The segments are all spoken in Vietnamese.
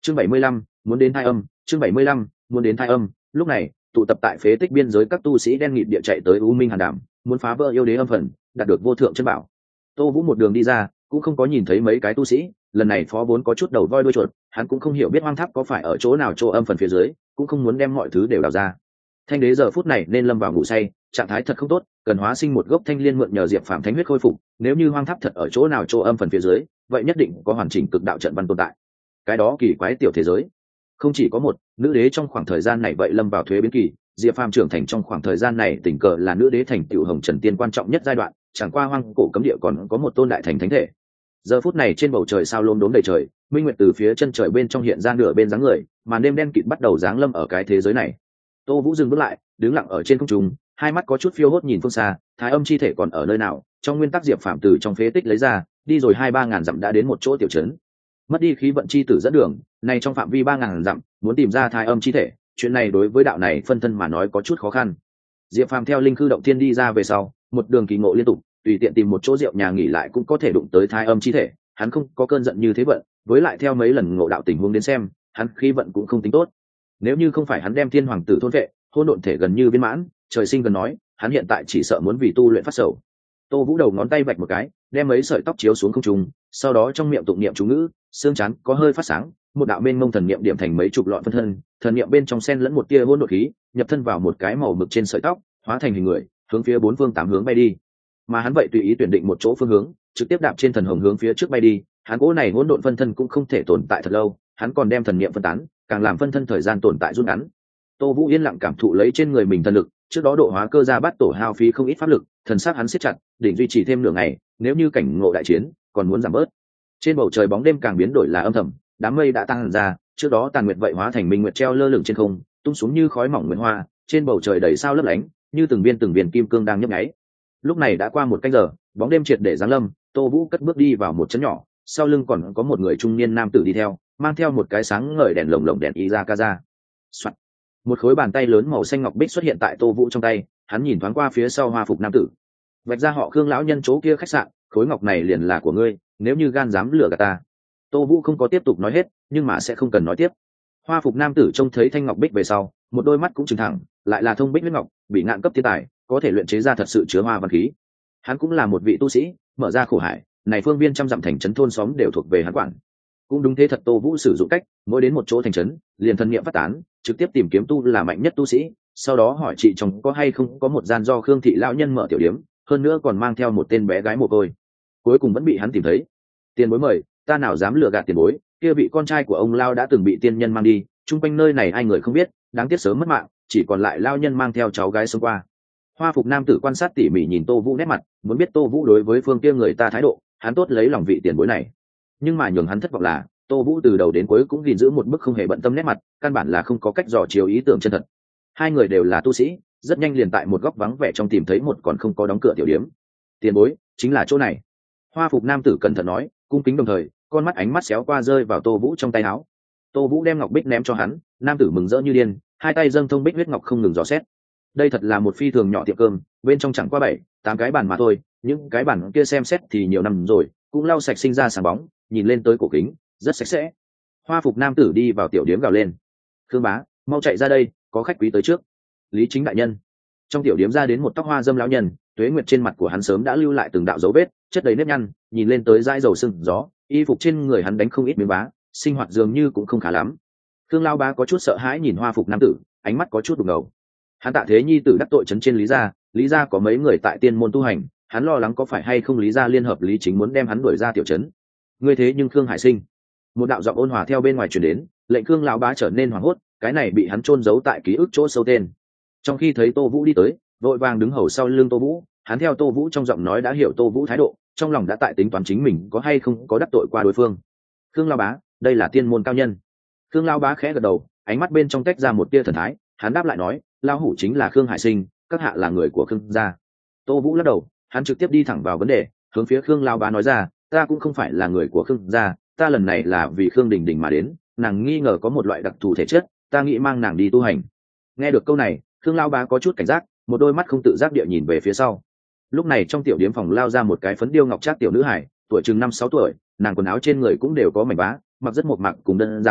chương 75, muốn đến thai âm. chương 75, muốn đến thai âm. Lúc này tụ tập tại phế tích biên giới các tu sĩ đen nghịt địa chạy tới U Minh Hàn Đảm, muốn phá vỡ yêu đế âm phần, đạt được vô thượng chân bảo. Tô Vũ một đường đi ra cũng không có nhìn thấy mấy cái tu sĩ, lần này phó vốn có chút đầu voi đuôi chuột, hắn cũng không hiểu biết hoang tháp có phải ở chỗ nào chỗ âm phần phía dưới, cũng không muốn đem mọi thứ đều đào ra. Thanh đế giờ phút này nên lâm vào ngủ say, trạng thái thật không tốt, cần hóa sinh một gốc thanh liên mượn nhờ diệp phàm thánh huyết khôi phục. Nếu như hoang tháp thật ở chỗ nào chỗ âm phần phía dưới, vậy nhất định có hoàn chỉnh cực đạo trận văn tồn tại. Cái đó kỳ quái tiểu thế giới không chỉ có một, nữ đế trong khoảng thời gian này vậy lâm vào thuế biến kỳ, diệp phàm trưởng thành trong khoảng thời gian này tình cờ là nữ đế thành tựu hồng trần tiên quan trọng nhất giai đoạn, chẳng qua hoang cổ cấm địa còn có một tôn đại thành thánh thể. Giờ phút này trên bầu trời sao lốm đốm đầy trời, minh nguyệt từ phía chân trời bên trong hiện ra nửa bên dáng người, màn đêm đen kịt bắt đầu giáng lâm ở cái thế giới này. Tô Vũ dừng bước lại, đứng lặng ở trên không trung, hai mắt có chút phiêu hốt nhìn phương xa, thái âm chi thể còn ở nơi nào? Trong nguyên tắc diệp phàm từ trong phế tích lấy ra, đi rồi 2-3 ngàn dặm đã đến một chỗ tiểu trấn. Mất đi khí vận chi tử dẫn đường, này trong phạm vi 3.000 dặm, muốn tìm ra thái âm chi thể, chuyện này đối với đạo này phân thân mà nói có chút khó khăn. Diệp Phàm theo linh cư động thiên đi ra về sau, một đường kỳ ngộ liên tục, tùy tiện tìm một chỗ rượu nhà nghỉ lại cũng có thể đụng tới thái âm chi thể, hắn không có cơn giận như thế vận, với lại theo mấy lần ngộ đạo tình huống đến xem, hắn khí vận cũng không tính tốt. Nếu như không phải hắn đem thiên hoàng tử thôn vệ, hôn độn thể gần như viên mãn, trời sinh gần nói, hắn hiện tại chỉ sợ muốn vì tu luyện phát sầu. Tô Vũ đầu ngón tay vạch một cái, đem mấy sợi tóc chiếu xuống không trung, sau đó trong miệng tụng niệm chú ngữ, xương chán có hơi phát sáng, một đạo mênh mông thần niệm điểm thành mấy chục lọn phân thân, thần niệm bên trong xen lẫn một tia hỗn độn khí, nhập thân vào một cái màu mực trên sợi tóc, hóa thành hình người, hướng phía bốn phương tám hướng bay đi. Mà hắn vậy tùy ý tuyển định một chỗ phương hướng, trực tiếp đạp trên thần hồng hướng phía trước bay đi. Hắn cỗ này hỗn độn phân thân cũng không thể tồn tại thật lâu, hắn còn đem thần niệm phân tán, càng làm phân thân thời gian tồn tại rút ngắn. Tô Vũ yên lặng cảm thụ lấy trên người mình thần lực, trước đó độ hóa cơ ra bắt tổ hao phí không ít pháp lực, thần sắc hắn siết chặt, định duy trì thêm nửa ngày, nếu như cảnh ngộ đại chiến, còn muốn giảm bớt. Trên bầu trời bóng đêm càng biến đổi là âm thầm, đám mây đã tăng ra, trước đó tàn nguyệt vậy hóa thành minh nguyệt treo lơ lửng trên không, tung xuống như khói mỏng nguyệt hoa, trên bầu trời đầy sao lấp lánh, như từng viên kim cương đang nhấp nháy. Lúc này đã qua một canh giờ, bóng đêm triệt để giáng lâm, Tô Vũ cất bước đi vào một trấn nhỏ, sau lưng còn có một người trung niên nam tử đi theo, mang theo một cái sáng ngời đèn lồng đèn izakaza. Soạt. Một khối bàn tay lớn màu xanh ngọc bích xuất hiện tại Tô Vũ trong tay, hắn nhìn thoáng qua phía sau hoa phục nam tử. Vạch ra họ Khương lão nhân chỗ kia khách sạn, khối ngọc này liền là của ngươi, nếu như gan dám lừa gạt ta. Tô Vũ không có tiếp tục nói hết, nhưng mà sẽ không cần nói tiếp. Hoa phục nam tử trông thấy thanh ngọc bích về sau, một đôi mắt cũng trừng thẳng, lại là thông bích huyết ngọc, bị ngạn cấp thiên tài, có thể luyện chế ra thật sự chứa hoa văn khí. Hắn cũng là một vị tu sĩ, mở ra khổ hải, này phương viên trăm dặm thành trấn thôn xóm đều thuộc về hắn quản. Cũng đúng thế thật, Tô Vũ sử dụng cách, mỗi đến một chỗ thành trấn, liền thần niệm phát tán, trực tiếp tìm kiếm tu là mạnh nhất tu sĩ, sau đó hỏi chị chồng có hay không có một gian do Khương thị lão nhân mở tiểu điếm, hơn nữa còn mang theo một tên bé gái mồ côi. Cuối cùng vẫn bị hắn tìm thấy. Tiền bối mời, ta nào dám lừa gạt tiền bối, kia vị con trai của ông lao đã từng bị tiên nhân mang đi, chung quanh nơi này ai người không biết, đáng tiếc sớm mất mạng, chỉ còn lại lao nhân mang theo cháu gái sống qua. Hoa phục nam tử quan sát tỉ mỉ nhìn Tô Vũ nét mặt, muốn biết Tô Vũ đối với phương kia người ta thái độ, hắn tốt lấy lòng vị tiền bối này. Nhưng mà nhường hắn thất vọng là, Tô Vũ từ đầu đến cuối cũng gìn giữ một bức không hề bận tâm nét mặt, căn bản là không có cách dò chiếu ý tưởng chân thật. Hai người đều là tu sĩ, rất nhanh liền tại một góc vắng vẻ trong tìm thấy một còn không có đóng cửa tiểu điếm. Tiền bối, chính là chỗ này. Hoa phục nam tử cẩn thận nói, cung kính đồng thời, con mắt ánh mắt xéo qua rơi vào Tô Vũ trong tay áo. Tô Vũ đem ngọc bích ném cho hắn, nam tử mừng rỡ như điên, hai tay dâng thông bích huyết ngọc không ngừng dò xét. Đây thật là một phi thường nhỏ tiệm cơm, bên trong chẳng qua 7-8 cái bàn mà thôi, những cái bàn kia xem xét thì nhiều năm rồi, cũng lau sạch sinh ra sáng bóng, nhìn lên tới cổ kính, rất sạch sẽ. Hoa phục nam tử đi vào tiểu điếm gào lên, Khương bá, mau chạy ra đây, có khách quý tới trước. Lý Chính đại nhân. Trong tiểu điếm ra đến một tóc hoa dâm lão nhân, tuế nguyệt trên mặt của hắn sớm đã lưu lại từng đạo dấu vết, chất đầy nếp nhăn, nhìn lên tới dãi dầu sưng gió, y phục trên người hắn đánh không ít miếng vá, sinh hoạt dường như cũng không khá lắm. Khương lão bá có chút sợ hãi nhìn hoa phục nam tử, ánh mắt có chút đục ngầu. Hắn Tạ Thế Nhi tử đắc tội trấn trên Lý gia có mấy người tại tiên môn tu hành, hắn lo lắng có phải hay không Lý gia liên hợp Lý Chính muốn đem hắn đuổi ra tiểu trấn. Ngươi thế nhưng Khương Hải Sinh. Một đạo giọng ôn hòa theo bên ngoài truyền đến, lệnh Khương lão bá trở nên hoảng hốt, cái này bị hắn chôn giấu tại ký ức chỗ sâu tên. Trong khi thấy Tô Vũ đi tới, vội vàng đứng hầu sau lưng Tô Vũ, hắn theo Tô Vũ trong giọng nói đã hiểu Tô Vũ thái độ, trong lòng đã tại tính toán chính mình có hay không có đắc tội qua đối phương. Khương lão bá, đây là tiên môn cao nhân. Khương lão bá khẽ gật đầu, ánh mắt bên trong tách ra một tia thần thái, hắn đáp lại nói, lão hủ chính là Khương Hải Sinh, các hạ là người của Khương gia. Tô Vũ lắc đầu, hắn trực tiếp đi thẳng vào vấn đề, hướng phía Khương lão bá nói ra, ta cũng không phải là người của Khương gia, ta lần này là vì Khương Đình Đình mà đến, nàng nghi ngờ có một loại đặc thù thể chất, ta nghĩ mang nàng đi tu hành. Nghe được câu này, Khương lão bá có chút cảnh giác, một đôi mắt không tự giác địa nhìn về phía sau. Lúc này trong tiểu điếm phòng lao ra một cái phấn điêu ngọc trác tiểu nữ hải, tuổi chừng 5-6 tuổi, nàng quần áo trên người cũng đều có mảnh vá, mặc rất mộc mạc cùng đơn giản,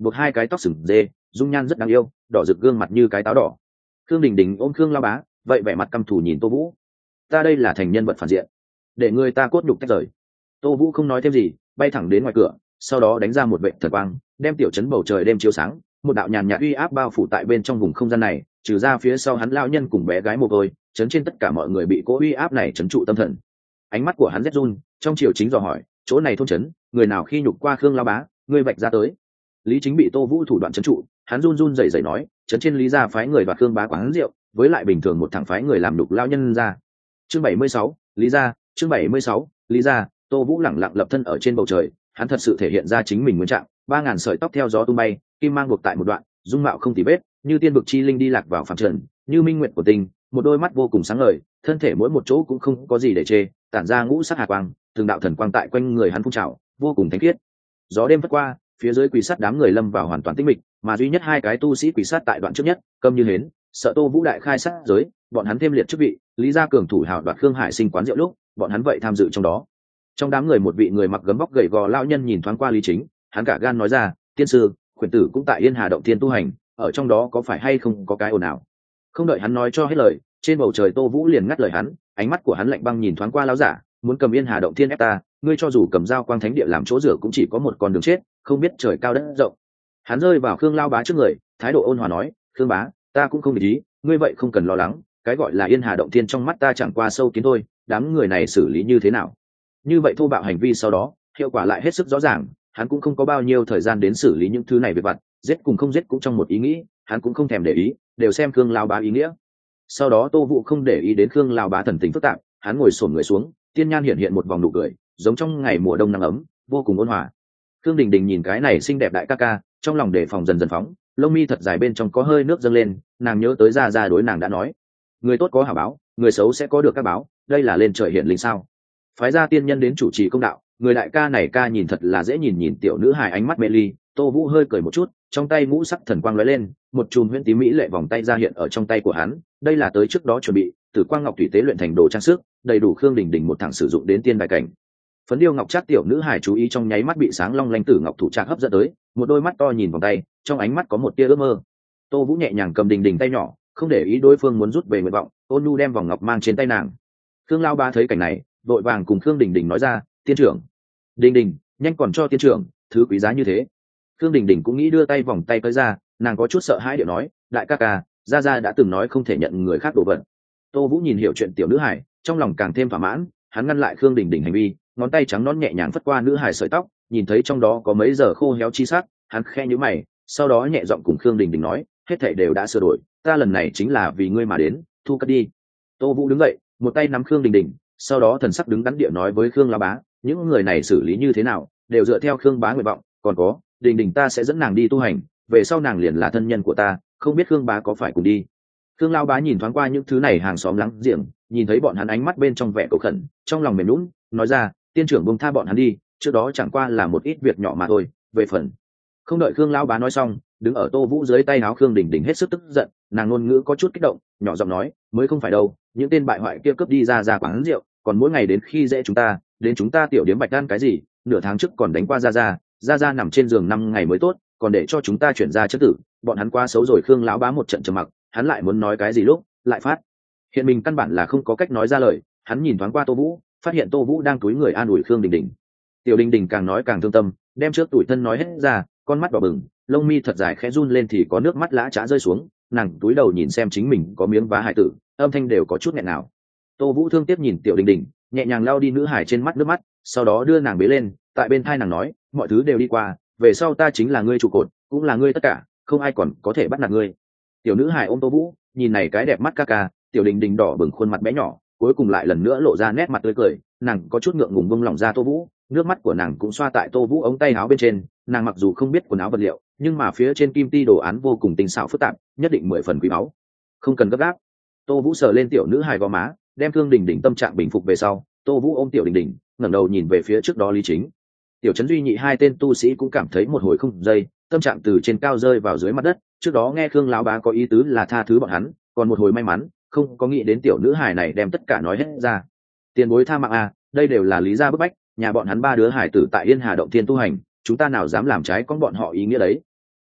buộc hai cái tóc sừng dê, dung nhan rất đáng yêu, đỏ rực gương mặt như cái táo đỏ. Khương Đình Đình ôm Khương Lao Bá, vậy vẻ mặt căm thù nhìn Tô Vũ. Ta đây là thành nhân vật phản diện, để người ta cốt nhục tách rời. Tô Vũ không nói thêm gì, bay thẳng đến ngoài cửa, sau đó đánh ra một vệt thần quang, đem tiểu trấn bầu trời đêm chiếu sáng, một đạo nhàn nhạt uy áp bao phủ tại bên trong vùng không gian này, trừ ra phía sau hắn lão nhân cùng bé gái mồ côi, trấn trên tất cả mọi người bị cỗ uy áp này trấn trụ tâm thần. Ánh mắt của hắn rét run, trong triều chính dò hỏi, chỗ này thôn trấn, người nào khi nhục qua Khương Lao Bá, ngươi vạch ra tới. Lý Chính bị Tô Vũ thủ đoạn trấn trụ, hắn run run rẩy rẩy nói, trấn trên Lý gia phái người đoạt Khương Bá quán rượu, với lại bình thường một thằng phái người làm nhục lão nhân ra. Chương 76, Lý gia, chương 76, Lý gia. Tô Vũ lẳng lặng lập thân ở trên bầu trời, hắn thật sự thể hiện ra chính mình nguyên trạng, 3000 sợi tóc theo gió tung bay, kim mang buộc tại một đoạn, dung mạo không tì vết, như tiên vực chi linh đi lạc vào phàm trần, như minh nguyệt của tinh, một đôi mắt vô cùng sáng ngời, thân thể mỗi một chỗ cũng không có gì để chê, tản ra ngũ sắc hà quang, từng đạo thần quang tại quanh người hắn phun trào, vô cùng thánh khiết. Gió đêm vất qua, phía dưới quỷ sát đám người lâm vào hoàn toàn tĩnh mịch, mà duy nhất hai cái tu sĩ quỷ sát tại đoạn trước nhất, câm như hến, sợ Tô Vũ đại khai sát giới, bọn hắn thêm liệt chức vị, Lý gia cường thủ hào đoạt Khương Hải Sinh quán rượu lúc, bọn hắn vậy tham dự trong đó. Trong đám người một vị người mặc gấm vóc gầy gò lão nhân nhìn thoáng qua Lý Chính, hắn cả gan nói ra, tiên sư, khuyển tử cũng tại Yên Hà động thiên tu hành, ở trong đó có phải hay không có cái ồn ào. Không đợi hắn nói cho hết lời, trên bầu trời Tô Vũ liền ngắt lời hắn, ánh mắt của hắn lạnh băng nhìn thoáng qua lão giả, muốn cầm Yên Hà động thiên ép ta, ngươi cho dù cầm dao quang thánh địa làm chỗ rửa cũng chỉ có một con đường chết, không biết trời cao đất rộng. Hắn rơi vào Khương Lao Bá trước người, thái độ ôn hòa nói, Khương bá, ta cũng không để ý, ngươi vậy không cần lo lắng, cái gọi là Yên Hà động thiên trong mắt ta chẳng qua sâu kiến thôi, đám người này xử lý như thế nào. Như vậy thô bạo hành vi sau đó, hiệu quả lại hết sức rõ ràng, hắn cũng không có bao nhiêu thời gian đến xử lý những thứ này về vặt, giết cùng không giết cũng trong một ý nghĩ, hắn cũng không thèm để ý, đều xem Khương Lao Bá ý nghĩa. Sau đó Tô Vũ không để ý đến Khương Lao Bá thần tình phức tạp, hắn ngồi xổm người xuống, tiên nhan hiện hiện một vòng nụ cười, giống trong ngày mùa đông nắng ấm, vô cùng ôn hòa. Khương Đình Đình nhìn cái này xinh đẹp đại ca ca, trong lòng đề phòng dần dần phóng, lông mi thật dài bên trong có hơi nước dâng lên, nàng nhớ tới Gia Gia đối nàng đã nói, người tốt có hảo báo, người xấu sẽ có được các báo, đây là lên trời hiện linh sao. Phái ra tiên nhân đến chủ trì công đạo, người đại ca này ca nhìn thật là dễ nhìn, nhìn tiểu nữ hài ánh mắt mê ly. Tô Vũ hơi cười một chút, trong tay ngũ sắc thần quang lóe lên, một chùm huyễn tím mỹ lệ vòng tay ra hiện ở trong tay của hắn, đây là tới trước đó chuẩn bị, Tử Quang Ngọc thủy tế luyện thành đồ trang sức, đầy đủ Khương Đình Đình một thằng sử dụng đến tiên đại cảnh. Phấn điêu ngọc trác tiểu nữ hài chú ý trong nháy mắt bị sáng long lanh tử ngọc thủ trạc hấp dẫn tới, một đôi mắt to nhìn vòng tay, trong ánh mắt có một tia ước mơ. Tô Vũ nhẹ nhàng cầm Đình Đình tay nhỏ, không để ý đối phương muốn rút về nguyện vọng, ôn nhu đem vòng ngọc mang trên tay nàng. Khương Lao Ba thấy cảnh này, vội vàng cùng Khương Đình Đình nói ra, tiên trưởng, Đình Đình, nhanh còn cho tiên trưởng thứ quý giá như thế. Khương Đình Đình cũng nghĩ đưa tay vòng tay tới ra, nàng có chút sợ hãi điệu nói, đại ca ca, Gia Gia đã từng nói không thể nhận người khác đồ vật. Tô Vũ nhìn hiểu chuyện tiểu nữ hải, trong lòng càng thêm thỏa mãn, hắn ngăn lại Khương Đình Đình hành vi, ngón tay trắng nõn nhẹ nhàng phất qua nữ hải sợi tóc, nhìn thấy trong đó có mấy giờ khô héo chi sắc, hắn khẽ nhíu mày, sau đó nhẹ giọng cùng Khương Đình Đình nói, hết thảy đều đã sửa đổi, ta lần này chính là vì ngươi mà đến, thu cất đi. Tô Vũ đứng dậy, một tay nắm Khương Đình Đình, sau đó thần sắc đứng đắn địa nói với Khương Lao Bá, những người này xử lý như thế nào, đều dựa theo Khương Bá nguyện vọng, còn có, Đình Đình ta sẽ dẫn nàng đi tu hành, về sau nàng liền là thân nhân của ta, không biết Khương Bá có phải cùng đi. Khương Lao Bá nhìn thoáng qua những thứ này hàng xóm láng giềng, nhìn thấy bọn hắn ánh mắt bên trong vẻ cầu khẩn, trong lòng mềm nhũn, nói ra, tiên trưởng buông tha bọn hắn đi, trước đó chẳng qua là một ít việc nhỏ mà thôi, về phần. Không đợi Khương Lao Bá nói xong, đứng ở Tô Vũ dưới tay áo Khương Đình Đình hết sức tức giận, nàng ngôn ngữ có chút kích động, nhỏ giọng nói, mới không phải đâu, những tên bại hoại kia cướp đi ra quán rượu, còn mỗi ngày đến khi dễ chúng ta, đến chúng ta tiểu điếm bạch đan cái gì, nửa tháng trước còn đánh qua Gia nằm trên giường 5 ngày mới tốt, còn để cho chúng ta chuyển ra chất tử, bọn hắn quá xấu rồi. Khương lão bá một trận trầm mặc, hắn lại muốn nói cái gì lúc lại phát hiện mình căn bản là không có cách nói ra lời. Hắn nhìn thoáng qua Tô Vũ, phát hiện Tô Vũ đang túi người an ủi Khương Đình Đình. Tiểu Đình Đình càng nói càng thương tâm, đem trước tủi thân nói hết ra, con mắt đỏ bừng, lông mi thật dài khẽ run lên thì có nước mắt lã chã rơi xuống, nàng túi đầu nhìn xem chính mình có miếng vá hài tử, âm thanh đều có chút nghẹn nào. Tô Vũ thương tiếc nhìn Tiểu Đình Đình, nhẹ nhàng lau đi nữ hải trên mắt nước mắt, sau đó đưa nàng bế lên, tại bên thai nàng nói, mọi thứ đều đi qua, về sau ta chính là ngươi trụ cột, cũng là ngươi tất cả, không ai còn có thể bắt nạt ngươi. Tiểu nữ hải ôm Tô Vũ, nhìn này cái đẹp mắt ca ca. Tiểu Đình Đình đỏ bừng khuôn mặt bé nhỏ, cuối cùng lại lần nữa lộ ra nét mặt tươi cười, nàng có chút ngượng ngùng buông lỏng ra Tô Vũ, nước mắt của nàng cũng xoa tại Tô Vũ ống tay áo bên trên. Nàng mặc dù không biết quần áo vật liệu, nhưng mà phía trên kim ti đồ án vô cùng tinh xảo phức tạp, nhất định 10 phần quý báu. Không cần gấp gáp. Tô Vũ sờ lên tiểu nữ hài gò má, đem Khương Đình Đình tâm trạng bình phục về sau, Tô Vũ ôm Tiểu Đình Đình, ngẩng đầu nhìn về phía trước đó Lý Chính. Tiểu Trấn Duy Nhị hai tên tu sĩ cũng cảm thấy một hồi không giây, tâm trạng từ trên cao rơi vào dưới mặt đất. Trước đó nghe Khương lão bá có ý tứ là tha thứ bọn hắn, còn một hồi may mắn, không có nghĩ đến tiểu nữ hài này đem tất cả nói hết ra. Tiền bối tha mạng à, đây đều là lý gia bức bách, nhà bọn hắn 3 đứa hài tử tại Yên Hà động thiên tu hành, chúng ta nào dám làm trái con bọn họ ý nghĩa đấy.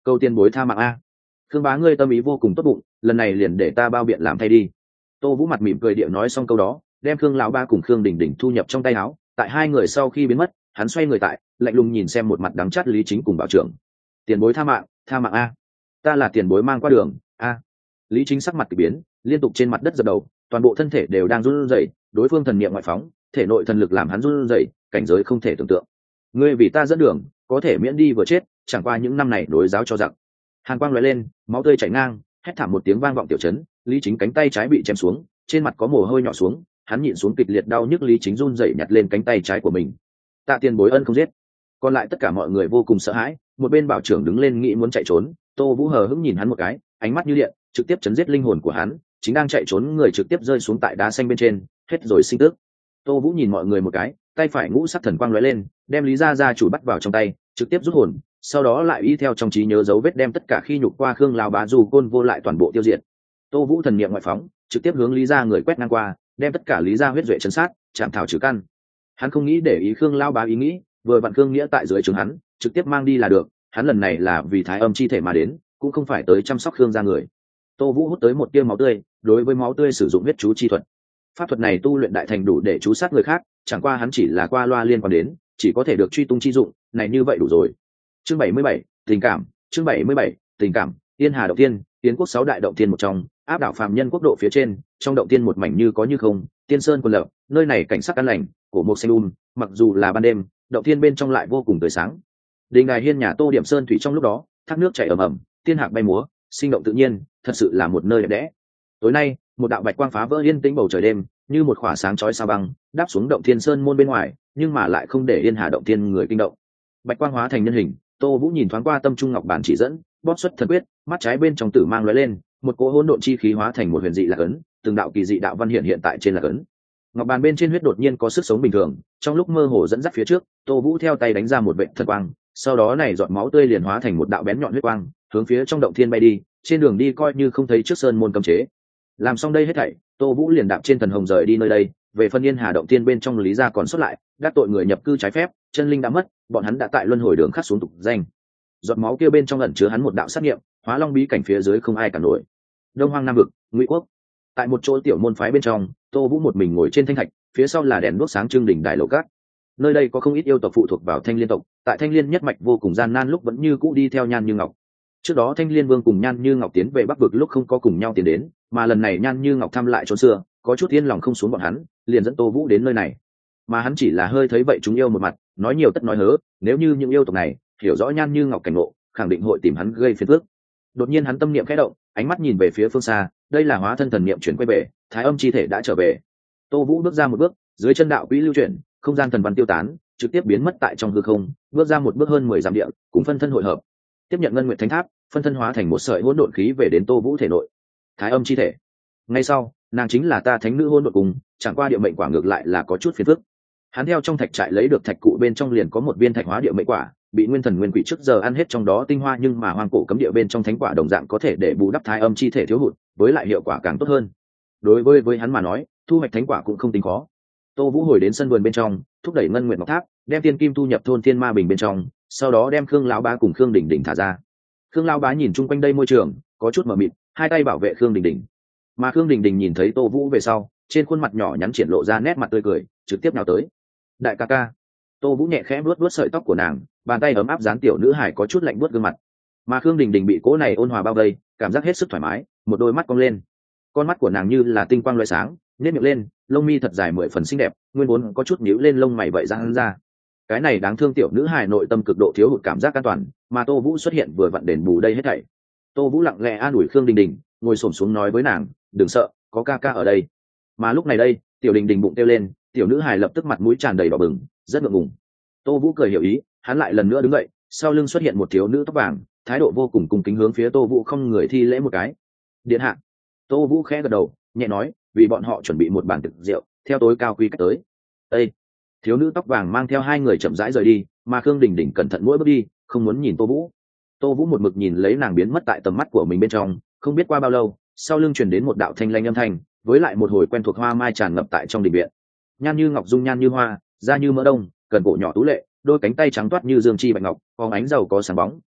câu tiền bối tha mạng a. Khương bá ngươi tâm ý vô cùng tốt bụng, lần này liền để ta bao biện làm thay đi. Tô Vũ mặt mỉm cười địa nói xong câu đó, đem Khương lão ba cùng Khương Đình Đình thu nhập trong tay áo. Tại hai người sau khi biến mất, hắn xoay người tại, lạnh lùng nhìn xem một mặt đắng chát Lý Chính cùng bảo trưởng. Tiền bối tha mạng a. Ta là tiền bối mang qua đường a. Lý Chính sắc mặt kỳ biến, liên tục trên mặt đất dập đầu, toàn bộ thân thể đều đang run rẩy, đối phương thần niệm ngoại phóng, thể nội thần lực làm hắn run rẩy, cảnh giới không thể tưởng tượng. Ngươi vì ta dẫn đường, có thể miễn đi vừa chết, chẳng qua những năm này đối giáo cho giặc. Hàn quang lóe lên, máu tươi chảy ngang, hét thảm một tiếng vang vọng tiểu trấn. Lý Chính cánh tay trái bị chém xuống, trên mặt có mồ hôi nhỏ xuống, hắn nhịn xuống kịch liệt đau nhức. Lý Chính run rẩy nhặt lên cánh tay trái của mình. Tạ tiền bối ân không giết. Còn lại tất cả mọi người vô cùng sợ hãi, một bên bảo trưởng đứng lên nghĩ muốn chạy trốn, Tô Vũ hờ hững nhìn hắn một cái, ánh mắt như điện, trực tiếp chấn giết linh hồn của hắn. Chính đang chạy trốn người trực tiếp rơi xuống tại đá xanh bên trên, hết rồi sinh tức. Tô Vũ nhìn mọi người một cái, tay phải ngũ sắc thần quang lóe lên, đem Lý gia chủ bắt vào trong tay, trực tiếp rút hồn, sau đó lại y theo trong trí nhớ dấu vết đem tất cả khi nhục qua Khương lão bá dù côn vô lại toàn bộ tiêu diệt. Tô Vũ thần niệm ngoại phóng, trực tiếp hướng Lý gia người quét ngang qua, đem tất cả Lý gia huyết duệ chấn sát, chạm thảo trừ căn. Hắn không nghĩ để ý Khương lão bá ý nghĩ, vừa vặn Khương Nghĩa tại dưới trướng hắn, trực tiếp mang đi là được, hắn lần này là vì Thái Âm chi thể mà đến, cũng không phải tới chăm sóc Khương gia người. Tô Vũ hút tới một tia máu tươi, đối với máu tươi sử dụng huyết chú chi thuật. Pháp thuật này tu luyện đại thành đủ để chú sát người khác, chẳng qua hắn chỉ là qua loa liên quan đến, chỉ có thể được truy tung chi dụng, này như vậy đủ rồi. Chương 77, tình cảm, chương 77, tình cảm, Tiên Hà động tiên, Tiến quốc 6 đại động tiên một trong, áp đảo phàm nhân quốc độ phía trên, trong động tiên một mảnh như có như không, tiên sơn quần lập, nơi này cảnh sắc an lành, cổ mộc xanh mặc dù là ban đêm, động tiên bên trong lại vô cùng tươi sáng. Đình đài hiên nhà Tô Điểm Sơn thủy trong lúc đó, thác nước chảy ầm ầm, tiên hạc bay múa, sinh động tự nhiên, thật sự là một nơi đẹp đẽ. Tối nay, một đạo bạch quang phá vỡ yên tĩnh bầu trời đêm, như một khỏa sáng chói sao băng, đáp xuống động thiên sơn môn bên ngoài, nhưng mà lại không để Yên Hà động thiên người kinh động. Bạch quang hóa thành nhân hình, Tô Vũ nhìn thoáng qua tâm trung ngọc bản chỉ dẫn, bóp xuất thần quyết, mắt trái bên trong tử mang lóe lên, một cỗ hỗn độn chi khí hóa thành một huyền dị lạc ấn, từng đạo kỳ dị đạo văn hiện tại trên lạc ấn. Ngọc bàn bên trên huyết đột nhiên có sức sống bình thường, trong lúc mơ hồ dẫn dắt phía trước, Tô Vũ theo tay đánh ra một vệt thần quang, sau đó này giọt máu tươi liền hóa thành một đạo bén nhọn huyết quang, hướng phía trong động thiên bay đi, trên đường đi coi như không thấy trước sơn môn cấm chế. Làm xong đây hết thảy, Tô Vũ liền đạp trên thần hồng rời đi nơi đây, về phân Yên Hà động thiên bên trong Lý gia còn xuất lại, đắc tội người nhập cư trái phép, chân linh đã mất, bọn hắn đã tại luân hồi đường khắc xuống tục danh. Giọt máu kia bên trong ẩn chứa hắn một đạo sát nghiệm, Hóa Long bí cảnh phía dưới không ai cản nổi. Đông Hoang Nam vực, Ngụy quốc. Tại một chỗ tiểu môn phái bên trong, Tô Vũ một mình ngồi trên thanh thạch, phía sau là đèn đuốc sáng trưng đỉnh đài lầu cát. Nơi đây có không ít yêu tộc phụ thuộc vào Thanh Liên tộc, tại Thanh Liên nhất mạch vô cùng gian nan lúc vẫn như cũ đi theo Nhan Như Ngọc. Trước đó Thanh Liên Vương cùng Nhan Như Ngọc tiến về Bắc vực lúc không có cùng nhau tiến đến, mà lần này Nhan Như Ngọc thăm lại chốn xưa, có chút yên lòng không xuống bọn hắn, liền dẫn Tô Vũ đến nơi này. Mà hắn chỉ là hơi thấy vậy chúng yêu một mặt, nói nhiều tất nói hớ, nếu như những yêu tộc này hiểu rõ Nhan Như Ngọc cảnh ngộ, khẳng định hội tìm hắn gây phiền phức. Đột nhiên hắn tâm niệm khẽ động, ánh mắt nhìn về phía phương xa, đây là hóa thân thần niệm chuyển quay về, Thái Âm chi thể đã trở về. Tô Vũ bước ra một bước, dưới chân đạo quỹ lưu chuyển, không gian thần văn tiêu tán, trực tiếp biến mất tại trong hư không, bước ra một bước hơn 10 dặm địa, cùng phân thân hội hợp, tiếp nhận ngân nguyệt thánh tháp, phân thân hóa thành một sợi hỗn độn khí về đến Tô Vũ thể nội. Thái Âm chi thể. Ngay sau, nàng chính là ta thánh nữ hỗn độn cùng, chẳng qua địa mệnh quả ngược lại là có chút phiền phức. Hắn theo trong thạch trại lấy được thạch cụ bên trong liền có một viên thạch hóa địa mệnh quả, bị nguyên thần nguyên quỷ trước giờ ăn hết trong đó tinh hoa, nhưng mà hoang cổ cấm địa bên trong thánh quả đồng dạng có thể để bù đắp Thái Âm chi thể thiếu hụt, với lại hiệu quả càng tốt hơn. Đối với hắn mà nói, thu hoạch thánh quả cũng không tính khó. Tô Vũ hồi đến sân vườn bên trong, thúc đẩy ngân nguyệt ngọc tháp, đem tiên kim thu nhập thôn thiên ma bình bên trong, sau đó đem Khương lão bá cùng Khương Đình Đình thả ra. Khương lão bá nhìn chung quanh đây môi trường, có chút mờ mịt, hai tay bảo vệ Khương Đình Đình. Mà Khương Đình Đình nhìn thấy Tô Vũ về sau, trên khuôn mặt nhỏ nhắn triển lộ ra nét mặt tươi cười, trực tiếp nào tới. Đại ca ca. Tô Vũ nhẹ khẽ vuốt sợi tóc của nàng, bàn tay ấm áp dán tiểu nữ hải có chút lạnh buốt gương mặt. Mà Khương Đình Đình bị cỗ này ôn hòa bao vây, cảm giác hết sức thoải mái, một đôi mắt cong lên. Con mắt của nàng như là tinh quang lóe sáng, nhếch miệng lên, lông mi thật dài 10 phần xinh đẹp, nguyên vốn có chút nhíu lên lông mày vậy giãn ra. Cái này đáng thương tiểu nữ hài nội tâm cực độ thiếu hụt cảm giác an toàn, mà Tô Vũ xuất hiện vừa vặn đền bù đây hết thảy. Tô Vũ lặng lẽ an ủi Khương Đình Đình, ngồi xổm xuống nói với nàng, đừng sợ, có ca ca ở đây. Mà lúc này đây, tiểu Đình Đình bụng kêu lên, tiểu nữ hài lập tức mặt mũi tràn đầy đỏ bừng, rất ngượng ngùng. Tô Vũ cười hiểu ý, hắn lại lần nữa đứng dậy, sau lưng xuất hiện một thiếu nữ tóc vàng, thái độ vô cùng cung kính hướng phía Tô Vũ không người thi lễ một cái. Điện hạ. Tô Vũ khẽ gật đầu, nhẹ nói, vì bọn họ chuẩn bị một bàn tiệc rượu, theo tối cao quy cách tới. Ê! Thiếu nữ tóc vàng mang theo hai người chậm rãi rời đi, mà Khương Đình Đình cẩn thận mỗi bước đi, không muốn nhìn Tô Vũ. Tô Vũ một mực nhìn lấy nàng biến mất tại tầm mắt của mình bên trong, không biết qua bao lâu, sau lưng truyền đến một đạo thanh lanh âm thanh, với lại một hồi quen thuộc hoa mai tràn ngập tại trong đình viện. Nhan như ngọc dung nhan như hoa, da như mỡ đông, cần cổ nhỏ tú lệ, đôi cánh tay trắng toát như dương chi bạch ngọc, phóng ánh dầu có sáng bóng,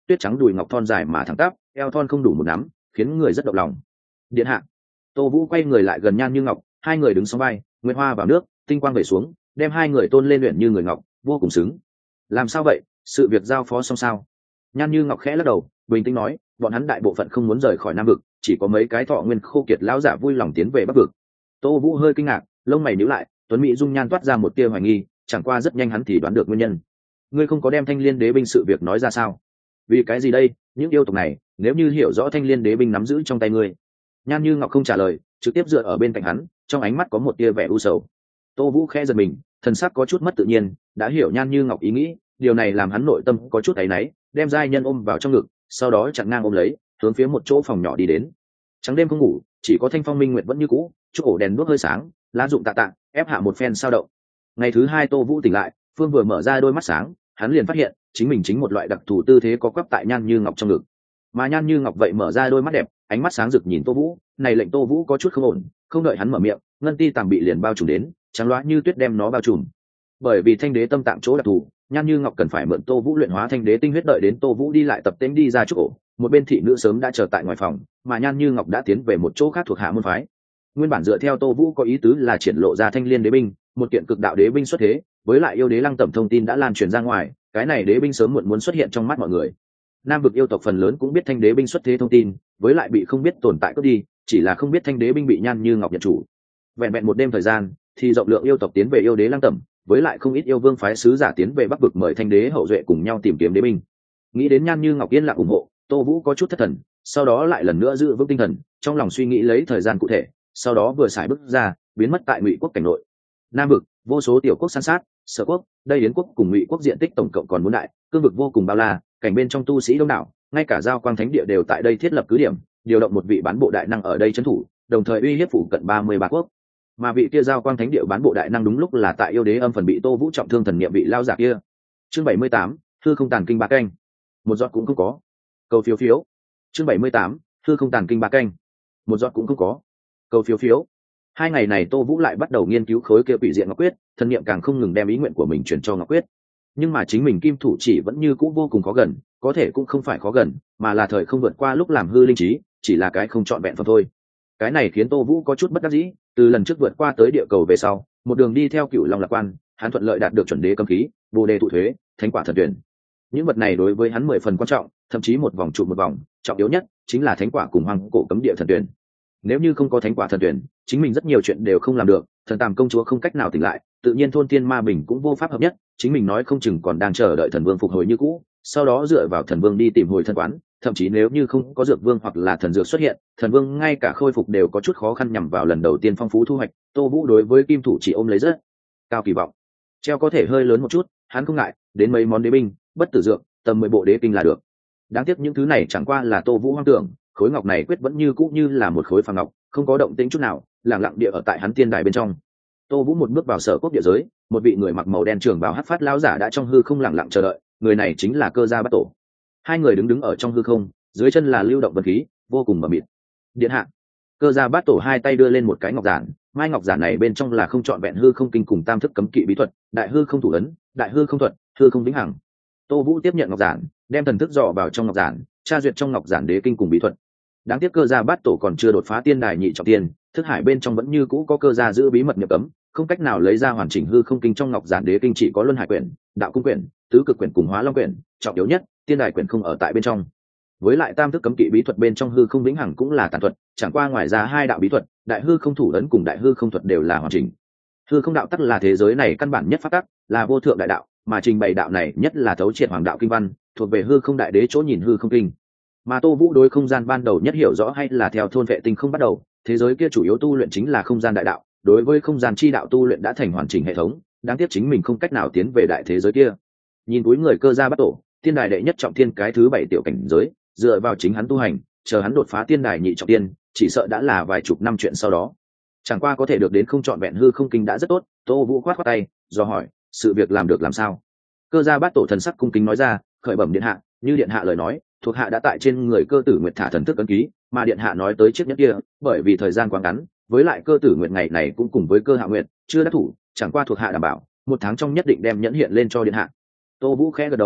tuyết trắng đùi ngọc thon dài mà thẳng tắp, eo thon không đủ một nắm, khiến người rất động lòng. Điện hạ. Tô Vũ quay người lại gần Nhan Như Ngọc, hai người đứng song vai, nguyệt hoa vào nước, tinh quang về xuống, đem hai người tôn lên luyện như người ngọc, vô cùng xứng. Làm sao vậy, sự việc giao phó xong sao? Nhan Như Ngọc khẽ lắc đầu, bình tĩnh nói, bọn hắn đại bộ phận không muốn rời khỏi Nam vực, chỉ có mấy cái thọ nguyên khô kiệt lão giả vui lòng tiến về Bắc vực. Tô Vũ hơi kinh ngạc, lông mày nhíu lại, tuấn mỹ dung nhan toát ra một tia hoài nghi, chẳng qua rất nhanh hắn thì đoán được nguyên nhân. Ngươi không có đem Thanh Liên Đế binh sự việc nói ra sao? Vì cái gì đây? Những yêu tộc này, nếu như hiểu rõ Thanh Liên Đế binh nắm giữ trong tay ngươi. Nhan Như Ngọc không trả lời, trực tiếp dựa ở bên cạnh hắn, trong ánh mắt có một tia vẻ u sầu. Tô Vũ khẽ giật mình, thần sắc có chút mất tự nhiên, đã hiểu Nhan Như Ngọc ý nghĩ, điều này làm hắn nội tâm có chút áy náy, đem giai nhân ôm vào trong ngực, sau đó chặn ngang ôm lấy, hướng phía một chỗ phòng nhỏ đi đến. Trắng đêm không ngủ, chỉ có thanh phong minh nguyệt vẫn như cũ, chỗ ổ đèn đuốc hơi sáng, lá dụng tạ tạ, ép hạ một phen sao động. Ngày thứ hai Tô Vũ tỉnh lại, Phương vừa mở ra đôi mắt sáng, hắn liền phát hiện chính mình chính một loại đặc thù tư thế có quắp tại Nhan Như Ngọc trong ngực. Mà Nhan Như Ngọc vậy mở ra đôi mắt đẹp, ánh mắt sáng rực nhìn Tô Vũ, này lệnh Tô Vũ có chút không ổn, không đợi hắn mở miệng, ngân ti tàm bị liền bao trùm đến, trắng loá như tuyết đem nó bao trùm. Bởi vì thanh đế tâm tạng chỗ đặc thù, Nhan Như Ngọc cần phải mượn Tô Vũ luyện hóa thanh đế tinh huyết, đợi đến Tô Vũ đi lại tập tễnh đi ra chỗ, một bên thị nữ sớm đã chờ tại ngoài phòng, mà Nhan Như Ngọc đã tiến về một chỗ khác thuộc hạ môn phái. Nguyên bản dựa theo Tô Vũ có ý tứ là triển lộ ra Thanh Liên Đế binh, một kiện cực đạo đế binh xuất thế, với lại yêu đế lăng tẩm thông tin đã lan truyền ra ngoài, cái này đế binh sớm muộn muốn xuất hiện trong mắt mọi người. Nam vực yêu tộc phần lớn cũng biết thanh đế binh xuất thế thông tin, với lại bị không biết tồn tại cướp đi, chỉ là không biết thanh đế binh bị Nhan Như Ngọc nhận chủ. Vẹn vẹn một đêm thời gian, thì rộng lượng yêu tộc tiến về yêu đế lăng tẩm, với lại không ít yêu vương phái sứ giả tiến về Bắc vực mời thanh đế hậu duệ cùng nhau tìm kiếm đế binh. Nghĩ đến Nhan Như Ngọc yên lặng ủng hộ, Tô Vũ có chút thất thần, sau đó lại lần nữa giữ vững tinh thần, trong lòng suy nghĩ lấy thời gian cụ thể, sau đó vừa xài bước ra, biến mất tại Ngụy quốc cảnh nội. Nam vực, vô số tiểu quốc san sát, Sở quốc, đây Yến quốc cùng Ngụy quốc diện tích tổng cộng còn muốn đại, cương vực vô cùng bao la, cảnh bên trong tu sĩ đông đảo, ngay cả giao quang thánh địa đều tại đây thiết lập cứ điểm, điều động một vị bán bộ đại năng ở đây trấn thủ, đồng thời uy hiếp phụ cận 33 quốc. Mà vị kia giao quang thánh địa bán bộ đại năng đúng lúc là tại yêu đế âm phần bị Tô Vũ trọng thương thần niệm vị lao giả kia. Chương 78, hư không tàn kinh ba canh. Một giọt cũng không có. Cầu phiếu phiếu. Chương 78, hư không tàn kinh ba canh. Một giọt cũng không có. Cầu phiếu phiếu. Hai ngày này Tô Vũ lại bắt đầu nghiên cứu khối kia quỷ diện ngọc quyết, thần niệm càng không ngừng đem ý nguyện của mình truyền cho ngọc quyết. Nhưng mà chính mình kim thủ chỉ vẫn như cũ vô cùng khó gần, có thể cũng không phải khó gần, mà là thời không vượt qua lúc làm hư linh trí, chỉ là cái không trọn vẹn phần thôi. Cái này khiến Tô Vũ có chút bất đắc dĩ, từ lần trước vượt qua tới địa cầu về sau, một đường đi theo Cửu Long Lạc Quan, hắn thuận lợi đạt được chuẩn đế cấm khí, Bồ đề thụ thuế, thánh quả thần tuyển. Những vật này đối với hắn 10 phần quan trọng, thậm chí một vòng trụ một vòng, trọng yếu nhất chính là thánh quả cùng hoang cổ cấm địa thần tuyển. Nếu như không có thánh quả thần tuyển, chính mình rất nhiều chuyện đều không làm được, thần Tàm công chúa không cách nào tỉnh lại, tự nhiên thôn tiên ma bình cũng vô pháp hợp nhất, chính mình nói không chừng còn đang chờ đợi thần vương phục hồi như cũ, sau đó dựa vào thần vương đi tìm hồi thân quán, thậm chí nếu như không có dược vương hoặc là thần dược xuất hiện, thần vương ngay cả khôi phục đều có chút khó khăn, nhằm vào lần đầu tiên phong phú thu hoạch. Tô Vũ đối với kim thủ chỉ ôm lấy rất cao kỳ vọng, treo có thể hơi lớn một chút, hắn không ngại đến mấy món đế binh, bất tử dược, tầm 10 bộ đế kinh là được. Đáng tiếc những thứ này chẳng qua là Tô Vũ hoang tưởng, khối ngọc này quyết vẫn như cũ như là một khối phàm ngọc, không có động tĩnh chút nào, lặng lặng địa ở tại hắn tiên đài bên trong. Tô Vũ một bước vào Sở quốc địa giới, một vị người mặc màu đen trường bào hắc phát lão giả đã trong hư không lặng lặng chờ đợi, người này chính là Cơ Gia Bát Tổ. Hai người đứng ở trong hư không, dưới chân là lưu động vân khí, vô cùng mờ mịt. Điện hạ. Cơ Gia Bát Tổ hai tay đưa lên một cái ngọc giản, mai ngọc giản này bên trong là không trọn vẹn hư không kinh cùng tam thức cấm kỵ bí thuật, đại hư không thủ ấn, đại hư không thuật, hư không vĩnh hằng. Tô Vũ tiếp nhận ngọc giản, đem thần thức dò vào trong ngọc giản, tra duyệt trong ngọc giản đế kinh cùng bí thuật. Đáng tiếc Cơ Gia Bát Tổ còn chưa đột phá tiên đài nhị trọng tiên, thức hải bên trong vẫn như cũ có cơ gia giữ bí mật nhập cấm, không cách nào lấy ra hoàn chỉnh hư không kinh. Trong ngọc giản đế kinh chỉ có luân hải quyển, đạo cung quyển, tứ cực quyển cùng hóa long quyển, trọng yếu nhất tiên đài quyển không ở tại bên trong. Với lại tam thức cấm kỵ bí thuật bên trong hư không vĩnh hằng cũng là tàn thuật, chẳng qua ngoài ra hai đạo bí thuật, đại hư không thủ ấn cùng đại hư không thuật đều là hoàn chỉnh. Hư không đạo tắc là thế giới này căn bản nhất pháp tắc, là vô thượng đại đạo, mà trình bày đạo này nhất là thấu triệt hoàng đạo kinh văn, thuộc về hư không đại đế chỗ nhìn hư không kinh. Mà Tô Vũ đối không gian ban đầu nhất hiểu rõ hay là theo thôn vệ tinh không bắt đầu, thế giới kia chủ yếu tu luyện chính là không gian đại đạo, đối với không gian chi đạo tu luyện đã thành hoàn chỉnh hệ thống, đáng tiếc chính mình không cách nào tiến về đại thế giới kia. Nhìn túi người Cơ Gia Bát Tổ, tiên đài đệ nhất trọng thiên cái thứ 7 tiểu cảnh giới, dựa vào chính hắn tu hành, chờ hắn đột phá tiên đài nhị trọng tiên, chỉ sợ đã là vài chục năm chuyện sau đó. Chẳng qua có thể được đến không trọn vẹn hư không kinh đã rất tốt. Tô Vũ khoát tay, do hỏi, sự việc làm được làm sao? Cơ Gia Bát Tổ thần sắc cung kính nói ra, khởi bẩm điện hạ, như điện hạ lời nói, thuộc hạ đã tại trên người Cơ Tử Nguyệt thả thần thức ấn ký, mà điện hạ nói tới chiếc nhẫn kia, bởi vì thời gian quá ngắn, với lại Cơ Tử Nguyệt ngày này cũng cùng với Cơ Hạ Nguyệt chưa đắc thủ, chẳng qua thuộc hạ đảm bảo, 1 tháng trong nhất định đem nhẫn hiện lên cho điện hạ. Tô Vũ khẽ gật đầu,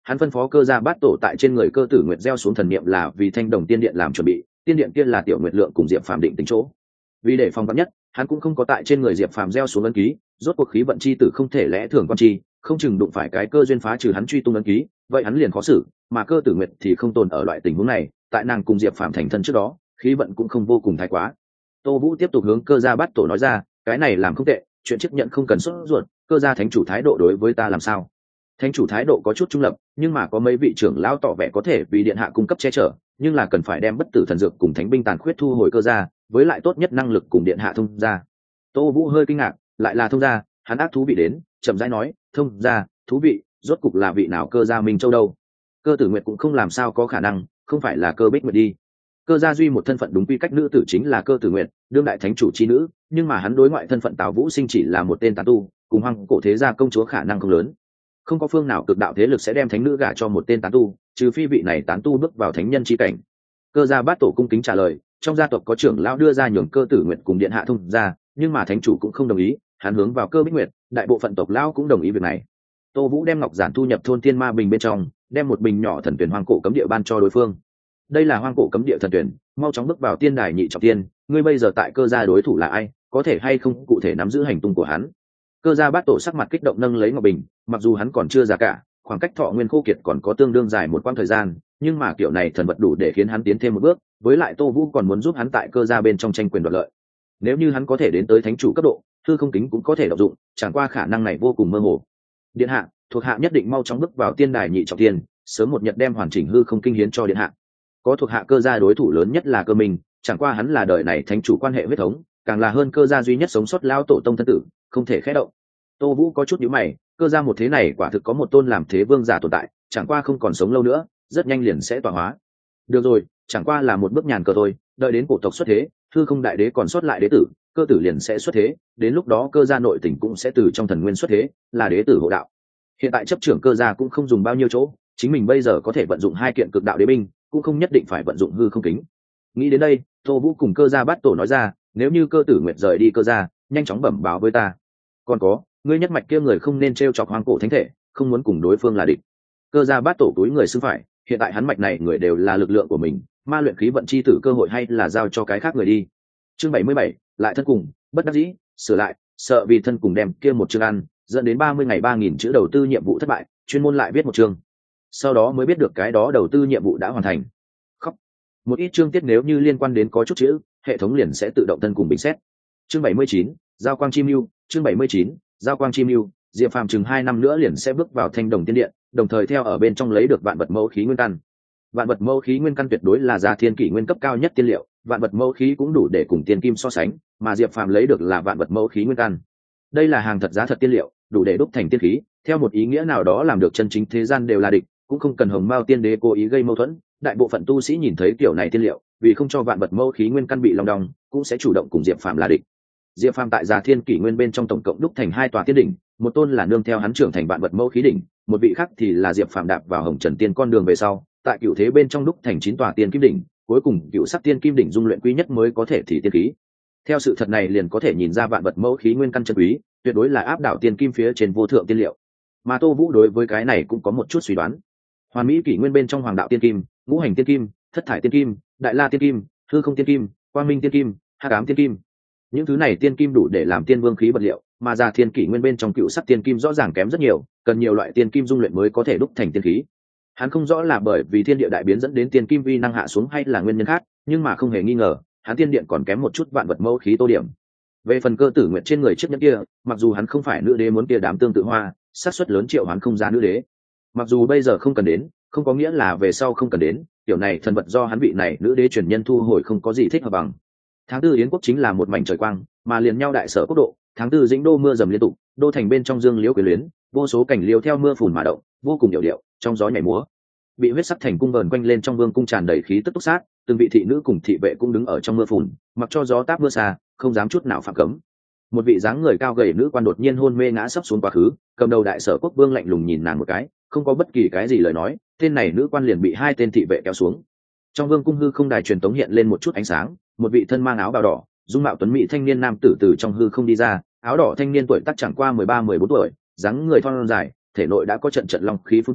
hắn phân phó cơ gia bát tổ tại trên người cơ tử nguyệt gieo xuống thần niệm là vì thanh đồng tiên điện làm chuẩn bị, tiên điện kia là tiểu nguyệt lượng cùng diệp phàm định tính chỗ. Vì để phòng vắn nhất, hắn cũng không có tại trên người diệp phàm gieo xuống ấn ký, rốt cuộc khí vận chi tử không thể lẽ thường quan chi, không chừng đụng phải cái cơ duyên phá trừ hắn truy tung ấn ký, vậy hắn liền khó xử, mà cơ tử nguyệt thì không tồn ở loại tình huống này, tại nàng cùng diệp phàm thành thân trước đó, khí vận cũng không vô cùng thái quá. Tô Vũ tiếp tục hướng cơ gia bát tổ nói ra, cái này làm không tệ, chuyện chấp nhận không cần sốt ruột, cơ gia thánh chủ thái độ đối với ta làm sao? Thánh chủ thái độ có chút trung lập, nhưng mà có mấy vị trưởng lão tỏ vẻ có thể vì điện hạ cung cấp che chở, nhưng là cần phải đem bất tử thần dược cùng thánh binh tàn khuyết thu hồi cơ gia, với lại tốt nhất năng lực cùng điện hạ thông gia. Tô Vũ hơi kinh ngạc, lại là thông gia, hắn ác thú vị đến, chậm rãi nói, thông gia, thú vị, rốt cục là vị nào cơ gia Minh Châu đâu? Cơ Tử Nguyệt cũng không làm sao có khả năng, không phải là Cơ Bích Nguyệt đi. Cơ gia duy một thân phận đúng quy cách nữ tử chính là Cơ Tử Nguyệt, đương đại thánh chủ chi nữ, nhưng mà hắn đối ngoại thân phận Tào Vũ Sinh chỉ là một tên tán tu, cùng hoang cổ thế gia công chúa khả năng không lớn. Không có phương nào cực đạo thế lực sẽ đem thánh nữ gả cho một tên tán tu, trừ phi vị này tán tu bước vào thánh nhân chi cảnh. Cơ gia bát tổ cung kính trả lời, trong gia tộc có trưởng lão đưa ra nhường Cơ Tử Nguyệt cùng điện hạ thông gia, nhưng mà thánh chủ cũng không đồng ý, hắn hướng vào Cơ Bích Nguyệt, đại bộ phận tộc lão cũng đồng ý việc này. Tô Vũ đem ngọc giản thu nhập thôn tiên ma bình bên trong, đem một bình nhỏ thần tuyển hoang cổ cấm địa ban cho đối phương. Đây là hoang cổ cấm địa thần tuyển, mau chóng bước vào tiên đài nhị trọng tiên, ngươi bây giờ tại cơ gia đối thủ là ai, có thể hay không cụ thể nắm giữ hành tung của hắn. Cơ gia bát tổ sắc mặt kích động nâng lấy ngọc bình, mặc dù hắn còn chưa già cả, khoảng cách thọ nguyên khô kiệt còn có tương đương dài một quãng thời gian, nhưng mà kiểu này thần vật đủ để khiến hắn tiến thêm một bước, với lại Tô Vũ còn muốn giúp hắn tại cơ gia bên trong tranh quyền đoạt lợi. Nếu như hắn có thể đến tới thánh chủ cấp độ, hư không kính cũng có thể động dụng, chẳng qua khả năng này vô cùng mơ hồ. Điện hạ, thuộc hạ nhất định mau chóng bước vào tiên đài nhị trọng tiên, sớm một nhật đem hoàn chỉnh hư không kinh hiến cho điện hạ. Có thuộc hạ cơ gia đối thủ lớn nhất là Cơ Minh, chẳng qua hắn là đời này thánh chủ quan hệ huyết thống, càng là hơn cơ gia duy nhất sống sót lao tổ tông thân tử, không thể khẽ động. Tô Vũ có chút nhíu mày, cơ gia một thế này quả thực có một tôn làm thế vương giả tồn tại, chẳng qua không còn sống lâu nữa, rất nhanh liền sẽ tọa hóa. Được rồi, chẳng qua là một bước nhàn cờ thôi, đợi đến cổ tộc xuất thế, hư không đại đế còn sót lại đế tử, cơ tử liền sẽ xuất thế, đến lúc đó cơ gia nội tình cũng sẽ từ trong thần nguyên xuất thế, là đế tử hộ đạo. Hiện tại chấp trưởng cơ gia cũng không dùng bao nhiêu chỗ, chính mình bây giờ có thể vận dụng hai kiện cực đạo đế binh, cũng không nhất định phải vận dụng hư không kính. Nghĩ đến đây, Tô Vũ cùng cơ gia bát tổ nói ra, nếu như Cơ Tử Nguyệt rời đi cơ gia, nhanh chóng bẩm báo với ta. Còn có, ngươi nhất mạch kia người không nên trêu chọc hoang cổ thánh thể, không muốn cùng đối phương là địch. Cơ gia bát tổ túi người xưng phải, hiện tại hắn mạch này người đều là lực lượng của mình, ma luyện khí vận chi tử cơ hội hay là giao cho cái khác người đi. Chương 77, lại thân cùng, bất đắc dĩ, sửa lại, sợ vì thân cùng đem kia một chương ăn, dẫn đến 30 ngày 3000 chữ đầu tư nhiệm vụ thất bại, chuyên môn lại viết một chương. Sau đó mới biết được cái đó đầu tư nhiệm vụ đã hoàn thành. Khóc. Một ít chương tiết nếu như liên quan đến có chút chữ, hệ thống liền sẽ tự động thân cùng bình xét. Chương 79, giao quang chim lưu, chương 79, giao quang chim lưu, Diệp Phàm chừng 2 năm nữa liền sẽ bước vào Thanh Đồng Tiên Điện, đồng thời theo ở bên trong lấy được vạn vật mẫu khí nguyên căn. Vạn vật mẫu khí nguyên căn tuyệt đối là gia thiên kỷ nguyên cấp cao nhất tiên liệu, vạn vật mẫu khí cũng đủ để cùng tiên kim so sánh, mà Diệp Phàm lấy được là vạn vật mẫu khí nguyên căn. Đây là hàng thật giá thật tiên liệu, đủ để đúc thành tiên khí, theo một ý nghĩa nào đó làm được chân chính thế gian đều là địch, cũng không cần Hồng Mao Tiên Đế cố ý gây mâu thuẫn. Đại bộ phận tu sĩ nhìn thấy kiểu này tiên liệu, vì không cho vạn vật mẫu khí nguyên căn bị lòng đong, cũng sẽ chủ động cùng Diệp Phàm là địch. Diệp Phàm tại Già Thiên Kỷ Nguyên bên trong tổng cộng đúc thành 2 tòa tiên đỉnh, một tôn là nương theo hắn trưởng thành vạn vật mẫu khí đỉnh, một vị khác thì là Diệp Phàm đạp vào Hồng Trần Tiên con đường về sau, tại Cửu Thế bên trong đúc thành 9 tòa tiên kim đỉnh, cuối cùng Cửu Sắc Tiên Kim đỉnh dung luyện quý nhất mới có thể thì tiên khí. Theo sự thật này liền có thể nhìn ra vạn vật mẫu khí nguyên căn chân quý, tuyệt đối là áp đảo tiên kim phía trên vô thượng tiên liệu. Mà Tô Vũ đối với cái này cũng có một chút suy đoán. Hoàn Mỹ Kỷ Nguyên bên trong Hoàng đạo tiên kim, Ngũ hành tiên kim, Thất thải tiên kim, Đại la tiên kim, Hư không tiên kim, Quang minh tiên kim, Hắc ám tiên kim. Những thứ này tiên kim đủ để làm tiên vương khí vật liệu, mà Già Thiên Kỷ Nguyên bên trong Cựu Sắc tiên kim rõ ràng kém rất nhiều, cần nhiều loại tiên kim dung luyện mới có thể đúc thành tiên khí. Hắn không rõ là bởi vì thiên địa đại biến dẫn đến tiên kim vi năng hạ xuống hay là nguyên nhân khác, nhưng mà không hề nghi ngờ, hắn tiên điện còn kém một chút vạn vật mẫu khí tô điểm. Về phần Cơ Tử Nguyệt trên người chiếc nhẫn kia, mặc dù hắn không phải nữ đế muốn kia đám tương tự hoa, xác suất lớn triệu hoán không ra nữ đế. Mặc dù bây giờ không cần đến, không có nghĩa là về sau không cần đến, kiểu này thần vật do hắn vị này nữ đế truyền nhân thu hồi không có gì thích hợp bằng. Tháng 4 Yến quốc chính là một mảnh trời quang, mà liền nhau đại sở quốc độ, tháng 4 Dĩnh đô mưa dầm liên tục, đô thành bên trong dương liễu quyến luyến, vô số cảnh liễu theo mưa phùn mà động, vô cùng điệu điệu, trong gió nhảy múa. Bị huyết sắc thành cung vờn quanh lên trong vương cung tràn đầy khí tức túc sát, từng vị thị nữ cùng thị vệ cũng đứng ở trong mưa phùn, mặc cho gió táp mưa xa, không dám chút nào phạm cấm. Một vị dáng người cao gầy nữ quan đột nhiên hôn mê ngã sấp xuống quá khứ, cầm đầu đại sở quốc vương lạnh lùng nhìn nàng một cái, không có bất kỳ cái gì lời nói, tên này nữ quan liền bị 2 tên thị vệ kéo xuống. Trong vương cung hư không đài truyền tống hiện lên một chút ánh sáng, một vị thân mang áo bào đỏ, dung mạo tuấn mỹ thanh niên nam tử từ trong hư không đi ra, áo đỏ thanh niên tuổi tác chẳng qua 13-14 tuổi, dáng người thon dài, thể nội đã có trận trận long khí phun trào,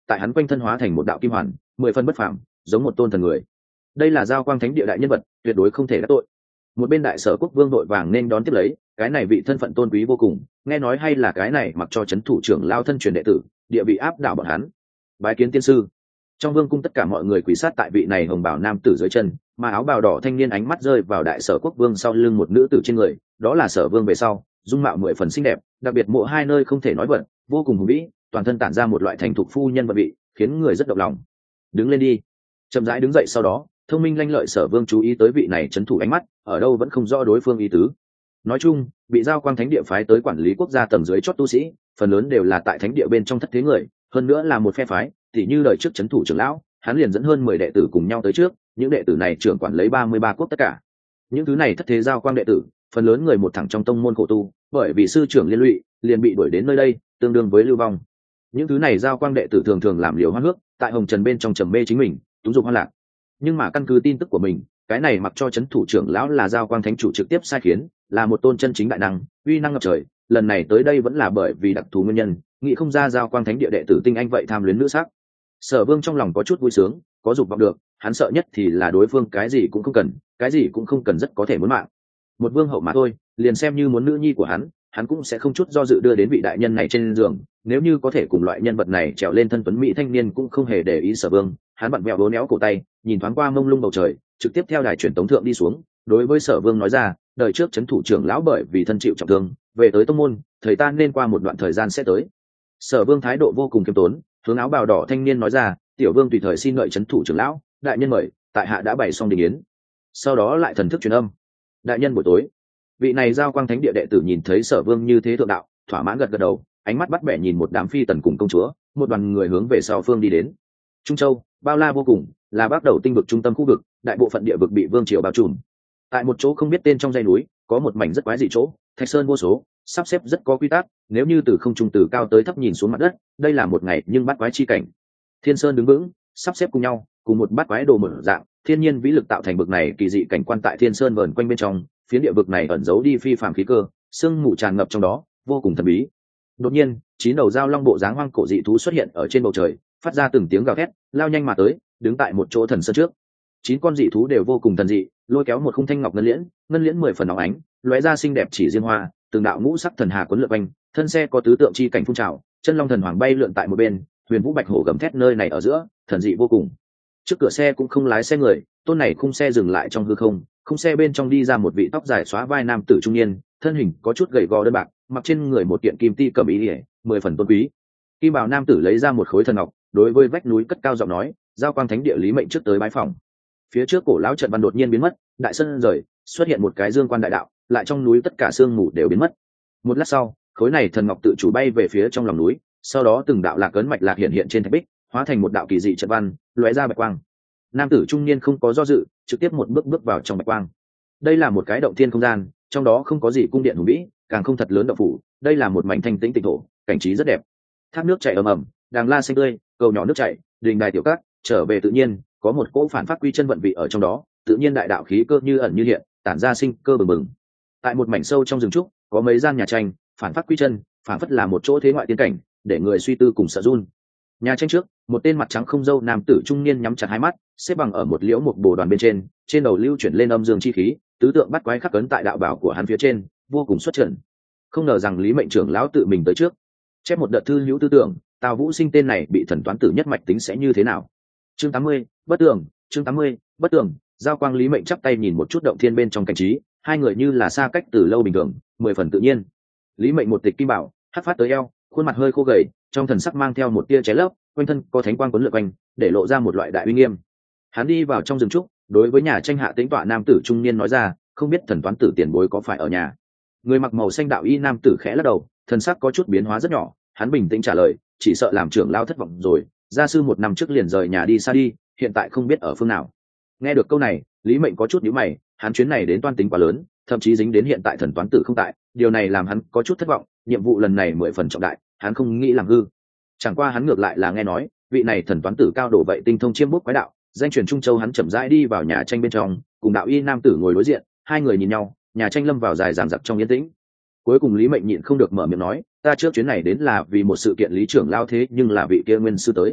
tại hắn quanh thân hóa thành một đạo kim hoàn, 10 phân bất phàm, giống một tôn thần người. Đây là giao quang thánh địa đại nhân vật, tuyệt đối không thể đắc tội. Một bên đại sở quốc vương đội vàng nên đón tiếp lấy, cái này vị thân phận tôn quý vô cùng, nghe nói hay là cái này mặc cho chấn thủ trưởng lao thân truyền đệ tử, địa vị áp đảo bọn hắn. Bái kiến tiên sư. Trong vương cung tất cả mọi người quỳ sát tại vị này hồng bào nam tử dưới chân, mà áo bào đỏ thanh niên ánh mắt rơi vào đại sở quốc vương sau lưng một nữ tử trên người, đó là sở vương về sau, dung mạo 10 phần xinh đẹp, đặc biệt mộ hai nơi không thể nói vận, vô cùng hùng vĩ, toàn thân tản ra một loại thành thục phu nhân vận vị, khiến người rất động lòng. Đứng lên đi. Chậm rãi đứng dậy sau đó, thông minh lanh lợi sở vương chú ý tới vị này chấn thủ ánh mắt, ở đâu vẫn không rõ đối phương ý tứ. Nói chung, bị giao quang thánh địa phái tới quản lý quốc gia tầng dưới chót tu sĩ, phần lớn đều là tại thánh địa bên trong thất thế người, hơn nữa là một phe phái, tỉ như đời trước chấn thủ trưởng lão, hắn liền dẫn hơn 10 đệ tử cùng nhau tới trước, những đệ tử này trưởng quản lấy 33 quốc tất cả. Những thứ này thất thế giao quang đệ tử, phần lớn người một thẳng trong tông môn khổ tu, bởi vì sư trưởng liên lụy, liền bị đuổi đến nơi đây, tương đương với lưu vong. Những thứ này giao quang đệ tử thường thường làm liều hoan hước, tại hồng trần bên trong trầm mê chính mình, túng dục hoan lạc. Nhưng mà căn cứ tin tức của mình, cái này mặc cho chấn thủ trưởng lão là giao quang thánh chủ trực tiếp sai khiến, là một tôn chân chính đại năng, uy năng ngập trời, lần này tới đây vẫn là bởi vì đặc thù nguyên nhân, nghĩ không ra giao quang thánh địa đệ tử tinh anh vậy tham luyến nữ sắc. Sở vương trong lòng có chút vui sướng, có dục vọng được, hắn sợ nhất thì là đối phương cái gì cũng không cần, cái gì cũng không cần rất có thể muốn mạng. Một vương hậu mà thôi, liền xem như muốn nữ nhi của hắn cũng sẽ không chút do dự đưa đến vị đại nhân này trên giường. Nếu như có thể cùng loại nhân vật này trèo lên thân tuấn mỹ thanh niên cũng không hề để ý sở vương, hắn vặn vẹo vố néo cổ tay, nhìn thoáng qua mông lung bầu trời, trực tiếp theo đài truyền tống thượng đi xuống, đối với sở vương nói ra, đời trước chấn thủ trưởng lão bởi vì thân chịu trọng thương, về tới tông môn, thời ta nên qua một đoạn thời gian sẽ tới. Sở vương thái độ vô cùng kiêm tốn, hướng áo bào đỏ thanh niên nói ra, tiểu vương tùy thời xin ngợi chấn thủ trưởng lão, đại nhân mời, tại hạ đã bày xong đình yến. Sau đó lại thần thức truyền âm, đại nhân buổi tối. Vị này giao quang thánh địa đệ tử nhìn thấy sở vương như thế thượng đạo, thỏa mãn gật gật đầu, ánh mắt bắt bẻ nhìn một đám phi tần cùng công chúa, một đoàn người hướng về sau phương đi đến. Trung châu bao la vô cùng, là bắt đầu tinh vực trung tâm khu vực, đại bộ phận địa vực bị vương triều bao trùm. Tại một chỗ không biết tên trong dãy núi, có một mảnh rất quái dị chỗ, thạch sơn vô số, sắp xếp rất có quy tắc, nếu như từ không trung từ cao tới thấp nhìn xuống mặt đất, đây là một ngày nhưng bắt quái chi cảnh. Thiên sơn đứng vững, sắp xếp cùng nhau, cùng một bát quái đồ mở dạng, thiên nhiên vĩ lực tạo thành bực này kỳ dị cảnh quan tại thiên sơn vờn quanh bên trong, phiến địa vực này ẩn giấu đi phi phàm khí cơ, sương mù tràn ngập trong đó, vô cùng thần bí. Đột nhiên, 9 đầu dao long bộ dáng hoang cổ dị thú xuất hiện ở trên bầu trời, phát ra từng tiếng gào thét, lao nhanh mà tới, đứng tại một chỗ thần sơn trước. 9 con dị thú đều vô cùng thần dị, lôi kéo một khung thanh ngọc ngân liễn 10 phần óng ánh, lóe ra xinh đẹp chỉ diên hoa, từng đạo ngũ sắc thần hà cuốn lượn quanh, thân xe có tứ tượng chi cảnh phun trào, chân long thần hoàng bay lượn tại một bên, huyền vũ bạch hổ gầm thét nơi này ở giữa, thần dị vô cùng. Trước cửa xe cũng không lái xe người, tôn này khung xe dừng lại trong hư không, khung xe bên trong đi ra một vị tóc dài xóa vai nam tử trung niên, thân hình có chút gầy gò đơn bạc, mặc trên người một kiện kim ti cẩm ý ỉa, 10 phần tôn quý. Kim bảo nam tử lấy ra một khối thần ngọc, đối với vách núi cất cao giọng nói, giao quang thánh địa lý mệnh trước tới bái phòng. Phía trước cổ lão trận văn đột nhiên biến mất, đại sân rời, xuất hiện một cái dương quan đại đạo, lại trong núi tất cả sương mù đều biến mất. Một lát sau, khối này thần ngọc tự chủ bay về phía trong lòng núi, sau đó từng đạo lạc ấn mạch lạc hiện trên thạch bích, hóa thành một đạo kỳ dị trận văn, lóe ra bạch quang. Nam tử trung niên không có do dự, trực tiếp một bước bước vào trong bạch quang. Đây là một cái động thiên không gian, trong đó không có gì cung điện hùng vĩ, càng không thật lớn động phủ, đây là một mảnh thanh tĩnh tịnh thổ, cảnh trí rất đẹp. Thác nước chảy ầm ầm, đàng la xanh tươi, cầu nhỏ nước chảy, đình đài tiểu cát, trở về tự nhiên, có một cỗ phản pháp quy chân vận vị ở trong đó, tự nhiên đại đạo khí cơ như ẩn như hiện, tản ra sinh cơ bừng bừng. Tại một mảnh sâu trong rừng trúc, có mấy gian nhà tranh, phản pháp quy chân, phản phất là một chỗ thế ngoại tiên cảnh, để người suy tư cùng sợ run. Nhà tranh trước, một tên mặt trắng không râu nam tử trung niên nhắm chặt hai mắt, xếp bằng ở một liễu một bồ đoàn bên trên đầu lưu chuyển lên âm dương chi khí, tứ tượng bắt quái khắc ấn tại đạo bảo của hắn phía trên, vô cùng xuất trần. Không ngờ rằng Lý Mệnh trưởng lão tự mình tới trước. Chép một đợt thư hữu tư tưởng, Tào Vũ Sinh tên này bị thần toán tử nhất mạch tính sẽ như thế nào. Chương 80, bất tường, chương 80, bất tường. Giao Quang Lý Mệnh chắp tay nhìn một chút động thiên bên trong cảnh trí, hai người như là xa cách từ lâu bình thường, 10 phần tự nhiên. Lý Mệnh một tịch kim bảo, hất phát tới eo, khuôn mặt hơi khô gầy, trong thần sắc mang theo một tia cháy lấp, quanh thân có thánh quang cuốn lượn quanh, để lộ ra một loại đại uy nghiêm. Hắn đi vào trong rừng trúc, đối với nhà tranh hạ tĩnh tọa nam tử trung niên nói ra, không biết thần toán tử tiền bối có phải ở nhà. Người mặc màu xanh đạo y nam tử khẽ lắc đầu, thần sắc có chút biến hóa rất nhỏ, hắn bình tĩnh trả lời, chỉ sợ làm trưởng lao thất vọng rồi, gia sư 1 năm trước liền rời nhà đi xa đi, hiện tại không biết ở phương nào. Nghe được câu này, Lý Mệnh có chút nhíu mày, hắn chuyến này đến toan tính quá lớn, thậm chí dính đến hiện tại thần toán tử không tại, điều này làm hắn có chút thất vọng, nhiệm vụ lần này 10 phần trọng đại, hắn không nghĩ làm hư. Chẳng qua hắn ngược lại là nghe nói, vị này thần toán tử cao độ vậy tinh thông chiêm bút quái đạo, danh truyền Trung Châu. Hắn chậm rãi đi vào nhà tranh bên trong, cùng đạo y nam tử ngồi đối diện, hai người nhìn nhau, nhà tranh lâm vào dài dằng dặc trong yên tĩnh. Cuối cùng Lý Mệnh nhịn không được mở miệng nói, ta trước chuyến này đến là vì một sự kiện Lý trưởng lao thế nhưng là vị kia nguyên sư tới.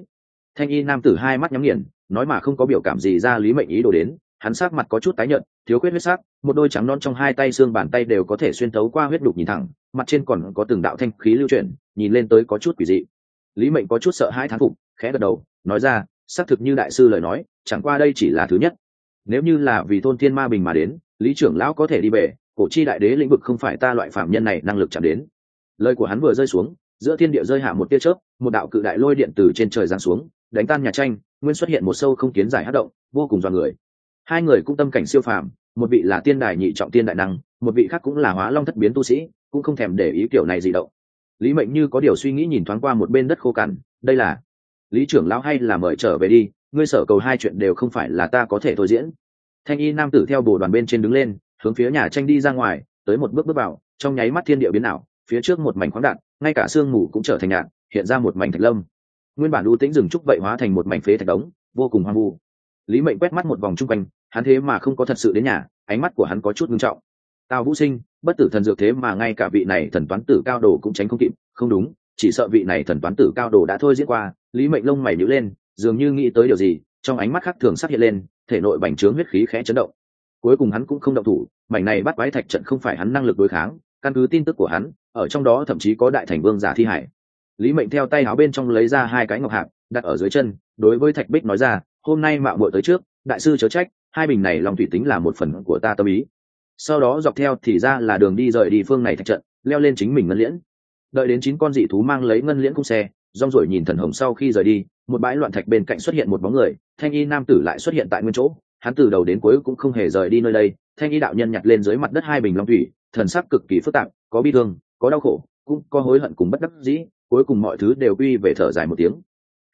Thanh y nam tử hai mắt nhắm nghiền, nói mà không có biểu cảm gì ra Lý Mệnh ý đồ đến. Hắn sắc mặt có chút tái nhợt, thiếu khuyết huyết sắc, một đôi trắng non trong hai tay xương bàn tay đều có thể xuyên thấu qua huyết đục nhìn thẳng, mặt trên còn có từng đạo thanh khí lưu chuyển, nhìn lên tới có chút quỷ dị. Lý Mệnh có chút sợ hãi thán phục, khẽ gật đầu, nói ra, xác thực như đại sư lời nói, chẳng qua đây chỉ là thứ nhất. Nếu như là vì thôn thiên ma bình mà đến, Lý trưởng lão có thể đi về, cổ chi đại đế lĩnh vực không phải ta loại phạm nhân này năng lực chạm đến. Lời của hắn vừa rơi xuống, giữa thiên địa rơi hạ một tia chớp, một đạo cự đại lôi điện từ trên trời giáng xuống, đánh tan nhà tranh, nguyên xuất hiện một sâu không kiến giải hắc động, vô cùng dọa người. Hai người cũng tâm cảnh siêu phàm, một vị là tiên đài nhị trọng tiên đại năng, một vị khác cũng là hóa long thất biến tu sĩ, cũng không thèm để ý kiểu này gì động. Lý Mệnh như có điều suy nghĩ nhìn thoáng qua một bên đất khô cằn, đây là Lý trưởng lão hay là mời trở về đi, ngươi sở cầu hai chuyện đều không phải là ta có thể thôi diễn. Thanh y nam tử theo bồ đoàn bên trên đứng lên, hướng phía nhà tranh đi ra ngoài, tới một bước bước vào, trong nháy mắt thiên địa biến ảo, phía trước một mảnh khoáng đạn, ngay cả sương mù cũng trở thành nhạt, hiện ra một mảnh thạch lâm. Nguyên bản u tĩnh rừng trúc vậy hóa thành một mảnh phế thạch đống, vô cùng hoang vu. Lý Mệnh quét mắt một vòng chung quanh, hắn thế mà không có thật sự đến nhà, ánh mắt của hắn có chút nghiêm trọng. Tào Vũ Sinh, bất tử thần dược thế mà ngay cả vị này thần toán tử cao đồ cũng tránh không kịp, không đúng, chỉ sợ vị này thần toán tử cao đồ đã thôi diễn qua. Lý Mệnh lông mày nhíu lên, dường như nghĩ tới điều gì, trong ánh mắt khác thường sắc hiện lên, thể nội bành trướng huyết khí khẽ chấn động. Cuối cùng hắn cũng không động thủ, mảnh này bắt quái thạch trận không phải hắn năng lực đối kháng, căn cứ tin tức của hắn, ở trong đó thậm chí có đại thành vương giả thi hải. Lý Mệnh theo tay áo bên trong lấy ra hai cái ngọc hạt, đặt ở dưới chân, đối với Thạch Bích nói ra, hôm nay mạo muội tới trước, đại sư chớ trách, hai bình này lòng thủy tính là một phần của ta tâm ý. Sau đó dọc theo thì ra là đường đi rời đi phương này thạch trận, leo lên chính mình ngân liễn. Đợi đến 9 con dị thú mang lấy ngân liễn cung xe, rong ruổi nhìn thần hồng sau khi rời đi, một bãi loạn thạch bên cạnh xuất hiện một bóng người, thanh y nam tử lại xuất hiện tại nguyên chỗ, hắn từ đầu đến cuối cũng không hề rời đi nơi đây. Thanh y đạo nhân nhặt lên dưới mặt đất hai bình long thủy, thần sắc cực kỳ phức tạp, có bi thương, có đau khổ, cũng có hối hận cùng bất đắc dĩ, cuối cùng mọi thứ đều quy về thở dài một tiếng.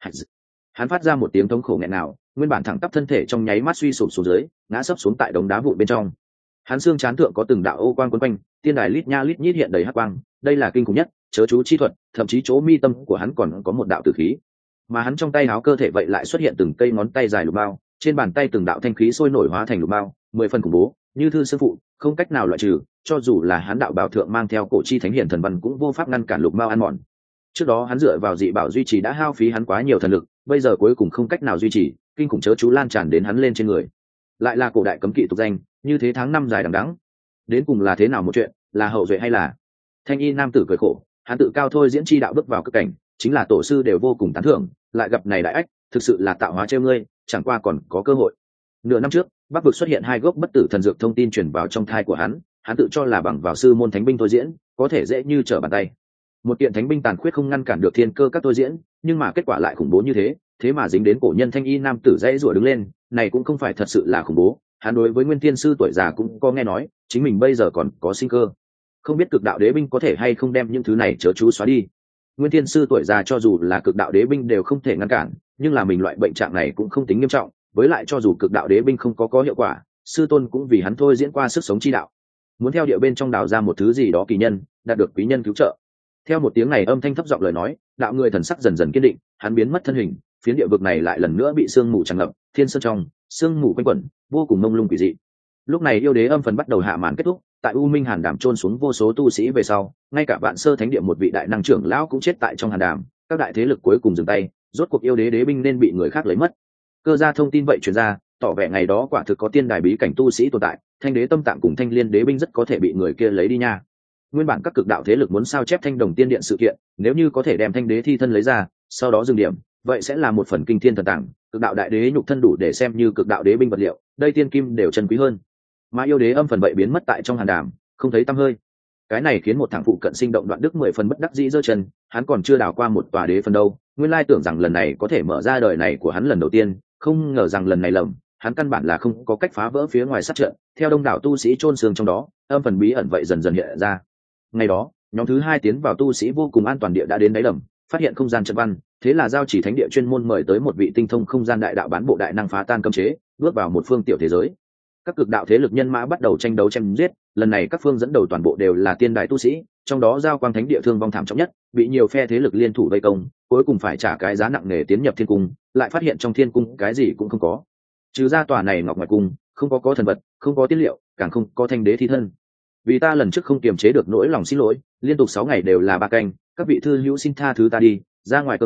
Hắn phát ra một tiếng thống khổ nghẹn nào, nguyên bản thẳng tắp thân thể trong nháy mắt suy sụp xuống dưới, ngã sấp xuống tại đống đá vụn bên trong. Hắn xương chán thượng có từng đạo ô quang quấn quanh, tiên đài lít nha lít nhít hiện đầy hắc quang, đây là kinh khủng nhất chớ chú chi thuật, thậm chí chỗ mi tâm của hắn còn có một đạo tử khí, mà hắn trong tay áo cơ thể vậy lại xuất hiện từng cây ngón tay dài lục bao, trên bàn tay từng đạo thanh khí sôi nổi hóa thành lục bao, 10 phần khủng bố, như thư sư phụ, không cách nào loại trừ, cho dù là hắn đạo bảo thượng mang theo cổ chi thánh hiển thần văn cũng vô pháp ngăn cản lục bao ăn mòn. Trước đó hắn dựa vào dị bảo duy trì đã hao phí hắn quá nhiều thần lực, bây giờ cuối cùng không cách nào duy trì, kinh khủng chớ chú lan tràn đến hắn lên trên người. Lại là cổ đại cấm kỵ tục danh, như thế tháng năm dài đằng đẵng, đến cùng là thế nào một chuyện, là hậu duệ hay là? Thanh y nam tử cười khổ, hắn tự cao thôi diễn chi đạo bước vào cực cảnh, chính là tổ sư đều vô cùng tán thưởng, lại gặp này đại ách, thực sự là tạo hóa trêu ngươi, chẳng qua còn có cơ hội. Nửa năm trước, Bắc vực xuất hiện hai gốc bất tử thần dược, thông tin truyền vào trong thai của hắn tự cho là bằng vào sư môn thánh binh thôi diễn, có thể dễ như trở bàn tay. Một kiện thánh binh tàn khuyết không ngăn cản được thiên cơ các thôi diễn, nhưng mà kết quả lại khủng bố như thế, thế mà dính đến cổ nhân thanh y nam tử dãy rủa đứng lên, này cũng không phải thật sự là khủng bố. Hắn đối với Nguyên Thiên sư tuổi già cũng có nghe nói, chính mình bây giờ còn có sinh cơ, không biết cực đạo đế binh có thể hay không đem những thứ này chớ chú xóa đi. Nguyên Thiên sư tuổi già cho dù là cực đạo đế binh đều không thể ngăn cản, nhưng là mình loại bệnh trạng này cũng không tính nghiêm trọng, với lại cho dù cực đạo đế binh không có hiệu quả, sư tôn cũng vì hắn thôi diễn qua sức sống chi đạo, muốn theo địa bên trong đào ra một thứ gì đó kỳ nhân, đạt được quý nhân cứu trợ. Theo một tiếng này âm thanh thấp giọng lời nói, đạo người thần sắc dần dần kiên định, hắn biến mất thân hình, phiến địa vực này lại lần nữa bị sương mù tràn ngập, thiên sơn trong sương mù quanh quẩn, vô cùng mông lung quỷ dị. Lúc này yêu đế âm phần bắt đầu hạ màn kết thúc, tại U Minh Hàn Đàm chôn xuống vô số tu sĩ về sau, ngay cả Vạn Sơ Thánh Địa một vị đại năng trưởng lão cũng chết tại trong Hàn Đàm, các đại thế lực cuối cùng dừng tay, rốt cuộc yêu đế đế binh nên bị người khác lấy mất. Cơ gia thông tin vậy truyền ra, tỏ vẻ ngày đó quả thực có tiên đài bí cảnh tu sĩ tồn tại, Thanh đế tâm tạng cùng Thanh liên đế binh rất có thể bị người kia lấy đi nha. Nguyên bản các cực đạo thế lực muốn sao chép Thanh Đồng Tiên Điện sự kiện, nếu như có thể đem Thanh đế thi thân lấy ra, sau đó dừng điểm, vậy sẽ là một phần kinh thiên thần tàng, cực đạo đại đế nhục thân đủ để xem như cực đạo đế binh vật liệu, đây tiên kim đều chân quý hơn. Mà yêu đế âm phần vậy biến mất tại trong Hàn Đàm, không thấy tăm hơi. Cái này khiến một thằng phụ cận sinh động Đoạn Đức 10 phần bất đắc dĩ giơ chân, hắn còn chưa đào qua một tòa đế phần đâu, nguyên lai tưởng rằng lần này có thể mở ra đời này của hắn lần đầu tiên, không ngờ rằng lần này lầm, hắn căn bản là không có cách phá vỡ phía ngoài sát trận, theo đông đảo tu sĩ chôn xương trong đó, âm phần bí ẩn vậy dần dần hiện ra. Ngày đó, nhóm thứ 2 tiến vào tu sĩ vô cùng an toàn địa đã đến đáy đầm, phát hiện không gian trận văn, thế là giao chỉ thánh địa chuyên môn mời tới một vị tinh thông không gian đại đạo bán bộ đại năng phá tan cấm chế, bước vào một phương tiểu thế giới. Các cực đạo thế lực nhân mã bắt đầu tranh đấu chém giết, lần này các phương dẫn đầu toàn bộ đều là tiên đại tu sĩ, trong đó giao quang thánh địa thương vong thảm trọng nhất, bị nhiều phe thế lực liên thủ vây công, cuối cùng phải trả cái giá nặng nề tiến nhập thiên cung, lại phát hiện trong thiên cung cái gì cũng không có, trừ ra tòa này ngọc ngoài cung, không có thần vật, không có tiên liệu, càng không có thanh đế thi thân. Vì ta lần trước không kiềm chế được nỗi lòng xin lỗi, liên tục 6 ngày đều là 3 canh, các vị thư hữu xin tha thứ ta đi, ra ngoài cơn khô,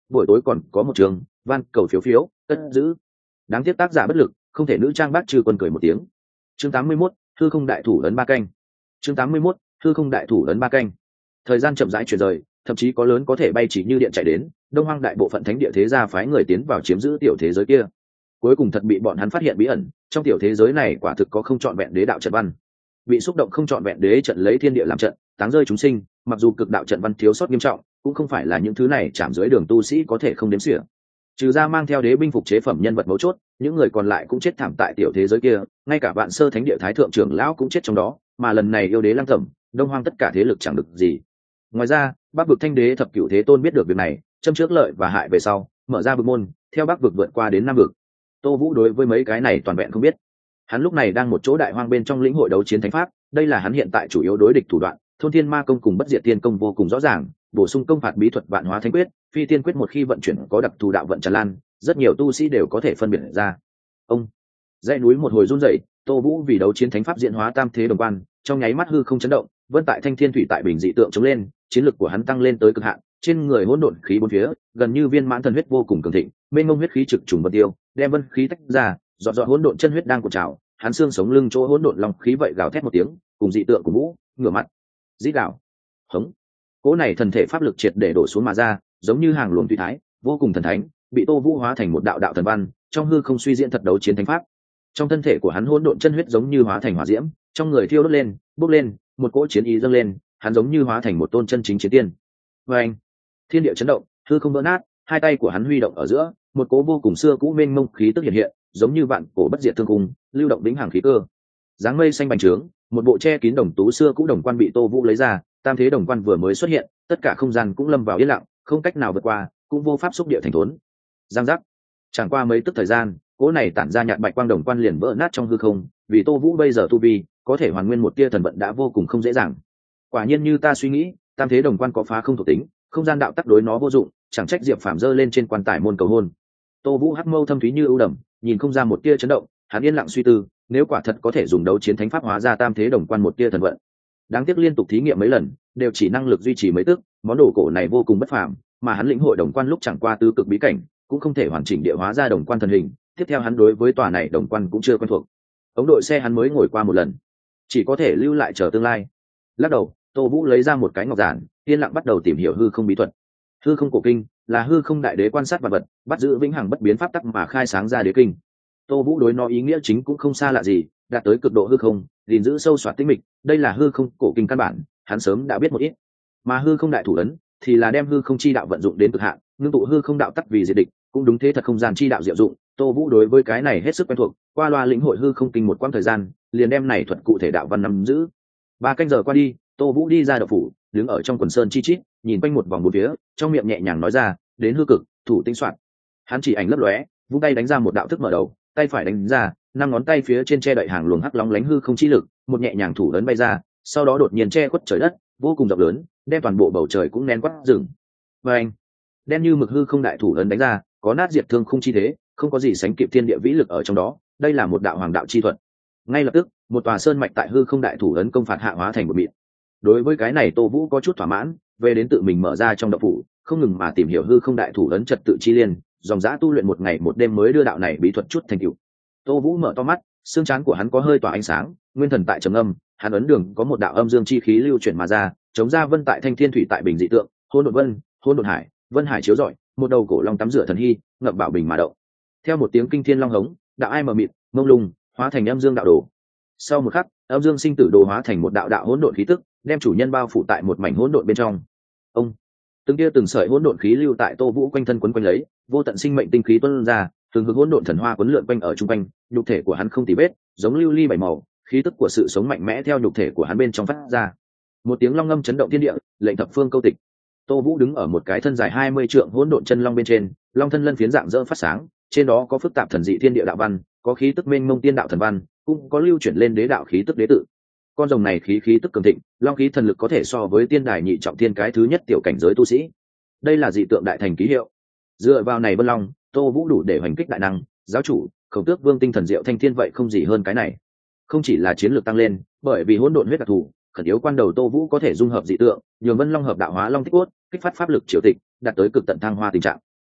buổi tối còn có một trường van cầu phiếu phiếu cất giữ. Đáng tiếc tác giả bất lực, không thể nữ trang bác Trư Quân cười một tiếng. Chương 81, hư không đại thủ ấn 3 canh. Chương 81, hư không đại thủ ấn 3 canh. Thời gian chậm rãi chuyển rời, thậm chí có lớn có thể bay chỉ như điện chạy đến, Đông Hoang đại bộ phận thánh địa thế gia phái người tiến vào chiếm giữ tiểu thế giới kia. Cuối cùng thật bị bọn hắn phát hiện bí ẩn, trong tiểu thế giới này quả thực có không trọn vẹn đế đạo trận văn. Bị xúc động không trọn vẹn đế trận lấy thiên địa làm trận, táng rơi chúng sinh, mặc dù cực đạo trận văn thiếu sót nghiêm trọng, cũng không phải là những thứ này chạm dưới đường tu sĩ có thể không đếm xỉa. Trừ ra mang theo đế binh phục chế phẩm nhân vật mấu chốt, những người còn lại cũng chết thảm tại tiểu thế giới kia, ngay cả vạn sơ thánh địa thái thượng trưởng lão cũng chết trong đó, mà lần này yêu đế lăng thẩm, Đông Hoang tất cả thế lực chẳng được gì. Ngoài ra, Bắc vực Thanh đế thập cửu thế tôn biết được việc này, châm trước lợi và hại về sau, mở ra vực môn, theo Bắc vực vượt qua đến Nam vực. Tô Vũ đối với mấy cái này toàn vẹn không biết. Hắn lúc này đang một chỗ đại hoang bên trong lĩnh hội đấu chiến thánh pháp, đây là hắn hiện tại chủ yếu đối địch thủ đoạn. Thôn Thiên Ma công cùng Bất Diệt Tiên công vô cùng rõ ràng, bổ sung công phạt bí thuật Vạn Hóa Thánh quyết, Phi Tiên quyết một khi vận chuyển có đặc thù đạo vận tràn lan, rất nhiều tu sĩ đều có thể phân biệt ra. Ông dãy núi một hồi run rẩy, Tô Vũ vì đấu chiến thánh pháp diễn hóa tam thế đồng quan, trong nháy mắt hư không chấn động, vân tại thanh thiên thủy tại bình dị tượng chống lên, chiến lực của hắn tăng lên tới cực hạn, trên người hỗn độn khí bốn phía, gần như viên mãn thần huyết vô cùng cường thịnh, mênh mông huyết khí trực trùng vân tiêu, đem vân khí tách ra, dọa dọa hỗn độn chân huyết đang cuộn trào, hắn xương sống lưng chỗ hỗn độn long khí vậy gào thét một tiếng, cùng dị tượng của Vũ, ngửa mặt, rít gào, hống. Cỗ này thần thể pháp lực triệt để đổ xuống mà ra, giống như hàng luồng tùy thái, vô cùng thần thánh, bị Tô Vũ hóa thành một đạo đạo thần văn, trong hư không suy diễn thật đấu chiến thánh pháp. Trong thân thể của hắn hỗn độn chân huyết giống như hóa thành hỏa diễm, trong người thiêu đốt lên, bốc lên, một cỗ chiến ý dâng lên, hắn giống như hóa thành một tôn chân chính chiến tiên. Oeng! Thiên địa chấn động, hư không vỡ nát, hai tay của hắn huy động ở giữa, một cỗ vô cùng xưa cũ mênh mông khí tức hiện hiện, giống như vạn cổ bất diệt thương cung, lưu động vĩnh hằng khí cơ. Dáng mây xanh bành trướng, một bộ che kín đồng tú xưa cũ đồng quan bị Tô Vũ lấy ra, tam thế đồng quan vừa mới xuất hiện, tất cả không gian cũng lâm vào yên lặng, không cách nào vượt qua, cũng vô pháp xúc địa thành thốn. Giang giác. Chẳng qua mấy tức thời gian, cỗ này tản ra nhạt bạch quang đồng quan liền vỡ nát trong hư không, vì Tô Vũ bây giờ tu vi, có thể hoàn nguyên một tia thần vận đã vô cùng không dễ dàng. Quả nhiên như ta suy nghĩ, tam thế đồng quan có phá không thuộc tính, không gian đạo tắc đối nó vô dụng, chẳng trách Diệp Phàm giơ lên trên quan tài môn cầu hôn. Tô Vũ hắc mâu thâm thúy như ưu đầm, nhìn không ra một tia chấn động, hắn yên lặng suy tư, nếu quả thật có thể dùng đấu chiến thánh pháp hóa ra tam thế đồng quan một tia thần vận. Đáng tiếc liên tục thí nghiệm mấy lần, đều chỉ năng lực duy trì mấy tức, món đồ cổ này vô cùng bất phàm, mà hắn lĩnh hội đồng quan lúc chẳng qua tứ cực bí cảnh, cũng không thể hoàn chỉnh địa hóa ra đồng quan thần hình, tiếp theo hắn đối với tòa này đồng quan cũng chưa quen thuộc. Ống đội xe hắn mới ngồi qua một lần, chỉ có thể lưu lại chờ tương lai. Lắc đầu, Tô Vũ lấy ra một cái ngọc giản, yên lặng bắt đầu tìm hiểu hư không bí thuật. Hư không cổ kinh là hư không đại đế quan sát vật vật, bắt giữ vĩnh hằng bất biến pháp tắc mà khai sáng ra đế kinh. Tô Vũ đối nó ý nghĩa chính cũng không xa lạ gì, đạt tới cực độ hư không, gìn giữ sâu soạt tinh mịch, đây là hư không cổ kinh căn bản, hắn sớm đã biết một ít. Mà hư không đại thủ ấn thì là đem hư không chi đạo vận dụng đến cực hạn, ngưng tụ hư không đạo tắc vì diệt địch, cũng đúng thế thật không gian chi đạo diệu dụng. Tô Vũ đối với cái này hết sức quen thuộc, qua loa lĩnh hội hư không kinh một quãng thời gian, liền đem này thuật cụ thể đạo văn nắm giữ. 3 canh giờ qua đi, Tô Vũ đi ra động phủ, đứng ở trong quần sơn chi chít, nhìn quanh một vòng bốn phía, trong miệng nhẹ nhàng nói ra, đến hư cực, thủ tinh soạn. Hắn chỉ ảnh lấp lóe, vung tay đánh ra một đạo thức mở đầu, tay phải đánh ra, 5 ngón tay phía trên che đậy hàng luồng hắc lóng lánh hư không chi lực, một nhẹ nhàng thủ lớn bay ra, sau đó đột nhiên che khuất trời đất, vô cùng rộng lớn, đem toàn bộ bầu trời cũng nén quắt rừng. Và anh, đen như mực hư không đại thủ ấn đánh ra, có nát diệt thương không chi thế, không có gì sánh kịp thiên địa vĩ lực ở trong đó, đây là một đạo hoàng đạo chi thuật. Ngay lập tức, một tòa sơn mạch tại hư không đại thủ ấn công phạt hạ hóa thành một mịn. Đối với cái này Tô Vũ có chút thỏa mãn, về đến tự mình mở ra trong động phủ, không ngừng mà tìm hiểu hư không đại thủ ấn trật tự chi liên, dòng dã tu luyện một ngày một đêm mới đưa đạo này bí thuật chút thành tựu. Tô Vũ mở to mắt, xương trán của hắn có hơi tỏa ánh sáng, nguyên thần tại trầm âm, hắn ấn đường có một đạo âm dương chi khí lưu chuyển mà ra, chống ra vân tại thanh thiên thủy tại bình dị tượng, hôn độn vân, hôn độn hải, vân hải chiếu rọi, một đầu cổ long tắm rửa thần hy, ngập bảo bình mà động. Theo một tiếng kinh thiên long hống, đạo ai mờ mịt, mông lung, hóa thành âm dương đạo đồ. Sau một khắc, âm dương sinh tử đồ hóa thành một đạo đạo hỗn độn khí tức, đem chủ nhân bao phủ tại một mảnh hỗn độn bên trong. Ông, từng tia từng sợi hỗn độn khí lưu tại Tô Vũ quanh thân quấn quanh lấy, vô tận sinh mệnh tinh khí tuôn ra, thường hướng hỗn độn thần hoa quấn lượn quanh ở trung quanh, nhục thể của hắn không tì vết, giống lưu ly bảy màu, khí tức của sự sống mạnh mẽ theo nhục thể của hắn bên trong phát ra. Một tiếng long ngâm chấn động thiên địa, lệnh thập phương câu tịch. Tô Vũ đứng ở một cái thân dài 20 trượng hỗn độn chân long bên trên, long thân lân phiến dạng dỡ phát sáng, trên đó có phức tạp thần dị thiên địa đạo văn, có khí tức mênh mông tiên đạo thần văn, cũng có lưu chuyển lên đế đạo khí tức đế tự. Con rồng này khí khí tức cường thịnh, long khí thần lực có thể so với tiên đài nhị trọng thiên cái thứ nhất tiểu cảnh giới tu sĩ. Đây là dị tượng đại thành ký hiệu. Dựa vào này vân long, Tô Vũ đủ để hoành kích đại năng, giáo chủ, Khổng Tước Vương tinh thần diệu thanh thiên vậy không gì hơn cái này. Không chỉ là chiến lược tăng lên, bởi vì hỗn độn huyết đặc thù, khẩn yếu quan đầu Tô Vũ có thể dung hợp dị tượng, nhường vân long hợp đạo hóa long tích cốt, kích phát pháp lực triều tịch, đạt tới cực tận thăng hoa tình trạng.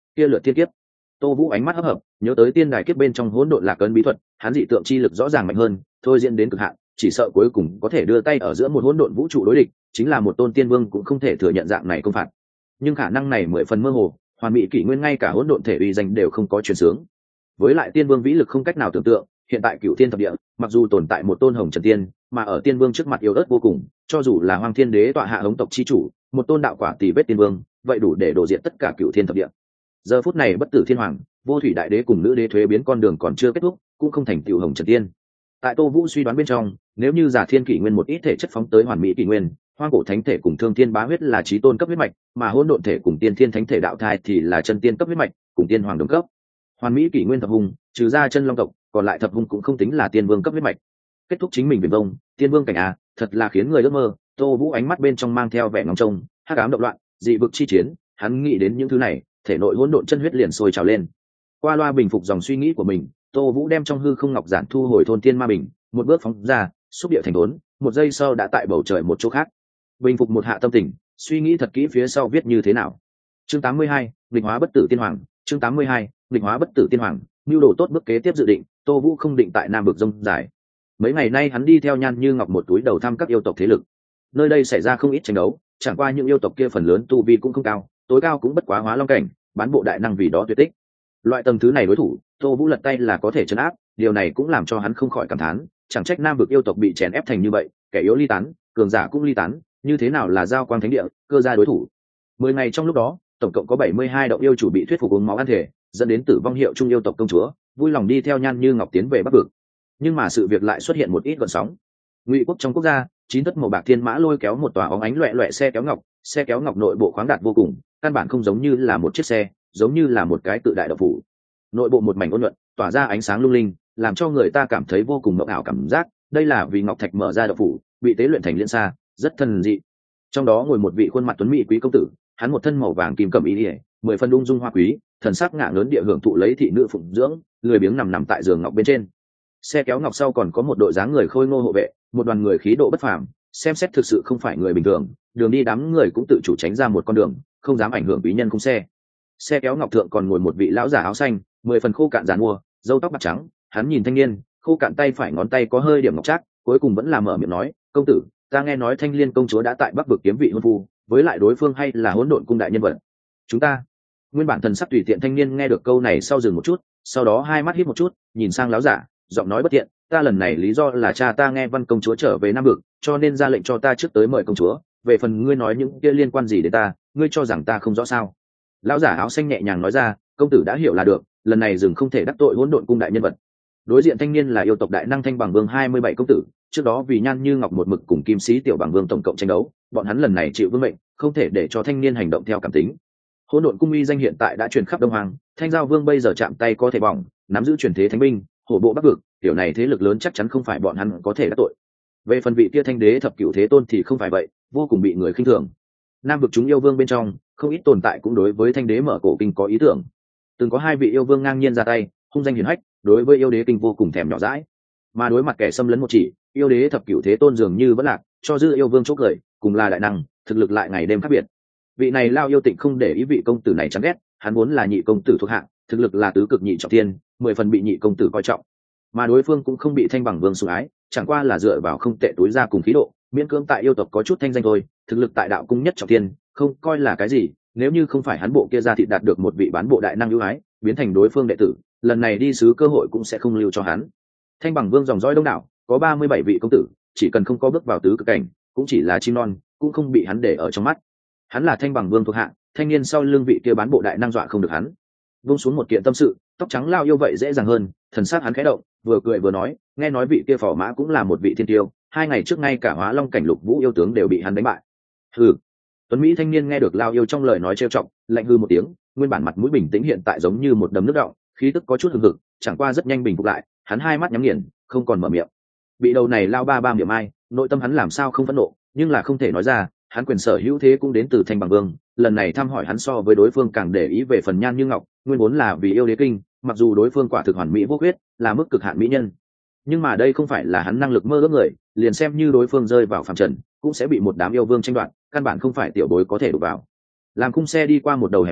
kia lượt thiên kiếp. Tô Vũ ánh mắt hấp hợp, nhớ tới tiên đài kiếp bên trong hỗn độn lạc ấn bí thuật, hắn dị tượng chi lực rõ ràng mạnh hơn, thôi diễn đến cực hạn, chỉ sợ cuối cùng có thể đưa tay ở giữa một hỗn độn vũ trụ đối địch, chính là một tôn tiên vương cũng không thể thừa nhận dạng này công phạt. Nhưng khả năng này mười phần mơ hồ, hoàn mỹ kỷ nguyên ngay cả hỗn độn thể uy danh đều không có truyền sướng. Với lại tiên vương vĩ lực không cách nào tưởng tượng, hiện tại cửu thiên thập địa, mặc dù tồn tại một tôn hồng trần tiên, mà ở tiên vương trước mặt yếu ớt vô cùng, cho dù là Hoang Thiên Đế tọa hạ hống tộc chi chủ, một tôn đạo quả tỷ vết tiên vương, vậy đủ để đổ diện tất cả cửu thiên thập địa. Giờ phút này bất tử thiên hoàng, vô thủy đại đế cùng nữ đế thuế biến con đường còn chưa kết thúc, cũng không thành tiểu hồng trần tiên. Tại Tô Vũ suy đoán bên trong, nếu như giả thiên kỷ nguyên một ít thể chất phóng tới hoàn mỹ kỷ nguyên, hoang cổ thánh thể cùng thương thiên bá huyết là chí tôn cấp huyết mạch, mà hỗn độn thể cùng tiên thiên thánh thể đạo thai thì là chân tiên cấp huyết mạch, cùng tiên hoàng đồng cấp. Hoàn mỹ kỷ nguyên thập hung, trừ ra chân long tộc, còn lại thập hung cũng không tính là tiên vương cấp huyết mạch. Kết thúc chính mình viền vông, tiên vương cảnh a, thật là khiến người ước mơ. Tô Vũ ánh mắt bên trong mang theo vẻ ngóng trông, hắc ám động loạn, dị vực chi chiến, hắn nghĩ đến những thứ này, thể nội hỗn độn chân huyết liền sôi trào lên. Qua loa bình phục dòng suy nghĩ của mình, Tô Vũ đem trong hư không ngọc giản thu hồi thôn tiên ma bình, một bước phóng ra, xúc địa thành thốn, một giây sau đã tại bầu trời một chỗ khác. Bình phục một hạ tâm tình, suy nghĩ thật kỹ phía sau viết như thế nào. Chương 82, nghịch hóa bất tử tiên hoàng. Chương 82, nghịch hóa bất tử tiên hoàng. Nưu đồ tốt bước kế tiếp dự định, Tô Vũ không định tại Nam Vực rông dài. Mấy ngày nay hắn đi theo Nhan Như Ngọc một túi đầu thăm các yêu tộc thế lực. Nơi đây xảy ra không ít tranh đấu, chẳng qua những yêu tộc kia phần lớn tu vi cũng không cao, tối cao cũng bất quá hóa long cảnh, bán bộ đại năng vì đó tuyệt tích. Loại tầng thứ này đối thủ, Tô Vũ lật tay là có thể trấn áp, điều này cũng làm cho hắn không khỏi cảm thán, chẳng trách Nam Vực yêu tộc bị chèn ép thành như vậy, kẻ yếu ly tán, cường giả cũng ly tán, như thế nào là giao quang thánh địa, cơ gia đối thủ. 10 ngày trong lúc đó, tổng cộng có 72 động yêu chủ bị thuyết phục uống máu ăn thể, dẫn đến tử vong hiệu trung yêu tộc công chúa, vui lòng đi theo Nhan Như Ngọc tiến về Bắc Vực. Nhưng mà sự việc lại xuất hiện một ít gợn sóng. Ngụy quốc trong quốc gia, 9 thất màu bạc thiên mã lôi kéo một tòa óng ánh loẹt loẹt xe kéo ngọc nội bộ khoáng đạt vô cùng, căn bản không giống như là một chiếc xe, giống như là một cái tự đại động phủ. Nội bộ một mảnh ôn nhuận, tỏa ra ánh sáng lung linh, làm cho người ta cảm thấy vô cùng mộng ảo cảm giác. Đây là vì ngọc thạch mở ra động phủ, bị tế luyện thành liên xa, rất thần dị. Trong đó ngồi một vị khuôn mặt tuấn mỹ quý công tử, hắn một thân màu vàng kim cẩm y, 10 phân ung dung hoa quý, thần sắc ngả ngớn địa hưởng thụ lấy thị nữ phụng dưỡng, lười biếng nằm tại giường ngọc bên trên. Xe kéo ngọc sau còn có một đội dáng người khôi ngô hộ vệ, một đoàn người khí độ bất phàm, xem xét thực sự không phải người bình thường. Đường đi đám người cũng tự chủ tránh ra một con đường, không dám ảnh hưởng quý nhân khung xe. Xe kéo ngọc thượng còn ngồi một vị lão giả áo xanh, 10 phần khô cạn giàn mua, râu tóc bạc trắng, hắn nhìn thanh niên, khô cạn tay phải ngón tay có hơi điểm ngọc trác, cuối cùng vẫn là mở miệng nói, công tử, ta nghe nói Thanh Liên công chúa đã tại Bắc Vực kiếm vị hôn phu, với lại đối phương hay là hỗn độn cung đại nhân vật. Chúng ta, nguyên bản thần sắc tùy tiện thanh niên nghe được câu này sau dừng một chút, sau đó hai mắt híp một chút, nhìn sang lão giả, giọng nói bất tiện, ta lần này lý do là cha ta nghe Văn công chúa trở về Nam Vực, cho nên ra lệnh cho ta trước tới mời công chúa, về phần ngươi nói những kia liên quan gì đến ta, ngươi cho rằng ta không rõ sao? Lão giả áo xanh nhẹ nhàng nói ra, công tử đã hiểu là được, lần này dừng không thể đắc tội hỗn độn cung đại nhân vật. Đối diện thanh niên là yêu tộc đại năng Thanh Bằng Vương 27 công tử, trước đó vì Nhan Như Ngọc một mực cùng Kim Sĩ Tiểu Bằng Vương tổng cộng tranh đấu, bọn hắn lần này chịu vương mệnh, không thể để cho thanh niên hành động theo cảm tính. Hỗn độn cung uy danh hiện tại đã truyền khắp Đông Hoàng, Thanh Giao Vương bây giờ chạm tay có thể bỏng, nắm giữ truyền thế thánh binh, hổ bộ Bắc Vực, kiểu này thế lực lớn chắc chắn không phải bọn hắn có thể đắc tội. Về phần vị kia Thanh Đế thập cửu thế tôn thì không phải vậy, vô cùng bị người khinh thường. Nam Vực chúng yêu vương bên trong, không ít tồn tại cũng đối với Thanh Đế mở cổ kinh có ý tưởng. Từng có 2 vị yêu vương ngang nhiên ra tay, hung danh hiển hách, đối với yêu đế kinh vô cùng thèm nhỏ dãi. Mà đối mặt kẻ xâm lấn một chỉ, yêu đế thập cửu thế tôn dường như vẫn lạc, cho dư yêu vương chỗ cười, cùng là đại năng, thực lực lại ngày đêm khác biệt. Vị này Lao Yêu Tịnh không để ý vị công tử này chán ghét, hắn vốn là nhị công tử thuộc hạng, thực lực là tứ cực nhị trọng thiên, 10 phần bị nhị công tử coi trọng. Mà đối phương cũng không bị Thanh Bằng Vương sủng ái, chẳng qua là dựa vào không tệ túi ra cùng khí độ, miễn cưỡng tại yêu tộc có chút thanh danh thôi, thực lực tại đạo cung nhất trọng thiên, không coi là cái gì. Nếu như không phải hắn bộ kia ra thịt đạt được một vị bán bộ đại năng ưu ái, biến thành đối phương đệ tử, lần này đi sứ cơ hội cũng sẽ không lưu cho hắn. Thanh Bằng Vương dòng dõi đông đảo, có 37 vị công tử, chỉ cần không có bước vào tứ cực cảnh, cũng chỉ là chim non, cũng không bị hắn để ở trong mắt. Hắn là Thanh Bằng Vương thuộc hạng, thanh niên sau lưng vị kia bán bộ đại năng dọa không được hắn. Vung xuống một kiện tâm sự, tóc trắng Lao Yêu vậy dễ dàng hơn, thần sắc hắn khẽ động, vừa cười vừa nói, nghe nói vị kia phò mã cũng là một vị thiên tiêu, 2 ngày trước ngay cả Hóa Long cảnh Lục Vũ yêu tướng đều bị hắn đánh bại. Hừ. Tuấn Mỹ thanh niên nghe được Lao Yêu trong lời nói trêu chọc, lạnh hư một tiếng, nguyên bản mặt mũi bình tĩnh hiện tại giống như một đầm nước đọng, khí tức có chút hừng hực, chẳng qua rất nhanh bình phục lại, hắn hai mắt nhắm nghiền, không còn mở miệng. Bị đầu này Lao ba miệng ai, nội tâm hắn làm sao không phẫn nộ, nhưng là không thể nói ra, hắn quyền sở hữu thế cũng đến từ Thanh Bằng Vương, lần này thăm hỏi hắn so với đối phương càng để ý về phần Nhan Như Ngọc, nguyên vốn là vì yêu đế kinh, mặc dù đối phương quả thực hoàn mỹ vô khuyết, là mức cực hạn mỹ nhân, nhưng mà đây không phải là hắn năng lực mơ ước người, liền xem như đối phương rơi vào phàm trần, cũng sẽ bị một đám yêu vương tranh đoạt, căn bản không phải tiểu bối có thể đụng vào. Làm cung xe đi qua một đầu hẻm núi,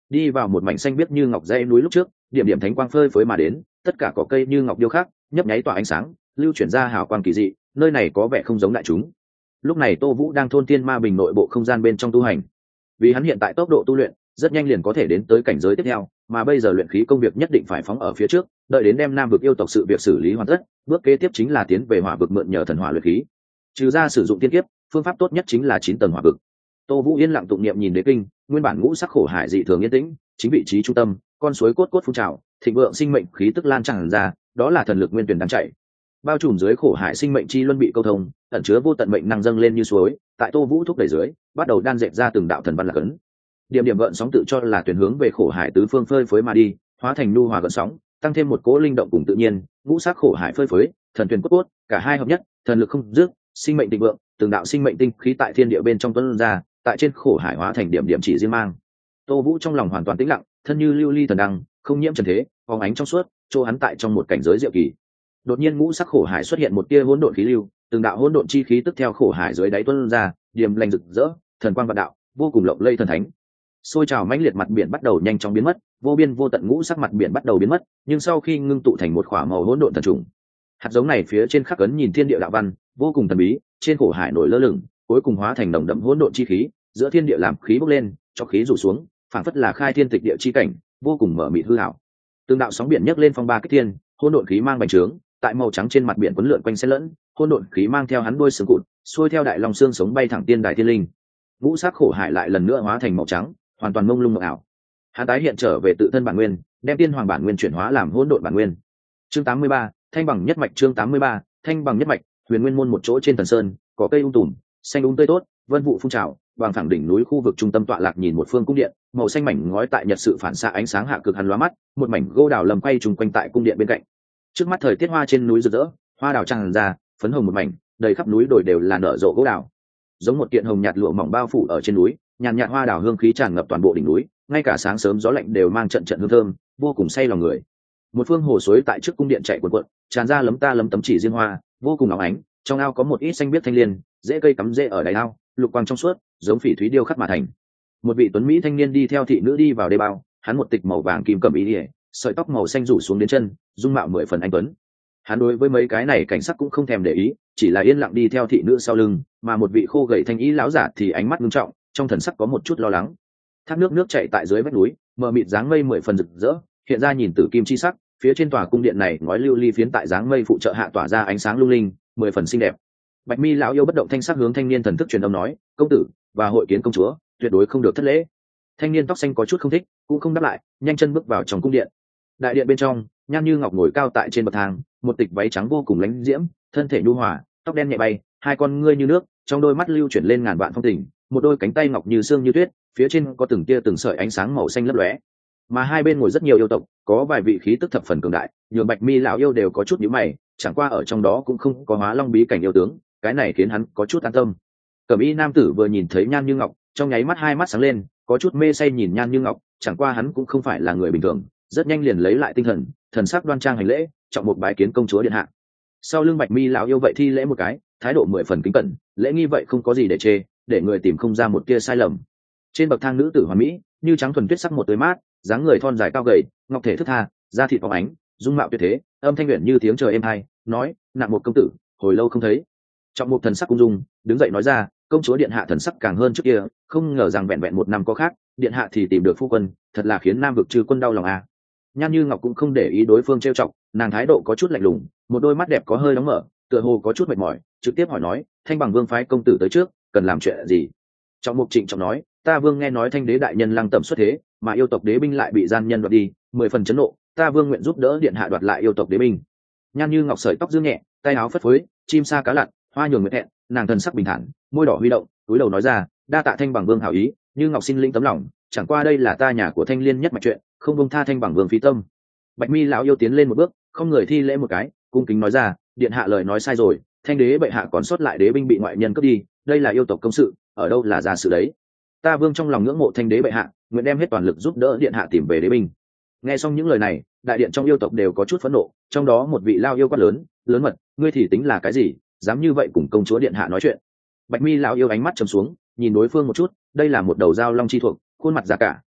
đi vào một mảnh xanh biếc như ngọc dãy núi lúc trước, điểm điểm thánh quang phơi phới mà đến, tất cả cỏ cây như ngọc điêu khắc, nhấp nháy tỏa ánh sáng, lưu chuyển ra hào quang kỳ dị, nơi này có vẻ không giống đại chúng. Lúc này Tô Vũ đang thôn tiên ma bình nội bộ không gian bên trong tu hành, vì hắn hiện tại tốc độ tu luyện rất nhanh liền có thể đến tới cảnh giới tiếp theo, mà bây giờ luyện khí công việc nhất định phải phóng ở phía trước, đợi đến đem nam vực yêu tộc sự việc xử lý hoàn tất, bước kế tiếp chính là tiến về hỏa vực mượn nhờ thần hỏa luyện khí. Trừ ra sử dụng tiên kiếp, phương pháp tốt nhất chính là 9 tầng hỏa vực. Tô Vũ yên lặng tụng niệm nhìn đế kinh, nguyên bản ngũ sắc khổ hải dị thường yên tĩnh, chính vị trí trung tâm, con suối cốt cốt phun trào, thịnh vượng sinh mệnh khí tức lan tràn ra, đó là thần lực nguyên tuyển đang chảy. Bao trùm dưới khổ hải sinh mệnh chi luân bị câu thông, ẩn chứa vô tận mệnh năng dâng lên như suối, tại Tô Vũ thúc đẩy dưới, bắt đầu đan dệt ra từng đạo thần văn lạc ấn. Điểm điểm gợn sóng tự cho là tuyển hướng về khổ hải tứ phương phơi phới mà đi, hóa thành nhu hòa gợn sóng, tăng thêm một cỗ linh động cùng tự nhiên, ngũ sắc khổ hải phơi phới, thần tuyển cốt cốt, cả hai hợp nhất, thần lực không dứt, sinh mệnh tịnh vượng, từng đạo sinh mệnh tinh khí tại thiên địa bên trong tuôn ra, tại trên khổ hải hóa thành điểm điểm chỉ riêng mang. Tô Vũ trong lòng hoàn toàn tĩnh lặng, thân như lưu ly thần đăng, không nhiễm trần thế, phóng ánh trong suốt, chỗ hắn tại trong một cảnh giới diệu kỳ. Đột nhiên ngũ sắc khổ hải xuất hiện một tia hỗn độn khí lưu, từng đạo hỗn độn chi khí tức theo khổ hải dưới đáy tuôn ra, điềm lành rực rỡ, thần quang vạn đạo, vô cùng lộng lẫy thần thánh. Sôi trào mãnh liệt mặt biển bắt đầu nhanh chóng biến mất, vô biên vô tận ngũ sắc mặt biển bắt đầu biến mất, nhưng sau khi ngưng tụ thành một khỏa màu hỗn độn thần trùng. Hạt giống này phía trên khắc ấn nhìn thiên địa đạo văn, vô cùng thần bí, trên khổ hải nổi lơ lửng, cuối cùng hóa thành nồng đậm hỗn độn chi khí, giữa thiên địa làm khí bốc lên, cho khí rủ xuống, phảng phất là khai thiên tịch địa chi cảnh, vô cùng mở mịt hư ảo. Từng đạo sóng biển nhấc lên phong ba kích thiên, hỗn độn khí mang bành trướng, tại màu trắng trên mặt biển quấn lượn quanh xen lẫn, hỗn độn khí mang theo hắn đuôi sừng cụt, xuôi theo đại long xương sống bay thẳng tiên đại thiên linh. Ngũ sắc khổ hải lại lần nữa hóa thành màu trắng, hoàn toàn mông lung mộng ảo. Hắn tái hiện trở về tự thân bản nguyên, đem tiên hoàng bản nguyên chuyển hóa làm hỗn độn bản nguyên. Chương 83, thanh bằng nhất mạch. Chương 83, thanh bằng nhất mạch. Huyền Nguyên môn một chỗ trên thần sơn, có cây tùm, xanh tươi tốt, vân vụ phun trào, bằng thẳng đỉnh núi khu vực trung tâm tọa lạc nhìn một phương cung điện, màu xanh mảnh ngói tại nhật sự phản xạ ánh sáng hạ cực hắn lóa mắt, một mảnh gỗ đào lầm quay trùng quanh tại cung điện bên cạnh. Trước mắt thời tiết hoa trên núi rực rỡ, hoa đào tràn ra, phấn hồng một mảnh, đầy khắp núi đồi đều là nở rộ gỗ đào. Giống một kiện hồng nhạt lụa mỏng bao phủ ở trên núi, nhàn nhạt hoa đào hương khí tràn ngập toàn bộ đỉnh núi, ngay cả sáng sớm gió lạnh đều mang trận trận hương thơm, vô cùng say lòng người. Một phương hồ suối tại trước cung điện chạy cuộn cuộn, tràn ra lấm ta lấm tấm chỉ riêng hoa, vô cùng óng ánh, trong ao có một ít xanh biếc thanh liên, rễ cây cắm rễ ở đáy ao, lục quang trong suốt, giống phỉ thúy điêu khắc mà thành. Một vị tuấn mỹ thanh niên đi theo thị nữ đi vào đê bao, hắn một tịch màu vàng kim cẩm y liễu, sợi tóc màu xanh rủ xuống đến chân, dung mạo 10 phần anh tuấn. Hắn đối với mấy cái này cảnh sắc cũng không thèm để ý, chỉ là yên lặng đi theo thị nữ sau lưng, mà một vị khô gầy thanh ý lão giả thì ánh mắt nghiêm trọng, trong thần sắc có một chút lo lắng. Thác nước chảy tại dưới vách núi, mờ mịt dáng mây 10 phần rực rỡ, hiện ra nhìn tử kim chi sắc, phía trên tòa cung điện này ngói lưu ly phiến tại dáng mây phụ trợ hạ tỏa ra ánh sáng lung linh, 10 phần xinh đẹp. Bạch Mi lão yêu bất động thanh sắc hướng thanh niên thần thức truyền âm nói, công tử và hội kiến công chúa tuyệt đối không được thất lễ. Thanh niên tóc xanh có chút không thích, cũng không đáp lại, nhanh chân bước vào trong cung điện. Đại điện bên trong, Nhan Như Ngọc ngồi cao tại trên bậc thang, một tịch váy trắng vô cùng lánh diễm, thân thể nhu hòa, tóc đen nhẹ bay, hai con ngươi như nước, trong đôi mắt lưu chuyển lên ngàn vạn phong tình, một đôi cánh tay ngọc như xương như tuyết, phía trên có từng tia từng sợi ánh sáng màu xanh lấp lóe. Mà hai bên ngồi rất nhiều yêu tộc, có vài vị khí tức thập phần cường đại, nhường Bạch Mi lão yêu đều có chút nhíu mày, chẳng qua ở trong đó cũng không có Hóa Long bí cảnh yêu tướng, cái này khiến hắn có chút an tâm. Cẩm y nam tử vừa nhìn thấy Nhan Như Ngọc, trong nháy mắt hai mắt sáng lên, có chút mê say nhìn Nhan Như Ngọc, chẳng qua hắn cũng không phải là người bình thường, rất nhanh liền lấy lại tinh thần, thần sắc đoan trang hành lễ, trọng một bái kiến công chúa điện hạ. Sau lưng Bạch Mi lão yêu vậy thi lễ một cái, thái độ 10 phần kính cẩn, lễ nghi vậy không có gì để chê, để người tìm không ra một tia sai lầm. Trên bậc thang nữ tử hoàn mỹ, như trắng thuần tuyết sắc một tươi mát, dáng người thon dài cao gầy, ngọc thể thướt tha, da thịt phóng ánh, dung mạo tuyệt thế, âm thanh luyện như tiếng trời êm tai, nói, "Nặng một công tử, hồi lâu không thấy." Trọng một thần sắc cung dung, đứng dậy nói ra, công chúa điện hạ thần sắc càng hơn trước kia, không ngờ rằng vẹn vẹn một năm có khác, điện hạ thì tìm được phu quân, thật là khiến nam vực trừ quân đau lòng à. Nhan Như Ngọc cũng không để ý đối phương trêu chọc, nàng thái độ có chút lạnh lùng, một đôi mắt đẹp có hơi đóng mở, tựa hồ có chút mệt mỏi, trực tiếp hỏi nói, Thanh Bằng Vương phái công tử tới trước, cần làm chuyện gì? Trọng Mục trịnh trọng nói, ta vương nghe nói Thanh đế đại nhân lăng tẩm xuất thế, mà yêu tộc đế binh lại bị gian nhân đoạt đi, 10 phần chấn nộ, ta vương nguyện giúp đỡ điện hạ đoạt lại yêu tộc đế binh. Nhan Như Ngọc sợi tóc dương nhẹ, tay áo phất phới, chim sa cá lặn, hoa nhường nguyệt hẹn, nàng thần sắc bình thản, môi đỏ huy động, túi đầu nói ra, đa tạ Thanh Bằng Vương hảo ý, Như Ngọc xin linh tấm lòng, chẳng qua đây là ta nhà của Thanh Liên nhất mạch chuyện, không buông tha Thanh Bằng Vương phí tâm. Bạch Mi lão yêu tiến lên một bước, không người thi lễ một cái, cung kính nói ra, điện hạ lời nói sai rồi, Thanh đế bệ hạ còn sót lại đế binh bị ngoại nhân cướp đi, đây là yêu tộc công sự, ở đâu là ra sự đấy. Ta vương trong lòng ngưỡng mộ Thanh đế bệ hạ, nguyện đem hết toàn lực giúp đỡ điện hạ tìm về đế binh. Nghe xong những lời này, đại điện trong yêu tộc đều có chút phẫn nộ, trong đó một vị lao yêu quát lớn, lớn mật, ngươi thì tính là cái gì, dám như vậy cùng công chúa điện hạ nói chuyện. Bạch Mi lão yêu ánh mắt trầm xuống, nhìn đối phương một chút, đây là một đầu dao long chi thuộc, khuôn mặt già cả,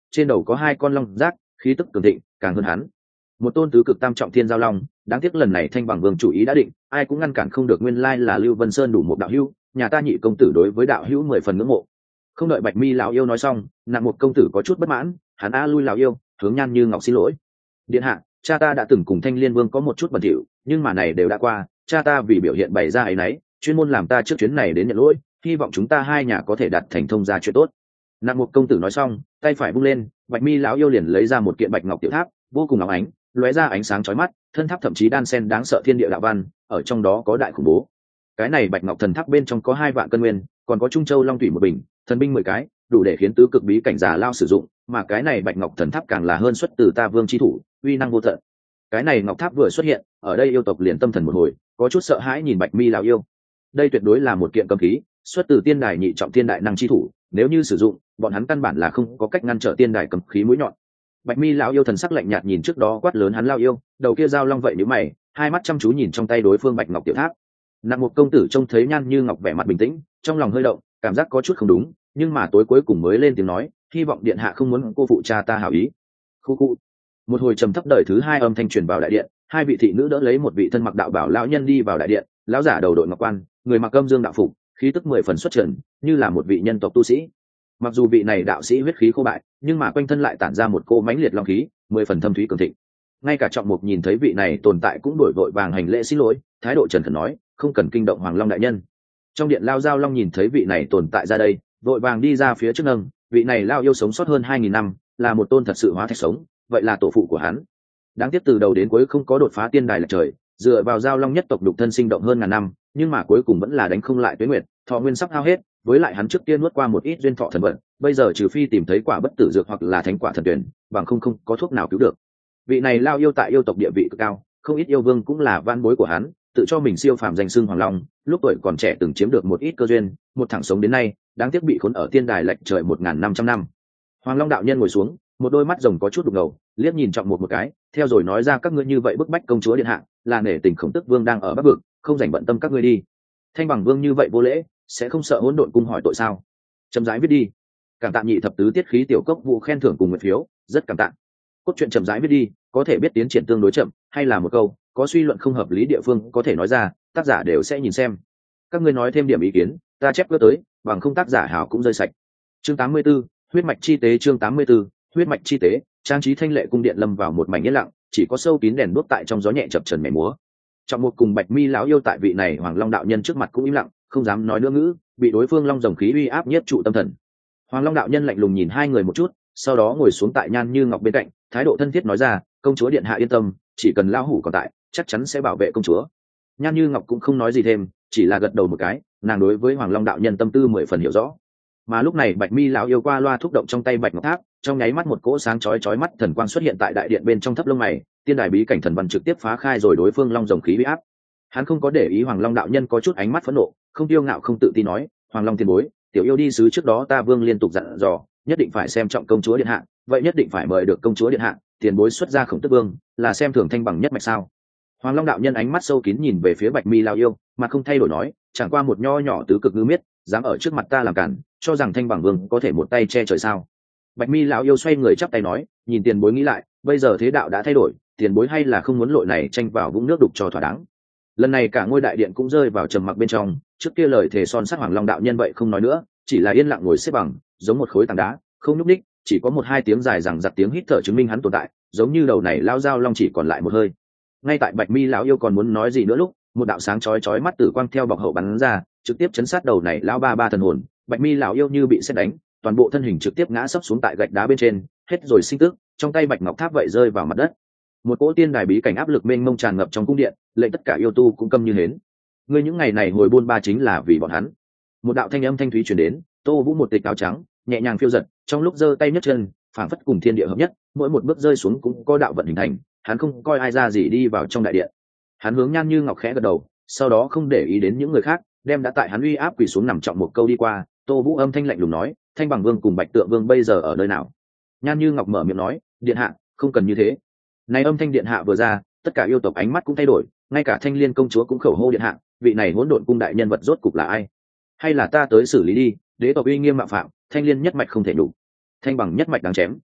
trên đầu có 2 con long giác, khí tức cường thịnh càng hơn hắn. Một tôn tứ cực tam trọng thiên giao long, đáng tiếc lần này Thanh Bằng Vương chủ ý đã định, ai cũng ngăn cản không được, nguyên lai là Lưu Vân Sơn đủ một đạo hữu, nhà ta Nhị công tử đối với đạo hữu 10 phần ngưỡng mộ. Không đợi Bạch Mi lão yêu nói xong, Nặng một công tử có chút bất mãn, hắn a lui lão yêu, hướng Nhan Như Ngọc xin lỗi. Điện hạ, cha ta đã từng cùng Thanh Liên Vương có một chút bẩn thỉu, nhưng mà này đều đã qua, cha ta vì biểu hiện bày ra ấy nấy, chuyên môn làm ta trước chuyến này đến nhận lỗi, hy vọng chúng ta hai nhà có thể đạt thành thông gia chuyện tốt. Nặng một công tử nói xong, tay phải vung lên, Bạch Mi lão yêu liền lấy ra một kiện bạch ngọc tiểu tháp, vô cùng óng ánh, lóe ra ánh sáng chói mắt, thân tháp thậm chí đan xen đáng sợ thiên địa đạo văn, ở trong đó có đại khủng bố. Cái này bạch ngọc thần tháp bên trong có 2 vạn cân nguyên, còn có trung châu long thủy một bình, thần binh 10 cái, đủ để khiến tứ cực bí cảnh giả lao sử dụng, mà cái này bạch ngọc thần tháp càng là hơn xuất từ ta vương chi thủ, uy năng vô tận. Cái này ngọc tháp vừa xuất hiện, ở đây yêu tộc liền tâm thần một hồi, có chút sợ hãi nhìn Bạch Mi lão yêu. Đây tuyệt đối là một kiện cấm khí, xuất từ tiên đài nhị trọng tiên đại năng chi thủ, nếu như sử dụng, bọn hắn căn bản là không có cách ngăn trở tiên đài cấm khí mũi nhọn. Bạch Mi lão yêu thần sắc lạnh nhạt nhìn trước đó quát lớn hắn lao yêu, đầu kia dao long vậy nhíu mày, 2 mắt chăm chú nhìn trong tay đối phương bạch ngọc tiểu tháp. Nặng một công tử trông thấy Nhan Như Ngọc vẻ mặt bình tĩnh, trong lòng hơi động, cảm giác có chút không đúng, nhưng mà tối cuối cùng mới lên tiếng nói, hy vọng điện hạ không muốn cô phụ cha ta hảo ý. Khu khu. Một hồi trầm thấp đời thứ 2 âm thanh truyền vào đại điện, 2 vị thị nữ đỡ lấy một vị thân mặc đạo bảo lão nhân đi vào đại điện, lão giả đầu đội ngọc quan, người mặc âm dương đạo phục, khí tức 10 phần xuất trần, như là một vị nhân tộc tu sĩ. Mặc dù vị này đạo sĩ huyết khí khô bại, nhưng mà quanh thân lại tản ra một cô mãnh liệt long khí, 10 phần thâm thúy cường thịnh. Ngay cả Trọng Mục nhìn thấy vị này tồn tại cũng đổi vội vàng hành lễ xin lỗi, thái độ trần khẩn nói, không cần kinh động Hoàng Long đại nhân. Trong điện lao giao long nhìn thấy vị này tồn tại ra đây, vội vàng đi ra phía trước nâng, vị này lao yêu sống sót hơn 2000 năm, là một tôn thật sự hóa thạch sống, vậy là tổ phụ của hắn. Đáng tiếc từ đầu đến cuối không có đột phá tiên đài lệch trời, dựa vào giao long nhất tộc đục thân sinh động hơn ngàn năm, nhưng mà cuối cùng vẫn là đánh không lại Tuế Nguyệt, thọ nguyên sắp hao hết, với lại hắn trước tiên nuốt qua một ít duyên thọ thần vận, bây giờ trừ phi tìm thấy quả bất tử dược hoặc là thánh quả thần tuyển, bằng không có thuốc nào cứu được. Vị này lao yêu tại yêu tộc địa vị cực cao, không ít yêu vương cũng là van bối của hắn, tự cho mình siêu phàm danh xưng Hoàng Long, lúc tuổi còn trẻ từng chiếm được một ít cơ duyên, một thẳng sống đến nay, đáng tiếc bị khốn ở tiên đài lệch trời 1500 năm. Hoàng Long đạo nhân ngồi xuống, một đôi mắt rồng có chút đục ngầu, liếc nhìn Trọng một cái, theo rồi nói ra, các ngươi như vậy bức bách công chúa điện hạ, là nể tình Khổng Tức Vương đang ở Bắc vực, không rảnh bận tâm các ngươi đi. Thanh Bằng Vương như vậy vô lễ, sẽ không sợ hỗn độn cung hỏi tội sao? Chậm rãi viết đi. Cảm tạ nhị thập tứ tiết khí tiểu cốc vụ khen thưởng cùng nguyện phiếu, rất cảm tạ. Cốt truyện chậm rãi viết đi, có thể biết tiến triển tương đối chậm, hay là một câu có suy luận không hợp lý địa phương có thể nói ra, tác giả đều sẽ nhìn xem. Các ngươi nói thêm điểm ý kiến, ta chép tới, bằng không tác giả hảo cũng rơi sạch. Chương 84, huyết mạch chi tế. Chương 84, huyết mạch chi tế. Trang trí thanh lệ cung điện lâm vào một mảnh yên lặng, chỉ có sâu kín đèn đuốc tại trong gió nhẹ chập chờn mẻ múa. Trọng một cùng Bạch Mi lão yêu tại vị này Hoàng Long đạo nhân trước mặt cũng im lặng, không dám nói nữa ngữ, bị đối phương long rồng khí uy áp nhất trụ tâm thần. Hoàng Long đạo nhân lạnh lùng nhìn hai người một chút, sau đó ngồi xuống tại Nhan Như Ngọc bên cạnh, thái độ thân thiết nói ra, công chúa điện hạ yên tâm, chỉ cần lão hủ còn tại, chắc chắn sẽ bảo vệ công chúa. Nhan Như Ngọc cũng không nói gì thêm, chỉ là gật đầu một cái, nàng đối với Hoàng Long đạo nhân tâm tư 10 phần hiểu rõ. Mà lúc này Bạch Mi lão yêu qua loa thúc động trong tay bạch ngọc tháp, trong nháy mắt một cỗ sáng chói mắt thần quang xuất hiện tại đại điện bên trong thấp lông mày, tiên đài bí cảnh thần văn trực tiếp phá khai rồi đối phương long rồng khí uy áp. Hắn không có để ý Hoàng Long đạo nhân có chút ánh mắt phẫn nộ, không tiêu ngạo không tự tin nói, Hoàng Long tiền bối, tiểu yêu đi sứ trước đó ta vương liên tục dặn dò, nhất định phải xem trọng công chúa điện hạ, vậy nhất định phải mời được công chúa điện hạ, tiền bối xuất ra Khổng Tức Vương, là xem thường Thanh Bằng nhất mạch sao? Hoàng Long đạo nhân ánh mắt sâu kín nhìn về phía Bạch Mi lão yêu, mà không thay đổi nói, chẳng qua một nho nhỏ tứ cực ngư miết, dám ở trước mặt ta làm cản, cho rằng Thanh Bằng Vương có thể một tay che trời sao? Bạch Mi lão yêu xoay người chắp tay nói, nhìn tiền bối nghĩ lại, bây giờ thế đạo đã thay đổi, tiền bối hay là không muốn lội này tranh vào vũng nước đục cho thỏa đáng. Lần này cả ngôi đại điện cũng rơi vào trầm mặc bên trong, trước kia lời thề son sắt Hoàng Long đạo nhân vậy không nói nữa, chỉ là yên lặng ngồi xếp bằng, giống một khối tảng đá, không nhúc nhích, chỉ có một hai tiếng dài rằng giặc tiếng hít thở chứng minh hắn tồn tại, giống như đầu này lao dao long chỉ còn lại một hơi. Ngay tại Bạch Mi lão yêu còn muốn nói gì nữa lúc, một đạo sáng chói mắt tử quang theo bọc hậu bắn ra, trực tiếp chấn sát đầu này lão ba thần hồn. Bạch Mi lão yêu như bị sét đánh, toàn bộ thân hình trực tiếp ngã sấp xuống tại gạch đá bên trên, hết rồi sinh tức, trong tay bạch ngọc tháp vậy rơi vào mặt đất. Một cỗ tiên đài bí cảnh áp lực mênh mông tràn ngập trong cung điện, lệnh tất cả yêu tu cũng câm như hến. Ngươi những ngày này hồi buôn ba chính là vì bọn hắn. Một đạo thanh âm thanh thúy truyền đến, Tô Vũ một tịch áo trắng, nhẹ nhàng phiêu giật, trong lúc giơ tay nhấc chân, phảng phất cùng thiên địa hợp nhất, mỗi một bước rơi xuống cũng có đạo vận hình thành, hắn không coi ai ra gì đi vào trong đại điện. Hắn hướng Nhan Như Ngọc khẽ gật đầu, sau đó không để ý đến những người khác, đem đã tại hắn uy áp quỳ xuống nằm trọng một câu đi qua. Tô Vũ âm thanh lạnh lùng nói, Thanh Bằng Vương cùng Bạch Tượng Vương bây giờ ở nơi nào? Nhan Như Ngọc mở miệng nói, điện hạ, không cần như thế. Này âm thanh điện hạ vừa ra, tất cả yêu tộc ánh mắt cũng thay đổi, ngay cả Thanh Liên công chúa cũng khẩu hô điện hạ, vị này hỗn độn cung đại nhân vật rốt cục là ai? Hay là ta tới xử lý đi, đế tộc uy nghiêm mạo phạm, Thanh Liên nhất mạch không thể đủ, Thanh Bằng nhất mạch đáng chém.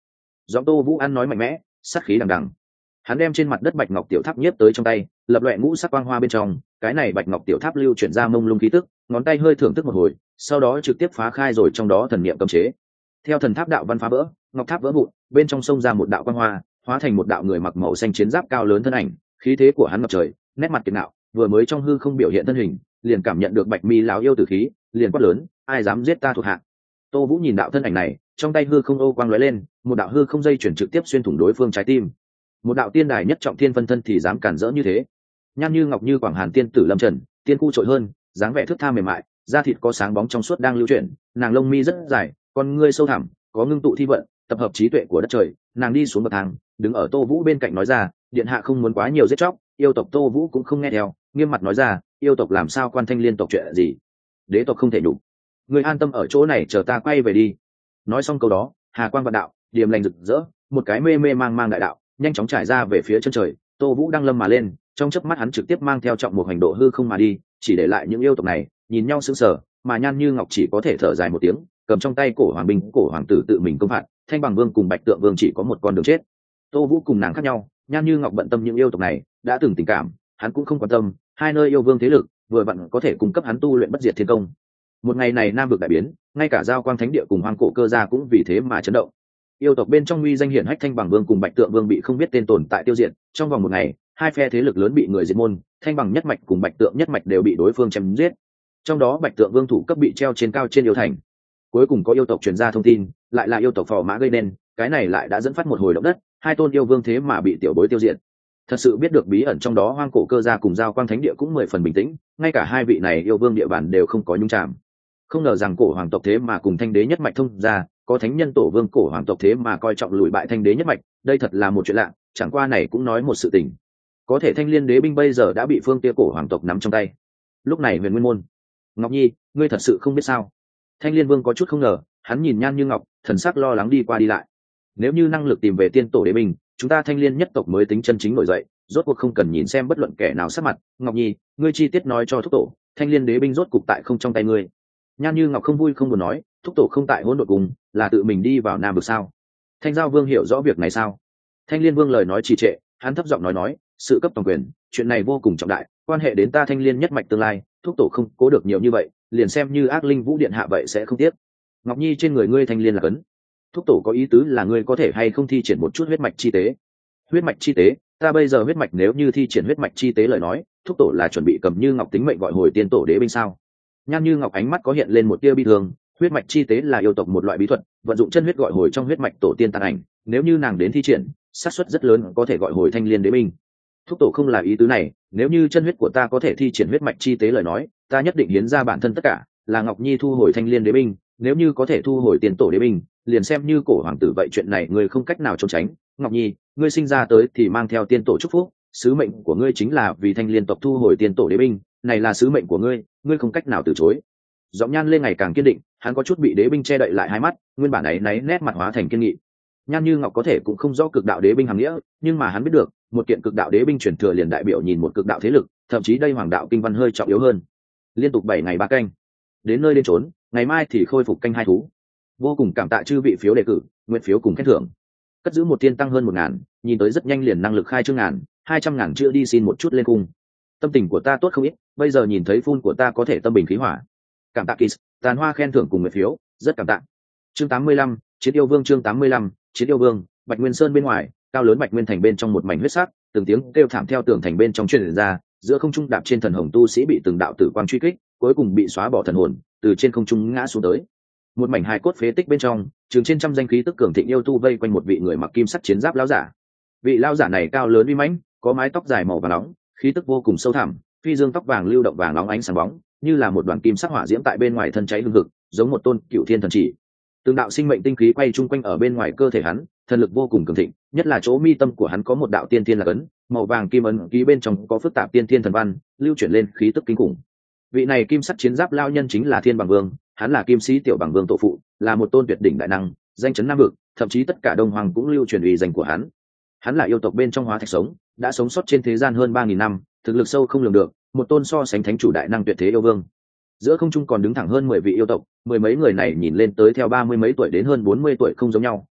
giọng Tô Vũ ăn nói mạnh mẽ, sát khí đằng đằng. Hắn đem trên mặt đất bạch ngọc tiểu tháp nhiếp tới trong tay, lập loè ngũ sắc quang hoa bên trong, cái này bạch ngọc tiểu tháp lưu chuyển ra mông lung khí tức, ngón tay hơi thưởng thức một hồi, sau đó trực tiếp phá khai rồi trong đó thần niệm cấm chế. Theo thần tháp đạo văn phá vỡ, ngọc tháp vỡ vụn, bên trong sông ra một đạo quang hoa, hóa thành một đạo người mặc màu xanh chiến giáp cao lớn thân ảnh, khí thế của hắn ngập trời, nét mặt kiệt ngạo, vừa mới trong hư không biểu hiện thân hình, liền cảm nhận được bạch mi lão yêu tử khí, liền quát lớn, ai dám giết ta thuộc hạ. Tô Vũ nhìn đạo thân ảnh này, trong tay hư không ô quang lóe lên, một đạo hư không dây chuyển trực tiếp xuyên thủng đối phương trái tim. Một đạo tiên đài nhất trọng thiên phân thân thì dám cản rỡ như thế. Nhan Như Ngọc như Quảng Hàn tiên tử lâm trần, tiên cu trội hơn, dáng vẻ thướt tha mềm mại, da thịt có sáng bóng trong suốt đang lưu chuyển, nàng lông mi rất dài, con ngươi sâu thẳm, có ngưng tụ thi vận, tập hợp trí tuệ của đất trời. Nàng đi xuống bậc thang, đứng ở Tô Vũ bên cạnh nói ra, điện hạ không muốn quá nhiều giết chóc. Yêu tộc Tô Vũ cũng không nghe theo, nghiêm mặt nói ra, yêu tộc làm sao quan Thanh Liên tộc chuyện gì? Đế tộc không thể nhục. Người an tâm ở chỗ này chờ ta quay về đi. Nói xong câu đó, hà quang vạn đạo, điềm lành rực rỡ, một cái mê mê mang mang đại đạo nhanh chóng trải ra về phía chân trời. Tô Vũ đang lâm mà lên, trong chớp mắt hắn trực tiếp mang theo trọng một hành độ hư không mà đi, chỉ để lại những yêu tộc này nhìn nhau sững sờ, mà Nhan Như Ngọc chỉ có thể thở dài một tiếng, cầm trong tay cổ hoàng binh, cổ hoàng tử tự mình công phạt, Thanh Bằng Vương cùng Bạch Tượng Vương chỉ có một con đường chết. Tô Vũ cùng nàng khác nhau, Nhan Như Ngọc bận tâm những yêu tộc này, đã từng tình cảm, hắn cũng không quan tâm, hai nơi yêu vương thế lực, vừa vặn có thể cung cấp hắn tu luyện bất diệt thiên công. Một ngày này Nam vực đại biến, ngay cả Giao Quang Thánh Địa cùng Hoang Cổ Cơ gia cũng vì thế mà chấn động. Yêu tộc bên trong uy danh hiển hách Thanh Bằng Vương cùng Bạch Tượng Vương bị không biết tên tồn tại tiêu diệt, trong vòng một ngày, hai phe thế lực lớn bị người diệt môn, Thanh Bằng nhất mạch cùng Bạch Tượng nhất mạch đều bị đối phương chém giết. Trong đó Bạch Tượng Vương thủ cấp bị treo trên cao trên yêu thành. Cuối cùng có yêu tộc truyền ra thông tin, lại là yêu tộc Phò Mã gây nên, cái này lại đã dẫn phát một hồi động đất, hai tôn yêu vương thế mà bị tiểu bối tiêu diệt. Thật sự biết được bí ẩn trong đó, Hoang Cổ Cơ gia cùng Giao Quang Thánh Địa cũng 10 phần bình tĩnh, ngay cả hai vị này yêu vương địa bàn đều không có nhúng chạm. Không ngờ rằng cổ hoàng tộc thế mà cùng Thanh Đế nhất mạch thông ra, có thánh nhân tổ vương cổ hoàng tộc thế mà coi trọng lùi bại Thanh Đế nhất mạch, đây thật là một chuyện lạ, chẳng qua này cũng nói một sự tình. Có thể Thanh Liên đế binh bây giờ đã bị phương kia cổ hoàng tộc nắm trong tay. Lúc này Huyền Nguyên môn, Ngọc Nhi, ngươi thật sự không biết sao? Thanh Liên vương có chút không ngờ, hắn nhìn Nhan Như Ngọc, thần sắc lo lắng đi qua đi lại. Nếu như năng lực tìm về tiên tổ đế binh, chúng ta Thanh Liên nhất tộc mới tính chân chính nổi dậy, rốt cuộc không cần nhìn xem bất luận kẻ nào sắc mặt. Ngọc Nhi, ngươi chi tiết nói cho thúc tổ, Thanh Liên đế binh rốt cục tại không trong tay ngươi. Nhan Như Ngọc không vui không buồn nói, thúc tổ không tại hỗn độn cùng, là tự mình đi vào Nam vực sao? Thanh Giao Vương hiểu rõ việc này sao? Thanh Liên Vương lời nói trì trệ, hắn thấp giọng nói, sự cấp toàn quyền, chuyện này vô cùng trọng đại, quan hệ đến ta Thanh Liên nhất mạch tương lai, thúc tổ không cố được nhiều như vậy, liền xem như Ác Linh Vũ điện hạ vậy sẽ không tiếc. Ngọc Nhi trên người ngươi Thanh Liên là cấn, thúc tổ có ý tứ là ngươi có thể hay không thi triển một chút huyết mạch chi tế? Huyết mạch chi tế, ta bây giờ huyết mạch nếu như thi triển huyết mạch chi tế lời nói, thúc tổ là chuẩn bị cầm Như Ngọc tính mệnh gọi hồi tiên tổ đế binh sao? Nhan Như Ngọc ánh mắt có hiện lên một tia bi thương, huyết mạch chi tế là yêu tộc một loại bí thuật, vận dụng chân huyết gọi hồi trong huyết mạch tổ tiên tàn ảnh, nếu như nàng đến thi triển, xác suất rất lớn có thể gọi hồi Thanh Liên đế binh. Thúc tổ không là ý tứ này, nếu như chân huyết của ta có thể thi triển huyết mạch chi tế lời nói, ta nhất định hiến ra bản thân tất cả, là Ngọc Nhi thu hồi Thanh Liên đế binh, nếu như có thể thu hồi tiền tổ đế binh, liền xem như cổ hoàng tử vậy, chuyện này ngươi không cách nào trốn tránh. Ngọc Nhi, ngươi sinh ra tới thì mang theo tiên tổ chúc phúc, sứ mệnh của ngươi chính là vì Thanh Liên tộc thu hồi tiền tổ đế binh, này là sứ mệnh của ngươi, ngươi không cách nào từ chối. Giọng Nhan lên ngày càng kiên định, hắn có chút bị đế binh che đậy lại hai mắt, nguyên bản ấy náy nét mặt hóa thành kiên nghị. Nhan Như Ngọc có thể cũng không rõ cực đạo đế binh hàm nghĩa, nhưng mà hắn biết được, một kiện cực đạo đế binh truyền thừa liền đại biểu nhìn một cực đạo thế lực, thậm chí đây hoàng đạo kinh văn hơi trọng yếu hơn. Liên tục 7 ngày 3 canh, đến nơi đến trốn, ngày mai thì khôi phục canh 2 thú. Vô cùng cảm tạ chư vị phiếu đề cử, nguyện phiếu cùng khen thưởng. Cất giữ một tiên tăng hơn 1000, nhìn tới rất nhanh liền năng lực khai trương ngàn, 200.000 chưa đi xin một chút lên cung. Tâm tình của ta tốt không ít, bây giờ nhìn thấy phun của ta có thể tâm bình khí hỏa. Cảm tạ Kiss, tàn hoa khen thưởng cùng nguyện phiếu, rất cảm tạ. Chương 85, Chiến yêu vương. Chương 85, Chiến yêu vương. Bạch Nguyên Sơn bên ngoài, cao lớn Bạch Nguyên thành bên trong một mảnh huyết sắc, từng tiếng kêu thảm theo tường thành bên trong truyền ra, giữa không trung đạp trên thần hồng tu sĩ bị từng đạo tử quang truy kích, cuối cùng bị xóa bỏ thần hồn, từ trên không trung ngã xuống tới. Một mảnh hài cốt phế tích bên trong, chừng trên trăm danh khí tức cường thịnh yêu tu vây quanh một vị người mặc kim sắt chiến giáp lão giả. Vị lão giả này cao lớn uy mãnh, có mái tóc dài màu vàng nóng, khí tức vô cùng sâu thẳm, phi dương tóc vàng lưu động vàng nóng ánh sáng bóng, như là một đoàn kim sắc hỏa diễm tại bên ngoài thân cháy hừng hực, giống một tôn cựu thiên thần chỉ. Từng đạo sinh mệnh tinh khí quay chung quanh ở bên ngoài cơ thể hắn, thần lực vô cùng cường thịnh, nhất là chỗ mi tâm của hắn có một đạo tiên thiên là ấn, màu vàng kim ấn ký bên trong có phức tạp tiên thiên thần văn, lưu chuyển lên khí tức kinh khủng. Vị này kim sắt chiến giáp lao nhân chính là Thiên Bằng Vương, hắn là Kim Sĩ Tiểu Bằng Vương tổ phụ, là một tôn tuyệt đỉnh đại năng, danh chấn Nam vực, thậm chí tất cả Đông Hoàng cũng lưu truyền uy danh của hắn. Hắn là yêu tộc bên trong hóa thạch sống, đã sống sót trên thế gian hơn 3000 năm, thực lực sâu không lường được, một tôn so sánh thánh chủ đại năng tuyệt thế yêu vương. Giữa không trung còn đứng thẳng hơn 10 vị yêu tộc, mười mấy người này nhìn lên tới theo 30 mấy tuổi đến hơn 40 tuổi không giống nhau,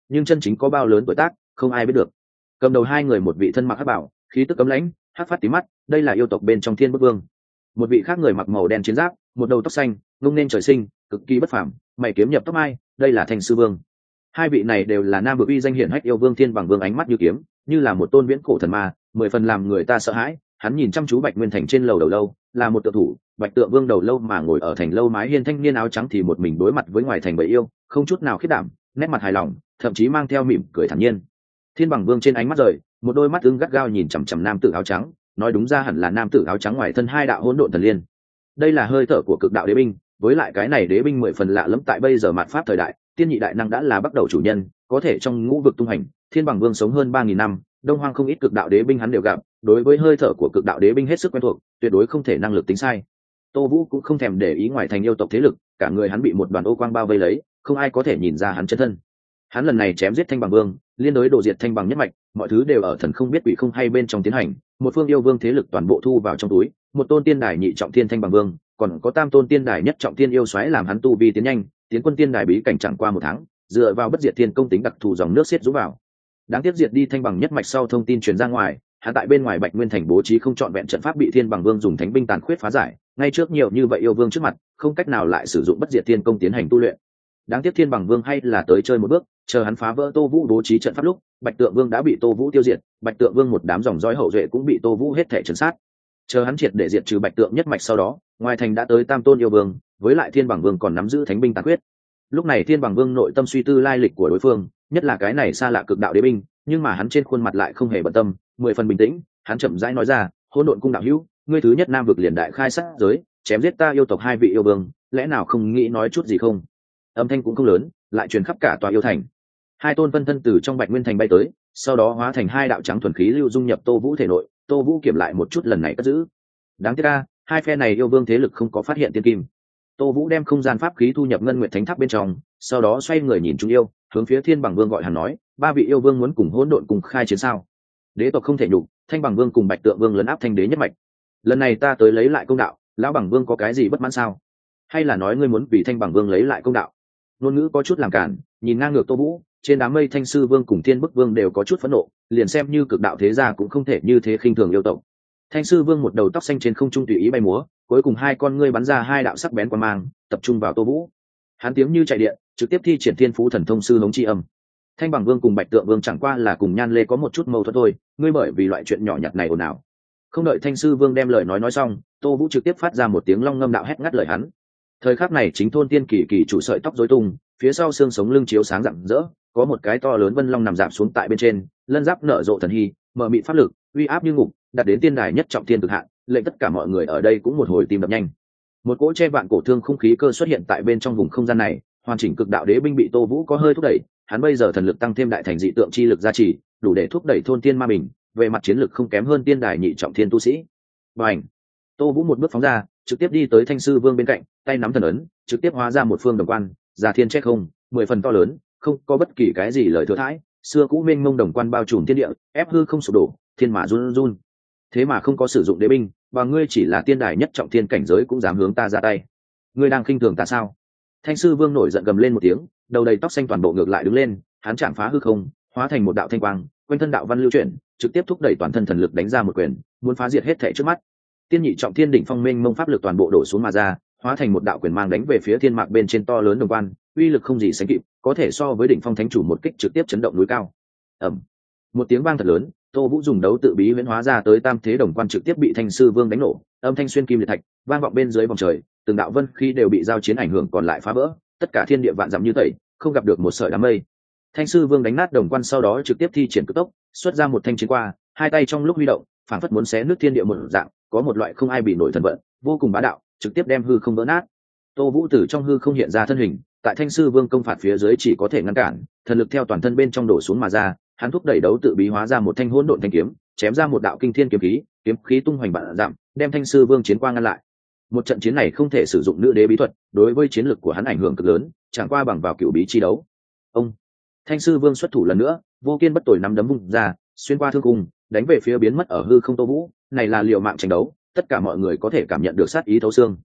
nhưng chân chính có bao lớn tuổi tác không ai biết được. Cầm đầu hai người, một vị thân mặc hắc bảo, khí tức cấm lãnh, hắc phát tí mắt, đây là yêu tộc bên trong Thiên Bức Vương. Một vị khác người mặc màu đen chiến giáp, một đầu tóc xanh, ngông nên trời sinh, cực kỳ bất phàm, mày kiếm nhập tóc mai, đây là Thanh Sư Vương. Hai vị này đều là nam vực uy danh hiển hách yêu vương Thiên Bằng Vương, ánh mắt như kiếm, như là một tôn viễn cổ thần ma, mười phần làm người ta sợ hãi. Hắn nhìn chăm chú Bạch Nguyên Thành trên lầu đầu lâu, là một tượng thủ, Bạch Tượng Vương đầu lâu mà ngồi ở thành lâu mái hiên thanh niên áo trắng thì một mình đối mặt với ngoài thành bầy yêu, không chút nào khiết đảm, nét mặt hài lòng, thậm chí mang theo mỉm cười thản nhiên. Thiên Bằng Vương trên ánh mắt rời, một đôi mắt ưng gắt gao nhìn chằm chằm nam tử áo trắng, nói đúng ra hẳn là nam tử áo trắng ngoài thân hai đạo hỗn độn thần liên. Đây là hơi thở của cực đạo đế binh, với lại cái này đế binh mười phần lạ lẫm, tại bây giờ mạt pháp thời đại, tiên nhị đại năng đã là bắt đầu chủ nhân, có thể trong ngũ vực tung hành. Thiên Bằng Vương sống hơn 3000 năm, đông hoang không ít cực đạo đế binh hắn đều gặp, đối với hơi thở của cực đạo đế binh hết sức quen thuộc, tuyệt đối không thể năng lực tính sai. Tô Vũ cũng không thèm để ý ngoài thành yêu tộc thế lực, cả người hắn bị một đoàn ô quang bao vây lấy, không ai có thể nhìn ra hắn chân thân. Hắn lần này chém giết Thanh Bằng Vương, liên đối đổ diệt Thanh Bằng nhất mạch, mọi thứ đều ở thần không biết quỷ không hay bên trong tiến hành, một phương yêu vương thế lực toàn bộ thu vào trong túi, một tôn tiên đài nhị trọng thiên Thanh Bằng Vương, còn có tam tôn tiên đài nhất trọng thiên yêu xoáy làm hắn tu vi tiến nhanh, tiến quân tiên đài bí cảnh chẳng qua 1 tháng, dựa vào bất diệt thiên công tính đặc thù dòng nước xiết rũ vào. Đáng tiếc diệt đi Thanh Bằng nhất mạch sau thông tin truyền ra ngoài, hắn tại bên ngoài Bạch Nguyên Thành bố trí không trọn vẹn trận pháp bị Thiên Bằng Vương dùng thánh binh tàn khuyết phá giải, ngay trước nhiều như vậy yêu vương trước mặt, không cách nào lại sử dụng bất diệt thiên công tiến hành tu luyện. Đáng tiếc Thiên Bằng Vương hay là tới chơi một bước, chờ hắn phá vỡ Tô Vũ bố trí trận pháp lúc, Bạch Tượng Vương đã bị Tô Vũ tiêu diệt, Bạch Tượng Vương một đám dòng dõi hậu duệ cũng bị Tô Vũ hết thảy trấn sát. Chờ hắn triệt để diệt trừ Bạch Tượng nhất mạch sau đó, ngoài thành đã tới tam tôn yêu vương, với lại Thiên Bằng Vương còn nắm giữ thánh binh tàn khuyết. Lúc này Thiên Bằng Vương nội tâm suy tư lai lịch của đối phương, nhất là cái này xa lạ cực đạo đế binh, nhưng mà hắn trên khuôn mặt lại không hề bận tâm, 10 phần bình tĩnh. Hắn chậm rãi nói ra, Hỗn Độn Cung đạo hữu, ngươi thứ nhất nam vực liền đại khai sát giới, chém giết ta yêu tộc 2 vị yêu vương, lẽ nào không nghĩ nói chút gì không? Âm thanh cũng không lớn, lại truyền khắp cả tòa yêu thành. 2 tôn phân thân từ trong Bạch Nguyên Thành bay tới, sau đó hóa thành 2 đạo trắng thuần khí lưu dung nhập Tô Vũ thể nội. Tô Vũ kiểm lại một chút, lần này cất giữ. Đáng tiếc a, 2 phe này yêu vương thế lực không có phát hiện tiên kim. Tô Vũ đem không gian pháp khí thu nhập Ngân Nguyệt Thánh Tháp bên trong, sau đó xoay người nhìn Trung Yêu, hướng phía Thiên Bằng Vương gọi hắn nói, 3 vị yêu vương muốn cùng Hỗn Độn cùng khai chiến sao? Đế tộc không thể nhục, Thanh Bằng Vương cùng Bạch Tượng Vương lấn áp Thanh Đế nhất mạch. Lần này ta tới lấy lại công đạo, lão Bằng Vương có cái gì bất mãn sao? Hay là nói ngươi muốn vì Thanh Bằng Vương lấy lại công đạo? Ngôn ngữ có chút làm cản, nhìn ngang ngược Tô Vũ, trên đám mây Thanh Sư Vương cùng Thiên Bức Vương đều có chút phẫn nộ, liền xem như cực đạo thế gia cũng không thể như thế khinh thường yêu tộc. Thanh Sư Vương một đầu tóc xanh trên không trung tùy ý bay múa, cuối cùng 2 con ngươi bắn ra 2 đạo sắc bén quang mang, tập trung vào Tô Vũ. Hắn tiếng như chạy điện, trực tiếp thi triển Thiên Phú Thần Thông sư hống chi âm. Thanh Bằng Vương cùng Bạch Tượng Vương chẳng qua là cùng Nhan Lê có một chút mâu thuẫn thôi, ngươi bởi vì loại chuyện nhỏ nhặt này ồn ào. Không đợi Thanh Sư Vương đem lời nói xong, Tô Vũ trực tiếp phát ra một tiếng long ngâm đạo hét ngắt lời hắn. Thời khắc này chính thôn tiên kỳ kỳ chủ sợi tóc rối tung, phía sau xương sống lưng chiếu sáng rạng rỡ, có một cái to lớn vân long nằm rạp xuống tại bên trên, lân giáp nở rộ thần hy, mở mịt pháp lực, uy áp như ngục, đạt đến tiên đài nhất trọng thiên cực hạn, lệnh tất cả mọi người ở đây cũng một hồi tim đập nhanh. Một cỗ che vạn cổ thương khung khí cơ xuất hiện tại bên trong vùng không gian này, hoàn chỉnh cực đạo đế binh bị Tô Vũ có hơi thúc đẩy, hắn bây giờ thần lực tăng thêm đại thành dị tượng chi lực gia trì, đủ để thúc đẩy thôn tiên ma bình, về mặt chiến lực không kém hơn tiên đài nhị trọng thiên tu sĩ. Bành! Tô Vũ một bước phóng ra, trực tiếp đi tới Thanh Sư Vương bên cạnh, tay nắm thần ấn, trực tiếp hóa ra một phương đồng quan, già thiên che không, 10 phần to lớn, không có bất kỳ cái gì lời thừa thãi, xưa cũ mênh mông đồng quan bao trùm thiên địa, ép hư không sụp đổ, thiên mã run run. Thế mà không có sử dụng đế binh, và ngươi chỉ là tiên đài nhất trọng thiên cảnh giới cũng dám hướng ta ra tay. Ngươi đang khinh thường ta sao? Thanh Sư Vương nổi giận gầm lên một tiếng, đầu đầy tóc xanh toàn bộ ngược lại đứng lên, hắn chạm phá hư không, hóa thành một đạo thanh quang, quanh thân đạo văn lưu chuyển, trực tiếp thúc đẩy toàn thân thần lực đánh ra một quyền, muốn phá diệt hết thảy trước mắt. Tiên nhị trọng thiên đỉnh phong mênh mông pháp lực toàn bộ đổ xuống mà ra, hóa thành một đạo quyền mang đánh về phía thiên mạc bên trên to lớn đồng quan, uy lực không gì sánh kịp, có thể so với đỉnh phong thánh chủ một kích trực tiếp chấn động núi cao. Ầm. Một tiếng vang thật lớn, Tô Vũ dùng đấu tự bí huyễn hóa ra tới tam thế đồng quan trực tiếp bị Thanh Sư Vương đánh nổ, âm thanh xuyên kim liệt thạch, vang vọng bên dưới vòng trời, từng đạo vân khí đều bị giao chiến ảnh hưởng còn lại phá vỡ, tất cả thiên địa vạn dặm như tẩy, không gặp được một sợi đám mây. Thanh Sư Vương đánh nát đồng quan sau đó trực tiếp thi triển cực tốc, xuất ra một thanh chiến qua, 2 tay trong lúc huy động, phảng phất muốn xé nứt thiên địa một dạng, có một loại không ai bị nổi thần vận, vô cùng bá đạo, trực tiếp đem hư không vỡ nát. Tô Vũ từ trong hư không hiện ra thân hình, tại Thanh Sư Vương công phạt phía dưới chỉ có thể ngăn cản, thần lực theo toàn thân bên trong đổ xuống mà ra, hắn thúc đẩy đấu tự bí hóa ra một thanh hỗn độn thanh kiếm, chém ra một đạo kinh thiên kiếm khí tung hoành vạn dặm, đem Thanh Sư Vương chiến qua ngăn lại. Một trận chiến này không thể sử dụng nữ đế bí thuật, đối với chiến lực của hắn ảnh hưởng cực lớn, chẳng qua bằng vào cựu bí chi đấu. Ông Thanh Sư Vương xuất thủ lần nữa, vô kiên bất tồi nắm đấm vung ra, xuyên qua thương cung, đánh về phía biến mất ở hư không Tô Vũ, này là liều mạng tranh đấu, tất cả mọi người có thể cảm nhận được sát ý thấu xương.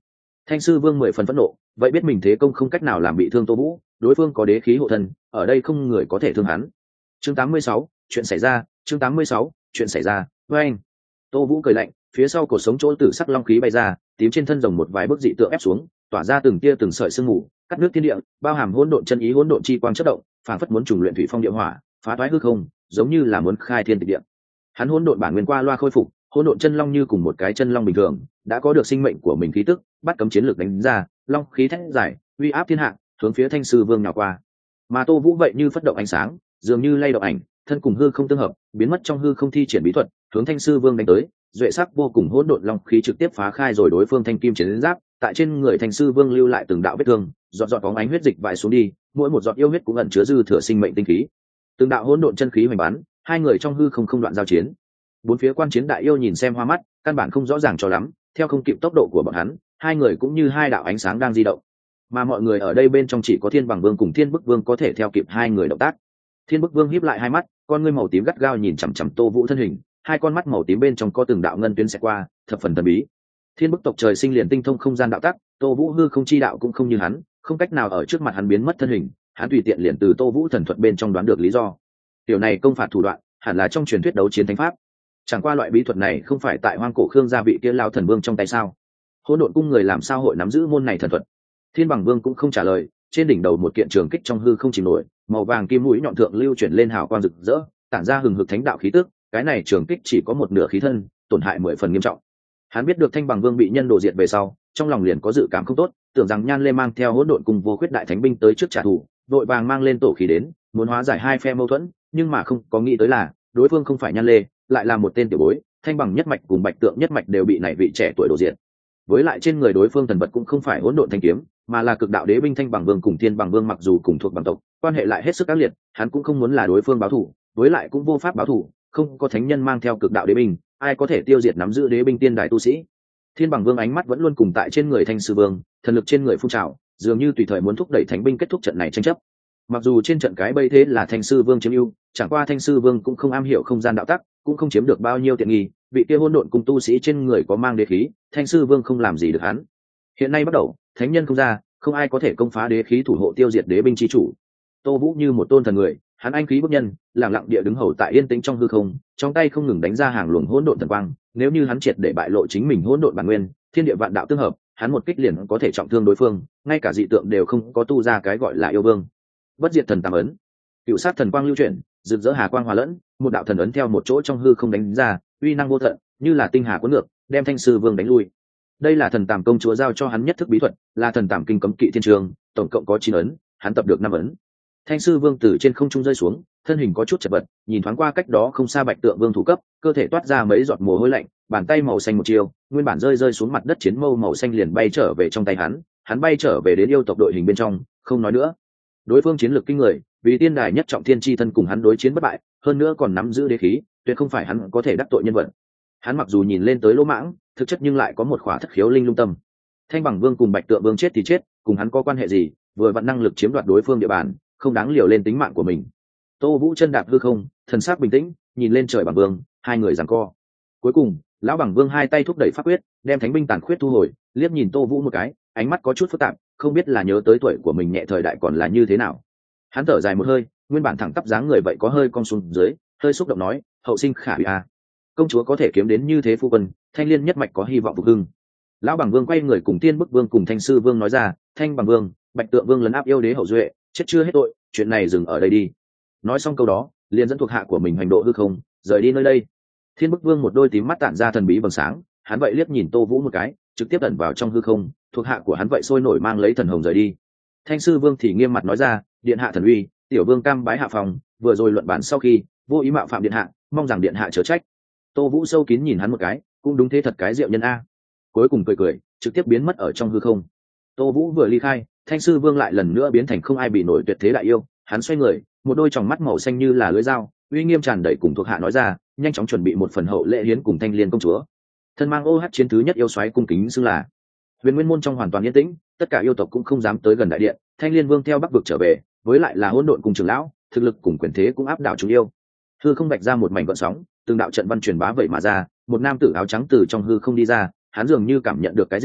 Thanh sư vương 10 phần phẫn nộ, vậy biết mình thế công không cách nào làm bị thương Tô Vũ, đối phương có đế khí hộ thân, ở đây không người có thể thương hắn. Chương 86, chuyện xảy ra, chương 86, chuyện xảy ra, với anh. Tô Vũ cười lạnh, phía sau cổ sống chỗ tử sắc long khí bay ra, tím trên thân rồng một vài bức dị tượng ép xuống, tỏa ra từng tia từng sợi sương mù, cắt nước thiên địa, bao hàm hỗn độn chân ý hỗn độn chi quang chớp động, phảng phất muốn trùng luyện thủy phong địa hỏa, phá toái hư không, giống như là muốn khai thiên tịch địa. Hắn hỗn độn bản nguyên qua loa khôi phục, hỗn độn chân long như cùng một cái chân long bình thường, đã có được sinh mệnh của mình khí tức, bắt cấm chiến lược đánh ra, long khí thét giải, uy áp thiên hạ, hướng phía Thanh sư vương nhào qua. Mà Tô Vũ vậy như phất động ánh sáng, dường như lay động ảnh, thân cùng hư không tương hợp, biến mất trong hư không thi triển bí thuật, hướng Thanh sư vương đánh tới, duệ sắc vô cùng hỗn độn long khí trực tiếp phá khai rồi đối phương thanh kim chiến giáp, tại trên người Thanh sư vương lưu lại từng đạo vết thương, giọt giọt bóng ánh huyết dịch vãi xuống đi, mỗi một giọt yêu huyết cũng ẩn chứa dư thừa sinh mệnh tinh khí. Từng đạo hỗn độn chân khí hoành bắn, hai người trong hư không không đoạn giao chiến. Bốn phía quan chiến đại yêu nhìn xem hoa mắt, căn bản không rõ ràng cho lắm, theo không kịp tốc độ của bọn hắn, hai người cũng như hai đạo ánh sáng đang di động. Mà mọi người ở đây bên trong chỉ có Thiên Bằng Vương cùng Thiên Bức Vương có thể theo kịp hai người động tác. Thiên Bức Vương híp lại hai mắt, con ngươi màu tím gắt gao nhìn chằm chằm Tô Vũ thân hình, hai con mắt màu tím bên trong có từng đạo ngân tuyến xẹt qua, thập phần thần bí. Thiên Bức tộc trời sinh liền tinh thông không gian đạo tắc, Tô Vũ hư không chi đạo cũng không như hắn, không cách nào ở trước mặt hắn biến mất thân hình, hắn tùy tiện liền từ Tô Vũ thần thuật bên trong đoán được lý do. Tiểu này công phạt thủ đoạn, hẳn là trong truyền thuyết đấu chiến thánh pháp. Chẳng qua loại bí thuật này không phải tại hoang cổ Khương gia vị kia lao thần vương trong tay sao? Hỗn độn cung người làm sao hội nắm giữ môn này thần thuật? Thiên Bằng Vương cũng không trả lời, trên đỉnh đầu một kiện trường kích trong hư không chìm nổi, màu vàng kim mũi nhọn thượng lưu chuyển lên hào quang rực rỡ, tản ra hừng hực thánh đạo khí tức, cái này trường kích chỉ có một nửa khí thân, tổn hại 10 phần nghiêm trọng. Hắn biết được Thanh Bằng Vương bị nhân đồ diệt về sau, trong lòng liền có dự cảm không tốt, tưởng rằng Nhan Lê mang theo hỗn độn cùng vô khuyết đại thánh binh tới trước trả thù, vội vàng mang lên tổ khí đến, muốn hóa giải hai phe mâu thuẫn, nhưng mà không có nghĩ tới là, đối phương không phải Nhan Lê, lại là một tên tiểu bối, Thanh Bằng nhất mạch cùng Bạch Tượng nhất mạch đều bị này vị trẻ tuổi đổ diệt. Với lại trên người đối phương thần vật cũng không phải hỗn độn thanh kiếm, mà là cực đạo đế binh Thanh Bằng Vương cùng Thiên Bằng Vương, mặc dù cùng thuộc bằng tộc, quan hệ lại hết sức ác liệt, hắn cũng không muốn là đối phương báo thù, với lại cũng vô pháp báo thù, không có thánh nhân mang theo cực đạo đế binh, ai có thể tiêu diệt nắm giữ đế binh tiên đài tu sĩ. Thiên Bằng Vương ánh mắt vẫn luôn cùng tại trên người Thanh sư vương, thần lực trên người phun trào, dường như tùy thời muốn thúc đẩy thánh binh kết thúc trận này tranh chấp. Mặc dù trên trận cái bây thế là Thanh sư vương chiếm ưu, chẳng qua Thanh sư vương cũng không am hiểu không gian đạo tắc, cũng không chiếm được bao nhiêu tiện nghi, vị kia hỗn độn cùng tu sĩ trên người có mang đế khí, Thanh sư vương không làm gì được hắn. Hiện nay bắt đầu, thánh nhân không ra, không ai có thể công phá đế khí thủ hộ tiêu diệt đế binh chi chủ. Tô Vũ như một tôn thần người, hắn anh khí bức nhân, lặng lặng địa đứng hầu tại yên tĩnh trong hư không, trong tay không ngừng đánh ra hàng luồng hỗn độn thần quang, nếu như hắn triệt để bại lộ chính mình hỗn độn bản nguyên, thiên địa vạn đạo tương hợp, hắn một kích liền có thể trọng thương đối phương, ngay cả dị tượng đều không có tu ra cái gọi là yêu vương. Bất diệt thần tam ấn, cựu sát thần quang lưu chuyển, rực rỡ hà quang hòa lẫn, một đạo thần ấn theo một chỗ trong hư không đánh ra, uy năng vô tận, như là tinh hà cuốn ngược, đem Thanh sư vương đánh lui. Đây là thần tàm công chúa giao cho hắn nhất thức bí thuật, là thần tàm kinh cấm kỵ thiên trường, tổng cộng có 9 ấn, hắn tập được 5 ấn. Thanh sư vương từ trên không trung rơi xuống, thân hình có chút chật vật, nhìn thoáng qua cách đó không xa Bạch Tượng Vương thủ cấp, cơ thể toát ra mấy giọt mồ hôi lạnh, bàn tay màu xanh một chiều, nguyên bản rơi xuống mặt đất chiến mâu màu xanh liền bay trở về trong tay hắn bay trở về đến yêu tộc đội hình bên trong, không nói nữa. Đối phương chiến lược kinh người, vì tiên đài nhất trọng thiên chi thân cùng hắn đối chiến bất bại, hơn nữa còn nắm giữ đế khí, tuyệt không phải hắn có thể đắc tội nhân vật. Hắn mặc dù nhìn lên tới lỗ mãng, thực chất nhưng lại có một khỏa thất khiếu linh lung tâm. Thanh Bằng Vương cùng Bạch Tượng Vương chết thì chết, cùng hắn có quan hệ gì, vừa vặn năng lực chiếm đoạt đối phương địa bàn, không đáng liều lên tính mạng của mình. Tô Vũ chân đạp hư không, thần sắc bình tĩnh, nhìn lên trời Bằng Vương, hai người giằng co. Cuối cùng, lão Bằng Vương hai tay thúc đẩy pháp quyết, đem thánh binh tàn khuyết thu hồi, liếc nhìn Tô Vũ một cái, ánh mắt có chút phức tạp, không biết là nhớ tới tuổi của mình nhẹ thời đại còn là như thế nào. Hắn thở dài một hơi, nguyên bản thẳng tắp dáng người vậy có hơi cong xuống dưới, hơi xúc động nói, hậu sinh khả hủy a. Công chúa có thể kiếm đến như thế phu quân, Thanh Liên nhất mạch có hy vọng phục hưng. Lão Bằng Vương quay người cùng Tiên Bức Vương cùng Thanh sư vương nói ra, Thanh Bằng Vương, Bạch Tượng Vương lấn áp yêu đế hậu duệ, chết chưa hết tội, chuyện này dừng ở đây đi. Nói xong câu đó, liền dẫn thuộc hạ của mình hành độ hư không, rời đi nơi đây. Thiên Bức Vương một đôi tím mắt tản ra thần bí vầng sáng, hắn vậy liếc nhìn Tô Vũ một cái, trực tiếp ẩn vào trong hư không, thuộc hạ của hắn vậy sôi nổi mang lấy thần hồng rời đi. Thanh sư vương thì nghiêm mặt nói ra, điện hạ thần uy, tiểu vương cam bái hạ phòng, vừa rồi luận bản sau khi vô ý mạo phạm điện hạ, mong rằng điện hạ chớ trách. Tô Vũ sâu kín nhìn hắn một cái, cũng đúng thế thật cái diệu nhân a. Cuối cùng cười, trực tiếp biến mất ở trong hư không. Tô Vũ vừa ly khai, Thanh sư vương lại lần nữa biến thành không ai bị nổi tuyệt thế đại yêu, hắn xoay người, một đôi tròng mắt màu xanh như là lưỡi dao, uy nghiêm tràn đầy, cùng thuộc hạ nói ra, nhanh chóng chuẩn bị một phần hậu lễ hiến cùng Thanh Liên công chúa. Thân mang OH chiến thứ nhất yêu soái cung kính xưng là. Huyền Nguyên môn trong hoàn toàn yên tĩnh, tất cả yêu tộc cũng không dám tới gần đại điện. Thanh Liên Vương theo Bắc vực trở về, với lại là hỗn độn cùng trưởng lão, thực lực cùng quyền thế cũng áp đảo chúng yêu. Hư không bạch ra một mảnh gợn sóng, từng đạo trận văn truyền bá vậy mà ra, một nam tử áo trắng từ trong hư không đi ra, hắn dường như cảm nhận được cái gì,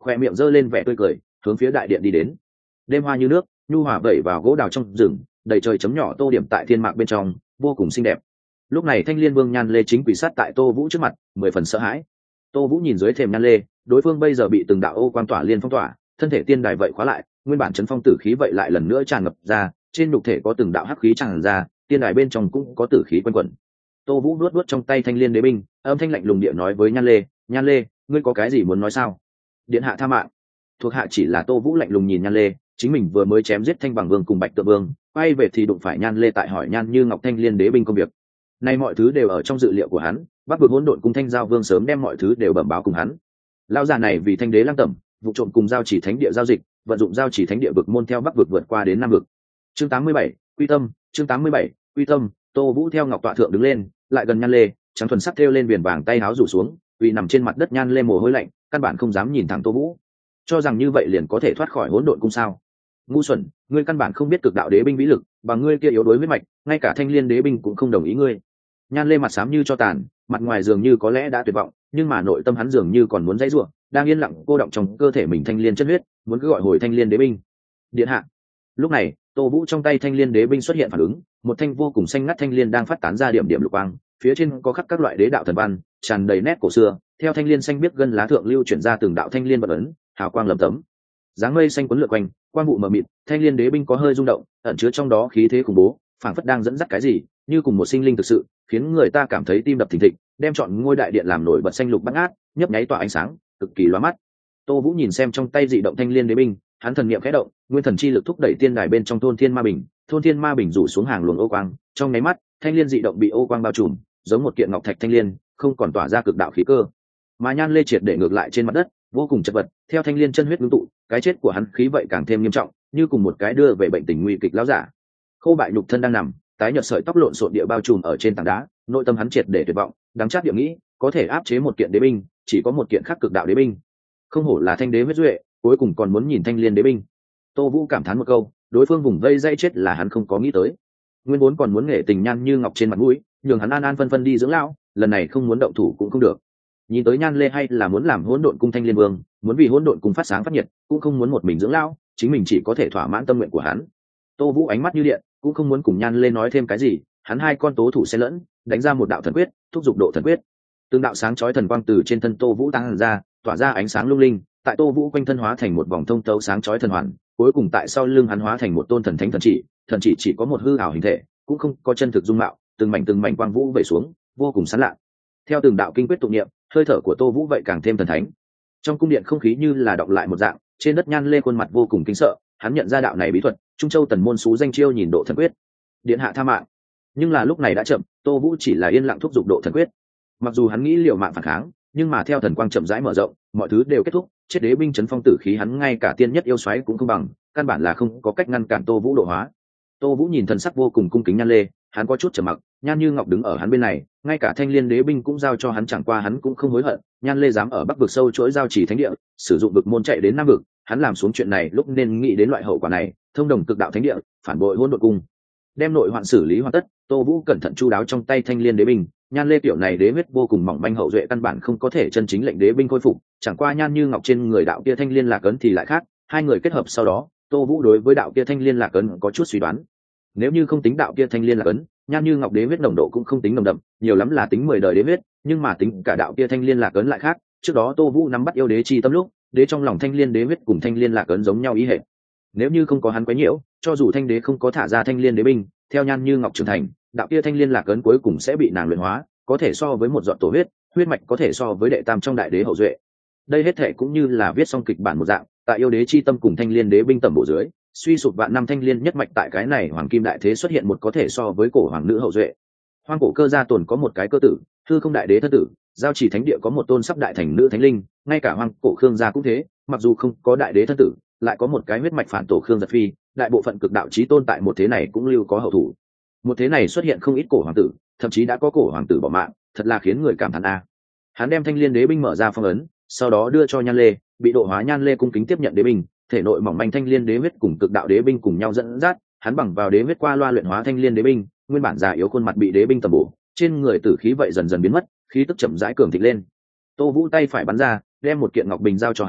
khoe miệng giơ lên vẻ tươi cười, hướng phía đại điện đi đến. Đêm hoa như nước, nhu hòa vẩy vào gỗ đào trong rừng, đầy trời chấm nhỏ tô điểm tại thiên mạc bên trong, vô cùng xinh đẹp. Lúc này Thanh Liên Vương Nhan Lê chính quỳ sát tại Tô Vũ trước mặt, mười phần sợ hãi. Tô Vũ nhìn dưới thềm Nhan Lê, đối phương bây giờ bị từng đạo ô quang tỏa liên phong tỏa, thân thể tiên đài vậy khóa lại, nguyên bản chấn phong tử khí vậy lại lần nữa tràn ngập ra, trên nhục thể có từng đạo hắc khí tràn ra, tiên đài bên trong cũng có tử khí quanh quẩn. Tô Vũ nuốt nuốt trong tay Thanh Liên Đế binh, âm thanh lạnh lùng điện nói với Nhan Lê, "Nhan Lê, ngươi có cái gì muốn nói sao?" "Điện hạ tha mạng." Thuộc hạ chỉ là Tô Vũ lạnh lùng nhìn Nhan Lê, chính mình vừa mới chém giết Thanh Bằng Vương cùng Bạch Tượng Vương, quay về thì đụng phải Nhan Lê tại hỏi Nhan Như Ngọc Thanh Liên Đế binh công việc. Nay mọi thứ đều ở trong dự liệu của hắn, Bắc Vực Hỗn Độn cùng Thanh Giao Vương sớm đem mọi thứ đều bẩm báo cùng hắn. Lão già này vì Thanh Đế Lăng Tẩm, vụ trộm cùng Giao Chỉ Thánh địa giao dịch, vận dụng Giao Chỉ Thánh địa vực môn theo Bắc vực vượt qua đến Nam vực. Chương 87, Quy Tâm, chương 87, Quy Tâm. Tô Vũ theo ngọc tọa thượng đứng lên, lại gần Nhan Lê, trắng thuần sắc thêu lên viền vàng tay áo rủ xuống, vì nằm trên mặt đất Nhan Lê mồ hôi lạnh, căn bản không dám nhìn thẳng Tô Vũ. Cho rằng như vậy liền có thể thoát khỏi Hỗn Độn cung sao? Ngu xuẩn, ngươi căn bản không biết cực đạo đế binh vĩ lực, bằng ngươi kia yếu đuối huyết mạch, ngay cả Thanh Liên Đế binh cũng không đồng ý ngươi. Nhan Lê mặt xám như cho tàn, mặt ngoài dường như có lẽ đã tuyệt vọng, nhưng mà nội tâm hắn dường như còn muốn dãy rủa, đang yên lặng cô động trong cơ thể mình Thanh Liên chân huyết, muốn cứ gọi hồi Thanh Liên Đế binh. Điện hạ. Lúc này, Tô Vũ trong tay Thanh Liên Đế binh xuất hiện phản ứng, một thanh vô cùng xanh ngắt thanh liên đang phát tán ra điểm điểm lục quang, phía trên có khắc các loại đế đạo thần văn, tràn đầy nét cổ xưa, theo thanh liên xanh biếc gân lá thượng lưu chuyển ra từng đạo thanh liên vật ấn, hào quang lấm tấm. Dáng mây xanh cuốn lượn quanh, quang vụ mờ mịt, Thanh Liên Đế binh có hơi rung động, ẩn chứa trong đó khí thế khủng bố, phảng phất đang dẫn dắt cái gì, như cùng một sinh linh thực sự, khiến người ta cảm thấy tim đập thình thịch, đem trọn ngôi đại điện làm nổi bật xanh lục bát ngát, nhấp nháy tỏa ánh sáng, cực kỳ lóa mắt. Tô Vũ nhìn xem trong tay dị động Thanh Liên Đế binh, hắn thần niệm khẽ động, nguyên thần chi lực thúc đẩy tiên đài bên trong thôn thiên ma bình rủ xuống hàng luồng ô quang, trong nháy mắt, Thanh Liên dị động bị ô quang bao trùm, giống một kiện ngọc thạch thanh liên, không còn tỏa ra cực đạo khí cơ. Mà Nhan Lê triệt để ngược lại trên mặt đất, vô cùng chật vật, theo Thanh Liên chân huyết ngưng tụ, cái chết của hắn khí vậy càng thêm nghiêm trọng, như cùng một cái đưa về bệnh tình nguy kịch lão giả. Khô bại nhục thân đang nằm, tái nhợt sợi tóc lộn xộn địa bao trùm ở trên tảng đá, nội tâm hắn triệt để tuyệt vọng, đắng chát địa nghĩ, có thể áp chế một kiện đế binh, chỉ có một kiện khắc cực đạo đế binh. Không hổ là thanh đế huyết duệ, cuối cùng còn muốn nhìn Thanh Liên Đế binh. Tô Vũ cảm thán một câu, đối phương vùng vây dây chết là hắn không có nghĩ tới. Nguyên vốn còn muốn nghệ tình Nhan Như Ngọc trên mặt mũi, nhường hắn an an phân phân đi dưỡng lão, lần này không muốn động thủ cũng không được. Nhìn tới Nhan Lê hay là muốn làm Hỗn Độn cung Thanh Liên Vương, muốn vì Hỗn Độn cung phát sáng phát nhiệt, cũng không muốn một mình dưỡng lão, chính mình chỉ có thể thỏa mãn tâm nguyện của hắn. Tô Vũ ánh mắt như điện, cũng không muốn cùng Nhan Lê nói thêm cái gì, hắn hai con tố thủ xen lẫn, đánh ra một đạo thần quyết, thúc giục độ thần quyết. Từng đạo sáng chói thần quang từ trên thân Tô Vũ tăng ra, tỏa ra ánh sáng lung linh, tại Tô Vũ quanh thân hóa thành một vòng thông thấu sáng chói thần hoàn, cuối cùng tại sau lưng hắn hóa thành một tôn thần thánh thần chỉ có một hư ảo hình thể, cũng không có chân thực dung mạo, từng mảnh quang vũ vẩy xuống, vô cùng sáng lạ. Theo từng đạo kinh quyết tụng niệm, hơi thở của Tô Vũ vậy càng thêm thần thánh. Trong cung điện không khí như là đọng lại một dạng, trên đất Nhan Lê khuôn mặt vô cùng kính sợ, hắn nhận ra đạo này bí thuật, Trung Châu Tần môn xú danh chiêu nhìn độ thần quyết. Điện hạ tha mạng. Nhưng là lúc này đã chậm, Tô Vũ chỉ là yên lặng thúc giục độ thần quyết. Mặc dù hắn nghĩ liều mạng phản kháng, nhưng mà theo thần quang chậm rãi mở rộng, mọi thứ đều kết thúc, chết đế binh chấn phong tử khí hắn ngay cả tiên nhất yêu xoáy cũng không bằng, căn bản là không có cách ngăn cản Tô Vũ độ hóa. Tô Vũ nhìn thần sắc vô cùng cung kính Nhan Lê, hắn có chút trầm mặc, Nhan Như Ngọc đứng ở hắn bên này, ngay cả Thanh Liên Đế binh cũng giao cho hắn, chẳng qua hắn cũng không hối hận. Nhan Lê dám ở Bắc vực sâu chuỗi giao chỉ thánh địa, sử dụng vực môn chạy đến Nam vực, hắn làm xuống chuyện này lúc nên nghĩ đến loại hậu quả này, thông đồng cực đạo thánh địa, phản bội Hỗn Độn cung. Đem nội hoạn xử lý hoàn tất, Tô Vũ cẩn thận chu đáo trong tay Thanh Liên Đế binh, Nhan Lê tiểu này đế huyết vô cùng mỏng manh hậu duệ căn bản không có thể chân chính lệnh đế binh khôi phục, chẳng qua Nhan Như Ngọc trên người đạo kia Thanh Liên Lạc ấn thì lại khác, hai người kết hợp sau đó, Tô Vũ đối với đạo kia Thanh Liên Lạc ấn có chút suy đoán. Nếu như không tính đạo kia Thanh Liên Lạc ấn, Nhan Như Ngọc đế huyết nồng độ cũng không tính nồng đậm, nhiều lắm là tính 10 đời đế huyết, nhưng mà tính cả đạo kia Thanh Liên Lạc ấn lại khác, trước đó Tô Vũ nắm bắt yêu đế chi tâm lúc, đế trong lòng Thanh Liên đế huyết cùng Thanh Liên Lạc ấn giống nhau ý hệ. Nếu như không có hắn quấy nhiễu, cho dù Thanh đế không có thả ra Thanh Liên đế binh, theo Nhan Như Ngọc trưởng thành, đạo kia Thanh Liên Lạc ấn cuối cùng sẽ bị nàng luyện hóa, có thể so với một giọt tổ huyết mạch có thể so với đệ tam trong đại đế hậu duệ. Đây hết thể cũng như là viết xong kịch bản một dạng, tại yêu đế chi tâm cùng Thanh Liên đế binh tầm bổ dưới, suy sụp vạn năm Thanh Liên nhất mạch tại cái này hoàng kim đại thế xuất hiện một có thể so với cổ hoàng nữ hậu duệ. Hoang cổ cơ gia tồn có một cái cơ tử, hư không đại đế thân tử, giao chỉ thánh địa có một tôn sắp đại thành nữ thánh linh, ngay cả hoang cổ khương gia cũng thế, mặc dù không có đại đế thân tử, lại có một cái huyết mạch phản tổ khương giật phi, đại bộ phận cực đạo chí tôn tại một thế này cũng lưu có hậu thủ. Một thế này xuất hiện không ít cổ hoàng tử, thậm chí đã có cổ hoàng tử bỏ mạng, thật là khiến người cảm thán a. Hắn đem Thanh Liên đế binh mở ra phong ấn, sau đó đưa cho Nhan Lê, bị độ hóa Nhan Lê cung kính tiếp nhận đế binh, thể nội mỏng manh Thanh Liên đế huyết cùng cực đạo đế binh cùng nhau dẫn dắt, hắn bằng vào đế huyết qua loa luyện hóa Thanh Liên đế binh, nguyên bản già yếu khuôn mặt bị đế binh tầm bổ, trên người tử khí vậy dần dần biến mất, khí tức chậm rãi cường thịnh lên. Tô Vũ tay phải bắn ra, đem một kiện ngọc bình giao cho hắn,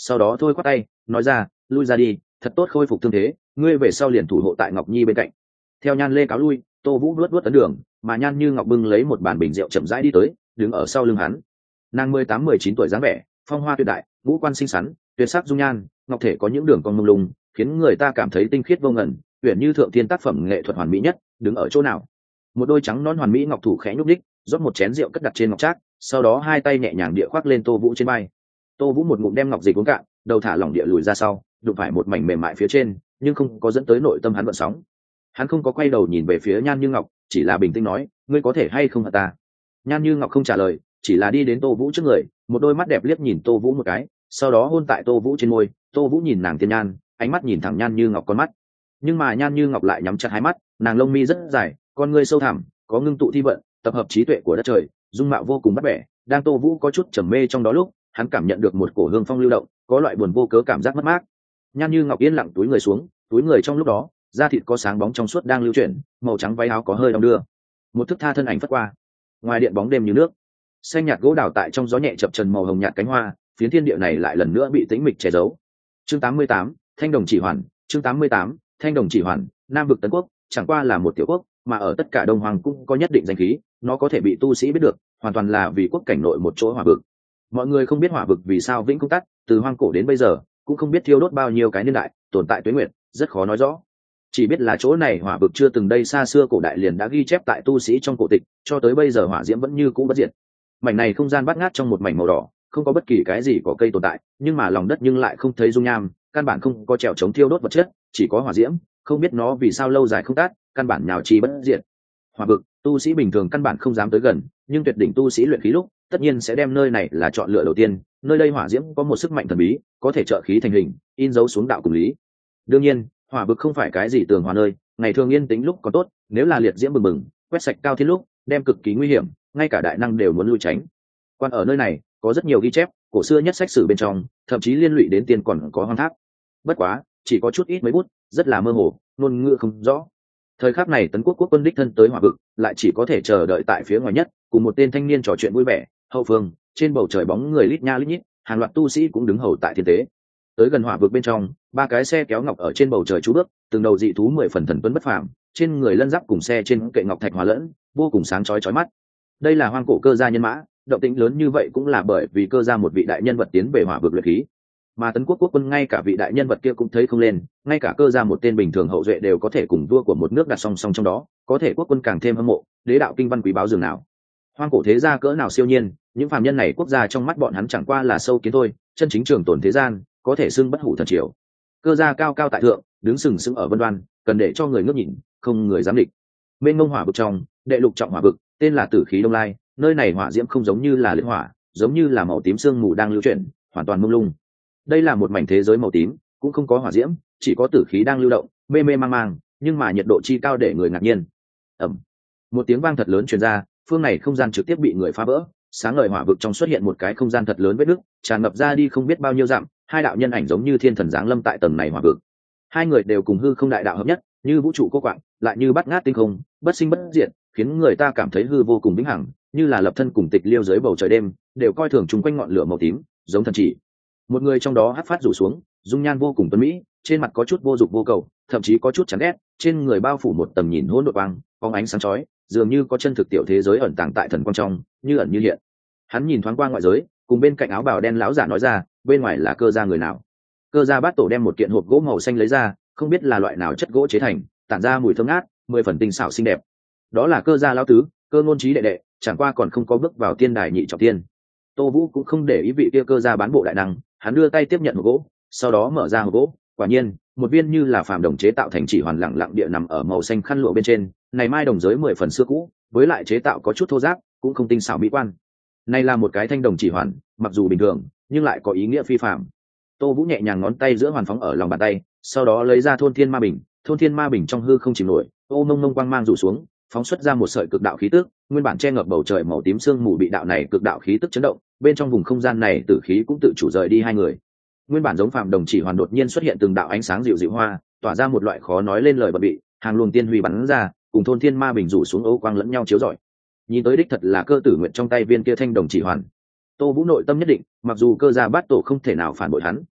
sau đó thôi khoát tay nói ra lui ra đi, thật tốt khôi phục thương thế, ngươi về sau liền thủ hộ tại Ngọc Nhi bên cạnh. Theo Nhan Lê cáo lui, Tô Vũ luốt luốt tấn đường, mà Nhan Như Ngọc bưng lấy một bàn bình rượu chậm rãi đi tới, đứng ở sau lưng hắn. Nàng 18-19 tuổi dáng vẻ, phong hoa tuyệt đại, ngũ quan xinh xắn, tuyệt sắc dung nhan, ngọc thể có những đường cong mông lung, khiến người ta cảm thấy tinh khiết vô ngần, uyển như thượng thiên tác phẩm nghệ thuật hoàn mỹ nhất, đứng ở chỗ nào. Một đôi trắng non hoàn mỹ ngọc thủ khẽ nhúc nhích, rót một chén rượu cất đặt trên ngọc trác, sau đó hai tay nhẹ nhàng địa khoác lên Tô Vũ trên vai. Tô Vũ một ngụm đem ngọc dịch uống cạn, đầu thả lỏng địa lùi ra sau, đụng phải một mảnh mềm mại phía trên, nhưng không có dẫn tới nội tâm hắn gợn sóng. Hắn không có quay đầu nhìn về phía Nhan Như Ngọc, chỉ là bình tĩnh nói, ngươi có thể hay không hận ta? Nhan Như Ngọc không trả lời, chỉ là đi đến Tô Vũ trước người, một đôi mắt đẹp liếc nhìn Tô Vũ một cái, sau đó hôn tại Tô Vũ trên môi. Tô Vũ nhìn nàng tiên nhan, ánh mắt nhìn thẳng Nhan Như Ngọc con mắt, nhưng mà Nhan Như Ngọc lại nhắm chặt hai mắt, nàng lông mi rất dài, con ngươi sâu thẳm, có ngưng tụ thi vận, tập hợp trí tuệ của đất trời, dung mạo vô cùng bắt bẻ. Đang Tô Vũ có chút trầm mê trong đó lúc, hắn cảm nhận được một cổ hương phong lưu động, có loại buồn vô cớ cảm giác mất mát. Nhan Như Ngọc yên lặng túi người xuống, túi người trong lúc đó, da thịt có sáng bóng trong suốt đang lưu chuyển, màu trắng váy áo có hơi đong đưa, một thức tha thân ảnh phất qua. Ngoài điện bóng đêm như nước, xanh nhạt gỗ đào tại trong gió nhẹ chập trần màu hồng nhạt cánh hoa, phiến thiên địa này lại lần nữa bị tĩnh mịch che giấu. Chương 88, Thanh Đồng Chỉ Hoàn. Chương 88, Thanh Đồng Chỉ Hoàn. Nam vực Tấn Quốc chẳng qua là một tiểu quốc, mà ở tất cả Đông Hoàng cũng có nhất định danh khí, nó có thể bị tu sĩ biết được, hoàn toàn là vì quốc cảnh nội một chỗ hỏa vực. Mọi người không biết hỏa vực vì sao vĩnh không tắt, từ hoang cổ đến bây giờ, cũng không biết thiêu đốt bao nhiêu cái niên đại, tồn tại tuế nguyệt, rất khó nói rõ. Chỉ biết là chỗ này hỏa vực chưa từng đây xa xưa cổ đại liền đã ghi chép tại tu sĩ trong cổ tịch, cho tới bây giờ hỏa diễm vẫn như cũ bất diệt. Mảnh này không gian bát ngát trong một mảnh màu đỏ, không có bất kỳ cái gì có cây tồn tại, nhưng mà lòng đất nhưng lại không thấy dung nham, căn bản không có trèo chống thiêu đốt vật chất, chỉ có hỏa diễm, không biết nó vì sao lâu dài không tắt, căn bản nhào chi bất diệt. Hỏa vực, tu sĩ bình thường căn bản không dám tới gần, nhưng tuyệt đỉnh tu sĩ luyện khí lúc, tất nhiên sẽ đem nơi này là chọn lựa đầu tiên. Nơi đây hỏa diễm có một sức mạnh thần bí, có thể trợ khí thành hình, in dấu xuống đạo cùng lý. Đương nhiên, hỏa vực không phải cái gì tường hòa nơi, ngày thường yên tĩnh lúc còn tốt, nếu là liệt diễm bừng bừng, quét sạch cao thiên lúc, đem cực kỳ nguy hiểm, ngay cả đại năng đều muốn lui tránh. Quan ở nơi này có rất nhiều ghi chép, cổ xưa nhất sách sử bên trong, thậm chí liên lụy đến tiên còn có hoang tháp. Bất quá, chỉ có chút ít mấy bút, rất là mơ hồ, ngôn ngữ không rõ. Thời khắc này Tấn Quốc quốc quân đích thân tới hỏa vực, lại chỉ có thể chờ đợi tại phía ngoài nhất, cùng một tên thanh niên trò chuyện vui vẻ. Hậu phương, trên bầu trời bóng người lít nha lít nhít, hàng loạt tu sĩ cũng đứng hầu tại thiên tế. Tới gần hỏa vực bên trong, ba cái xe kéo ngọc ở trên bầu trời trú bước, từng đầu dị thú 10 phần thần tuấn bất phàm, trên người lân giáp cùng xe trên kệ ngọc thạch hòa lẫn, vô cùng sáng chói chói mắt. Đây là hoang cổ cơ gia nhân mã, động tĩnh lớn như vậy cũng là bởi vì cơ gia một vị đại nhân vật tiến về hỏa vực luyện khí. Mà Tấn Quốc quốc quân ngay cả vị đại nhân vật kia cũng thấy không lên, ngay cả cơ gia một tên bình thường hậu duệ đều có thể cùng vua của một nước đặt song song trong đó, có thể quốc quân càng thêm hâm mộ, đế đạo kinh văn quý báo dường nào. Hoang cổ thế gia cỡ nào siêu nhiên, những phàm nhân này quốc gia trong mắt bọn hắn chẳng qua là sâu kiến thôi, chân chính trường tồn thế gian, có thể xưng bất hủ thần triều. Cơ gia cao cao tại thượng, đứng sừng sững ở vân đoan, cần để cho người ngước nhìn, không người dám địch. Bên ngông hỏa vực trong, đệ lục trọng hỏa vực, tên là Tử Khí Đông Lai, nơi này hỏa diễm không giống như là liệt hỏa, giống như là màu tím sương mù đang lưu chuyển, hoàn toàn mông lung. Đây là một mảnh thế giới màu tím, cũng không có hỏa diễm, chỉ có tử khí đang lưu động, mê mê mang mang, nhưng mà nhiệt độ chi cao để người ngạc nhiên. Ầm, một tiếng vang thật lớn truyền ra, phương này không gian trực tiếp bị người phá vỡ, sáng ngời hỏa vực trong xuất hiện một cái không gian thật lớn vết nứt, tràn ngập ra đi không biết bao nhiêu dặm, hai đạo nhân ảnh giống như thiên thần giáng lâm tại tầng này hỏa vực. Hai người đều cùng hư không đại đạo hợp nhất, như vũ trụ cô quạng, lại như bát ngát tinh không, bất sinh bất diệt, khiến người ta cảm thấy hư vô cùng vĩnh hằng, như là lập thân cùng tịch liêu dưới bầu trời đêm, đều coi thường chung quanh ngọn lửa màu tím, giống thần chỉ. Một người trong đó hất phát rủ xuống, dung nhan vô cùng tuấn mỹ, trên mặt có chút vô dục vô cầu, thậm chí có chút chán ghét, trên người bao phủ một tầm nhìn hỗn độn quang, phóng ánh sáng chói, dường như có chân thực tiểu thế giới ẩn tàng tại thần quang trong, như ẩn như hiện. Hắn nhìn thoáng qua ngoại giới, cùng bên cạnh áo bào đen lão giả nói ra, bên ngoài là cơ gia người nào? Cơ gia bát tổ đem một kiện hộp gỗ màu xanh lấy ra, không biết là loại nào chất gỗ chế thành, tản ra mùi thơm ngát, 10 phần tinh xảo xinh đẹp. Đó là Cơ gia lão tứ, Cơ ngôn trí đệ đệ, chẳng qua còn không có bước vào tiên đài nhị trọng tiên. Tô Vũ cũng không để ý vị kia Cơ gia bán bộ đại năng, hắn đưa tay tiếp nhận hộp gỗ, sau đó mở ra hộp gỗ, quả nhiên, một viên như là phàm đồng chế tạo thành chỉ hoàn lặng lặng địa nằm ở màu xanh khăn lụa bên trên, này mai đồng giới 10 phần xưa cũ, với lại chế tạo có chút thô ráp, cũng không tinh xảo mỹ quan. Này là một cái thanh đồng chỉ hoàn, mặc dù bình thường, nhưng lại có ý nghĩa phi phàm. Tô Vũ nhẹ nhàng ngón tay giữa hoàn phóng ở lòng bàn tay, sau đó lấy ra thôn thiên ma bình, thôn thiên ma bình trong hư không chìm nổi, ô mông mông quang mang rủ xuống, phóng xuất ra một sợi cực đạo khí tức, nguyên bản che ngập bầu trời màu tím sương mù bị đạo này cực đạo khí tức chấn động, bên trong vùng không gian này tử khí cũng tự chủ rời đi hai người. Nguyên bản giống phàm đồng chỉ hoàn đột nhiên xuất hiện từng đạo ánh sáng dịu dịu hoa, tỏa ra một loại khó nói lên lời bật bị, hàng luồng tiên huy bắn ra, cùng thôn thiên ma bình rủ xuống ấu quang lẫn nhau chiếu rọi. Nhìn tới đích thật là Cơ Tử Nguyện trong tay viên kia thanh đồng chỉ hoàn. Tô Vũ nội tâm nhất định, mặc dù Cơ gia bát tổ không thể nào phản bội hắn,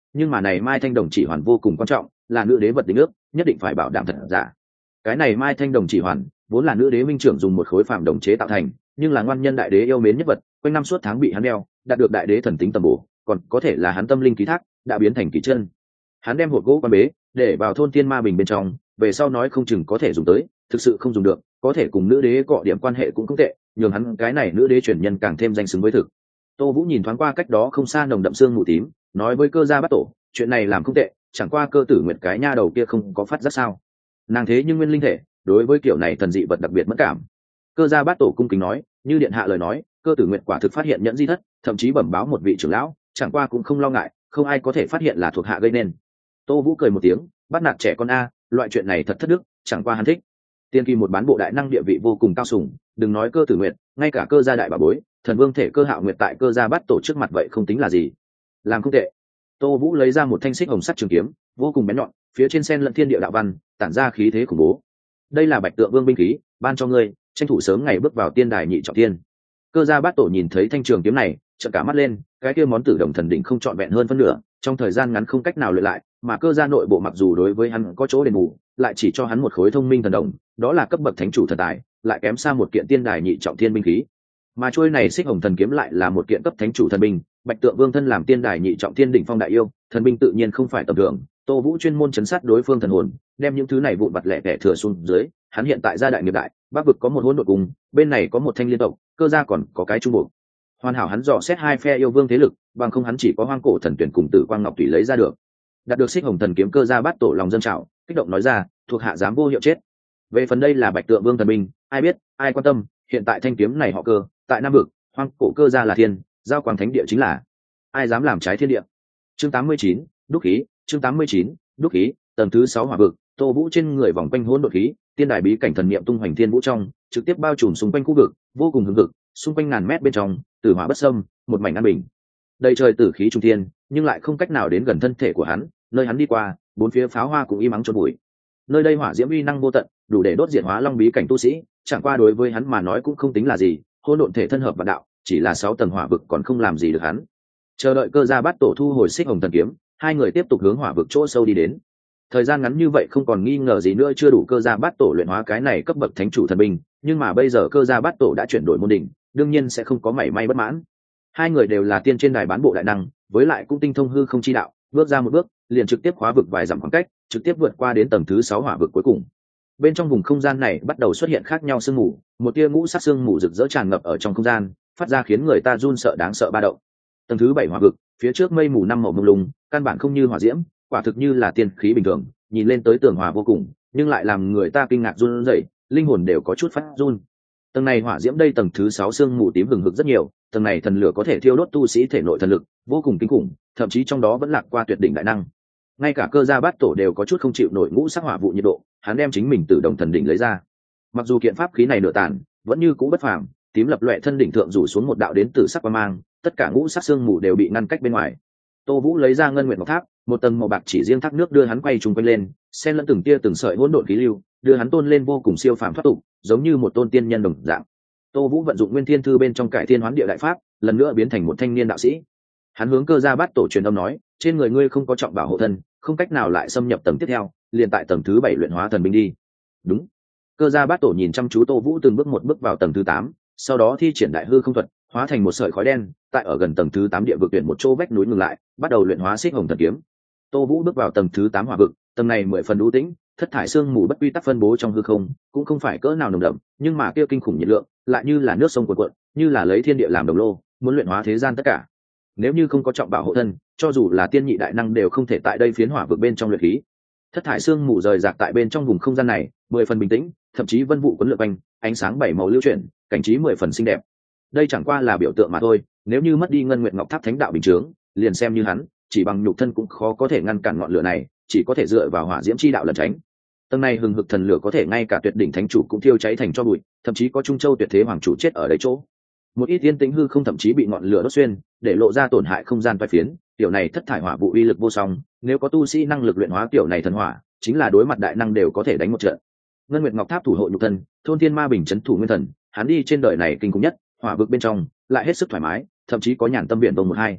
nhưng mà này mai thanh đồng chỉ hoàn vô cùng quan trọng, là nữ đế vật đính ước, nhất định phải bảo đảm thật giả. Cái này mai thanh đồng chỉ hoàn vốn là nữ đế minh trưởng dùng một khối phàm đồng chế tạo thành, nhưng là ngoan nhân đại đế yêu mến nhất vật, quanh năm suốt tháng bị hắn đeo, đạt được đại đế thần tính tầm bổ, còn có thể là hắn tâm linh ký thác, đã biến thành kỳ chân. Hắn đem hộp gỗ quan bế, để vào thôn tiên ma bình bên trong, về sau nói không chừng có thể dùng tới, thực sự không dùng được, có thể cùng nữ đế cọ điểm quan hệ cũng không tệ, nhường hắn cái này nữ đế truyền nhân càng thêm danh xứng với thực. Tô Vũ nhìn thoáng qua cách đó không xa nồng đậm sương mù tím, nói với Cơ Gia Bát Tổ, chuyện này làm không tệ, chẳng qua Cơ Tử Nguyệt cái nha đầu kia không có phát giác sao? Nàng thế nhưng nguyên linh thể, đối với kiểu này thần dị vật đặc biệt mất cảm. Cơ Gia Bát Tổ cung kính nói, như điện hạ lời nói, Cơ Tử Nguyệt quả thực phát hiện nhẫn di thất, thậm chí bẩm báo một vị trưởng lão, chẳng qua cũng không lo ngại, không ai có thể phát hiện là thuộc hạ gây nên. Tô Vũ cười một tiếng, bắt nạt trẻ con a, loại chuyện này thật thất đức, chẳng qua hắn thích. Tiên kỳ một bán bộ đại năng địa vị vô cùng cao sủng, đừng nói Cơ Tử Nguyệt, ngay cả Cơ gia đại bảo bối, thần vương thể Cơ Hạo Nguyệt tại Cơ Gia Bát Tổ trước mặt vậy không tính là gì. Làm không tệ. Tô Vũ lấy ra một thanh xích hồng sắt trường kiếm, vô cùng bén nhọn, phía trên sen lẫn thiên địa đạo văn, tản ra khí thế khủng bố. Đây là Bạch Tượng Vương binh khí, ban cho ngươi, tranh thủ sớm ngày bước vào tiên đài nhị trọng thiên. Cơ Gia Bát Tổ nhìn thấy thanh trường kiếm này, trợn cả mắt lên, cái kia món Tử Đồng thần đỉnh không trọn vẹn hơn phân nửa, trong thời gian ngắn không cách nào luyện lại, mà Cơ Gia nội bộ mặc dù đối với hắn có chỗ đền bù, lại chỉ cho hắn một khối thông minh thần đồng, đó là cấp bậc thánh chủ thần tài, lại kém xa một kiện tiên đài nhị trọng thiên binh khí. Mà trôi này xích hồng thần kiếm lại là một kiện cấp thánh chủ thần binh, Bạch Tượng Vương thân làm tiên đài nhị trọng thiên đỉnh phong đại yêu, thần binh tự nhiên không phải tầm thường. Tô Vũ chuyên môn chấn sát đối phương thần hồn, đem những thứ này vụn vặt lẻ tẻ thừa xuống dưới, hắn hiện tại gia đại nghiệp đại, Bắc vực có một hỗn độn cùng, bên này có một thanh liên tộc, Cơ gia còn có cái trung bộ. Hoàn hảo hắn dò xét hai phe yêu vương thế lực, bằng không hắn chỉ có Hoang Cổ thần tuyển cùng Tử Quang Ngọc Tùy lấy ra được. Đạt được xích hồng thần kiếm Cơ Gia Bát Tổ lòng dân trào, kích động nói ra, thuộc hạ dám vô hiệu chết. Về phần đây là Bạch Tượng Vương thần binh, ai biết, ai quan tâm, hiện tại thanh kiếm này họ Cơ, tại Nam vực, Hoang Cổ Cơ gia là thiên, giao quang thánh địa chính là, ai dám làm trái thiên địa. Chương 89, đúc khí, chương 89, đúc khí, tầng thứ 6 hỏa vực, Tô Vũ trên người vòng quanh hỗn độn khí, tiên đài bí cảnh thần niệm tung hoành thiên vũ trong, trực tiếp bao trùm xung quanh khu vực, vô cùng hùng hực, xung quanh ngàn mét bên trong, tử hỏa bất xâm, một mảnh an bình. Đầy trời tử khí trung thiên, nhưng lại không cách nào đến gần thân thể của hắn, nơi hắn đi qua, bốn phía pháo hoa cũng im ắng chôn bụi. Nơi đây hỏa diễm uy năng vô tận, đủ để đốt diệt hóa long bí cảnh tu sĩ, chẳng qua đối với hắn mà nói cũng không tính là gì, hỗn độn thể thân hợp và đạo, chỉ là 6 tầng hỏa vực còn không làm gì được hắn. Chờ đợi Cơ Gia Bát Tổ thu hồi xích hồng thần kiếm, hai người tiếp tục hướng hỏa vực chỗ sâu đi đến. Thời gian ngắn như vậy không còn nghi ngờ gì nữa chưa đủ Cơ Gia Bát Tổ luyện hóa cái này cấp bậc thánh chủ thần binh, nhưng mà bây giờ Cơ Gia Bát Tổ đã chuyển đổi môn đỉnh, đương nhiên sẽ không có mảy may bất mãn. Hai người đều là tiên trên đài bán bộ đại năng, với lại cũng tinh thông hư không chi đạo, bước ra một bước, liền trực tiếp khóa vực vài dặm khoảng cách, trực tiếp vượt qua đến tầng thứ 6 hỏa vực cuối cùng. Bên trong vùng không gian này bắt đầu xuất hiện khác nhau sương mù, một tia ngũ sắc sương mù rực rỡ tràn ngập ở trong không gian, phát ra khiến người ta run sợ đáng sợ ba động. Tầng thứ 7 hỏa vực, phía trước mây mù năm màu mông lung, căn bản không như hỏa diễm, quả thực như là tiên khí bình thường, nhìn lên tới tường hòa vô cùng, nhưng lại làm người ta kinh ngạc run rẩy, linh hồn đều có chút phát run. Tầng này hỏa diễm đây tầng thứ 6 sương mù tím hừng hực rất nhiều, tầng này thần lửa có thể thiêu đốt tu sĩ thể nội thần lực, vô cùng kinh khủng, thậm chí trong đó vẫn lạc qua tuyệt đỉnh đại năng. Ngay cả Cơ Gia Bát Tổ đều có chút không chịu nổi ngũ sắc hỏa vụ nhiệt độ, hắn đem chính mình từ đồng thần đỉnh lấy ra. Mặc dù kiện pháp khí này nửa tàn, vẫn như cũ bất phàm, tím lập loè thân đỉnh thượng rủ xuống một đạo đến từ sắc quang mang, tất cả ngũ sắc sương mù đều bị ngăn cách bên ngoài. Tô Vũ lấy ra ngân nguyệt ngọc tháp, một tầng màu bạc chỉ riêng thác nước đưa hắn quay trùng quanh lên, xen lẫn từng tia từng sợi hỗn độn khí lưu, đưa hắn tôn lên vô cùng siêu phàm thoát tục, giống như một tôn tiên nhân đồng dạng. Tô Vũ vận dụng Nguyên Thiên Thư bên trong cải thiên hoán địa đại pháp, lần nữa biến thành một thanh niên đạo sĩ. Hắn hướng Cơ Gia Bát Tổ truyền âm nói, trên người ngươi không có trọng bảo hộ thân, không cách nào lại xâm nhập tầng tiếp theo, liền tại tầng thứ 7 luyện hóa thần binh đi. Đúng. Cơ Gia Bát Tổ nhìn chăm chú Tô Vũ từng bước một bước vào tầng thứ 8, sau đó thi triển đại hư không thuật, hóa thành một sợi khói đen, tại ở gần tầng thứ 8 địa vực tuyển một chỗ vách núi ngừng lại, bắt đầu luyện hóa xích hồng thần kiếm. Tô Vũ bước vào tầng thứ 8 hỏa vực, tầng này 10 phần u tĩnh, thất thải sương mù bất quy tắc phân bố trong hư không, cũng không phải cỡ nào nồng đậm, nhưng mà kia kinh khủng nhiệt lượng, lại như là nước sông cuồn cuộn, như là lấy thiên địa làm đồng lô, muốn luyện hóa thế gian tất cả. Nếu như không có trọng bảo hộ thân, cho dù là tiên nhị đại năng đều không thể tại đây phiến hỏa vực bên trong luyện khí. Thất thải sương mù rời rạc tại bên trong vùng không gian này, 10 phần bình tĩnh, thậm chí vân vụ cuốn lượn quanh, ánh sáng bảy màu lưu chuyển, cảnh trí 10 phần xinh đẹp. Đây chẳng qua là biểu tượng mà thôi, nếu như mất đi ngân nguyệt ngọc tháp thánh đạo bình chướng, liền xem như hắn, chỉ bằng nhục thân cũng khó có thể ngăn cản ngọn lửa này, chỉ có thể dựa vào hỏa diễm chi đạo lẩn tránh. Tầng này hừng hực thần lửa có thể ngay cả tuyệt đỉnh thánh chủ cũng thiêu cháy thành tro bụi, thậm chí có trung châu tuyệt thế hoàng chủ chết ở đấy chỗ. Một ít tiên tĩnh hư không thậm chí bị ngọn lửa đốt xuyên, để lộ ra tổn hại không gian toái phiến. Tiểu này thất thải hỏa vụ uy lực vô song, nếu có tu sĩ năng lực luyện hóa tiểu này thần hỏa, chính là đối mặt đại năng đều có thể đánh một trận. Ngân Nguyệt Ngọc Tháp thủ hộ nhục thân, thôn thiên ma bình trấn thủ nguyên thần, hắn đi trên đời này kinh khủng nhất, hỏa vực bên trong lại hết sức thoải mái, thậm chí có nhàn tâm biển đồng một hai.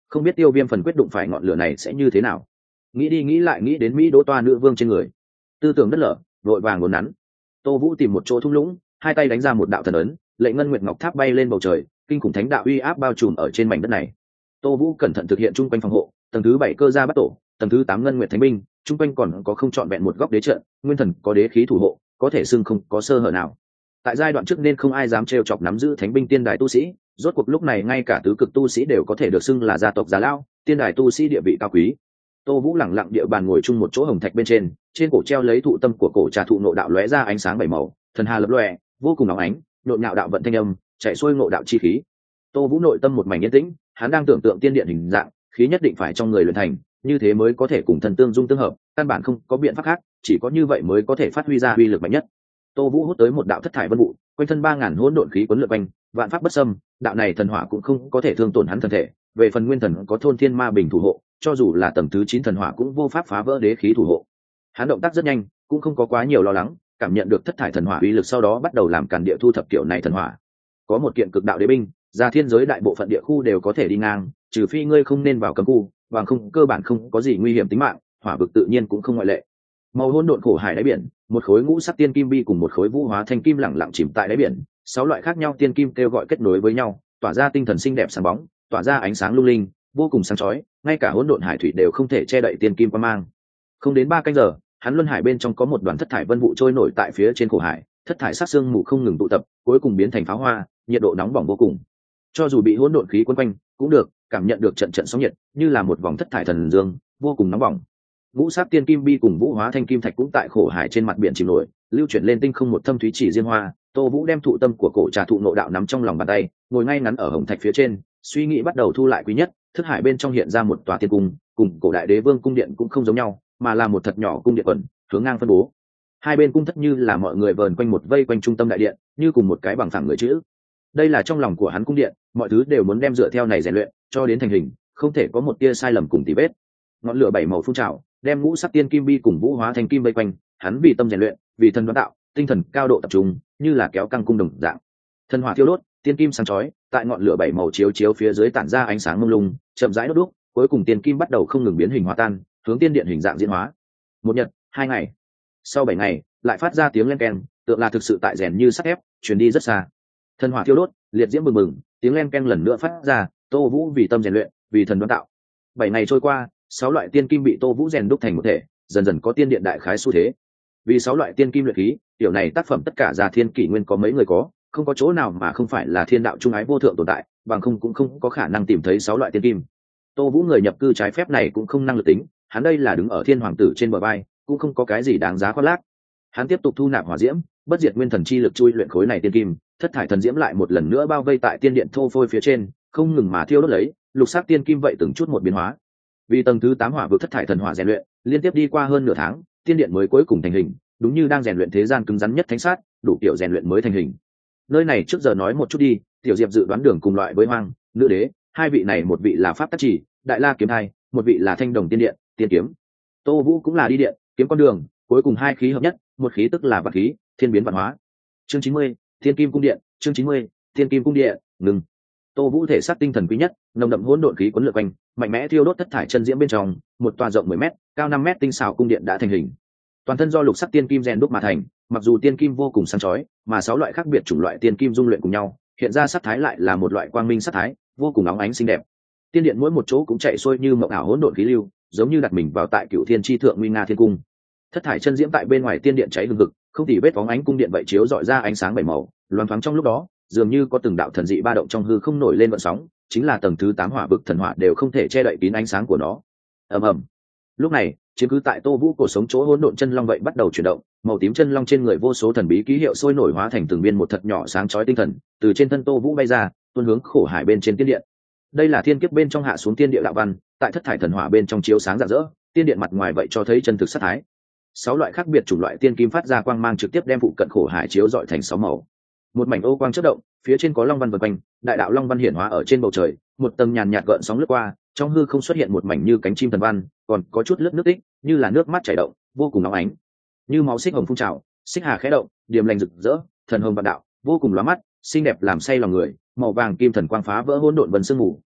không biết Tiêu Viêm phần quyết đụng phải ngọn lửa này sẽ như thế nào. Nghĩ đi nghĩ lại nghĩ đến Mỹ Đỗ Toa nữ vương trên người, tư tưởng đất lở, vội vàng ngốn nắn. Tô Vũ tìm một chỗ thung lũng, hai tay đánh ra một đạo thần ấn, lệnh ngân nguyệt ngọc tháp bay lên bầu trời, kinh khủng thánh đạo uy áp bao trùm ở trên mảnh đất này. Tô Vũ cẩn thận thực hiện trung quanh phòng hộ, tầng thứ 7 cơ gia bắt tổ, tầng thứ 8 ngân nguyệt thánh binh, trung quanh còn có không chọn vẹn một góc đế trận, nguyên thần có đế khí thủ hộ, có thể xưng không có sơ hở nào. Tại giai đoạn trước nên không ai dám trêu chọc nắm giữ thánh binh tiên đài tu sĩ, rốt cuộc lúc này ngay cả tứ cực tu sĩ đều có thể được xưng là gia tộc già lao, tiên đài tu sĩ địa vị cao quý. Tô Vũ lẳng lặng địa bàn ngồi chung một chỗ hồng thạch bên trên cổ treo lấy thụ tâm của cổ trà thụ nộ đạo lóe ra ánh sáng bảy màu, thần hà lập lòe, vô cùng nóng ánh, nhộn nhạo đạo vận thanh âm, chạy xuôi ngộ đạo chi khí. Tô Vũ nội tâm một mảnh yên tĩnh, hắn đang tưởng tượng tiên điện hình dạng, khí nhất định phải trong người luyện thành, như thế mới có thể cùng thần tương dung tương hợp, căn bản không có biện pháp khác, chỉ có như vậy mới có thể phát huy ra uy lực mạnh nhất. Tô Vũ hút tới một đạo thất thải vân vụ, quanh thân 3000 hỗn độn khí cuốn lượn quanh, vạn pháp bất xâm, đạo này thần hỏa cũng không có thể thương tổn hắn thân thể, về phần nguyên thần có thôn thiên ma bình thủ hộ, cho dù là tầng thứ 9 thần hỏa cũng vô pháp phá vỡ đế khí thủ hộ. Hắn động tác rất nhanh, cũng không có quá nhiều lo lắng, cảm nhận được thất thải thần hỏa uy lực sau đó bắt đầu làm càn địa thu thập kiểu này thần hỏa. Có một kiện cực đạo đế binh, ra thiên giới đại bộ phận địa khu đều có thể đi ngang, trừ phi ngươi không nên vào cấm khu, bằng không cơ bản không có gì nguy hiểm tính mạng, hỏa vực tự nhiên cũng không ngoại lệ. Màu hỗn độn khổ hải đáy biển, một khối ngũ sắc tiên kim bi cùng một khối vũ hóa thanh kim lẳng lặng chìm tại đáy biển, 6 loại khác nhau tiên kim kêu gọi kết nối với nhau, tỏa ra tinh thần xinh đẹp sáng bóng, tỏa ra ánh sáng lung linh, vô cùng sáng chói, ngay cả hỗn độn hải thủy đều không thể che đậy tiên kim quang mang. Không đến 3 canh giờ, hắn luân hải bên trong có một đoàn thất thải vân vụ trôi nổi tại phía trên khổ hải, thất thải sát xương mù không ngừng tụ tập, cuối cùng biến thành pháo hoa, nhiệt độ nóng bỏng vô cùng. Cho dù bị hỗn độn khí quấn quanh, cũng được, cảm nhận được trận trận sóng nhiệt, như là một vòng thất thải thần dương, vô cùng nóng bỏng. Ngũ sắc tiên kim bi cùng vũ hóa thanh kim thạch cũng tại khổ hải trên mặt biển chìm nổi, lưu chuyển lên tinh không một thâm thúy chỉ diên hoa. Tô Vũ đem thụ tâm của cổ trà thụ nộ đạo nắm trong lòng bàn tay, ngồi ngay ngắn ở hồng thạch phía trên, suy nghĩ bắt đầu thu lại quý nhất. Thức hải bên trong hiện ra một tòa tiên cung, cùng cổ đại đế vương cung điện cũng không giống nhau, mà là một thật nhỏ cung điện quần, hướng ngang phân bố. Hai bên cung thất như là mọi người vờn quanh một vây quanh trung tâm đại điện, như cùng một cái bằng phẳng người chữ. Đây là trong lòng của hắn cung điện, mọi thứ đều muốn đem dựa theo này rèn luyện, cho đến thành hình, không thể có một tia sai lầm cùng tì vết. Ngọn lửa 7 màu phun trào, đem ngũ sắc tiên kim bi cùng vũ hóa thành kim vây quanh, hắn vì tâm rèn luyện, vì thân đoán tạo, tinh thần cao độ tập trung, như là kéo căng cung đồng dạng. Thân hỏa thiêu đốt, tiên kim sáng chói, tại ngọn lửa 7 màu chiếu chiếu phía dưới tản ra ánh sáng mông lung, chậm rãi đốt đuốc, cuối cùng tiên kim bắt đầu không ngừng biến hình hòa tan, hướng tiên điện hình dạng diễn hóa. Một nhật, 2 ngày, sau 7 ngày, lại phát ra tiếng len keng, tượng là thực sự tại rèn như sắt thép, truyền đi rất xa. Thân hỏa thiêu đốt, liệt diễm bừng bừng, tiếng len keng lần nữa phát ra. Tô Vũ vì tâm rèn luyện, vì thần đoán tạo. 7 ngày trôi qua, 6 loại tiên kim bị Tô Vũ rèn đúc thành một thể, dần dần có tiên điện đại khái xu thế. Vì 6 loại tiên kim luyện khí, tiểu này tác phẩm tất cả già thiên kỷ nguyên có mấy người có, không có chỗ nào mà không phải là thiên đạo trung ái vô thượng tồn tại, bằng không cũng không có khả năng tìm thấy 6 loại tiên kim. Tô Vũ người nhập cư trái phép này cũng không năng lực tính, hắn đây là đứng ở thiên hoàng tử trên bờ vai, cũng không có cái gì đáng giá khoác lác. Hắn tiếp tục thu nạp hỏa diễm, bất diệt nguyên thần chi lực chui luyện khối này tiên kim, thất thải thần diễm lại một lần nữa bao vây tại tiên điện thô phôi phía trên, không ngừng mà thiêu đốt lấy, lục sắc tiên kim vậy từng chút một biến hóa. Vì tầng thứ 8 hỏa vực thất thải thần hỏa rèn luyện, liên tiếp đi qua hơn nửa tháng, tiên điện mới cuối cùng thành hình, đúng như đang rèn luyện thế gian cứng rắn nhất thánh sát, đủ kiểu rèn luyện mới thành hình. Nơi này trước giờ nói một chút đi, Tiểu Diệp dự đoán đường cùng loại với Hoang, Nữ Đế, hai vị này một vị là Pháp Tắc Chỉ, Đại La Kiếm Thai, một vị là Thanh Đồng Tiên Điện, Tiên Kiếm. Tô Vũ cũng là đi điện, kiếm con đường, cuối cùng hai khí hợp nhất, một khí tức là vạn khí, thiên biến vạn hóa. Chương 90, Thiên Kim Cung Điện, chương 90, Thiên Kim Cung Điện, ngừng. Tô Vũ thể xác tinh thần quý nhất, nồng đậm hỗn độn khí cuốn lượn quanh, mạnh mẽ thiêu đốt thất thải chân diễm bên trong, một tòa rộng 10 m, cao 5 m tinh xảo cung điện đã thành hình. Toàn thân do lục sắc tiên kim rèn đúc mà thành, mặc dù tiên kim vô cùng sáng chói, mà 6 loại khác biệt chủng loại tiên kim dung luyện cùng nhau, hiện ra sắc thái lại là một loại quang minh sắc thái, vô cùng óng ánh xinh đẹp. Tiên điện mỗi một chỗ cũng chạy xuôi như mộng ảo hỗn độn khí lưu, giống như đặt mình vào tại Cửu Thiên chi thượng nguy nga thiên cung. Thất thải chân diễm tại bên ngoài tiên điện cháy hừng hực, không tì vết bóng ánh cung điện vậy chiếu rọi ra ánh sáng bảy màu, loáng thoáng trong lúc đó, dường như có từng đạo thần dị ba động trong hư không nổi lên vận sóng, chính là tầng thứ 8 hỏa vực thần hỏa đều không thể che đậy kín ánh sáng của nó. Ầm ầm. Lúc này, chiếm cứ tại Tô Vũ cổ sống chỗ hỗn độn chân long vậy bắt đầu chuyển động, màu tím chân long trên người vô số thần bí ký hiệu sôi nổi hóa thành từng viên một thật nhỏ sáng chói tinh thần, từ trên thân Tô Vũ bay ra, tuôn hướng khổ hải bên trên tiên điện. Đây là thiên kiếp bên trong hạ xuống tiên địa đạo văn, tại thất thải thần hỏa bên trong chiếu sáng rạng rỡ, tiên điện mặt ngoài vậy cho thấy chân thực sát thái. 6 loại khác biệt chủng loại tiên kim phát ra quang mang trực tiếp đem phụ cận khổ hải chiếu rọi thành 6 màu. Một mảnh ô quang chớp động, phía trên có long văn vần quanh, đại đạo long văn hiển hóa ở trên bầu trời, một tầng nhàn nhạt gợn sóng lướt qua, trong hư không xuất hiện một mảnh như cánh chim thần văn, còn có chút lướt nước tích, như là nước mắt chảy động, vô cùng nóng ánh. Như máu xích hồng phun trào, xích hà khẽ động, điềm lành rực rỡ, thần hồng vạn đạo, vô cùng lóa mắt, xinh đẹp làm say lòng người, màu vàng kim thần quang phá vỡ hỗn độn vân sương mù,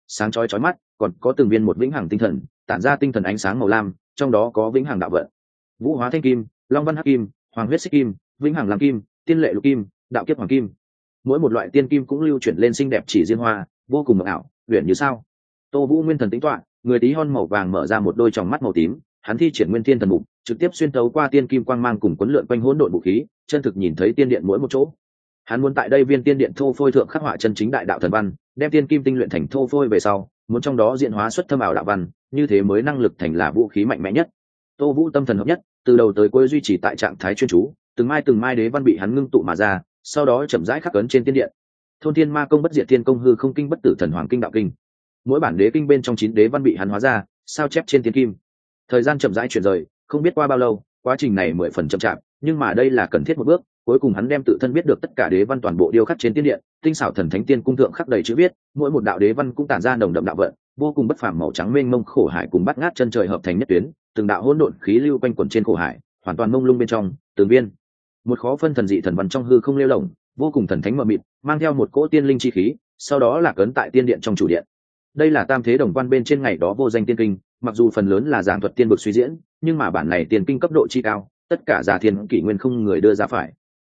sáng chói chói mắt, còn có từng viên một vĩnh hằng tinh thần, tản ra tinh thần ánh sáng màu lam, trong đó có vĩnh hằng đạo vận. Vũ hóa thanh kim, long văn hắc kim, hoàng huyết xích kim, vĩnh hằng lam kim, tiên lệ lục kim, đạo kiếp hoàng kim. Mỗi một loại tiên kim cũng lưu chuyển lên xinh đẹp chỉ riêng hoa, vô cùng mộng ảo, luyện như sao. Tô Vũ nguyên thần tĩnh tọa, người tí hon màu vàng mở ra một đôi tròng mắt màu tím, hắn thi triển nguyên thiên thần mục, trực tiếp xuyên tấu qua tiên kim quang mang cùng quấn lượn quanh hỗn độn vũ khí, chân thực nhìn thấy tiên điện mỗi một chỗ. Hắn muốn tại đây viên tiên điện thô phôi thượng khắc họa chân chính đại đạo thần văn, đem tiên kim tinh luyện thành thô phôi về sau, muốn trong đó diễn hóa xuất thâm ảo đạo văn, như thế mới năng lực thành là vũ khí mạnh mẽ nhất. Tô Vũ tâm thần hợp nhất, từ đầu tới cuối duy trì tại trạng thái chuyên chú, từng mai đế văn bị hắn ngưng tụ mà ra, sau đó chậm rãi khắc ấn trên tiên điện. Thôn Thiên Ma Công, Bất Diệt Thiên Công, Hư Không Kinh, Bất Tử Thần Hoàng Kinh, Đạo Kinh. Mỗi bản đế kinh bên trong 9 đế văn bị hắn hóa ra, sao chép trên tiên kim. Thời gian chậm rãi chuyển rời, không biết qua bao lâu, quá trình này 10 phần chậm chạp, nhưng mà đây là cần thiết một bước, cuối cùng hắn đem tự thân biết được tất cả đế văn toàn bộ điêu khắc trên tiên điện, tinh xảo thần thánh tiên cung thượng khắc đầy chữ viết, mỗi một đạo đế văn cũng tản ra nồng đậm đạo vận, vô cùng bất phàm màu trắng mênh mông khổ hải cùng bát ngát chân trời hợp thành nhất tuyến, từng đạo hỗn độn khí lưu quanh quẩn trên khổ hải, hoàn toàn mông lung bên trong, từng viên một khó phân thần dị thần văn trong hư không lêu lổng, vô cùng thần thánh mờ mịt, mang theo một cỗ tiên linh chi khí, sau đó là cấn tại tiên điện trong chủ điện. Đây là Tam Thế Đồng Quan bên trên ngày đó vô danh tiên kinh, mặc dù phần lớn là giảng thuật tiên vực suy diễn, nhưng mà bản này tiên kinh cấp độ chi cao, tất cả giả thiên kỷ nguyên không người đưa ra phải.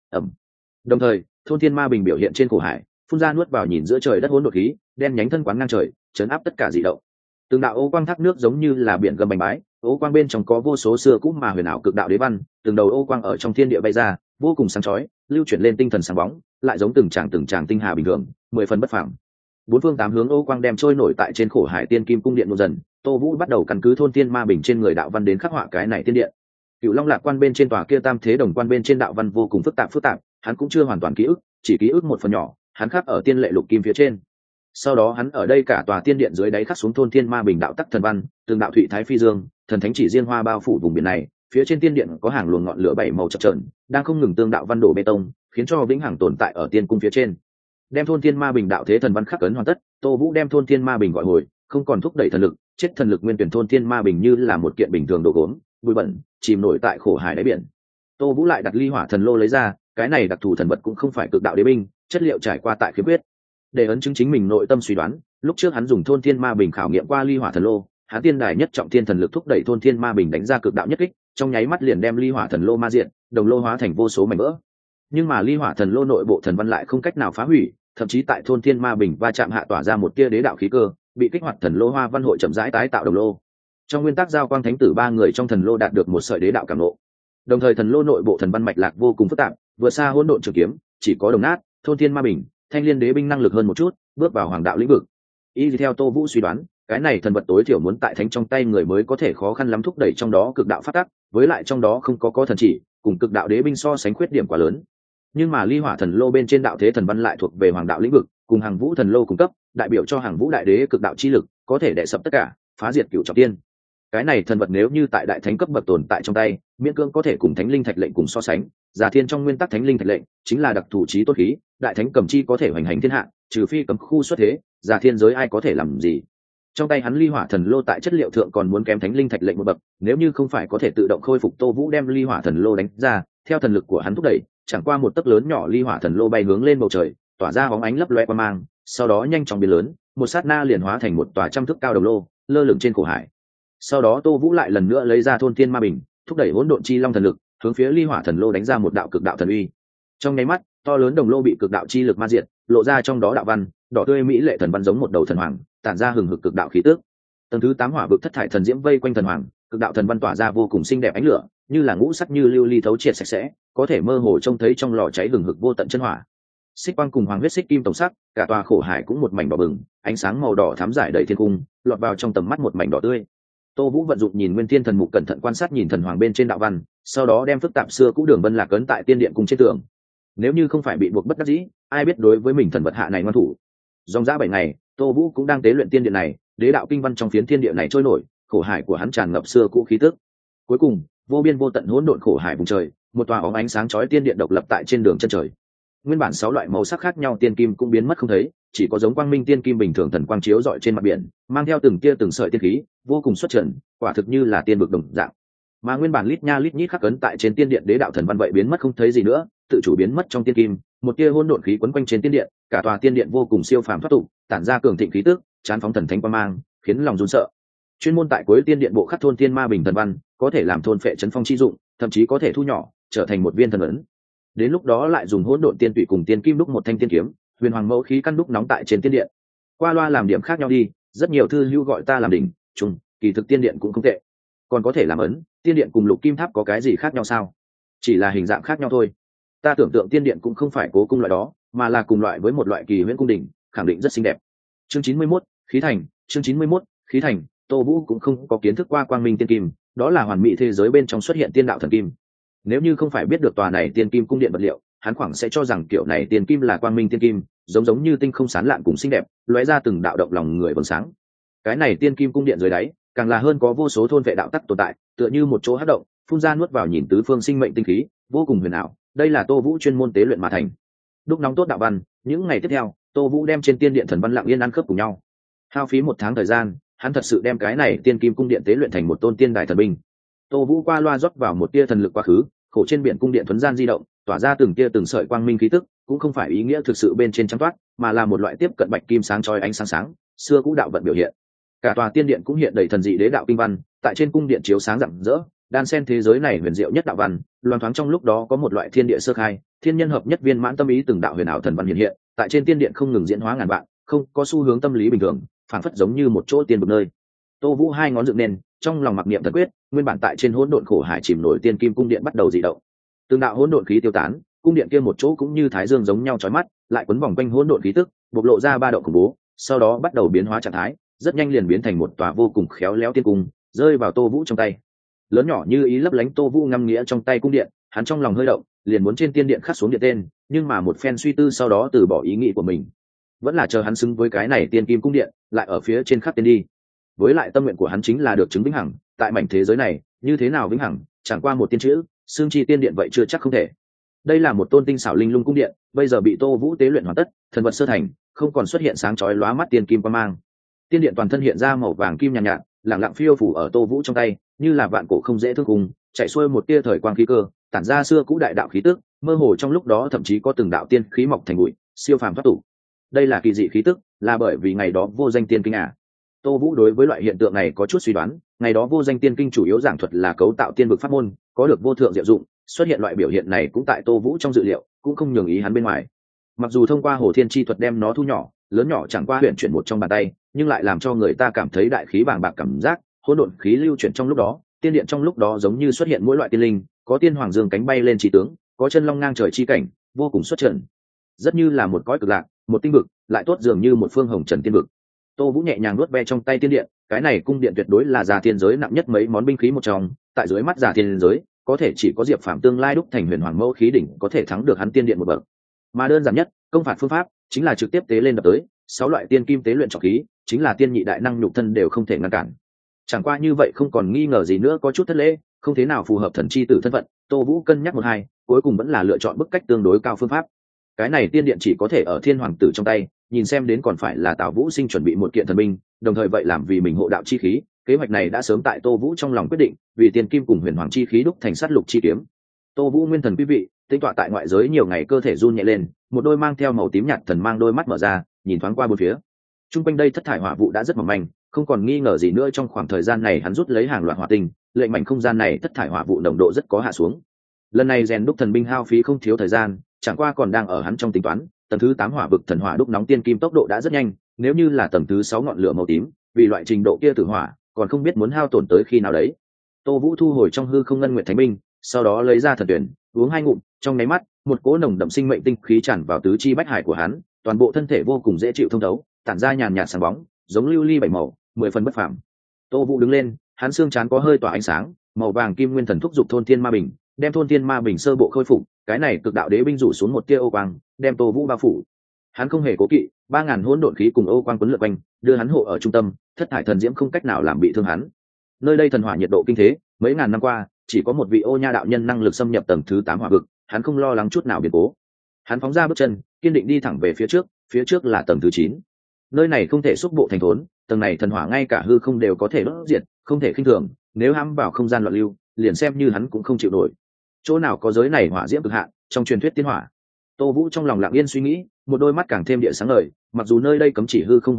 Đồng thời, Thôn Thiên Ma Bình biểu hiện trên khổ hải, phun ra nuốt vào nhìn giữa trời đất hỗn độn khí, đen nhánh thân quán ngang trời, chấn áp tất cả dị động. Từng đạo ô quang thác nước giống như là biển gầm bành bái, ô quang bên trong có vô số xưa cũ mà huyền ảo cực đạo đế văn, từng đầu ô quang ở trong thiên địa bay ra, vô cùng sáng chói, lưu chuyển lên tinh thần sáng bóng, lại giống từng tràng tinh hà bình thường, 10 phần bất phàm. Bốn phương tám hướng ô quang đem trôi nổi tại trên khổ hải tiên kim cung điện một dần, Tô Vũ bắt đầu căn cứ Thôn Thiên Ma Bình trên người đạo văn đến khắc họa cái này tiên điện. Cựu Long Lạc Quan bên trên tòa kia Tam Thế Đồng Quan bên trên đạo văn vô cùng phức tạp, hắn cũng chưa hoàn toàn ký ức, chỉ ký ức một phần nhỏ, hắn khắc ở tiên lệ lục kim phía trên. Sau đó hắn ở đây cả tòa tiên điện dưới đáy khắc xuống Thôn Thiên Ma Bình đạo tắc thần văn, từng đạo thụy thái phi dương, thần thánh chỉ riêng hoa bao phủ vùng biển này, phía trên tiên điện có hàng luồng ngọn lửa bảy màu chập chờn, đang không ngừng tương đạo văn đổ bê tông, khiến cho vĩnh hằng tồn tại ở tiên cung phía trên. Đem Thôn Thiên Ma Bình đạo thế thần văn khắc ấn hoàn tất, Tô Vũ đem Thôn Thiên Ma Bình gọi hồi, không còn thúc đẩy thần lực, chết thần lực nguyên tuyển Thôn Thiên Ma Bình như là một kiện bình thường đồ gốm, bụi bẩn, chìm nổi tại khổ hải đáy biển. Tô Vũ lại đặt ly hỏa thần lô lấy ra, cái này đặc thù thần vật cũng không phải cực đạo đế binh, chất liệu trải qua tại khiếm khuyết. Để ấn chứng chính mình nội tâm suy đoán, lúc trước hắn dùng Thôn Thiên Ma Bình khảo nghiệm qua ly hỏa thần lô, hắn tiên đài nhất trọng thiên thần lực thúc đẩy Thôn Thiên Ma Bình đánh ra cực đạo nhất kích, trong nháy mắt liền đem ly hỏa thần lô ma diện, đồng lô hóa thành vô số mảnh vỡ. Nhưng mà ly hỏa thần lô nội bộ thần văn lại không cách nào phá hủy, thậm chí tại Thôn Thiên Ma Bình va chạm hạ tỏa ra một tia đế đạo khí cơ, bị kích hoạt thần lô hoa văn hội chậm rãi tái tạo đồng lô. Trong nguyên tắc giao quang thánh tử ba người trong thần lô đạt được một sợi đế đạo cảm ngộ. Đồng thời thần lô nội bộ thần văn mạch lạc vô cùng phức tạp, vừa xa hỗn độn trường kiếm, chỉ có đồng nát, Thôn Thiên Ma Bình, Thanh Liên đế binh năng lực hơn một chút, bước vào hoàng đạo lĩnh vực. Y theo Tô Vũ suy đoán, cái này thần vật tối thiểu muốn tại thánh trong tay người mới có thể khó khăn lắm thúc đẩy trong đó cực đạo phát tác, với lại trong đó không có thần chỉ, cùng cực đạo đế binh so sánh khuyết điểm quá lớn. Nhưng mà ly hỏa thần lô bên trên đạo thế thần văn lại thuộc về hoàng đạo lĩnh vực, cùng hàng vũ thần lô cung cấp, đại biểu cho hàng vũ đại đế cực đạo chi lực, có thể đè sập tất cả, phá diệt cửu trọng tiên. Cái này thần vật nếu như tại đại thánh cấp bậc tồn tại trong tay, miễn cưỡng có thể cùng thánh linh thạch lệnh cùng so sánh. Giả thiên trong nguyên tắc thánh linh thạch lệnh chính là đặc thù chí tốt khí, đại thánh cầm chi có thể hoành hành thiên hạ, trừ phi cấm khu xuất thế, giả thiên giới ai có thể làm gì. Trong tay hắn ly hỏa thần lô tại chất liệu thượng còn muốn kém thánh linh thạch lệnh một bậc, nếu như không phải có thể tự động khôi phục, Tô Vũ đem ly hỏa thần lô đánh ra, theo thần lực của hắn thúc đẩy, chẳng qua một tấc lớn nhỏ ly hỏa thần lô bay hướng lên bầu trời, tỏa ra bóng ánh lấp loe qua mang, sau đó nhanh chóng biến lớn, một sát na liền hóa thành một tòa trăm thước cao đồng lô, lơ lửng trên cổ hải. Sau đó Tô Vũ lại lần nữa lấy ra Thôn Thiên Ma Bình, thúc đẩy hỗn độn chi long thần lực, hướng phía ly hỏa thần lô đánh ra một đạo cực đạo thần uy. Trong nháy mắt, to lớn đồng lô bị cực đạo chi lực ma diệt, lộ ra trong đó đạo văn, đỏ tươi mỹ lệ thần văn giống một đầu thần hoàng, tản ra hừng hực cực đạo khí tức. Tầng thứ 8 hỏa vực thất thải thần diễm vây quanh thần hoàng, cực đạo thần văn tỏa ra vô cùng xinh đẹp ánh lửa, như là ngũ sắc như lưu ly thấu triệt sạch sẽ, có thể mơ hồ trông thấy trong lò cháy hừng hực vô tận chân hỏa. Xích quang cùng hoàng huyết xích kim tổng sắc, cả tòa khổ hải cũng một mảnh đỏ bừng, ánh sáng màu đỏ thắm rải đầy thiên cung, lọt vào trong tầm mắt một mảnh đỏ tươi. Tô Vũ vận dụng nhìn nguyên thiên thần mục cẩn thận quan sát nhìn thần hoàng bên trên đạo văn, sau đó đem phức tạp xưa cũ đường vân lạc ấn tại tiên điện cung trên tường. Nếu như không phải bị buộc bất đắc dĩ, ai biết đối với mình thần vật hạ này ngoan thủ. Dòng dã 7 ngày, Tô Vũ cũng đang tế luyện tiên điện này, đế đạo kinh văn trong phiến thiên địa này trôi nổi, khổ hải của hắn tràn ngập xưa cũ khí tức. Cuối cùng, vô biên vô tận hỗn độn khổ hải vùng trời, một tòa óng ánh sáng chói tiên điện độc lập tại trên đường chân trời. Nguyên bản 6 loại màu sắc khác nhau tiên kim cũng biến mất không thấy, chỉ có giống quang minh tiên kim bình thường thần quang chiếu rọi trên mặt biển, mang theo từng tia từng sợi tiên khí, vô cùng xuất trần, quả thực như là tiên vực đồng dạng. Mà nguyên bản lít nha lít nhít khắc ấn tại trên tiên điện đế đạo thần văn vậy biến mất không thấy gì nữa, tự chủ biến mất trong tiên kim, một tia hỗn độn khí quấn quanh trên tiên điện, cả tòa tiên điện vô cùng siêu phàm thoát tục, tản ra cường thịnh khí tức, chán phóng thần thánh quang mang, khiến lòng run sợ. Chuyên môn tại cuối tiên điện bộ khắc thôn tiên ma bình thần văn, có thể làm thôn phệ chấn phong chi dụng, thậm chí có thể thu nhỏ trở thành một viên thần ấn. Đến lúc đó lại dùng hỗn độn tiên tụy cùng tiên kim đúc một thanh tiên kiếm, huyền hoàng mẫu khí căn đúc nóng tại trên tiên điện. Qua loa làm điểm khác nhau đi, rất nhiều thư hữu gọi ta làm đỉnh trùng, kỳ thực tiên điện cũng không tệ. Còn có thể làm ấn, tiên điện cùng lục kim tháp có cái gì khác nhau sao? Chỉ là hình dạng khác nhau thôi. Ta tưởng tượng tiên điện cũng không phải cố cung loại đó, mà là cùng loại với một loại kỳ huyễn cung đình, khẳng định rất xinh đẹp. Chương 91, khí thành. Chương 91, khí thành. Tô Vũ cũng không có kiến thức qua quang minh tiên kim, đó là hoàn mỹ thế giới bên trong xuất hiện tiên đạo thần kim. Nếu như không phải biết được tòa này tiên kim cung điện vật liệu, hắn khoảng sẽ cho rằng kiểu này tiên kim là quang minh tiên kim, giống như tinh không sán lạn cùng xinh đẹp, lóe ra từng đạo động lòng người vầng sáng. Cái này tiên kim cung điện dưới đáy, càng là hơn có vô số thôn vệ đạo tắc tồn tại, tựa như một chỗ hắc động, phun ra nuốt vào nhìn tứ phương sinh mệnh tinh khí, vô cùng huyền ảo. Đây là Tô Vũ chuyên môn tế luyện mà thành. Đúc nóng tốt đạo văn, những ngày tiếp theo, Tô Vũ đem trên tiên điện thần văn lặng yên ăn khớp cùng nhau. Hao phí 1 tháng thời gian, hắn thật sự đem cái này tiên kim cung điện tế luyện thành một tôn tiên đài thần binh. Tô Vũ qua loa rót vào một tia thần lực quá khứ, khổ trên biển cung điện thuần gian di động, tỏa ra từng tia từng sợi quang minh khí tức, cũng không phải ý nghĩa thực sự bên trên trắng toát, mà là một loại tiếp cận bạch kim sáng chói ánh sáng sáng, xưa cũ đạo vận biểu hiện. Cả tòa tiên điện cũng hiện đầy thần dị đế đạo kinh văn, tại trên cung điện chiếu sáng rạng rỡ, đan xen thế giới này huyền diệu nhất đạo văn, loan thoáng trong lúc đó có một loại thiên địa sơ khai, thiên nhân hợp nhất viên mãn tâm ý từng đạo huyền ảo thần văn hiện hiện, tại trên tiên điện không ngừng diễn hóa ngàn vạn, không có xu hướng tâm lý bình thường, phảng phất giống như một chỗ tiên vực nơi. Tô Vũ hai ngón dựng lên, trong lòng mặc niệm thần quyết, nguyên bản tại trên hỗn độn khổ hải chìm nổi tiên kim cung điện bắt đầu dị động. Từng đạo hỗn độn khí tiêu tán, cung điện kia một chỗ cũng như thái dương giống nhau chói mắt, lại quấn vòng quanh hỗn độn khí tức, bộc lộ ra ba động khủng bố, sau đó bắt đầu biến hóa trạng thái, rất nhanh liền biến thành một tòa vô cùng khéo léo tiên cung, rơi vào Tô Vũ trong tay. Lớn nhỏ như ý lấp lánh Tô Vũ ngâm nghĩa trong tay cung điện, hắn trong lòng hơi động, liền muốn trên tiên điện khắc xuống điện tên, nhưng mà một phen suy tư sau đó từ bỏ ý nghĩ của mình. Vẫn là chờ hắn xứng với cái này tiên kim cung điện, lại ở phía trên khắc tên đi. Với lại tâm nguyện của hắn chính là được chứng vĩnh hằng, tại mảnh thế giới này, như thế nào vĩnh hằng, chẳng qua một tiên chữ, xương chi tiên điện vậy chưa chắc không thể. Đây là một tôn tinh xảo linh lung cung điện, bây giờ bị Tô Vũ tế luyện hoàn tất, thần vật sơ thành, không còn xuất hiện sáng chói lóa mắt tiên kim quang mang. Tiên điện toàn thân hiện ra màu vàng kim nhàn nhạt, lặng lặng phiêu phủ ở Tô Vũ trong tay, như là vạn cổ không dễ thương cùng, chạy xuôi một tia thời quang khí cơ, tản ra xưa cũ đại đạo khí tức, mơ hồ trong lúc đó thậm chí có từng đạo tiên khí mọc thành bụi, siêu phàm thoát tục. Đây là kỳ dị khí tức, là bởi vì ngày đó vô danh tiên kinh à? Tô Vũ đối với loại hiện tượng này có chút suy đoán, ngày đó vô danh tiên kinh chủ yếu giảng thuật là cấu tạo tiên vực pháp môn, có được vô thượng diệu dụng, xuất hiện loại biểu hiện này cũng tại Tô Vũ trong dự liệu, cũng không nhường ý hắn bên ngoài. Mặc dù thông qua Hồ Thiên chi thuật đem nó thu nhỏ, lớn nhỏ chẳng qua huyền chuyển một trong bàn tay, nhưng lại làm cho người ta cảm thấy đại khí bàng bạc cảm giác, hỗn độn khí lưu chuyển trong lúc đó, tiên điện trong lúc đó giống như xuất hiện mỗi loại tiên linh, có tiên hoàng dương cánh bay lên chi tướng, có chân long ngang trời chi cảnh, vô cùng xuất trần. Rất như là một cõi cực lạc, một tinh vực, lại tốt dường như một phương hồng trần tiên vực. Tô Vũ nhẹ nhàng nuốt ve trong tay tiên điện, cái này cung điện tuyệt đối là già thiên giới nặng nhất mấy món binh khí một trong, tại dưới mắt già thiên giới, có thể chỉ có Diệp Phàm tương lai đúc thành huyền hoàng mẫu khí đỉnh có thể thắng được hắn tiên điện một bậc. Mà đơn giản nhất, công phạt phương pháp chính là trực tiếp tế lên đập tới, 6 loại tiên kim tế luyện trọng khí, chính là tiên nhị đại năng nhục thân đều không thể ngăn cản. Chẳng qua như vậy không còn nghi ngờ gì nữa có chút thất lễ, không thế nào phù hợp thần chi tử thân phận, Tô Vũ cân nhắc một hai, cuối cùng vẫn là lựa chọn bức cách tương đối cao phương pháp. Cái này tiên điện chỉ có thể ở thiên hoàng tử trong tay, nhìn xem đến còn phải là Tào Vũ Sinh chuẩn bị một kiện thần binh, đồng thời vậy làm vì mình hộ đạo chi khí, kế hoạch này đã sớm tại Tô Vũ trong lòng quyết định, vì tiên kim cùng huyền hoàng chi khí đúc thành sát lục chi kiếm. Tô Vũ nguyên thần quý vị, tinh tọa tại ngoại giới nhiều ngày cơ thể run nhẹ lên, một đôi mang theo màu tím nhạt thần mang đôi mắt mở ra, nhìn thoáng qua bốn phía. Trung quanh đây thất thải hỏa vụ đã rất mỏng manh, không còn nghi ngờ gì nữa trong khoảng thời gian này hắn rút lấy hàng loạt hỏa tinh, lệnh mảnh không gian này thất thải hỏa vụ nồng độ rất có hạ xuống. Lần này rèn đúc thần binh hao phí không thiếu thời gian, chẳng qua còn đang ở hắn trong tính toán, tầng thứ 8 hỏa vực thần hỏa đúc nóng tiên kim tốc độ đã rất nhanh, nếu như là tầng thứ 6 ngọn lửa màu tím, vì loại trình độ kia tử hỏa, còn không biết muốn hao tổn tới khi nào đấy. Tô Vũ thu hồi trong hư không ngân nguyệt thánh binh, sau đó lấy ra thần tuyển, uống 2 ngụm, trong nháy mắt, một cỗ nồng đậm sinh mệnh tinh khí tràn vào tứ chi bách hải của hắn, toàn bộ thân thể vô cùng dễ chịu thông thấu, tản ra nhàn nhạt sáng bóng, giống lưu ly bảy màu, 10 phần bất phàm. Tô Vũ đứng lên, hắn xương trán có hơi tỏa ánh sáng, màu vàng kim nguyên thần thúc dục thôn thiên ma bình, đem thôn thiên ma bình sơ bộ khôi phục, cái này cực đạo đế binh rủ xuống một tia ô quang, đem Tô Vũ bao phủ. Hắn không hề cố kỵ, 3000 hỗn độn khí cùng ô quang quấn lượn quanh, đưa hắn hộ ở trung tâm, thất thải thần diễm không cách nào làm bị thương hắn. Nơi đây thần hỏa nhiệt độ kinh thế, mấy ngàn năm qua, chỉ có một vị Ô Nha đạo nhân năng lực xâm nhập tầng thứ 8 hỏa vực, hắn không lo lắng chút nào biến cố. Hắn phóng ra bước chân, kiên định đi thẳng về phía trước là tầng thứ 9. Nơi này không thể xúc bộ thành thốn, tầng này thần hỏa ngay cả hư không đều có thể đốt diệt, không thể khinh thường, nếu hãm vào không gian loạn lưu, liền xem như hắn cũng không chịu nổi. Chỗ nào có giới này hỏa diễm cực hạn, trong truyền thuyết tiên hỏa. Tô Vũ trong lòng lặng yên suy nghĩ, một đôi mắt càng thêm địa sáng ngời, mặc dù nơi đây cấm chỉ hư không hành độ,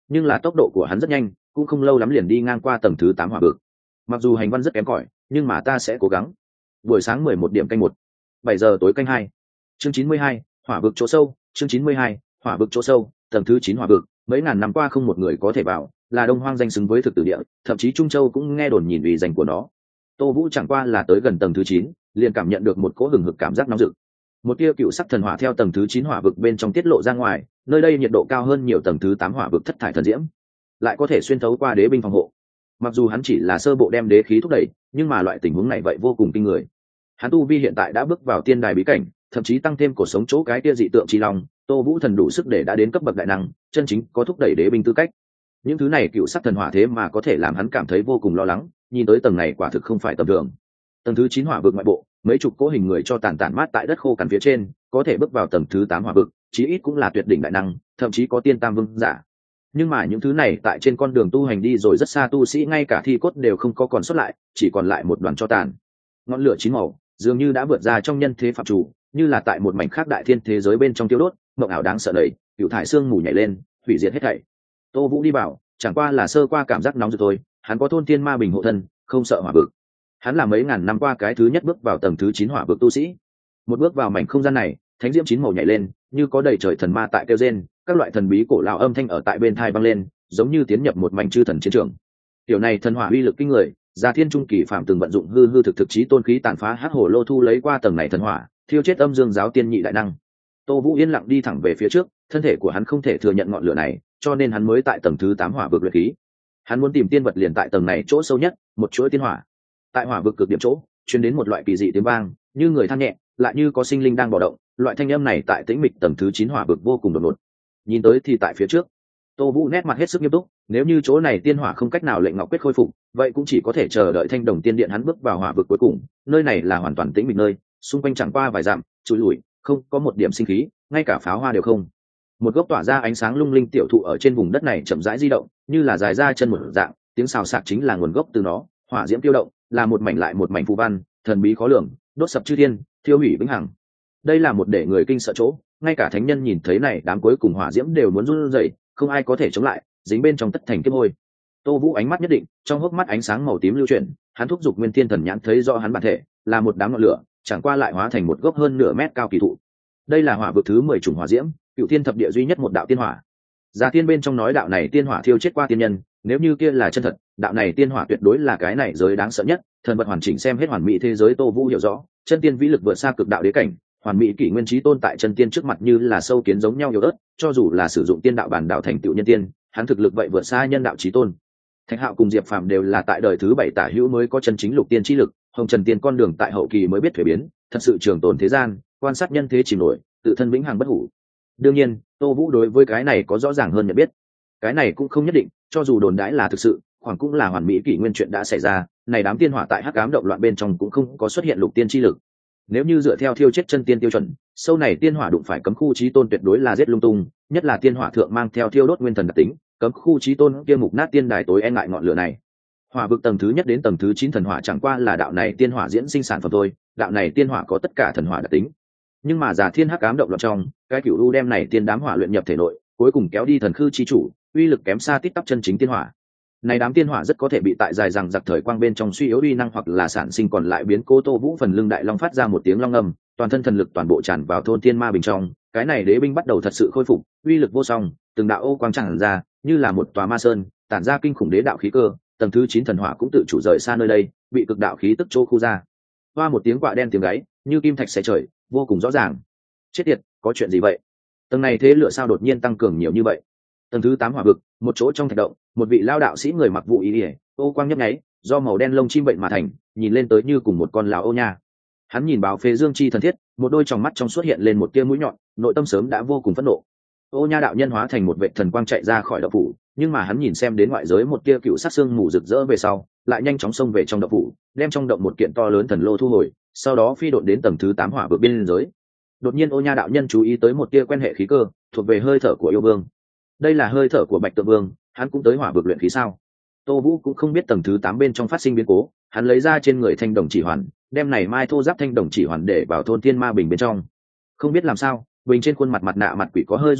nhưng là tốc độ của hắn rất nhanh, cũng không lâu lắm liền đi ngang qua tầng thứ 8 hỏa vực. Mặc dù hành văn rất kém cỏi, nhưng mà ta sẽ cố gắng. Buổi sáng 11 điểm canh 1, 7 giờ tối canh 2. Chương 92, hỏa vực chỗ sâu. Chương 92, hỏa vực chỗ sâu. Tầng thứ 9 hỏa vực, mấy ngàn năm qua không một người có thể vào, là Đông Hoang danh xứng với thực tử địa, thậm chí Trung Châu cũng nghe đồn nhìn vì danh của nó. Tô Vũ chẳng qua là tới gần tầng thứ 9, liền cảm nhận được một cỗ hừng hực cảm giác nóng rực. Một tia cựu sắc thần hỏa theo tầng thứ 9 hỏa vực bên trong tiết lộ ra ngoài, nơi đây nhiệt độ cao hơn nhiều tầng thứ 8 hỏa vực thất thải thần diễm, lại có thể xuyên thấu qua đế binh phòng hộ. Mặc dù hắn chỉ là sơ bộ đem đế khí thúc đẩy, nhưng mà loại tình huống này vậy vô cùng kinh người. Hắn tu vi hiện tại đã bước vào tiên đài bí cảnh, thậm chí tăng thêm cuộc sống chỗ cái tia dị tượng chi long, Tô Vũ thần đủ sức để đã đến cấp bậc đại năng, chân chính có thúc đẩy đế binh tư cách. Những thứ này cựu sắc thần hỏa thế mà có thể làm hắn cảm thấy vô cùng lo lắng, nhìn tới tầng này quả thực không phải tầm thường. Tầng thứ 9 hỏa vực ngoại bộ, mấy chục cỗ hình người cho tàn tản mát tại đất khô cằn phía trên, có thể bước vào tầng thứ 8 hỏa vực, chí ít cũng là tuyệt đỉnh đại năng, thậm chí có tiên tam vương giả. Nhưng mà những thứ này tại trên con đường tu hành đi rồi rất xa tu sĩ ngay cả thi cốt đều không có còn sót lại, chỉ còn lại một đoàn tro tàn. Ngọn lửa chín màu, dường như đã vượt ra trong nhân thế phạm chủ, như là tại một mảnh khác đại thiên thế giới bên trong tiêu đốt, mộng ảo đáng sợ đầy, cựu thải xương mù nhảy lên, hủy diệt hết thảy. Tô Vũ đi vào, chẳng qua là sơ qua cảm giác nóng rực thôi, hắn có thôn thiên ma bình hộ thân, không sợ hỏa vực. Hắn là mấy ngàn năm qua cái thứ nhất bước vào tầng thứ 9 hỏa vực tu sĩ. Một bước vào mảnh không gian này, thánh diễm chín màu nhảy lên, như có đầy trời thần ma tại kêu rên, các loại thần bí cổ lão âm thanh ở tại bên tai vang lên, giống như tiến nhập một mảnh chư thần chiến trường. Tiểu này thần hỏa uy lực kinh người, Gia Thiên trung kỳ phạm từng vận dụng hư hư thực chí tôn khí tàn phá hắc hồ lô thu lấy qua tầng này thần hỏa, thiêu chết âm dương giáo tiên nhị đại năng. Tô Vũ yên lặng đi thẳng về phía trước, thân thể của hắn không thể thừa nhận ngọn lửa này, cho nên hắn mới tại tầng thứ 8 hỏa vực luyện khí. Hắn muốn tìm tiên vật liền tại tầng này chỗ sâu nhất, một chuỗi tiên hỏa. Tại hỏa vực cực điểm chỗ, truyền đến một loại kỳ dị tiếng vang, như người than nhẹ, lại như có sinh linh đang bạo động. Loại thanh âm này tại tĩnh mịch tầng thứ 9 hỏa vực vô cùng đột ngột. Nhìn tới thì tại phía trước. Tô Vũ nét mặt hết sức nghiêm túc, nếu như chỗ này tiên hỏa không cách nào lệnh ngọc quyết khôi phục, vậy cũng chỉ có thể chờ đợi Thanh Đồng Tiên Điện hắn bước vào hỏa vực cuối cùng. Nơi này là hoàn toàn tĩnh mịch nơi, xung quanh chẳng qua vài dặm, trụi lủi, không có một điểm sinh khí, ngay cả pháo hoa đều không. Một gốc tỏa ra ánh sáng lung linh tiểu thụ ở trên vùng đất này chậm rãi di động, như là dài ra chân một dạng, tiếng xào xạc chính là nguồn gốc từ nó. Hỏa diễm tiêu động, là một mảnh lại một mảnh phù văn, thần bí khó lường, đốt sập chư thiên, thiêu hủy vĩnh hằng. Đây là một để người kinh sợ chỗ, ngay cả thánh nhân nhìn thấy này đám cuối cùng hỏa diễm đều muốn run rẩy, không ai có thể chống lại, dính bên trong tất thành kiếp hôi. Tô Vũ ánh mắt nhất định, trong hốc mắt ánh sáng màu tím lưu chuyển, hắn thúc giục Nguyên Thiên Thần nhãn thấy rõ hắn bản thể, là một đám ngọn lửa, chẳng qua lại hóa thành một gốc hơn nửa mét cao kỳ thụ. Đây là hỏa vực thứ 10 chủng hỏa diễm, Cựu Thiên thập địa duy nhất một đạo tiên hỏa. Gia Tiên bên trong nói đạo này tiên hỏa thiêu chết qua tiên nhân, nếu như kia là chân thật, đạo này tiên hỏa tuyệt đối là cái này giới đáng sợ nhất, thần vật hoàn chỉnh xem hết hoàn mỹ thế giới. Tô Vũ hiểu rõ, chân tiên vĩ lực vượt xa cực đạo đế cảnh, hoàn mỹ kỷ nguyên trí tôn tại chân tiên trước mặt như là sâu kiến giống nhau yếu ớt, cho dù là sử dụng tiên đạo bản đạo thành tựu nhân tiên, hắn thực lực vậy vượt xa nhân đạo trí tôn. Thạch Hạo cùng Diệp Phàm đều là tại đời thứ 7 tả hữu mới có chân chính lục tiên chi lực, Hồng Trần tiên con đường tại hậu kỳ mới biết thuế biến, thật sự trường tồn thế gian, quan sát nhân thế chìm nổi, tự thân vĩnh hằng bất hủ. Đương nhiên, Tô Vũ đối với cái này có rõ ràng hơn nhận biết. Cái này cũng không nhất định, cho dù đồn đãi là thực sự, khoảng cũng là hoàn mỹ kỷ nguyên chuyện đã xảy ra, này đám tiên hỏa tại hắc ám động loạn bên trong cũng không có xuất hiện lục tiên chi lực. Nếu như dựa theo thiêu chết chân tiên tiêu chuẩn, sâu này tiên hỏa đụng phải cấm khu chí tôn tuyệt đối là giết lung tung, nhất là tiên hỏa thượng mang theo thiêu đốt nguyên thần đặc tính, cấm khu chí tôn kia mục nát tiên đài tối e ngại ngọn lửa này. Hỏa vực tầng thứ nhất đến tầng thứ 9 thần hỏa chẳng qua là đạo này tiên hỏa diễn sinh sản phẩm thôi, đạo này tiên hỏa có tất cả thần hỏa đặc tính. Nhưng mà Già Thiên hắc ám động loạn trong, cái cửu u đem này tiên đám hỏa luyện nhập thể nội, cuối cùng kéo đi thần khư chi chủ, uy lực kém xa tít tắp chân chính tiên hỏa. Này đám tiên hỏa rất có thể bị tại dài rằng giặc thời quang bên trong suy yếu uy năng hoặc là sản sinh còn lại biến cố. Tô Vũ phần lưng đại long phát ra một tiếng long ngâm, toàn thân thần lực toàn bộ tràn vào thôn tiên ma bình trong, cái này đế binh bắt đầu thật sự khôi phục, uy lực vô song, từng đạo ô quang tràn ra, như là một tòa ma sơn, tản ra kinh khủng đế đạo khí cơ. Tầng thứ 9 thần hỏa cũng tự chủ rời xa nơi đây, bị cực đạo khí tức chỗ khu ra. Hoa một tiếng quạ đen tiếng gáy, như kim thạch xé trời, vô cùng rõ ràng. Chết tiệt, có chuyện gì vậy? Tầng này thế lửa sao đột nhiên tăng cường nhiều như vậy? Tầng thứ 8 hỏa vực, một chỗ trong thạch động, một vị lao đạo sĩ người mặc vụ y, ô quang nhấp nháy, do màu đen lông chim bệnh mà thành, nhìn lên tới như cùng một con lão ô nha. Hắn nhìn báo phế dương chi thần thiết, một đôi tròng mắt trong xuất hiện lên một tia mũi nhọn, nội tâm sớm đã vô cùng phẫn nộ. Ô nha đạo nhân hóa thành một vệ thần quang chạy ra khỏi động phủ, nhưng mà hắn nhìn xem đến ngoại giới một tia cựu sát xương mù rực rỡ về sau, lại nhanh chóng xông về trong động phủ, đem trong động một kiện to lớn thần lô thu hồi, sau đó phi độn đến tầng thứ 8 hỏa vực biên giới. Đột nhiên Ô nha đạo nhân chú ý tới một tia quen hệ khí cơ, thuộc về hơi thở của yêu vương. Đây là hơi thở của Bạch Tượng Vương, hắn cũng tới hỏa vực luyện khí sao? Tô Vũ cũng không biết tầng thứ 8 bên trong phát sinh biến cố, hắn lấy ra trên người thanh đồng chỉ hoàn, đem này mai thô giáp thanh đồng chỉ hoàn để vào thôn thiên ma bình bên trong. Không biết làm sao, bình trên khuôn mặt mặt nạ mặt quỷ có hơi rung động,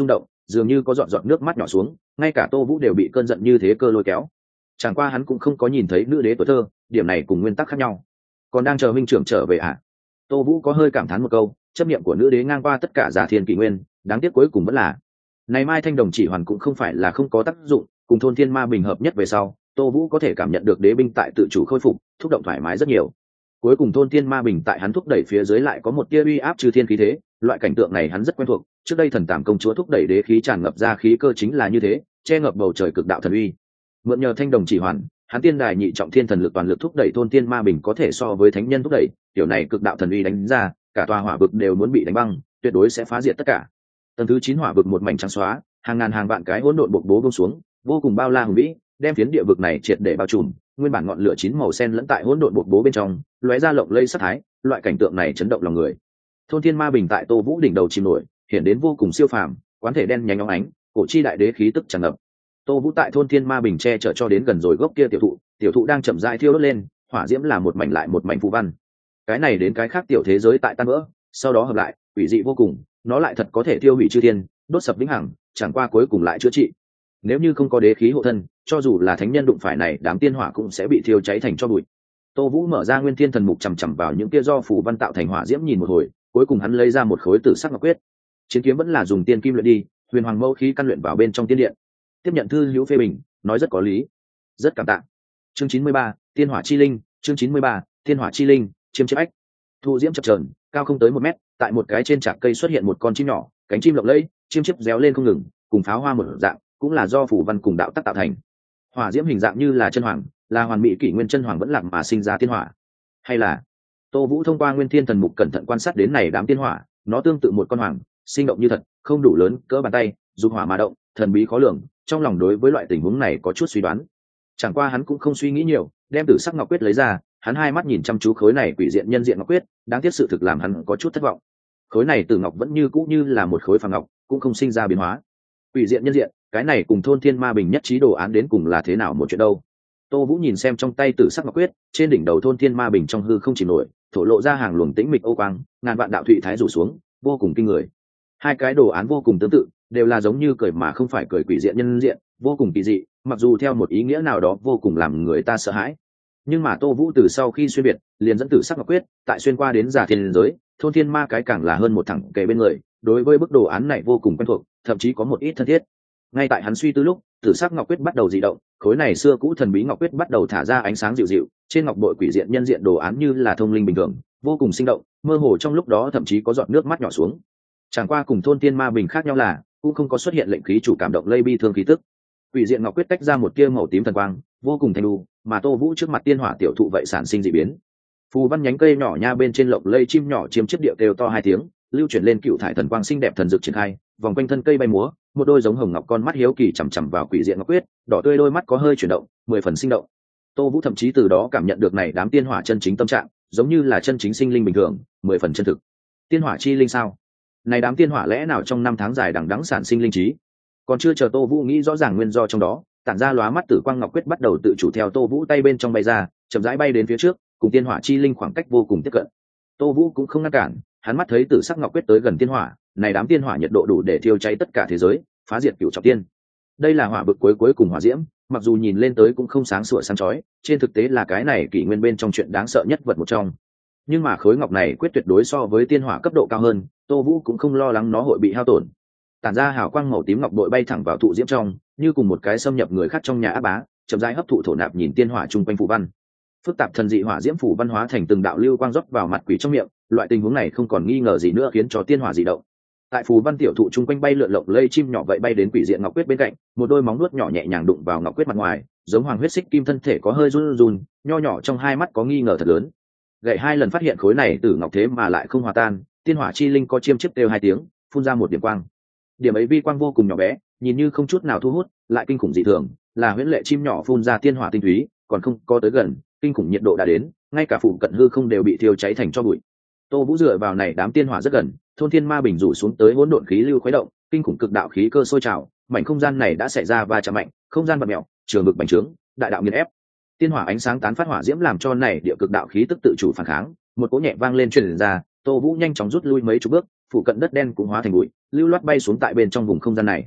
dường như có giọt giọt nước mắt nhỏ xuống, ngay cả Tô Vũ đều bị cơn giận như thế cơ lôi kéo. Chẳng qua hắn cũng không có nhìn thấy nữ đế tuổi thơ, điểm này cùng nguyên tắc khác nhau. Còn đang chờ minh trưởng trở về à? Tô Vũ có hơi cảm thán một câu, chấp niệm của nữ đế ngang qua tất cả giả thiên kỷ nguyên, đáng tiếc cuối cùng vẫn là này Mai Thanh Đồng chỉ hoàn cũng không phải là không có tác dụng, cùng thôn thiên ma bình hợp nhất về sau, Tô Vũ có thể cảm nhận được đế binh tại tự chủ khôi phục, thúc động thoải mái rất nhiều. Cuối cùng thôn thiên ma bình tại hắn thúc đẩy phía dưới lại có một tia uy áp trừ thiên khí thế, loại cảnh tượng này hắn rất quen thuộc, trước đây thần tàm công chúa thúc đẩy đế khí tràn ngập ra khí cơ chính là như thế, che ngập bầu trời cực đạo thần uy. Mượn nhờ Thanh Đồng chỉ hoàn, hắn tiên đài nhị trọng thiên thần lực toàn lực thúc đẩy thôn thiên ma bình có thể so với thánh nhân thúc đẩy, kiểu này cực đạo thần uy đánh ra, cả tòa hỏa vực đều muốn bị đánh băng, tuyệt đối sẽ phá diệt tất cả. Tầng thứ 9 hỏa vực một mảnh trắng xóa, hàng ngàn hàng vạn cái hỗn độn bộc bố buông xuống, vô cùng bao la hùng vĩ, đem phiến địa vực này triệt để bao trùm, nguyên bản ngọn lửa chín màu sen lẫn tại hỗn độn bộc bố bên trong, lóe ra lộng lẫy sắc thái, loại cảnh tượng này chấn động lòng người. Thôn thiên ma bình tại Tô Vũ đỉnh đầu chìm nổi, hiện đến vô cùng siêu phàm, quán thể đen nhánh óng ánh, cổ chi đại đế khí tức tràn ngập. Tô Vũ tại thôn thiên ma bình che chở cho đến gần rồi gốc kia tiểu thụ đang chậm rãi thiêu đốt lên, hỏa diễm là một mảnh lại một mảnh phù văn. Cái này đến cái khác tiểu thế giới tại tan vỡ, sau đó hợp lại, quỷ dị vô cùng, nó lại thật có thể tiêu hủy chư thiên, đốt sập vĩnh hằng, chẳng qua cuối cùng lại chữa trị. Nếu như không có đế khí hộ thân, cho dù là thánh nhân đụng phải này đám tiên hỏa cũng sẽ bị thiêu cháy thành tro bụi. Tô Vũ mở ra Nguyên Thiên Thần Mục chằm chằm vào những kia do phù văn tạo thành hỏa diễm nhìn một hồi, cuối cùng hắn lấy ra một khối tử sắc ngọc quyết. Chiến kiếm vẫn là dùng tiên kim luyện đi, huyền hoàng mâu khí căn luyện vào bên trong tiên điện. Tiếp nhận thư hữu phê bình, nói rất có lý, rất cảm tạ. Chương 93, Tiên Hỏa chi linh, chương 93, Tiên Hỏa chi linh, chiêm chiếp ách. Thu diễm chập chờn, cao không tới 1 mét, tại một cái trên trạc cây xuất hiện một con chim nhỏ, cánh chim lộng lẫy, chiêm chiếp réo lên không ngừng, cùng pháo hoa một dạng, cũng là do phù văn cùng đạo tắc tạo thành. Hỏa diễm hình dạng như là chân hoàng, là hoàn mỹ kỷ nguyên chân hoàng vẫn lạc mà sinh ra tiên hỏa. Hay là Tô Vũ thông qua Nguyên Thiên Thần Mục cẩn thận quan sát đến này đám tiên hỏa, nó tương tự một con hoàng, sinh động như thật, không đủ lớn, cỡ bàn tay, dùng hỏa mà động, thần bí khó lường, trong lòng đối với loại tình huống này có chút suy đoán. Chẳng qua hắn cũng không suy nghĩ nhiều, đem tử sắc ngọc quyết lấy ra, hắn hai mắt nhìn chăm chú khối này quỷ diện nhân diện ngọc quyết, đáng tiếc sự thực làm hắn có chút thất vọng. Khối này tử ngọc vẫn như cũ như là một khối phàm ngọc, cũng không sinh ra biến hóa. Quỷ diện nhân diện, cái này cùng thôn thiên ma bình nhất trí đồ án đến cùng là thế nào một chuyện đâu? Tô Vũ nhìn xem trong tay tử sắc ngọc quyết, trên đỉnh đầu thôn thiên ma bình trong hư không chìm nổi, thổ lộ ra hàng luồng tĩnh mịch ô quang, ngàn vạn đạo thụy thái rủ xuống, vô cùng kinh người. Hai cái đồ án vô cùng tương tự, đều là giống như cười mà không phải cười quỷ diện nhân diện, vô cùng kỳ dị, mặc dù theo một ý nghĩa nào đó vô cùng làm người ta sợ hãi. Nhưng mà Tô Vũ từ sau khi xuyên biệt, liền dẫn tử sắc ngọc quyết, tại xuyên qua đến giả thiên giới, thôn thiên ma cái càng là hơn một thẳng kề bên người, đối với bức đồ án này vô cùng quen thuộc, thậm chí có một ít thân thiết. Ngay tại hắn suy tư lúc, tử sắc ngọc quyết bắt đầu dị động, khối này xưa cũ thần bí ngọc quyết bắt đầu thả ra ánh sáng dịu dịu, trên ngọc bội quỷ diện nhân diện đồ án như là thông linh bình thường, vô cùng sinh động, mơ hồ trong lúc đó thậm chí có giọt nước mắt nhỏ xuống. Chẳng qua cùng thôn thiên ma bình khác nhau là, cũng không có xuất hiện lệnh khí chủ cảm động lây bi thương khí tức. Quỷ diện ngọc quyết tách ra một tia màu tím thần quang, vô cùng thanh lưu, mà Tô Vũ trước mặt tiên hỏa tiểu thụ vậy sản sinh dị biến. Phù văn nhánh cây nhỏ nha bên trên lộng lây chim nhỏ chiếm chiếc điệu kêu to 2 tiếng, lưu chuyển lên cựu thải thần quang xinh đẹp thần dược triển khai, vòng quanh thân cây bay múa, một đôi giống hồng ngọc con mắt hiếu kỳ chằm chằm vào quỷ diện ngọc quyết, đỏ tươi đôi mắt có hơi chuyển động, 10 phần sinh động. Tô Vũ thậm chí từ đó cảm nhận được này đám tiên hỏa chân chính tâm trạng, giống như là chân chính sinh linh bình thường, 10 phần chân thực. Tiên hỏa chi linh sao? Này đám tiên hỏa lẽ nào trong 5 tháng dài đằng đẵng sản sinh linh trí? Còn chưa chờ Tô Vũ nghĩ rõ ràng nguyên do trong đó, tản ra lóa mắt tử quang ngọc quyết bắt đầu tự chủ theo Tô Vũ tay bên trong bay ra, chậm rãi bay đến phía trước, cùng tiên hỏa chi linh khoảng cách vô cùng tiếp cận. Tô Vũ cũng không ngăn cản, hắn mắt thấy tử sắc ngọc quyết tới gần tiên hỏa, này đám tiên hỏa nhiệt độ đủ để thiêu cháy tất cả thế giới, phá diệt cửu trọng tiên. Đây là hỏa bực cuối cùng hỏa diễm, mặc dù nhìn lên tới cũng không sáng sủa sáng chói, trên thực tế là cái này kỷ nguyên bên trong chuyện đáng sợ nhất vật một trong. Nhưng mà khối ngọc này quyết tuyệt đối so với tiên hỏa cấp độ cao hơn, Tô Vũ cũng không lo lắng nó hội bị hao tổn. Tản ra hào quang màu tím ngọc bội bay thẳng vào thụ diễm trong, như cùng một cái xâm nhập người khác trong nhà áp bá, chậm rãi hấp thụ thổ nạp nhìn tiên hỏa chung quanh phù văn. Phức tạp thần dị hỏa diễm phủ văn hóa thành từng đạo lưu quang rót vào mặt quỷ trong miệng, loại tình huống này không còn nghi ngờ gì nữa khiến cho tiên hỏa dị động. Tại phù văn tiểu thụ chung quanh bay lượn lộng lây chim nhỏ vậy bay đến quỷ diện ngọc quyết bên cạnh, một đôi móng nuốt nhỏ nhẹ nhàng đụng vào ngọc quyết mặt ngoài, giống hoàng huyết xích kim thân thể có hơi run run, nho nhỏ trong hai mắt có nghi ngờ thật lớn. Gậy 2 lần phát hiện khối này từ ngọc thế mà lại không hòa tan, tiên hỏa chi linh có chiêm chiếp đều 2 tiếng, phun ra một điểm quang. Điểm ấy vi quang vô cùng nhỏ bé, nhìn như không chút nào thu hút, lại kinh khủng dị thường, là huyễn lệ chim nhỏ phun ra tiên hỏa tinh túy, còn không có tới gần, kinh khủng nhiệt độ đã đến, ngay cả phụ cận hư không đều bị thiêu cháy thành tro bụi. Tô Vũ dựa vào này đám tiên hỏa rất gần, thôn thiên ma bình rủ xuống tới hỗn độn khí lưu khuấy động, kinh khủng cực đạo khí cơ sôi trào, mảnh không gian này đã xảy ra va chạm mạnh, không gian bật mèo, trường vực bành trướng, đại đạo nghiền ép. Tiên hỏa ánh sáng tán phát hỏa diễm làm cho này địa cực đạo khí tức tự chủ phản kháng, một cỗ nhẹ vang lên truyền ra, Tô Vũ nhanh chóng rút lui mấy chục bước, phụ cận đất đen cũng hóa thành bụi, lưu loát bay xuống tại bên trong vùng không gian này.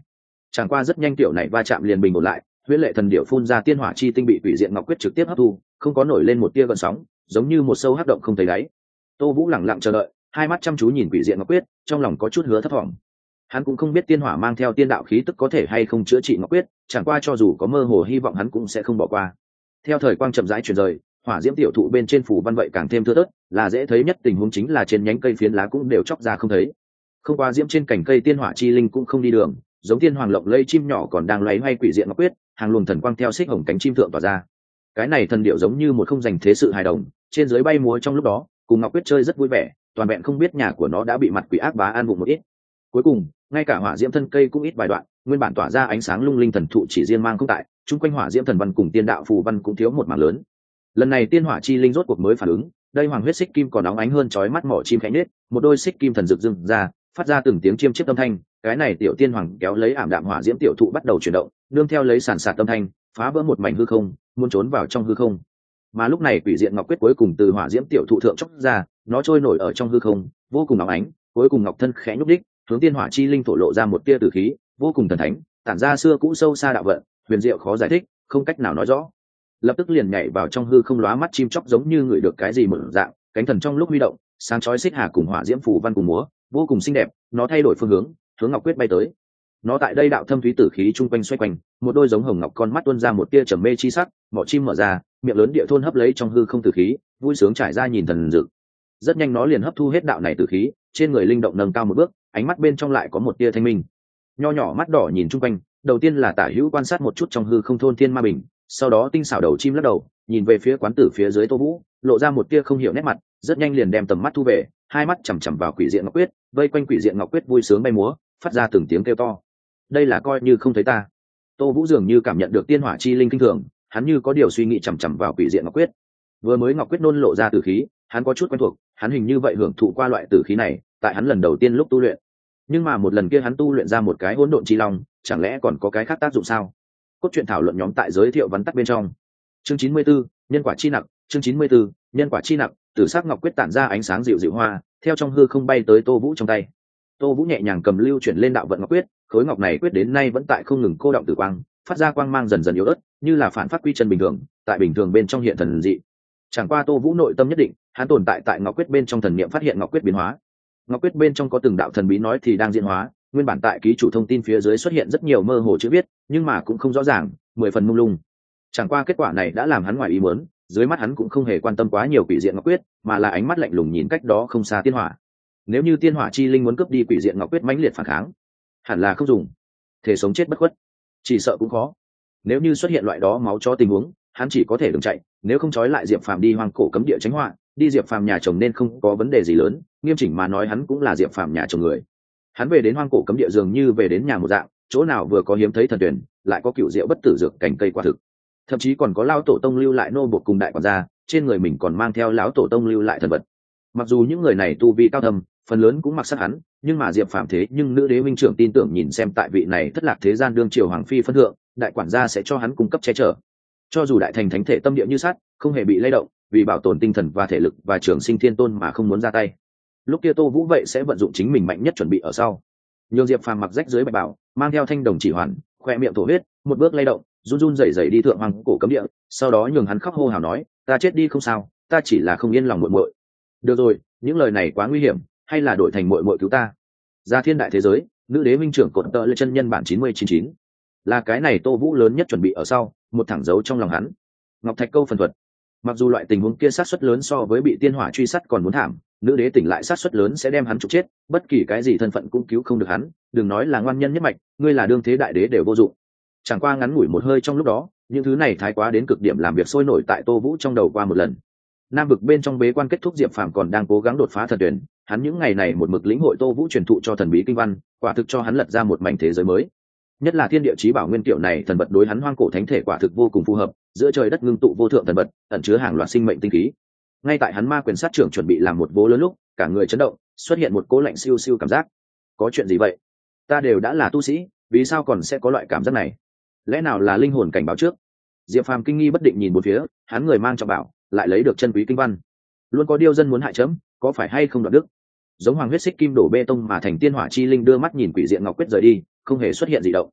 Chẳng qua rất nhanh tiểu này va chạm liền bình ổn lại, huyễn lệ thần điểu phun ra tiên hỏa chi tinh bị quỷ diện ngọc quyết trực tiếp hấp thu, không có nổi lên một tia gợn sóng, giống như một sâu hắc động không thấy đáy. Tô Vũ lẳng lặng chờ đợi, hai mắt chăm chú nhìn quỷ diện ngọc quyết, trong lòng có chút hứa thấp vọng. Hắn cũng không biết tiên hỏa mang theo tiên đạo khí tức có thể hay không chữa trị ngọc quyết, chẳng qua cho dù có mơ hồ hy vọng hắn cũng sẽ không bỏ qua. Theo thời quang chậm rãi chuyển rời, hỏa diễm tiểu thụ bên trên phủ văn vậy càng thêm thưa thớt, là dễ thấy nhất tình huống chính là trên nhánh cây phiến lá cũng đều chóc ra không thấy. Không qua diễm trên cành cây tiên hỏa chi linh cũng không đi đường, giống tiên hoàng lộng lây chim nhỏ còn đang loay hoay quỷ diện ngọc quyết, hàng luồng thần quang theo xích hồng cánh chim thượng tỏa ra. Cái này thần điệu giống như một không dành thế sự hài đồng, trên dưới bay múa trong lúc đó, cùng ngọc quyết chơi rất vui vẻ, toàn vẹn không biết nhà của nó đã bị mặt quỷ ác bá ăn vụng một ít. Cuối cùng, ngay cả hỏa diễm thân cây cũng ít vài đoạn, nguyên bản tỏa ra ánh sáng lung linh thần thụ chỉ riêng mang không tại, chung quanh hỏa diễm thần văn cùng tiên đạo phù văn cũng thiếu một mảng lớn. Lần này tiên hỏa chi linh rốt cuộc mới phản ứng, đây hoàng huyết xích kim còn óng ánh hơn chói mắt mỏ chim khẽ nết, một đôi xích kim thần rực rưng ra, phát ra từng tiếng chiêm chiếp âm thanh. Cái này tiểu tiên hoàng kéo lấy ảm đạm hỏa diễm tiểu thụ bắt đầu chuyển động, nương theo lấy sàn sạt âm thanh, phá vỡ một mảnh hư không, muốn trốn vào trong hư không. Mà lúc này quỷ diện ngọc quyết cuối cùng từ hỏa diễm tiểu thụ thượng chốc ra, nó trôi nổi ở trong hư không, vô cùng óng ánh, cuối cùng ngọc thân khẽ nhúc đích, hướng tiên hỏa chi linh thổ lộ ra một tia tử khí, vô cùng thần thánh, tản ra xưa cũ sâu xa đạo vận, huyền diệu khó giải thích, không cách nào nói rõ. Lập tức liền nhảy vào trong hư không, lóa mắt chim chóc giống như ngửi được cái gì một dạng, cánh thần trong lúc huy động, sáng chói xích hà cùng hỏa diễm phù văn cùng múa, vô cùng xinh đẹp. Nó thay đổi phương hướng, hướng ngọc quyết bay tới. Nó tại đây đạo thâm thúy tử khí trung quanh xoay quanh, một đôi giống hồng ngọc con mắt tuôn ra một tia trầm mê chi sắc, mỏ chim mở ra, miệng lớn địa thôn hấp lấy trong hư không tử khí, vui sướng trải ra nhìn thần dự. Rất nhanh nó liền hấp thu hết đạo này tử khí, trên người linh động nâng cao một bước, ánh mắt bên trong lại có một tia thanh minh. Nho nhỏ mắt đỏ nhìn chung quanh, đầu tiên là tả hữu quan sát một chút trong hư không thôn thiên ma bình, sau đó tinh xảo đầu chim lắc đầu, nhìn về phía quán tử phía dưới Tô Vũ, lộ ra một tia không hiểu nét mặt, rất nhanh liền đem tầm mắt thu về, hai mắt chằm chằm vào quỷ diện ngọc quyết, vây quanh quỷ diện ngọc quyết vui sướng bay múa, phát ra từng tiếng kêu to. Đây là coi như không thấy ta. Tô Vũ dường như cảm nhận được tiên hỏa chi linh kinh thường, hắn như có điều suy nghĩ chằm chằm vào quỷ diện ngọc quyết. Vừa mới ngọc quyết nôn lộ ra tử khí, hắn có chút quen thuộc, hắn hình như vậy hưởng thụ qua loại tử khí này, tại hắn lần đầu tiên lúc tu luyện. Nhưng mà một lần kia hắn tu luyện ra một cái hỗn độn chi long, chẳng lẽ còn có cái khác tác dụng sao? Cốt truyện thảo luận nhóm tại giới thiệu vắn tắt bên trong. Chương 94, nhân quả chi nặng, chương 94, nhân quả chi nặng, tử sắc ngọc quyết tản ra ánh sáng dịu dịu hoa, theo trong hư không bay tới Tô Vũ trong tay. Tô Vũ nhẹ nhàng cầm lưu chuyển lên đạo vận ngọc quyết, khối ngọc này quyết đến nay vẫn tại không ngừng cô động tử quang, phát ra quang mang dần dần yếu ớt, như là phản phát quy chân bình thường, tại bình thường bên trong hiện thần dị. Chẳng qua Tô Vũ nội tâm nhất định, hắn tồn tại tại ngọc quyết bên trong thần niệm phát hiện ngọc quyết biến hóa. Ngọc quyết bên trong có từng đạo thần bí nói thì đang diễn hóa, nguyên bản tại ký chủ thông tin phía dưới xuất hiện rất nhiều mơ hồ chữ viết, nhưng mà cũng không rõ ràng, 10 phần mông lung. Chẳng qua kết quả này đã làm hắn ngoài ý muốn, dưới mắt hắn cũng không hề quan tâm quá nhiều quỷ diện ngọc quyết, mà là ánh mắt lạnh lùng nhìn cách đó không xa tiên hỏa. Nếu như tiên hỏa chi linh muốn cướp đi quỷ diện ngọc quyết mãnh liệt phản kháng, hẳn là không dùng, thể sống chết bất khuất, chỉ sợ cũng khó. Nếu như xuất hiện loại đó máu cho tình huống, hắn chỉ có thể đừng chạy, nếu không trói lại Diệp Phàm đi hoang cổ cấm địa tránh họa, đi Diệp Phàm nhà chồng nên không có vấn đề gì lớn, nghiêm chỉnh mà nói hắn cũng là Diệp Phàm nhà chồng người. Hắn về đến hoang cổ cấm địa dường như về đến nhà một dạng, chỗ nào vừa có hiếm thấy thần tuyển, lại có cựu diệu bất tử dược cành cây quả thực, thậm chí còn có lão tổ tông lưu lại nô bộc cùng đại quản gia, trên người mình còn mang theo lão tổ tông lưu lại thần vật. Mặc dù những người này tu vi cao thâm, phần lớn cũng mặc sát hắn, nhưng mà Diệp Phàm thế nhưng nữ đế minh trưởng tin tưởng nhìn xem tại vị này thất lạc thế gian đương triều hoàng phi phân thượng, đại quản gia sẽ cho hắn cung cấp che chở. Cho dù đại thành thánh thể tâm địa như sắt, không hề bị lay động, vì bảo tồn tinh thần và thể lực và trường sinh thiên tôn mà không muốn ra tay. Lúc kia Tô Vũ vậy sẽ vận dụng chính mình mạnh nhất chuẩn bị ở sau. Nhường Diệp Phàm mặc rách dưới bạch bảo, mang theo thanh đồng chỉ hoàn, khoe miệng thổ huyết, một bước lay động, run run rẩy rẩy đi thượng hoàng cổ cấm địa, sau đó nhường hắn khóc hô hào nói, ta chết đi không sao, ta chỉ là không yên lòng muội muội. Được rồi, những lời này quá nguy hiểm, hay là đổi thành muội muội cứu ta. Ra thiên đại thế giới, nữ đế minh trưởng cột tợ lên chân nhân bản 9099. Là cái này Tô Vũ lớn nhất chuẩn bị ở sau, một thẳng dấu trong lòng hắn. Ngọc Thạch câu phần thuật. Mặc dù loại tình huống kia sát suất lớn so với bị tiên hỏa truy sát còn muốn thảm, nữ đế tỉnh lại sát suất lớn sẽ đem hắn trục chết, bất kỳ cái gì thân phận cũng cứu không được hắn, đừng nói là ngoan nhân nhất mạch, ngươi là đương thế đại đế đều vô dụng. Chẳng qua ngắn ngủi một hơi trong lúc đó, những thứ này thái quá đến cực điểm làm việc sôi nổi tại Tô Vũ trong đầu qua một lần. Nam vực bên trong bế quan kết thúc, Diệp Phàm còn đang cố gắng đột phá thần tuyển, hắn những ngày này một mực lĩnh hội Tô Vũ truyền thụ cho thần bí kinh văn, quả thực cho hắn lật ra một mảnh thế giới mới. Nhất là thiên địa chí bảo nguyên kiểu này thần vật đối hắn hoang cổ thánh thể quả thực vô cùng phù hợp, giữa trời đất ngưng tụ vô thượng thần vật, ẩn chứa hàng loạt sinh mệnh tinh khí. Ngay tại hắn ma quyền sát trưởng chuẩn bị làm một vố lớn lúc, cả người chấn động, xuất hiện một cỗ lạnh siêu siêu cảm giác. Có chuyện gì vậy? Ta đều đã là tu sĩ, vì sao còn sẽ có loại cảm giác này? Lẽ nào là linh hồn cảnh báo trước? Diệp Phàm kinh nghi bất định nhìn một phía, hắn người mang trọng bảo, lại lấy được chân quý kinh văn. Luôn có điêu dân muốn hại chấm, có phải hay không đoạn đức? Giống hoàng huyết xích kim đổ bê tông mà thành tiên hỏa chi linh đưa mắt nhìn quỷ diện ngọc quyết rời đi, không hề xuất hiện gì động.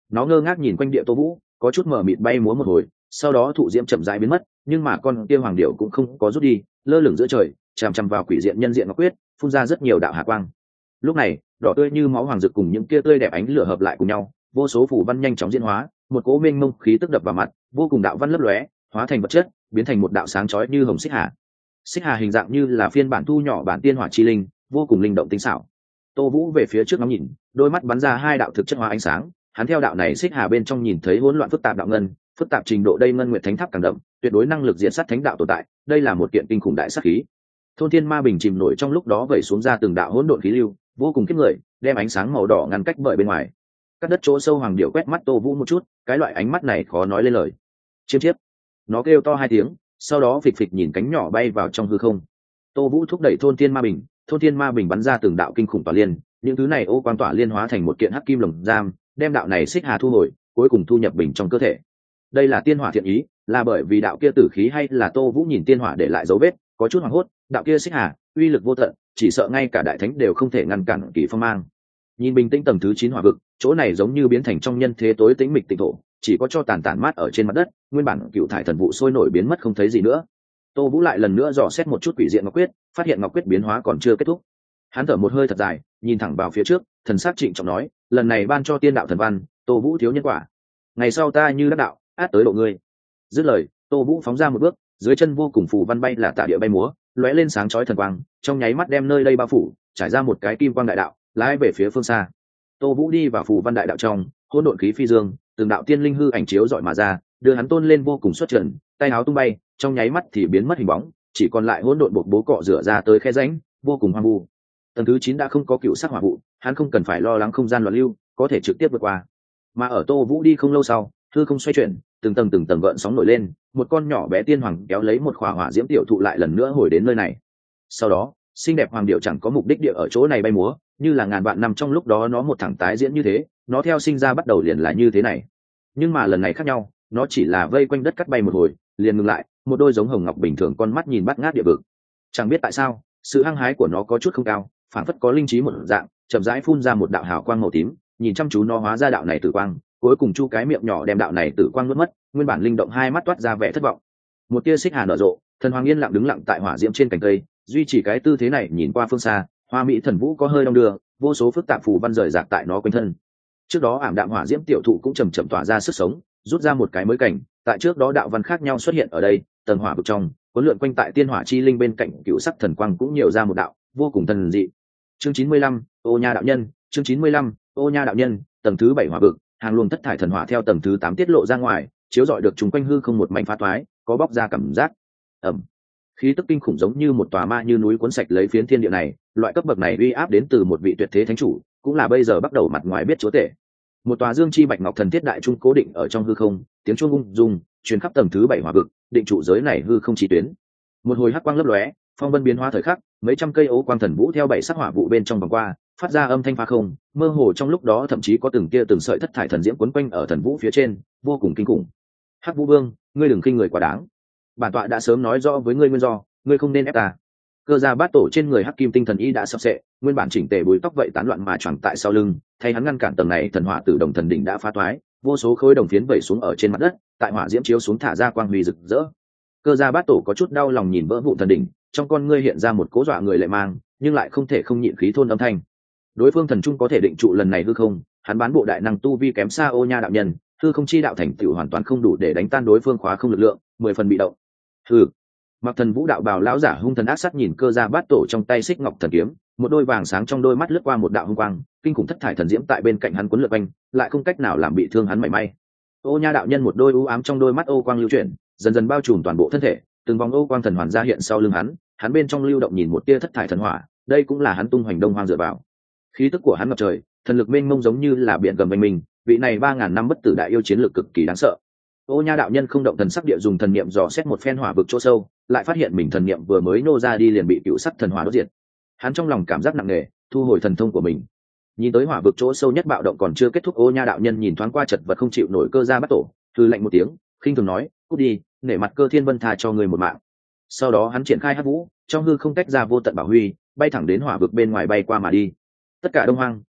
Nó ngơ ngác nhìn quanh địa Tô Vũ, có chút mờ mịt bay múa một hồi, sau đó thụ diễm chậm rãi biến mất, nhưng mà con kia hoàng điểu cũng không có rút đi, lơ lửng giữa trời, chằm chằm vào quỷ diện nhân diện ngọc quyết, phun ra rất nhiều đạo hà quang. Lúc này, đỏ tươi như máu hoàng dược cùng những kia tươi đẹp ánh lửa hợp lại cùng nhau, vô số phù văn nhanh chóng diễn hóa, một cỗ mênh mông khí tức đập vào mặt, vô cùng đạo văn lấp lóe, hóa thành vật chất, biến thành một đạo sáng chói như hồng xích hà. Xích hà hình dạng như là phiên bản thu nhỏ bản tiên hỏa chi linh, vô cùng linh động tinh xảo. Tô Vũ về phía trước ngắm nhìn, đôi mắt bắn ra hai đạo thực chất hóa ánh sáng, hắn theo đạo này xích hà bên trong nhìn thấy hỗn loạn phức tạp đạo ngân, phức tạp trình độ đây ngân nguyệt thánh tháp càng đậm, tuyệt đối năng lực diện sát thánh đạo tồn tại, đây là một kiện kinh khủng đại sát khí. Thôn thiên ma bình chìm nổi trong lúc đó vẩy xuống ra từng đạo hỗn độn khí lưu, vô cùng kiếp người, đem ánh sáng màu đỏ ngăn cách bởi bên ngoài. Các đất chỗ sâu hoàng điệu quét mắt Tô Vũ một chút, cái loại ánh mắt này khó nói lên lời. Chiêm chiếp, nó kêu to hai tiếng, sau đó phịch phịch nhìn cánh nhỏ bay vào trong hư không. Tô Vũ thúc đẩy thôn thiên ma bình bắn ra từng đạo kinh khủng tỏa liên, những thứ này ô quang tỏa liên hóa thành một kiện hắc kim lồng giam, đem đạo này xích hà thu hồi, cuối cùng thu nhập bình trong cơ thể. Đây là tiên hỏa thiện ý, là bởi vì đạo kia tử khí hay là Tô Vũ nhìn tiên hỏa để lại dấu vết, có chút hoảng hốt, đạo kia xích hà, uy lực vô tận, chỉ sợ ngay cả đại thánh đều không thể ngăn cản kỳ phong mang. Nhìn bình tĩnh tầng thứ 9 hỏa vực, chỗ này giống như biến thành trong nhân thế tối tĩnh mịch tịnh thổ, chỉ có cho tàn tản mát ở trên mặt đất, nguyên bản cựu thải thần vụ sôi nổi biến mất không thấy gì nữa. Tô Vũ lại lần nữa dò xét một chút quỷ diện ngọc quyết, phát hiện ngọc quyết biến hóa còn chưa kết thúc. Hắn thở một hơi thật dài, nhìn thẳng vào phía trước, thần sắc trịnh trọng nói, lần này ban cho tiên đạo thần văn, Tô Vũ thiếu nhân quả. Ngày sau ta như đắc đạo, át tới độ ngươi. Dứt lời, Tô Vũ phóng ra một bước, dưới chân vô cùng phù văn bay là tạ địa bay múa, lóe lên sáng chói thần quang, trong nháy mắt đem nơi đây bao phủ, trải ra một cái kim quang đại đạo, lái về phía phương xa. Tô Vũ đi vào phù văn đại đạo trong, hỗn độn khí phi dương, từng đạo tiên linh hư ảnh chiếu dọi mà ra, đưa hắn tôn lên vô cùng xuất trần, tay áo tung bay, trong nháy mắt thì biến mất hình bóng, chỉ còn lại hỗn độn bộc bố cọ rửa ra tới khe rãnh, vô cùng hoang vu. Tầng thứ 9 đã không có cựu sắc hỏa vụ, hắn không cần phải lo lắng không gian loạn lưu, có thể trực tiếp vượt qua. Mà ở Tô Vũ đi không lâu sau, hư không xoay chuyển, từng tầng gợn sóng nổi lên, một con nhỏ bé tiên hoàng kéo lấy một khỏa hỏa diễm tiểu thụ lại lần nữa hồi đến nơi này. Sau đó, xinh đẹp hoàng điệu chẳng có mục đích địa ở chỗ này bay múa, như là ngàn vạn năm trong lúc đó nó một thẳng tái diễn như thế, nó theo sinh ra bắt đầu liền là như thế này. Nhưng mà lần này khác nhau, nó chỉ là vây quanh đất cắt bay một hồi, liền ngừng lại, một đôi giống hồng ngọc bình thường con mắt nhìn bắt ngát địa vực. Chẳng biết tại sao, sự hăng hái của nó có chút không cao, phản phất có linh trí một dạng, chậm rãi phun ra một đạo hào quang màu tím, nhìn chăm chú nó hóa ra đạo này tử quang, cuối cùng chu cái miệng nhỏ đem đạo này tử quang nuốt mất, nguyên bản linh động hai mắt toát ra vẻ thất vọng. Một tia xích hà nở rộ, thần hoàng yên lặng đứng lặng tại hỏa diễm trên cành cây, duy trì cái tư thế này nhìn qua phương xa, hoa mỹ thần vũ có hơi đong đưa, vô số phức tạp phù văn rời rạc tại nó quanh thân. Trước đó ảm đạm hỏa diễm tiểu thụ cũng chầm chậm tỏa ra sức sống, rút ra một cái mới cảnh, tại trước đó đạo văn khác nhau xuất hiện ở đây, tầng hỏa vực trong, cuốn lượn quanh tại tiên hỏa chi linh bên cạnh cựu sắc thần quang cũng nhiều ra một đạo, vô cùng thần dị. Chương 95, Ô Nha đạo nhân, chương 95, Ô Nha đạo nhân, tầng thứ 7 hỏa vực, hàng luồng thất thải thần hỏa theo tầng thứ 8 tiết lộ ra ngoài, chiếu rọi được chúng quanh hư không một mảnh phá toái, có bóc ra cảm giác. Ầm. Khí tức kinh khủng giống như một tòa ma như núi cuốn sạch lấy phiến thiên địa này, loại cấp bậc này uy áp đến từ một vị tuyệt thế thánh chủ, cũng là bây giờ bắt đầu mặt ngoài biết chúa tể. Một tòa dương chi bạch ngọc thần thiết đại trung cố định ở trong hư không, tiếng chuông ung dung truyền khắp tầng thứ 7 hỏa vực, định trụ giới này hư không chỉ tuyến. Một hồi hắc quang lấp lóe, phong vân biến hóa thời khắc, mấy trăm cây ấu quang thần vũ theo 7 sắc hỏa vụ bên trong vòng qua, phát ra âm thanh phá không, mơ hồ trong lúc đó thậm chí có từng tia từng sợi thất thải thần diễm quấn quanh ở thần vũ phía trên, vô cùng kinh khủng. Hắc Vũ Vương, ngươi đừng khinh người quá đáng. Bản tọa đã sớm nói rõ với ngươi nguyên do, ngươi không nên ép ta. Cơ gia bát tổ trên người hắc kim tinh thần y đã sập sệ, nguyên bản chỉnh tề búi tóc vậy tán loạn mà choàng tại sau lưng, thay hắn ngăn cản tầng này thần hỏa tử đồng thần đỉnh đã phá toái, vô số khối đồng phiến vẩy xuống ở trên mặt đất, tại hỏa diễm chiếu xuống thả ra quang huy rực rỡ. Cơ gia bát tổ có chút đau lòng nhìn vỡ vụn thần đỉnh, trong con ngươi hiện ra một cố dọa người lệ mang, nhưng lại không thể không nhịn khí thôn âm thanh. Đối phương thần trung có thể định trụ lần này hư không, hắn bán bộ đại năng tu vi kém xa Ô Nha đạo nhân, hư không chi đạo thành tựu hoàn toàn không đủ để đánh tan đối phương khóa không lực lượng, 10 phần bị động. Hừ. Mặc thần vũ đạo bào lão giả hung thần ác sát nhìn cơ gia bát tổ trong tay xích ngọc thần kiếm, một đôi vàng sáng trong đôi mắt lướt qua một đạo hung quang, kinh khủng thất thải thần diễm tại bên cạnh hắn cuốn lượn quanh, lại không cách nào làm bị thương hắn mảy may. Ô Nha đạo nhân một đôi u ám trong đôi mắt ô quang lưu chuyển, dần dần bao trùm toàn bộ thân thể, từng vòng ô quang thần hoàn ra hiện sau lưng hắn bên trong lưu động nhìn một tia thất thải thần hỏa, đây cũng là hắn tung hoành đông hoang dựa vào. Khí tức của hắn ngập trời, thần lực mênh mông giống như là biển gầm mênh mình, vị này 3000 năm bất tử đại yêu chiến lược cực kỳ đáng sợ. Ô Nha đạo nhân không động thần sắc địa dùng thần niệm dò xét một phen hỏa vực chỗ sâu, lại phát hiện mình thần niệm vừa mới nô ra đi liền bị cựu sắc thần hỏa đốt diệt. Hắn trong lòng cảm giác nặng nề, thu hồi thần thông của mình. Nhìn tới hỏa vực chỗ sâu nhất bạo động còn chưa kết thúc, Ô Nha đạo nhân nhìn thoáng qua chật vật không chịu nổi cơ gia bắt tổ, hừ lạnh một tiếng, khinh thường nói, cút đi, nể mặt Cơ Thiên Vân tha cho người một mạng. Sau đó hắn triển khai hắc vũ, trong hư không tách ra vô tận bảo huy, bay thẳng đến hỏa vực bên ngoài bay qua mà đi. Tất cả đông hoang,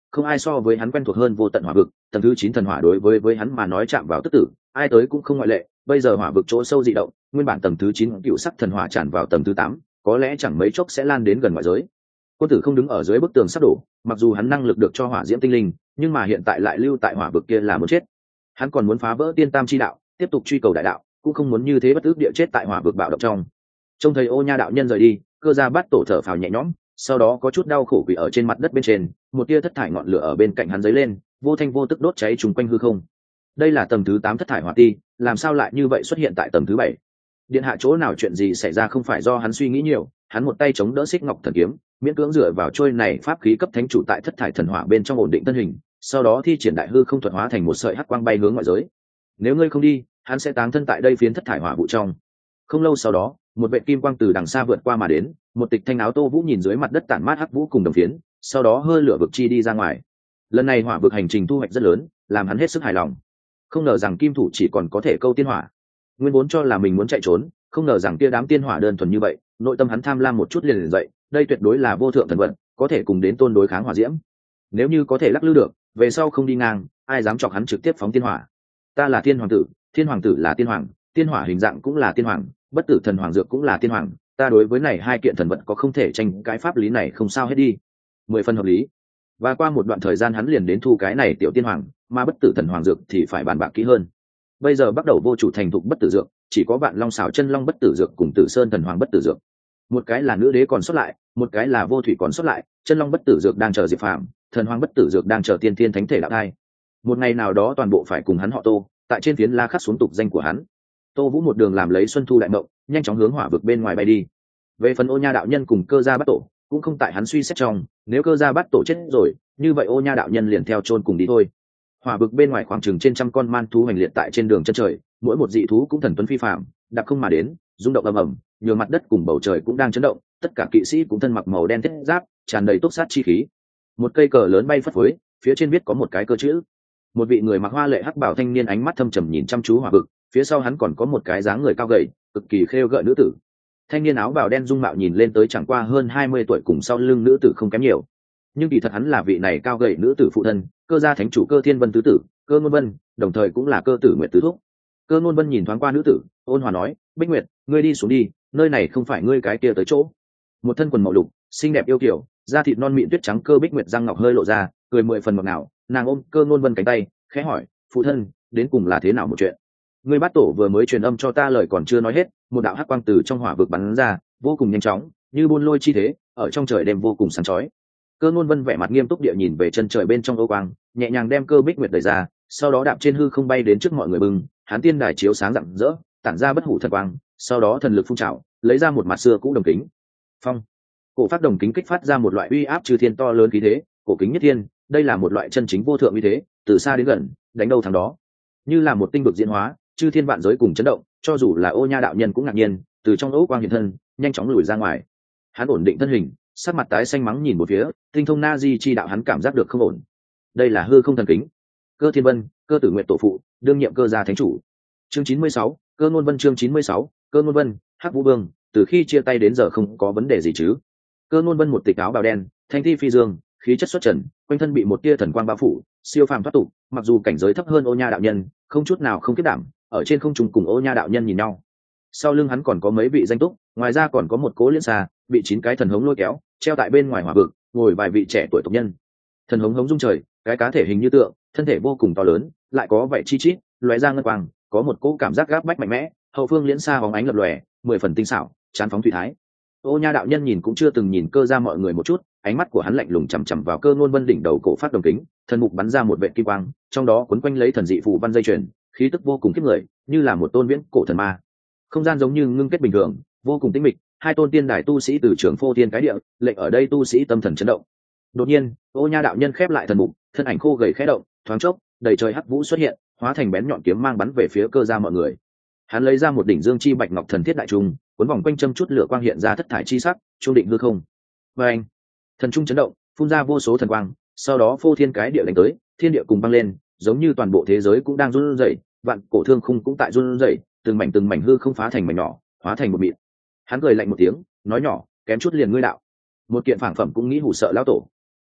không ai so với hắn quen thuộc hơn vô tận hỏa vực. Tầng thứ 9 thần hỏa đối với hắn mà nói chạm vào tức tử, ai tới cũng không ngoại lệ. Bây giờ hỏa vực chỗ sâu dị động, nguyên bản tầng thứ 9 cựu sắc thần hỏa tràn vào tầng thứ 8, có lẽ chẳng mấy chốc sẽ lan đến gần ngoại giới. Quân tử không đứng ở dưới bức tường sắp đổ, mặc dù hắn năng lực được cho hỏa diễm tinh linh, nhưng mà hiện tại lại lưu tại hỏa vực kia là muốn chết. Hắn còn muốn phá vỡ tiên tam chi đạo, tiếp tục truy cầu đại đạo, cũng không muốn như thế bất ước địa chết tại hỏa vực bạo động trong. Trông thấy Ô Nha đạo nhân rời đi, Cơ Gia Bát Tổ thở phào nhẹ nhõm, sau đó có chút đau khổ quỳ ở trên mặt đất bên trên, một tia thất thải ngọn lửa ở bên cạnh hắn dấy lên, vô thanh vô tức đốt cháy trùng quanh hư không. Đây là tầng thứ 8 thất thải hỏa ti, làm sao lại như vậy xuất hiện tại tầng thứ 7? Điện hạ chỗ nào chuyện gì xảy ra không phải do hắn suy nghĩ nhiều, hắn một tay chống đỡ xích ngọc thần kiếm, miễn cưỡng dựa vào trôi này pháp khí cấp thánh chủ tại thất thải thần hỏa bên trong ổn định thân hình, sau đó thi triển đại hư không thuật hóa thành một sợi hắc quang bay hướng ngoại giới. Nếu ngươi không đi, hắn sẽ táng thân tại đây phiến thất thải hỏa vụ trong. Không lâu sau đó, một vệ kim quang từ đằng xa vượt qua mà đến, một tịch thanh áo Tô Vũ nhìn dưới mặt đất tản mát hắc vũ cùng đồng phiến, sau đó hơi lửa vực chi đi ra ngoài. Lần này hỏa vực hành trình thu hoạch rất lớn, làm hắn hết sức hài lòng. Không ngờ rằng kim thủ chỉ còn có thể câu tiên hỏa. Nguyên vốn cho là mình muốn chạy trốn, không ngờ rằng kia đám tiên hỏa đơn thuần như vậy, nội tâm hắn tham lam một chút liền dậy, đây tuyệt đối là vô thượng thần vận, có thể cùng đến tôn đối kháng hỏa diễm. Nếu như có thể lắc lư được, về sau không đi ngang, ai dám chọc hắn trực tiếp phóng tiên hỏa. Ta là tiên hoàng tử, tiên hoàng tử là tiên hoàng, tiên hỏa hình dạng cũng là tiên hoàng, bất tử thần hoàng dược cũng là tiên hoàng, ta đối với này hai kiện thần vật có không thể tranh cái pháp lý này không sao hết đi. 10 phần hợp lý. Và qua một đoạn thời gian hắn liền đến thu cái này tiểu tiên hoàng, mà bất tử thần hoàng dược thì phải bàn bạc kỹ hơn. Bây giờ bắt đầu vô chủ thành thục bất tử dược, chỉ có Vạn Long xảo chân long bất tử dược cùng Tử Sơn thần hoàng bất tử dược. Một cái là nữ đế còn xuất lại, một cái là vô thủy còn xuất lại, chân long bất tử dược đang chờ Diệp Phàm, thần hoàng bất tử dược đang chờ tiên thiên thánh thể đạo thai. Một ngày nào đó toàn bộ phải cùng hắn họ Tô, tại trên phiến la khắc xuống tục danh của hắn. Tô Vũ một đường làm lấy xuân thu đại mộng, nhanh chóng hướng hỏa vực bên ngoài bay đi. Về phần Ô Nha đạo nhân cùng Cơ Gia Bát Tổ, cũng không tại hắn suy xét trong, nếu Cơ Gia Bát Tổ chết rồi, như vậy Ô Nha đạo nhân liền theo chôn cùng đi thôi. Hỏa vực bên ngoài khoảng chừng trên trăm con man thú hành liệt tại trên đường chân trời, mỗi một dị thú cũng thần tuấn phi phàm, đạp không mà đến, rung động ầm ầm, nhường mặt đất cùng bầu trời cũng đang chấn động, tất cả kỵ sĩ cũng thân mặc màu đen thiết giáp, tràn đầy túc sát chi khí. Một cây cờ lớn bay phất phới, phía trên viết có một cái cơ chữ. Một vị người mặc hoa lệ hắc bào thanh niên ánh mắt thâm trầm nhìn chăm chú hỏa vực, phía sau hắn còn có một cái dáng người cao gầy, cực kỳ khêu gợi nữ tử. Thanh niên áo bào đen dung mạo nhìn lên tới chẳng qua hơn 20 tuổi, cùng sau lưng nữ tử không kém nhiều. Nhưng kỳ thật hắn là vị này cao gầy nữ tử phụ thân, Cơ gia thánh chủ Cơ Thiên Vân tứ tử, Cơ Ngôn Vân, đồng thời cũng là Cơ Tử Nguyệt tứ thúc. Cơ Ngôn Vân nhìn thoáng qua nữ tử, ôn hòa nói, Bích Nguyệt, ngươi đi xuống đi, nơi này không phải ngươi cái kia tới chỗ. Một thân quần màu lục, xinh đẹp yêu kiều, da thịt non mịn tuyết trắng, Cơ Bích Nguyệt răng ngọc hơi lộ ra, cười 10 phần ngọt ngào, nàng ôm Cơ Ngôn Vân cánh tay, khẽ hỏi, phụ thân, đến cùng là thế nào một chuyện? Ngươi Bát Tổ vừa mới truyền âm cho ta lời còn chưa nói hết, một đạo hắc quang từ trong hỏa vực bắn ra, vô cùng nhanh chóng, như buôn lôi chi thế, ở trong trời đêm vô cùng sáng chói. Cơ Ngôn Vân vẻ mặt nghiêm túc địa nhìn về chân trời bên trong ô quang, nhẹ nhàng đem Cơ Bích Nguyệt đẩy ra, sau đó đạp trên hư không bay đến trước mọi người bừng, hắn tiên đài chiếu sáng rạng rỡ, tản ra bất hủ thần quang, sau đó thần lực phun trào, lấy ra một mặt xưa cũ đồng kính. Phong, cổ phát đồng kính kích phát ra một loại uy áp chư thiên to lớn khí thế, cổ kính nhất thiên, đây là một loại chân chính vô thượng uy thế, từ xa đến gần, đánh đâu thắng đó. Như là một tinh vực diễn hóa, chư thiên vạn giới cùng chấn động, cho dù là Ô Nha đạo nhân cũng ngạc nhiên, từ trong ố quang hiện thân, nhanh chóng lùi ra ngoài. Hắn ổn định thân hình, sắc mặt tái xanh mắng nhìn một phía, tinh thông na di chi đạo hắn cảm giác được không ổn. Đây là hư không thần kính. Cơ Thiên Vân, Cơ Tử Nguyệt tổ phụ, đương nhiệm Cơ gia thánh chủ. Chương 96, Cơ Ngôn Vân chương 96, Cơ Ngôn Vân, Hắc Vũ Vương, từ khi chia tay đến giờ không có vấn đề gì chứ? Cơ Ngôn Vân một tịch áo bào đen, thanh thi phi dương, khí chất xuất trần, quanh thân bị một tia thần quang bao phủ, siêu phàm thoát tục, mặc dù cảnh giới thấp hơn Ô Nha đạo nhân, không chút nào không kiếp đảm, ở trên không trung cùng Ô Nha đạo nhân nhìn nhau. Sau lưng hắn còn có mấy vị danh túc, ngoài ra còn có một cố liễn xa, bị 9 cái thần hống lôi kéo, treo tại bên ngoài hỏa vực, ngồi vài vị trẻ tuổi tộc nhân. Thần hống hống rung trời, cái cá thể hình như tượng, thân thể vô cùng to lớn, lại có vẻ chi chít, lóe ra ngân quang, có một cỗ cảm giác gáp bách mạnh mẽ, hậu phương liễn xa bóng ánh lập lòe, 10 phần tinh xảo, chán phóng thủy thái. Ô Nha đạo nhân nhìn cũng chưa từng nhìn Cơ gia mọi người một chút, ánh mắt của hắn lạnh lùng chằm chằm vào Cơ Ngôn Vân đỉnh đầu cổ phát đồng kính, thần mục bắn ra một vệt kim quang, trong đó quấn quanh lấy thần dị phù văn dây chuyền, khí tức vô cùng khiếp người, như là một tôn viễn cổ thần ma. Không gian giống như ngưng kết bình thường, vô cùng tĩnh mịch, hai tôn tiên đài tu sĩ từ trường phô thiên cái địa, lệnh ở đây tu sĩ tâm thần chấn động. Đột nhiên, Ô Nha đạo nhân khép lại thần mục, thân ảnh khô gầy khẽ động, thoáng chốc, đầy trời hắc vũ xuất hiện, hóa thành bén nhọn kiếm mang bắn về phía Cơ gia mọi người. Hắn lấy ra một đỉnh dương chi bạch ngọc thần thiết đại trung, cuốn vòng quanh châm chút lửa quang hiện ra thất thải chi sắc, trung định hư không. Và anh, thần trung chấn động, phun ra vô số thần quang, sau đó phô thiên cái địa đánh tới, thiên địa cùng băng lên, giống như toàn bộ thế giới cũng đang run rẩy, vạn cổ thương khung cũng tại run rẩy, từng mảnh hư không phá thành mảnh nhỏ, hóa thành một mịn. Hắn cười lạnh một tiếng, nói nhỏ, kém chút liền ngươi đạo. Một kiện phảng phẩm cũng nghĩ hủ sợ lão tổ.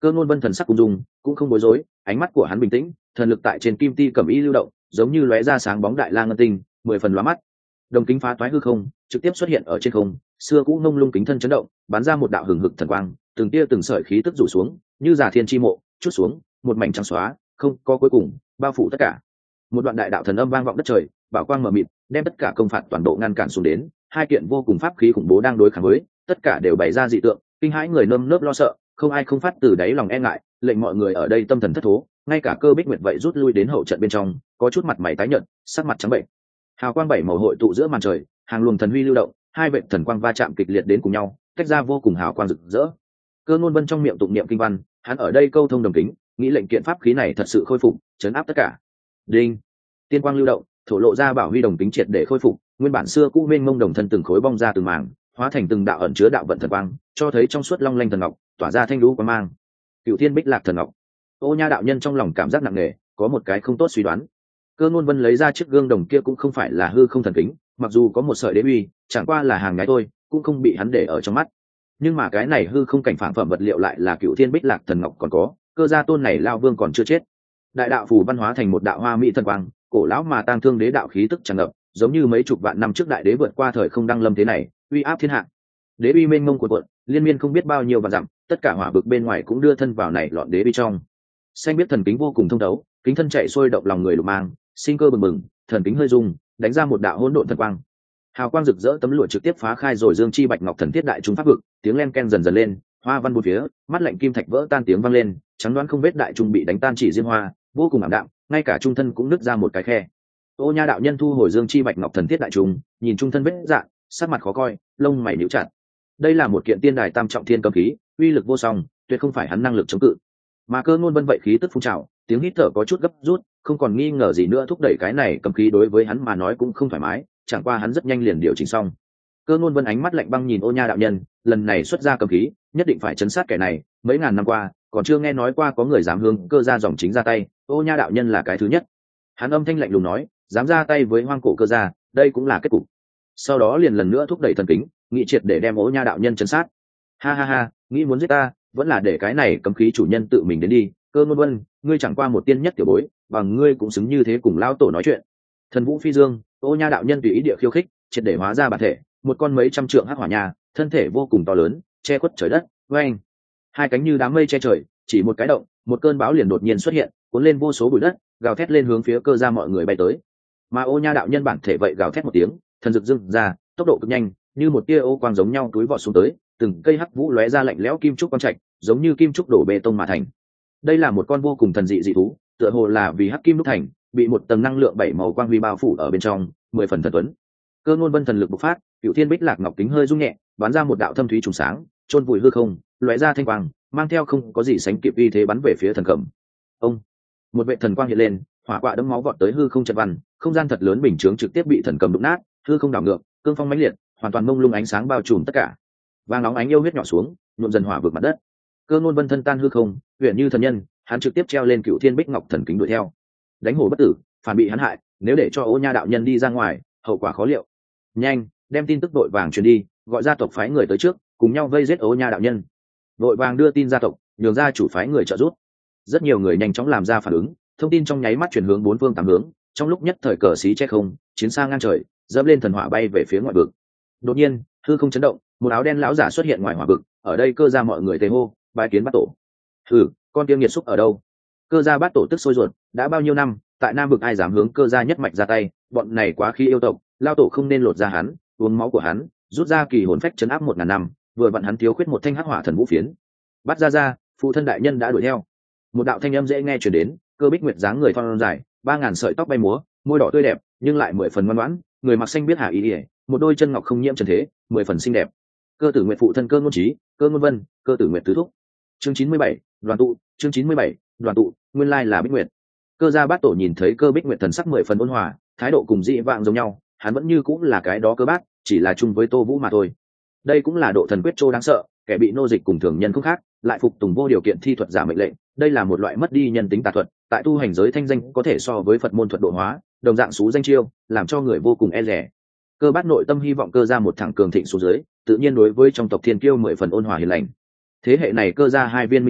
Cơ Ngôn Vân thần sắc cung dung, cũng không bối rối, ánh mắt của hắn bình tĩnh, thần lực tại trên kim ti cẩm y lưu động, giống như lóe ra sáng bóng đại la ngân tinh, 10 phần lóa mắt. Đồng kính phá toái hư không, trực tiếp xuất hiện ở trên không, xưa cũ ngông lung kính thân chấn động, bắn ra một đạo hừng hực thần quang, từng tia từng sợi khí tức rủ xuống, như giả thiên chi mộ, chút xuống, một mảnh trắng xóa, không có cuối cùng, bao phủ tất cả. Một đoạn đại đạo thần âm vang vọng đất trời, bảo quang mờ mịt, đem tất cả công phạt toàn bộ ngăn cản xuống đến, hai kiện vô cùng pháp khí khủng bố đang đối kháng với, tất cả đều bày ra dị tượng, kinh hãi người nơm nớp lo sợ, không ai không phát từ đáy lòng e ngại, lệnh mọi người ở đây tâm thần thất thố, ngay cả Cơ Bích Nguyệt vậy rút lui đến hậu trận bên trong, có chút mặt mày tái nhợt, sắc mặt trắng bệnh. Hào quang bảy màu hội tụ giữa màn trời, hàng luồng thần huy lưu động, hai vệt thần quang va chạm kịch liệt đến cùng nhau, tách ra vô cùng hào quang rực rỡ. Cơ Ngôn Vân trong miệng tụng niệm kinh văn, hắn ở đây câu thông đồng kính, nghĩ lệnh kiện pháp khí này thật sự khôi phục, chấn áp tất cả. Đinh, tiên quang lưu động, thổ lộ ra bảo huy đồng kính triệt để khôi phục, nguyên bản xưa cũ mênh mông đồng thân từng khối bong ra từng mảng, hóa thành từng đạo ẩn chứa đạo vận thần quang, cho thấy trong suốt long lanh thần ngọc, tỏa ra thanh lũ quang mang. Cửu Thiên Bích Lạc thần ngọc. Ô Nha đạo nhân trong lòng cảm giác nặng nề, có một cái không tốt suy đoán. Cơ Ngôn Vân lấy ra chiếc gương đồng kia cũng không phải là hư không thần kính, mặc dù có một sợi đế uy, chẳng qua là hàng nhái thôi, cũng không bị hắn để ở trong mắt. Nhưng mà cái này hư không cảnh phản phẩm vật liệu lại là Cửu Thiên Bích Lạc thần ngọc còn có, Cơ gia tôn này lao vương còn chưa chết. Đại đạo phù văn hóa thành một đạo hoa mỹ thần quang, cổ lão mà tang thương đế đạo khí tức tràn ngập, giống như mấy chục vạn năm trước đại đế vượt qua thời không đăng lâm thế này, uy áp thiên hạ. Đế uy mênh mông cuộn cuộn, liên miên không biết bao nhiêu vạn dặm, tất cả hỏa vực bên ngoài cũng đưa thân vào này lọn đế uy trong. Xanh biết thần kính vô cùng thông thấu, kính thân chạy xuôi động lòng người lục mang, sinh cơ bừng bừng, thần kính hơi rung, đánh ra một đạo hỗn độn thần quang. Hào quang rực rỡ tấm lụa trực tiếp phá khai rồi dương chi bạch ngọc thần thiết đại trung pháp vực, tiếng len ken dần dần lên, hoa văn bốn phía, mắt lạnh kim thạch vỡ tan tiếng vang lên, trắng đoán không vết đại trung bị đánh tan chỉ riêng hoa, vô cùng ảm đạm, ngay cả trung thân cũng nứt ra một cái khe. Ô Nha đạo nhân thu hồi dương chi bạch ngọc thần thiết đại trung, nhìn trung thân vết dạng, sắc mặt khó coi, lông mày nhíu chặt. Đây là một kiện tiên đài tam trọng thiên cấm khí, uy lực vô song, tuyệt không phải hắn năng lực chống cự. Mà Cơ Ngôn Vân vậy khí tức phun trào, tiếng hít thở có chút gấp rút, không còn nghi ngờ gì nữa thúc đẩy cái này cấm khí đối với hắn mà nói cũng không thoải mái, chẳng qua hắn rất nhanh liền điều chỉnh xong. Cơ Ngôn Vân ánh mắt lạnh băng nhìn Ô Nha đạo nhân, lần này xuất ra cấm khí, nhất định phải chấn sát kẻ này, mấy ngàn năm qua, còn chưa nghe nói qua có người dám hướng Cơ gia dòng chính ra tay, Ô Nha đạo nhân là cái thứ nhất. Hắn âm thanh lạnh lùng nói, dám ra tay với hoang cổ Cơ gia, đây cũng là kết cục. Sau đó liền lần nữa thúc đẩy thần kính, nghị triệt để đem Ô Nha đạo nhân chấn sát. Ha ha ha, nghĩ muốn giết ta, vẫn là để cái này cấm khí chủ nhân tự mình đến đi. Cơ Ngôn Vân, ngươi chẳng qua một tiên nhất tiểu bối, bằng ngươi cũng xứng như thế cùng lão tổ nói chuyện. Thần vũ phi dương, Ô Nha đạo nhân tùy ý địa khiêu khích, triệt để hóa ra bản thể, một con mấy trăm trượng hắc hỏa nha, thân thể vô cùng to lớn, che khuất trời đất. Oeng, hai cánh như đám mây che trời, chỉ một cái động, một cơn bão liền đột nhiên xuất hiện, cuốn lên vô số bụi đất, gào thét lên hướng phía Cơ gia mọi người bay tới. Mà Ô Nha đạo nhân bản thể vậy gào thét một tiếng, thần rực dưng ra, tốc độ cực nhanh, như một tia ô quang giống nhau túi vọt xuống tới, từng cây hắc vũ lóe ra lạnh lẽo kim trúc quang trạch, giống như kim trúc đổ bê tông mà thành. Đây là một con vô cùng thần dị dị thú, tựa hồ là vì hắc kim đúc thành, bị một tầng năng lượng bảy màu quang huy bao phủ ở bên trong, 10 phần thần tuấn. Cơ Ngôn Vân thần lực bộc phát, Cửu Thiên Bích Lạc Ngọc kính hơi rung nhẹ, bắn ra một đạo thâm thúy trùng sáng, chôn vùi hư không, lóe ra thanh quang, mang theo không có gì sánh kịp uy thế bắn về phía thần cầm. Ông, một vệ thần quang hiện lên, hỏa quạ đẫm máu vọt tới hư không trận văn, không gian thật lớn bình chướng trực tiếp bị thần cầm đụng nát, hư không đảo ngược, cương phong mãnh liệt, hoàn toàn mông lung ánh sáng bao trùm tất cả. Vàng nóng ánh yêu huyết nhỏ xuống, nhuộm dần hỏa vực mặt đất. Cơ Ngôn Vân thân tan hư không, huyền như thần nhân, hắn trực tiếp treo lên Cửu Thiên Bích Ngọc thần kính đuổi theo. Đánh hổ bất tử, phản bị hắn hại, nếu để cho Ô Nha đạo nhân đi ra ngoài, hậu quả khó liệu. Nhanh, đem tin tức đội vàng truyền đi, gọi gia tộc phái người tới trước, cùng nhau vây giết Ô Nha đạo nhân. Đội vàng đưa tin gia tộc, nhường ra chủ phái người trợ giúp. Rất nhiều người nhanh chóng làm ra phản ứng, thông tin trong nháy mắt chuyển hướng bốn phương tám hướng, trong lúc nhất thời cờ xí che không, chiến xa ngang trời, dẫm lên thần hỏa bay về phía ngoại vực. Đột nhiên, hư không chấn động, một áo đen lão giả xuất hiện ngoài hỏa vực, ở đây Cơ gia mọi người tề hô, bái kiến bát tổ. Con kia nghiệt xúc ở đâu? Cơ gia bát tổ tức sôi ruột, đã bao nhiêu năm, tại Nam vực ai dám hướng Cơ gia nhất mạch ra tay, bọn này quá khi yêu tộc, lao tổ không nên lột ra hắn, uống máu của hắn, rút ra kỳ hồn phách chấn áp 1000 năm, vừa vặn hắn thiếu khuyết một thanh hắc hỏa thần vũ phiến. Bắt ra, phụ thân đại nhân đã đuổi theo. Một đạo thanh âm dễ nghe truyền đến, Cơ Bích Nguyệt dáng người thon dài, 3000 sợi tóc bay múa, môi đỏ tươi đẹp, nhưng lại 10 phần ngoan ngoãn, người mặc xanh biết hà y, một đôi chân ngọc không nhiễm trần thế, 10 phần xinh đẹp. Cơ Tử Nguyệt phụ thân Cơ Ngôn Trí, Cơ Ngôn Vân, Cơ Tử Nguyệt tứ thúc. Chương 97, đoàn tụ, chương 97, đoàn tụ, nguyên lai là Bích Nguyệt. Cơ gia bát tổ nhìn thấy Cơ Bích Nguyệt thần sắc 10 phần ôn hòa, thái độ cùng dị vãng giống nhau, hắn vẫn như cũng là cái đó Cơ bát, chỉ là chung với Tô Vũ mà thôi. Đây cũng là độ thần quyết trô đáng sợ, kẻ bị nô dịch cùng thường nhân không khác, lại phục tùng vô điều kiện thi thuật giả mệnh lệnh, đây là một loại mất đi nhân tính tà thuật, tại tu hành giới thanh danh có thể so với Phật môn thuật độ hóa, đồng dạng xú danh chiêu, làm cho người vô cùng e dè. Cơ bát nội tâm hy vọng Cơ gia một thẳng cường thịnh xuống dưới, tự nhiên đối với trong tộc thiên kiêu 10 phần ôn hòa hiền lành. Thế hệ này Cơ gia hai viên minh châu,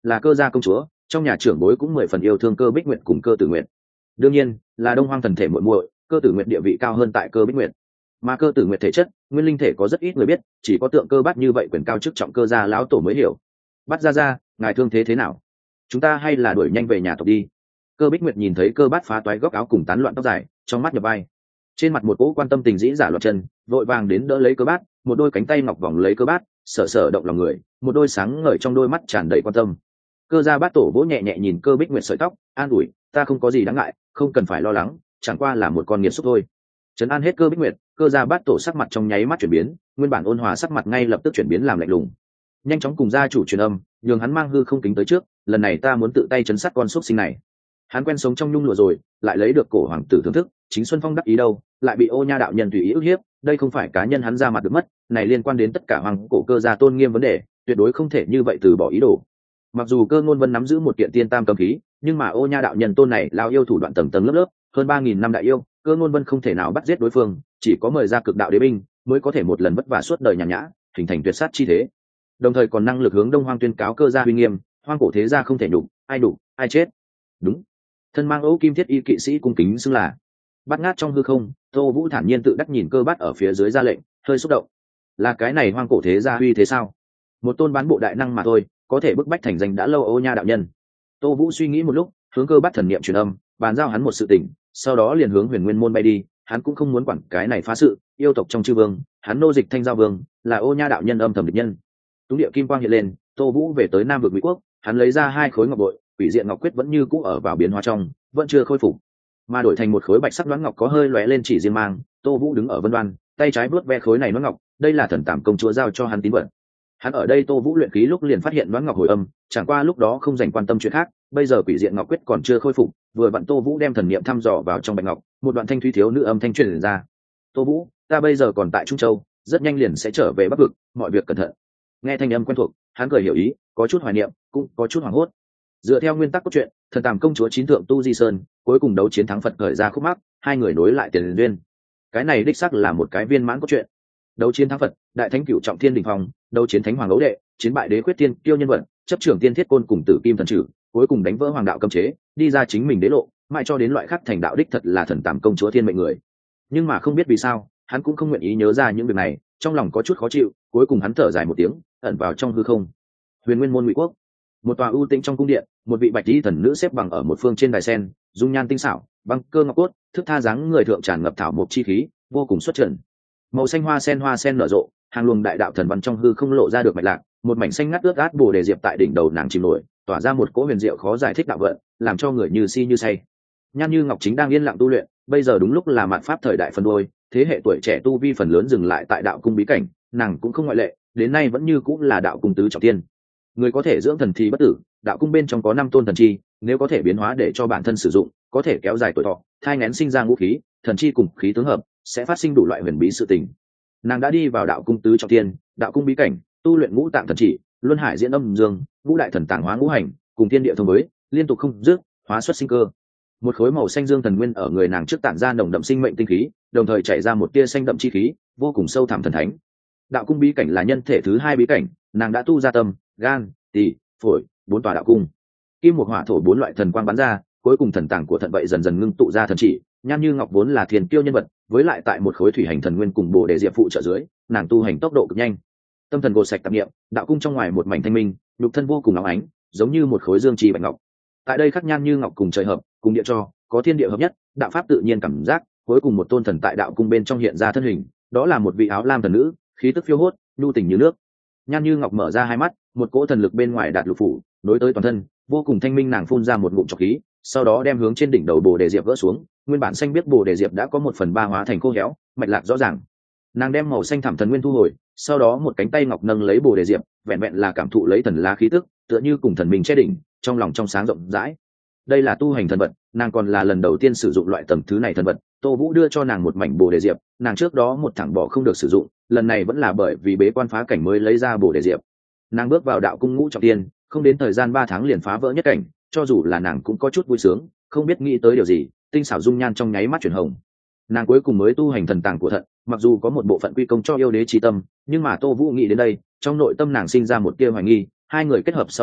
là cơ gia công chúa, trong nhà trưởng bối cũng 10 phần yêu thương Cơ Bích Nguyệt cùng Cơ Tử Nguyệt. Đương nhiên là Đông Hoang thần thể muội muội, Cơ Tử Nguyệt địa vị cao hơn tại Cơ Bích Nguyệt. Mà Cơ Tử Nguyệt thể chất, nguyên linh thể có rất ít người biết, chỉ có Tượng Cơ Bát như vậy quyền cao chức trọng Cơ gia lão tổ mới hiểu. Bát gia, ngài thương thế nào? Chúng ta hay là đuổi nhanh về nhà tộc đi. Cơ Bích Nguyệt nhìn thấy Cơ Bát phá toái góc áo cùng tán loạn tóc dài, trong mắt nhập vai, trên mặt một cỗ quan tâm tình dĩ giả loạn chân, vội vàng đến đỡ lấy Cơ Bát, một đôi cánh tay ngọc vòng lấy Cơ Bát, sở động lòng người, một đôi sáng ngời trong đôi mắt tràn đầy quan tâm. Cơ gia Bát tổ vỗ nhẹ nhẹ nhìn Cơ Bích Nguyệt sợi tóc, an ủi, ta không có gì đáng ngại, không cần phải lo lắng, chẳng qua là một con nghiệt xúc thôi. Trấn an hết Cơ Bích Nguyệt, Cơ gia Bát tổ sắc mặt trong nháy mắt chuyển biến, nguyên bản ôn hòa sắc mặt ngay lập tức chuyển biến làm lạnh lùng. Nhanh chóng cùng gia chủ truyền âm, nhường hắn mang hư không kính tới trước, lần này ta muốn tự tay chấn sát con xúc sinh này. Hắn quen sống trong nhung lụa rồi, lại lấy được cổ hoàng tử thưởng thức, chính Xuân Phong đắc ý đâu, lại bị Ô Nha đạo nhân tùy ý ức hiếp, đây không phải cá nhân hắn ra mặt được mất, này liên quan đến tất cả hoàng cổ Cơ gia tôn nghiêm vấn đề, tuyệt đối không thể như vậy từ bỏ ý đồ. Mặc dù Cơ Ngôn Vân nắm giữ một kiện tiên tam cầm khí, nhưng mà Ô Nha đạo nhân tôn này lao yêu thủ đoạn tầng tầng lớp lớp, hơn 3000 năm đại yêu, Cơ Ngôn Vân không thể nào bắt giết đối phương, chỉ có mời ra cực đạo đế binh mới có thể một lần vất vả suốt đời nhàn nhã, hình thành tuyệt sát chi thế. Đồng thời còn năng lực hướng Đông Hoang tuyên cáo Cơ gia uy nghiêm, hoang cổ thế gia không thể nhục, ai đủ, ai chết. Đúng. Thân mang ấu kim thiết y kỵ sĩ cung kính xưng là. Bát ngát trong hư không, Tô Vũ thản nhiên tự đắc nhìn Cơ Bát ở phía dưới ra lệnh, hơi xúc động. Là cái này hoang cổ thế gia uy thế sao? Một tôn bán bộ đại năng mà thôi, có thể bức bách thành danh đã lâu Ô Nha đạo nhân. Tô Vũ suy nghĩ một lúc, hướng Cơ Bát thần niệm truyền âm, bàn giao hắn một sự tình, sau đó liền hướng Huyền Nguyên môn bay đi, hắn cũng không muốn quản cái này phá sự, yêu tộc trong chư vương, hắn nô dịch Thanh Giao vương, là Ô Nha đạo nhân âm thầm địch nhân. Túng địa kim quang hiện lên, Tô Vũ về tới Nam vực Ngụy Quốc, hắn lấy ra 2 khối ngọc bội, quỷ diện ngọc quyết vẫn như cũ ở vào biến hóa trong, vẫn chưa khôi phục, mà đổi thành một khối bạch sắc đoán ngọc có hơi lóe lên chỉ riêng mang. Tô Vũ đứng ở vân đoan, tay trái vuốt ve khối này đoán ngọc, đây là Thần Tàm công chúa giao cho hắn tín vật. Hắn ở đây Tô Vũ luyện khí lúc liền phát hiện đoán ngọc hồi âm, chẳng qua lúc đó không dành quan tâm chuyện khác, bây giờ quỷ diện ngọc quyết còn chưa khôi phục, vừa vặn Tô Vũ đem thần niệm thăm dò vào trong bạch ngọc, một đoạn thanh thúy thiếu nữ âm thanh truyền ra. Tô Vũ, ta bây giờ còn tại Trung Châu, rất nhanh liền sẽ trở về Bắc vực, mọi việc cẩn thận. Nghe thanh âm quen thuộc, hắn cười hiểu ý, có chút hoài niệm, cũng có chút hoảng hốt. Dựa theo nguyên tắc cốt truyện, Thần Tàm công chúa chín thượng tu di sơn, cuối cùng đấu chiến thắng Phật khởi ra khúc mắc, 2 người nối lại tiền duyên. Cái này đích xác là một cái viên mãn cốt truyện. Đấu chiến thắng Phật, đại thánh cửu trọng thiên đỉnh phong, đấu chiến thánh hoàng ấu đệ, chiến bại đế quyết tiên kiêu nhân vật, chấp trưởng tiên thiết côn cùng tử kim thần trừ, cuối cùng đánh vỡ hoàng đạo cấm chế, đi ra chính mình đế lộ, mãi cho đến loại khắc thành đạo đích thật là Thần Tàm công chúa thiên mệnh người. Nhưng mà không biết vì sao, hắn cũng không nguyện ý nhớ ra những việc này, trong lòng có chút khó chịu, cuối cùng hắn thở dài một tiếng, ẩn vào trong hư không. Huyền Nguyên môn Ngụy Quốc, một tòa ưu tĩnh trong cung điện, một vị bạch y thần nữ xếp bằng ở một phương trên đài sen, dung nhan tinh xảo, băng cơ ngọc cốt, thức tha dáng người thượng tràn ngập thảo mộc chi khí, vô cùng xuất trần. Màu xanh hoa sen nở rộ, hàng luồng đại đạo thần văn trong hư không lộ ra được mạch lạc, một mảnh xanh ngắt ướt át bồ đề diệp tại đỉnh đầu nàng chìm nổi, tỏa ra một cỗ huyền diệu khó giải thích đạo vận, làm cho người như si như say. Nhan Như Ngọc chính đang yên lặng tu luyện, bây giờ đúng lúc là mạt pháp thời đại phân đôi, thế hệ tuổi trẻ tu vi phần lớn dừng lại tại đạo cung bí cảnh, nàng cũng không ngoại lệ, đến nay vẫn như cũng là đạo cung tứ trọng thiên. Người có thể dưỡng thần thì bất tử, đạo cung bên trong có 5 tôn thần chi, nếu có thể biến hóa để cho bản thân sử dụng, có thể kéo dài tuổi thọ, thai nghén sinh ra ngũ khí, thần chi cùng khí tướng hợp, sẽ phát sinh đủ loại huyền bí sự tình. Nàng đã đi vào đạo cung tứ trọng thiên, đạo cung bí cảnh, tu luyện ngũ tạng thần chỉ, luân hải diễn âm dương, ngũ đại thần tạng hóa ngũ hành, cùng thiên địa thông mới, liên tục không dứt, hóa xuất sinh cơ. Một khối màu xanh dương thần nguyên ở người nàng trước tản ra nồng đậm sinh mệnh tinh khí, đồng thời chảy ra một tia xanh đậm chi khí, vô cùng sâu thẳm thần thánh. Đạo cung bí cảnh là nhân thể thứ 2 bí cảnh, nàng đã tu ra tâm, gan, tỳ, phổi, 4 tòa đạo cung. Kim một hỏa thổ 4 loại thần quang bắn ra, cuối cùng thần tàng của thận vậy dần dần ngưng tụ ra thần chỉ. Nhan Như Ngọc vốn là thiên kiêu nhân vật, với lại tại một khối thủy hành thần nguyên cùng bồ đề diệp phụ trợ dưới, nàng tu hành tốc độ cực nhanh. Tâm thần gột sạch tạp niệm, đạo cung trong ngoài một mảnh thanh minh, nhục thân vô cùng óng ánh, giống như một khối dương chi bạch ngọc. Tại đây khắc Nhan Như Ngọc cùng trời hợp, cùng địa cho, có thiên địa hợp nhất, đạo pháp tự nhiên cảm giác, cuối cùng một tôn thần tại đạo cung bên trong hiện ra thân hình, đó là một vị áo lam thần nữ, khí tức phiêu hốt, nhu tình như nước. Nhan Như Ngọc mở ra 2 mắt, một cỗ thần lực bên ngoài đạt lục phủ, nối tới toàn thân, vô cùng thanh minh, nàng phun ra một ngụm trọc khí, sau đó đem hướng trên đỉnh đầu bồ đề diệp vỡ xuống, nguyên bản xanh biết bồ đề diệp đã có 1/3 hóa thành khô héo, mạch lạc rõ ràng. Nàng đem màu xanh thẳm thần nguyên thu hồi, sau đó một cánh tay ngọc nâng lấy bồ đề diệp, vẹn vẹn là cảm thụ lấy thần lá khí tức, tựa như cùng thần mình che đỉnh, trong lòng trong sáng rộng rãi. Đây là tu hành thần vật, nàng còn là lần đầu tiên sử dụng loại tầm thứ này thần vật. Tô Vũ đưa cho nàng một mảnh bồ đề diệp, nàng trước đó một thẳng bỏ không được sử dụng, lần này vẫn là bởi vì bế quan phá cảnh mới lấy ra bồ đề diệp. Nàng bước vào đạo cung ngũ trọng thiên, không đến thời gian 3 tháng liền phá vỡ nhất cảnh, cho dù là nàng cũng có chút vui sướng, không biết nghĩ tới điều gì, tinh xảo dung nhan trong nháy mắt chuyển hồng. Nàng cuối cùng mới tu hành thần tàng của thận, mặc dù có một bộ phận quy công cho yêu đế chi tâm, nhưng mà Tô Vũ nghĩ đến đây, trong nội tâm nàng sinh ra một tia hoài nghi, 2 người kết hợp sau đó,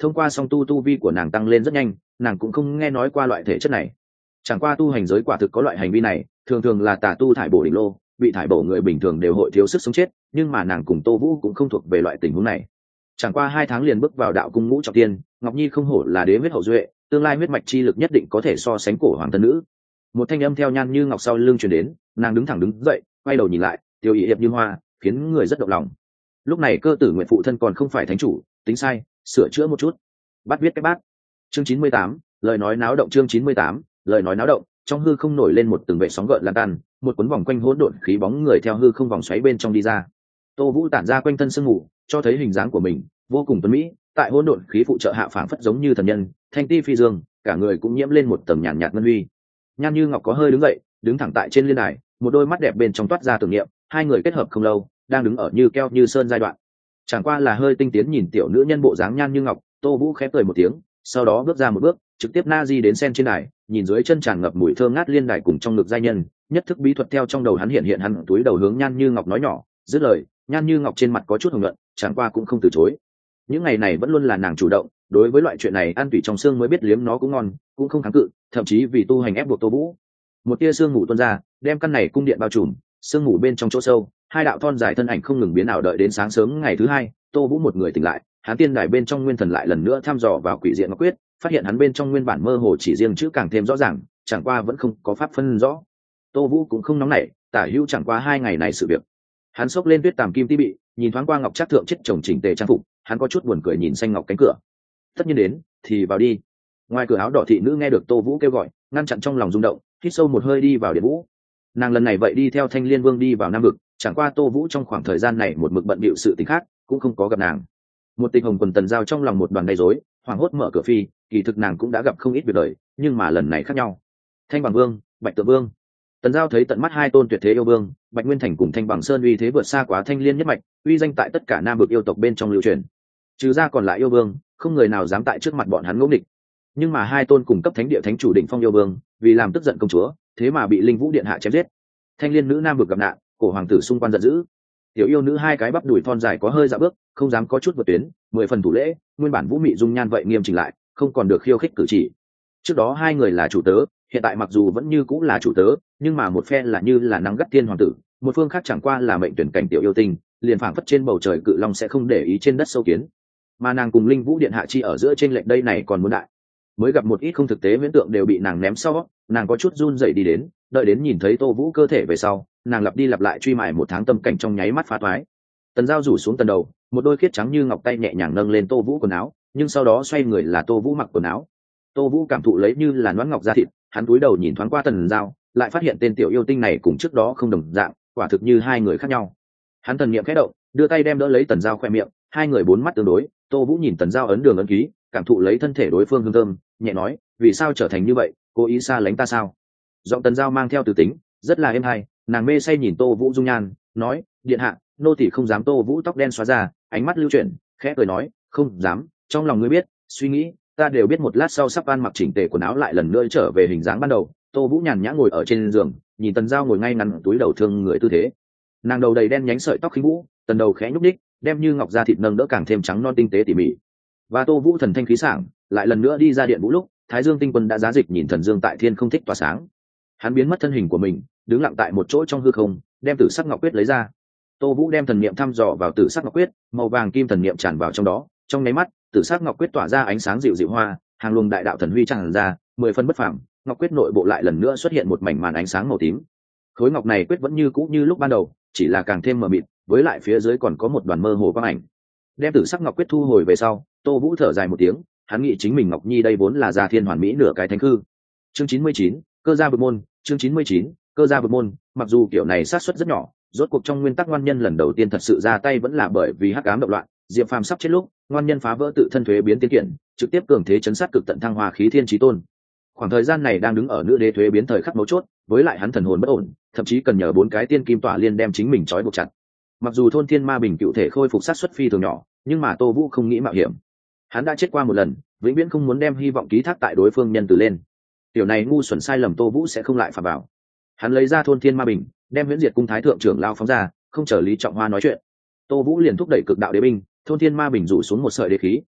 thông qua song tu vi của nàng tăng lên rất nhanh, nàng cũng không nghe nói qua loại thể chất này. Chẳng qua tu hành giới quả thực có loại hành vi này, thường thường là tà tu thải bổ đỉnh lô, bị thải bổ người bình thường đều hội thiếu sức sống chết, nhưng mà nàng cùng Tô Vũ cũng không thuộc về loại tình huống này. Chẳng qua 2 tháng liền bước vào đạo cung ngũ trọng tiên, Ngọc Nhi không hổ là đế huyết hậu duệ, tương lai huyết mạch chi lực nhất định có thể so sánh cổ hoàng thân nữ. Một thanh âm theo Nhan Như Ngọc sau lưng truyền đến, nàng đứng thẳng đứng dậy, quay đầu nhìn lại, tiêu ý hiệp như hoa, khiến người rất động lòng. Lúc này Cơ Tử Nguyện phụ thân còn không phải thánh chủ, tính sai, sửa chữa một chút. Bắt viết cái bát. Chương 98, lời nói náo động. Chương 98, lời nói náo động. Trong hư không nổi lên một từng vệ sóng gợn lan tan, một cuốn vòng quanh hỗn độn khí bóng người theo hư không vòng xoáy bên trong đi ra. Tô Vũ tản ra quanh thân sương mù, cho thấy hình dáng của mình vô cùng tuấn mỹ, tại hỗn độn khí phụ trợ hạ phảng phất giống như thần nhân, thanh ti phi dương, cả người cũng nhiễm lên một tầng nhàn nhạt ngân huy. Nhan Như Ngọc có hơi đứng dậy, đứng thẳng tại trên liên đài, một đôi mắt đẹp bên trong toát ra tưởng niệm, hai người kết hợp không lâu, đang đứng ở như keo như sơn giai đoạn. Chẳng qua là hơi tinh tiến nhìn tiểu nữ nhân bộ dáng Nhan Như Ngọc, Tô Vũ khẽ cười một tiếng, sau đó bước ra một bước, trực tiếp na di đến sen trên đài, nhìn dưới chân tràn ngập mùi thơm ngát liên đài cùng trong ngực giai nhân, nhất thức bí thuật theo trong đầu hắn hiện hắn túi đầu hướng Nhan Như Ngọc nói nhỏ, dứt lời, Nhan Như Ngọc trên mặt có chút hồng nhuận, chẳng qua cũng không từ chối. Những ngày này vẫn luôn là nàng chủ động, đối với loại chuyện này ăn tủy trong xương mới biết liếm nó cũng ngon, cũng không kháng cự, thậm chí vì tu hành ép buộc Tô Vũ. Một tia sương mù tuôn ra, đem căn này cung điện bao trùm, sương mù bên trong chỗ sâu, hai đạo thon dài thân ảnh không ngừng biến ảo đợi đến sáng sớm ngày thứ hai, Tô Vũ một người tỉnh lại, hắn tiên đài bên trong nguyên thần lại lần nữa thăm dò vào quỷ diện ngọc quyết, phát hiện hắn bên trong nguyên bản mơ hồ chỉ riêng chữ càng thêm rõ ràng, chẳng qua vẫn không có pháp phân rõ. Tô Vũ cũng không nóng nảy, tả hữu chẳng qua 2 ngày này sự việc. Hắn xốc lên tuyết tàm kim tí bị, nhìn thoáng qua ngọc trác thượng chất chồng chỉnh tề trang phục, hắn có chút buồn cười nhìn xanh ngọc cánh cửa. Tất nhiên đến, thì vào đi. Ngoài cửa áo đỏ thị nữ nghe được Tô Vũ kêu gọi, ngăn chặn trong lòng rung động, hít sâu một hơi đi vào điện vũ. Nàng lần này vậy đi theo Thanh Liên Vương đi vào Nam vực, chẳng qua Tô Vũ trong khoảng thời gian này một mực bận bịu sự tình khác, cũng không có gặp nàng. Một Tình Hồng quần tần giao trong lòng một đoàn gây rối, hoảng hốt mở cửa phi, kỳ thực nàng cũng đã gặp không ít việc đời, nhưng mà lần này khác nhau. Thanh Bằng Vương, Bạch Tự Vương. Tần giao thấy tận mắt 2 tôn tuyệt thế yêu vương, Bạch Nguyên Thành cùng Thanh Bằng Sơn uy thế vượt xa quá Thanh Liên nhất mạch, uy danh tại tất cả Nam vực yêu tộc bên trong lưu truyền. Trừ ra còn lại yêu vương, không người nào dám tại trước mặt bọn hắn ngỗ nghịch. Nhưng mà 2 tôn cùng cấp thánh địa thánh chủ đỉnh phong yêu vương, vì làm tức giận công chúa, thế mà bị Linh Vũ điện hạ chém giết. Thanh Liên nữ Nam vực gặp nạn, cổ hoàng tử xung quanh giận dữ. Tiểu yêu nữ 2 cái bắp đùi thon dài có hơi dạo bước, không dám có chút vượt tuyến, 10 phần thủ lễ, nguyên bản vũ mị dung nhan vậy nghiêm chỉnh lại, không còn được khiêu khích cử chỉ. Trước đó 2 người là chủ tớ, hiện tại mặc dù vẫn như cũng là chủ tớ, nhưng mà một phe là như là nắng gắt thiên hoàng tử, một phương khác chẳng qua là mệnh tuyển cảnh tiểu yêu tinh, liền phảng phất trên bầu trời cự long sẽ không để ý trên đất sâu kiến. Mà nàng cùng Linh Vũ điện hạ chi ở giữa trên lệnh đây này còn muốn đại. Mới gặp một ít không thực tế viễn tượng đều bị nàng ném sau, nàng có chút run rẩy đi đến, đợi đến nhìn thấy Tô Vũ cơ thể về sau, nàng lặp đi lặp lại truy mài 1 tháng tâm cảnh trong nháy mắt phá toái. Tần Giao rủ xuống tần đầu, một đôi khiết trắng như ngọc tay nhẹ nhàng nâng lên Tô Vũ quần áo, nhưng sau đó xoay người là Tô Vũ mặc quần áo. Tô Vũ cảm thụ lấy như là nón ngọc da thịt, hắn cúi đầu nhìn thoáng qua Tần Giao, lại phát hiện tên tiểu yêu tinh này cùng trước đó không đồng dạng, quả thực như 2 người khác nhau. Hắn thần niệm khẽ động, đưa tay đem đỡ lấy Tần Giao khoe miệng, 2 người 4 mắt tương đối, Tô Vũ nhìn Tần Giao ấn đường ấn ký, cảm thụ lấy thân thể đối phương hương thơm, nhẹ nói, vì sao trở thành như vậy, cố ý xa lánh ta sao? Giọng Tần Giao mang theo từ tính, rất là êm hay, nàng mê say nhìn Tô Vũ dung nhan, nói, điện hạ, nô tỳ không dám. Tô Vũ tóc đen xóa ra, ánh mắt lưu chuyển, khẽ cười nói, không dám, trong lòng ngươi biết, suy nghĩ, ta đều biết. Một lát sau sắp ăn mặc chỉnh tề quần áo lại lần nữa trở về hình dáng ban đầu. Tô Vũ nhàn nhã ngồi ở trên giường, nhìn Tần Giao ngồi ngay ngắn túi đầu thương người tư thế. Nàng đầu đầy đen nhánh sợi tóc khinh vũ, tần đầu khẽ nhúc nhích, đem như ngọc da thịt nâng đỡ càng thêm trắng non tinh tế tỉ mỉ. Và Tô Vũ thần thanh khí sảng, lại lần nữa đi ra điện vũ lúc, Thái Dương tinh quân đã giá dịch nhìn thần dương tại thiên không thích tỏa sáng. Hắn biến mất thân hình của mình, đứng lặng tại một chỗ trong hư không, đem Tử Sắc Ngọc Quyết lấy ra. Tô Vũ đem thần niệm thăm dò vào Tử Sắc Ngọc Quyết, màu vàng kim thần niệm tràn vào trong đó, trong nháy mắt, Tử Sắc Ngọc Quyết tỏa ra ánh sáng dịu dịu hoa, hàng luồng đại đạo thần huy tràn ra, 10 phân bất phàm. Ngọc Quyết nội bộ lại lần nữa xuất hiện một mảnh màn ánh sáng màu tím. Khối ngọc này quyết vẫn như cũ như lúc ban đầu, chỉ là càng thêm mờ mịt, với lại phía dưới còn có một đoàn mơ hồ quang ảnh. Đem Tử Sắc Ngọc Quyết thu hồi về sau, Tô Vũ thở dài một tiếng, hắn nghĩ chính mình Ngọc Nhi đây vốn là gia thiên hoàn mỹ nửa cái thánh hư. Chương 99, cơ gia vực môn. Chương 99, cơ gia vực môn. Mặc dù kiểu này sát suất rất nhỏ, rốt cuộc trong nguyên tắc ngoan nhân lần đầu tiên thật sự ra tay vẫn là bởi vì hắc ám động loạn, Diệp Phàm sắp chết lúc, ngoan nhân phá vỡ tự thân thuế biến tiến kiện, trực tiếp cường thế chấn sát cực tận thăng hoa khí thiên chí tôn. Khoảng thời gian này đang đứng ở nữ đế thuế biến thời khắc mấu chốt, với lại hắn thần hồn bất ổn, thậm chí cần nhờ 4 cái tiên kim tỏa liên đem chính mình trói buộc chặt. Mặc dù thôn thiên ma bình cựu thể khôi phục sát suất phi thường nhỏ, nhưng mà Tô Vũ không nghĩ mạo hiểm. Hắn đã chết qua một lần, vĩnh viễn không muốn đem hy vọng ký thác tại đối phương nhân từ lên. Tiểu này ngu xuẩn sai lầm Tô Vũ sẽ không lại phạm vào. Hắn lấy ra thôn thiên ma bình, đem Huyễn Diệt cung thái thượng trưởng lao phóng ra, không chờ Lý Trọng Hoa nói chuyện. Tô Vũ liền thúc đẩy cực đạo đế binh, thôn thiên ma bình rủ xuống một sợi đế khí,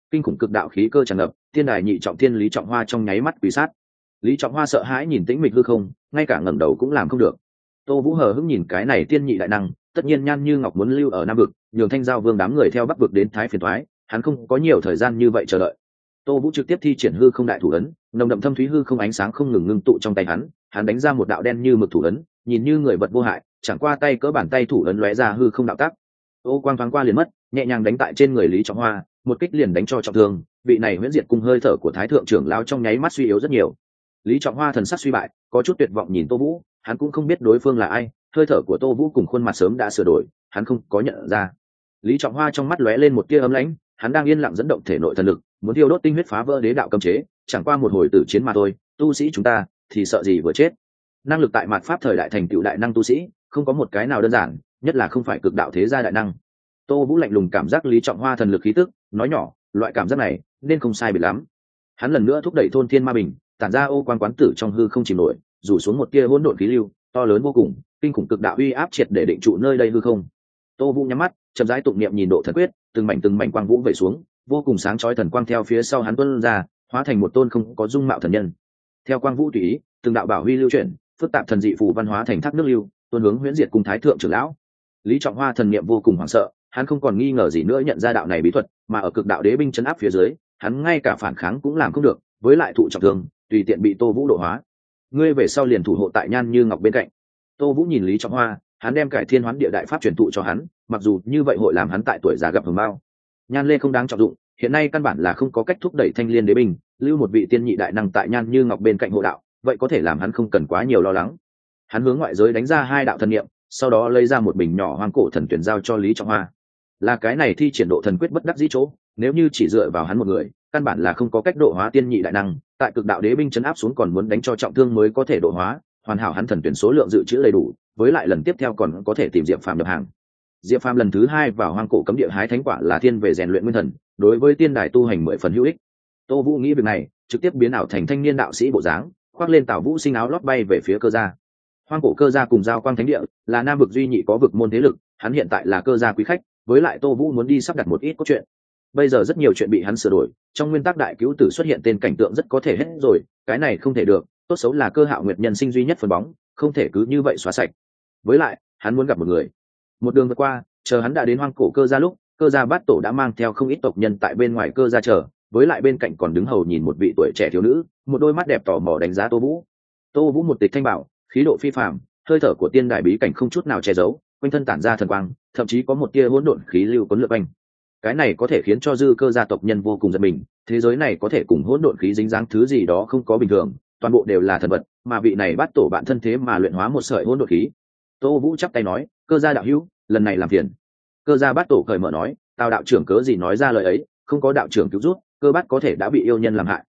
kinh khủng cực đạo khí cơ tràn ngập, tiên đài nhị trọng thiên Lý Trọng Hoa trong nháy mắt quỳ sát. Lý Trọng Hoa sợ hãi nhìn tĩnh mịch hư không, ngay cả ngẩng đầu cũng làm không được. Tô Vũ hờ hững nhìn cái này tiên nhị đại năng, tất nhiên Nhan Như Ngọc muốn lưu ở Nam vực, nhường Thanh Giao Vương đám người theo Bắc vực đến Thái phiền toái, hắn không có nhiều thời gian như vậy chờ đợi. Tô Vũ trực tiếp thi triển hư không đại thủ ấn, nồng đậm thâm thúy hư không ánh sáng không ngừng ngưng tụ trong tay hắn đánh ra một đạo đen như mực thủ ấn, nhìn như người vật vô hại, chẳng qua tay cỡ bàn tay thủ ấn lóe ra hư không đạo tác. Ô quang thoáng qua liền mất, nhẹ nhàng đánh tại trên người Lý Trọng Hoa, một kích liền đánh cho trọng thương, vị này huyễn diệt cung hơi thở của Thái thượng trưởng lão trong nháy mắt suy yếu rất nhiều. Lý Trọng Hoa thần sắc suy bại, có chút tuyệt vọng nhìn Tô Vũ, hắn cũng không biết đối phương là ai, hơi thở của Tô Vũ cùng khuôn mặt sớm đã sửa đổi, hắn không có nhận ra. Lý Trọng Hoa trong mắt lóe lên một tia ấm lãnh, hắn đang yên lặng dẫn động thể nội thần lực, muốn thiêu đốt tinh huyết phá vỡ đế đạo cấm chế, chẳng qua một hồi tử chiến mà thôi, tu sĩ chúng ta thì sợ gì vừa chết. Năng lực tại mạt pháp thời đại thành tựu đại năng tu sĩ, không có một cái nào đơn giản, nhất là không phải cực đạo thế gia đại năng. Tô Vũ lạnh lùng cảm giác Lý Trọng Hoa thần lực khí tức, nói nhỏ, loại cảm giác này nên không sai biệt lắm. Hắn lần nữa thúc đẩy thôn thiên ma bình, tản ra ô quan quán tử trong hư không chìm nổi, rủ xuống một tia hỗn độn khí lưu, to lớn vô cùng, kinh khủng cực đạo uy áp triệt để định trụ nơi đây hư không. Tô Vũ nhắm mắt, chậm rãi tụng niệm nhìn độ thần quyết, từng mảnh quang vũ vẩy xuống, vô cùng sáng chói thần quang theo phía sau hắn tuôn ra, hóa thành một tôn không có dung mạo thần nhân. Theo quang vũ tùy ý, từng đạo bảo huy lưu chuyển, phức tạp thần dị phù văn hóa thành thác nước lưu, tuôn hướng huyễn diệt cung Thái thượng trưởng lão. Lý Trọng Hoa thần niệm vô cùng hoảng sợ, hắn không còn nghi ngờ gì nữa nhận ra đạo này bí thuật, mà ở cực đạo đế binh trấn áp phía dưới, hắn ngay cả phản kháng cũng làm không được, với lại thụ trọng thương, tùy tiện bị Tô Vũ độ hóa. Ngươi về sau liền thủ hộ tại Nhan Như Ngọc bên cạnh. Tô Vũ nhìn Lý Trọng Hoa, hắn đem cải thiên hoán địa đại pháp truyền thụ cho hắn, mặc dù như vậy hội làm hắn tại tuổi già gặp hưởng bao. Nhan Lê không đáng trọng dụng, hiện nay căn bản là không có cách thúc đẩy Thanh Liên đế binh, lưu một vị tiên nhị đại năng tại Nhan Như Ngọc bên cạnh hộ đạo, vậy có thể làm hắn không cần quá nhiều lo lắng. Hắn hướng ngoại giới đánh ra 2 đạo thần niệm, sau đó lấy ra một bình nhỏ hoang cổ thần tuyển giao cho Lý Trọng Hoa. Là cái này thi triển độ thần quyết bất đắc dĩ chỗ, nếu như chỉ dựa vào hắn một người, căn bản là không có cách độ hóa tiên nhị đại năng, tại cực đạo đế binh trấn áp xuống còn muốn đánh cho trọng thương mới có thể độ hóa, hoàn hảo hắn thần tuyển số lượng dự trữ đầy đủ, với lại lần tiếp theo còn có thể tìm Diệp Phàm nhập hàng. Diệp Phàm lần thứ 2 vào hoang cổ cấm địa hái thánh quả là thiên về rèn luyện nguyên thần, đối với tiên đài tu hành 10 phần hữu ích. Tô Vũ nghĩ việc này, trực tiếp biến ảo thành thanh niên đạo sĩ bộ dáng, khoác lên Tào Vũ sinh áo lót bay về phía Cơ gia. Hoang cổ Cơ gia cùng Giao Quang Thánh địa là nam vực duy nhị có vực môn thế lực, hắn hiện tại là Cơ gia quý khách, với lại Tô Vũ muốn đi sắp đặt một ít cốt truyện. Bây giờ rất nhiều chuyện bị hắn sửa đổi, trong nguyên tắc đại cứu tử xuất hiện tên cảnh tượng rất có thể hết rồi, cái này không thể được, tốt xấu là Cơ Hạo Nguyệt nhân sinh duy nhất phần bóng, không thể cứ như vậy xóa sạch. Với lại, hắn muốn gặp một người. Một đường vượt qua, chờ hắn đã đến hoang cổ Cơ gia lúc, Cơ gia bát tổ đã mang theo không ít tộc nhân tại bên ngoài Cơ gia chờ, với lại bên cạnh còn đứng hầu nhìn một vị tuổi trẻ thiếu nữ, một đôi mắt đẹp tò mò đánh giá Tô Vũ. Tô Vũ một tịch thanh bảo, khí độ phi phàm, hơi thở của tiên đại bí cảnh không chút nào che giấu, quanh thân tản ra thần quang, thậm chí có một tia hỗn độn khí lưu cuốn lượn quanh. Cái này có thể khiến cho dư Cơ gia tộc nhân vô cùng giật mình, thế giới này có thể cùng hỗn độn khí dính dáng thứ gì đó không có bình thường, toàn bộ đều là thần vật, mà vị này bát tổ bạn thân thế mà luyện hóa một sợi hỗn độn khí. Tô Vũ chắp tay nói, Cơ gia đạo hữu, lần này làm phiền. Cơ gia bát tổ cởi mở nói, Tào đạo trưởng cớ gì nói ra lời ấy, không có đạo trưởng cứu giúp, Cơ bát có thể đã bị yêu nhân làm hại.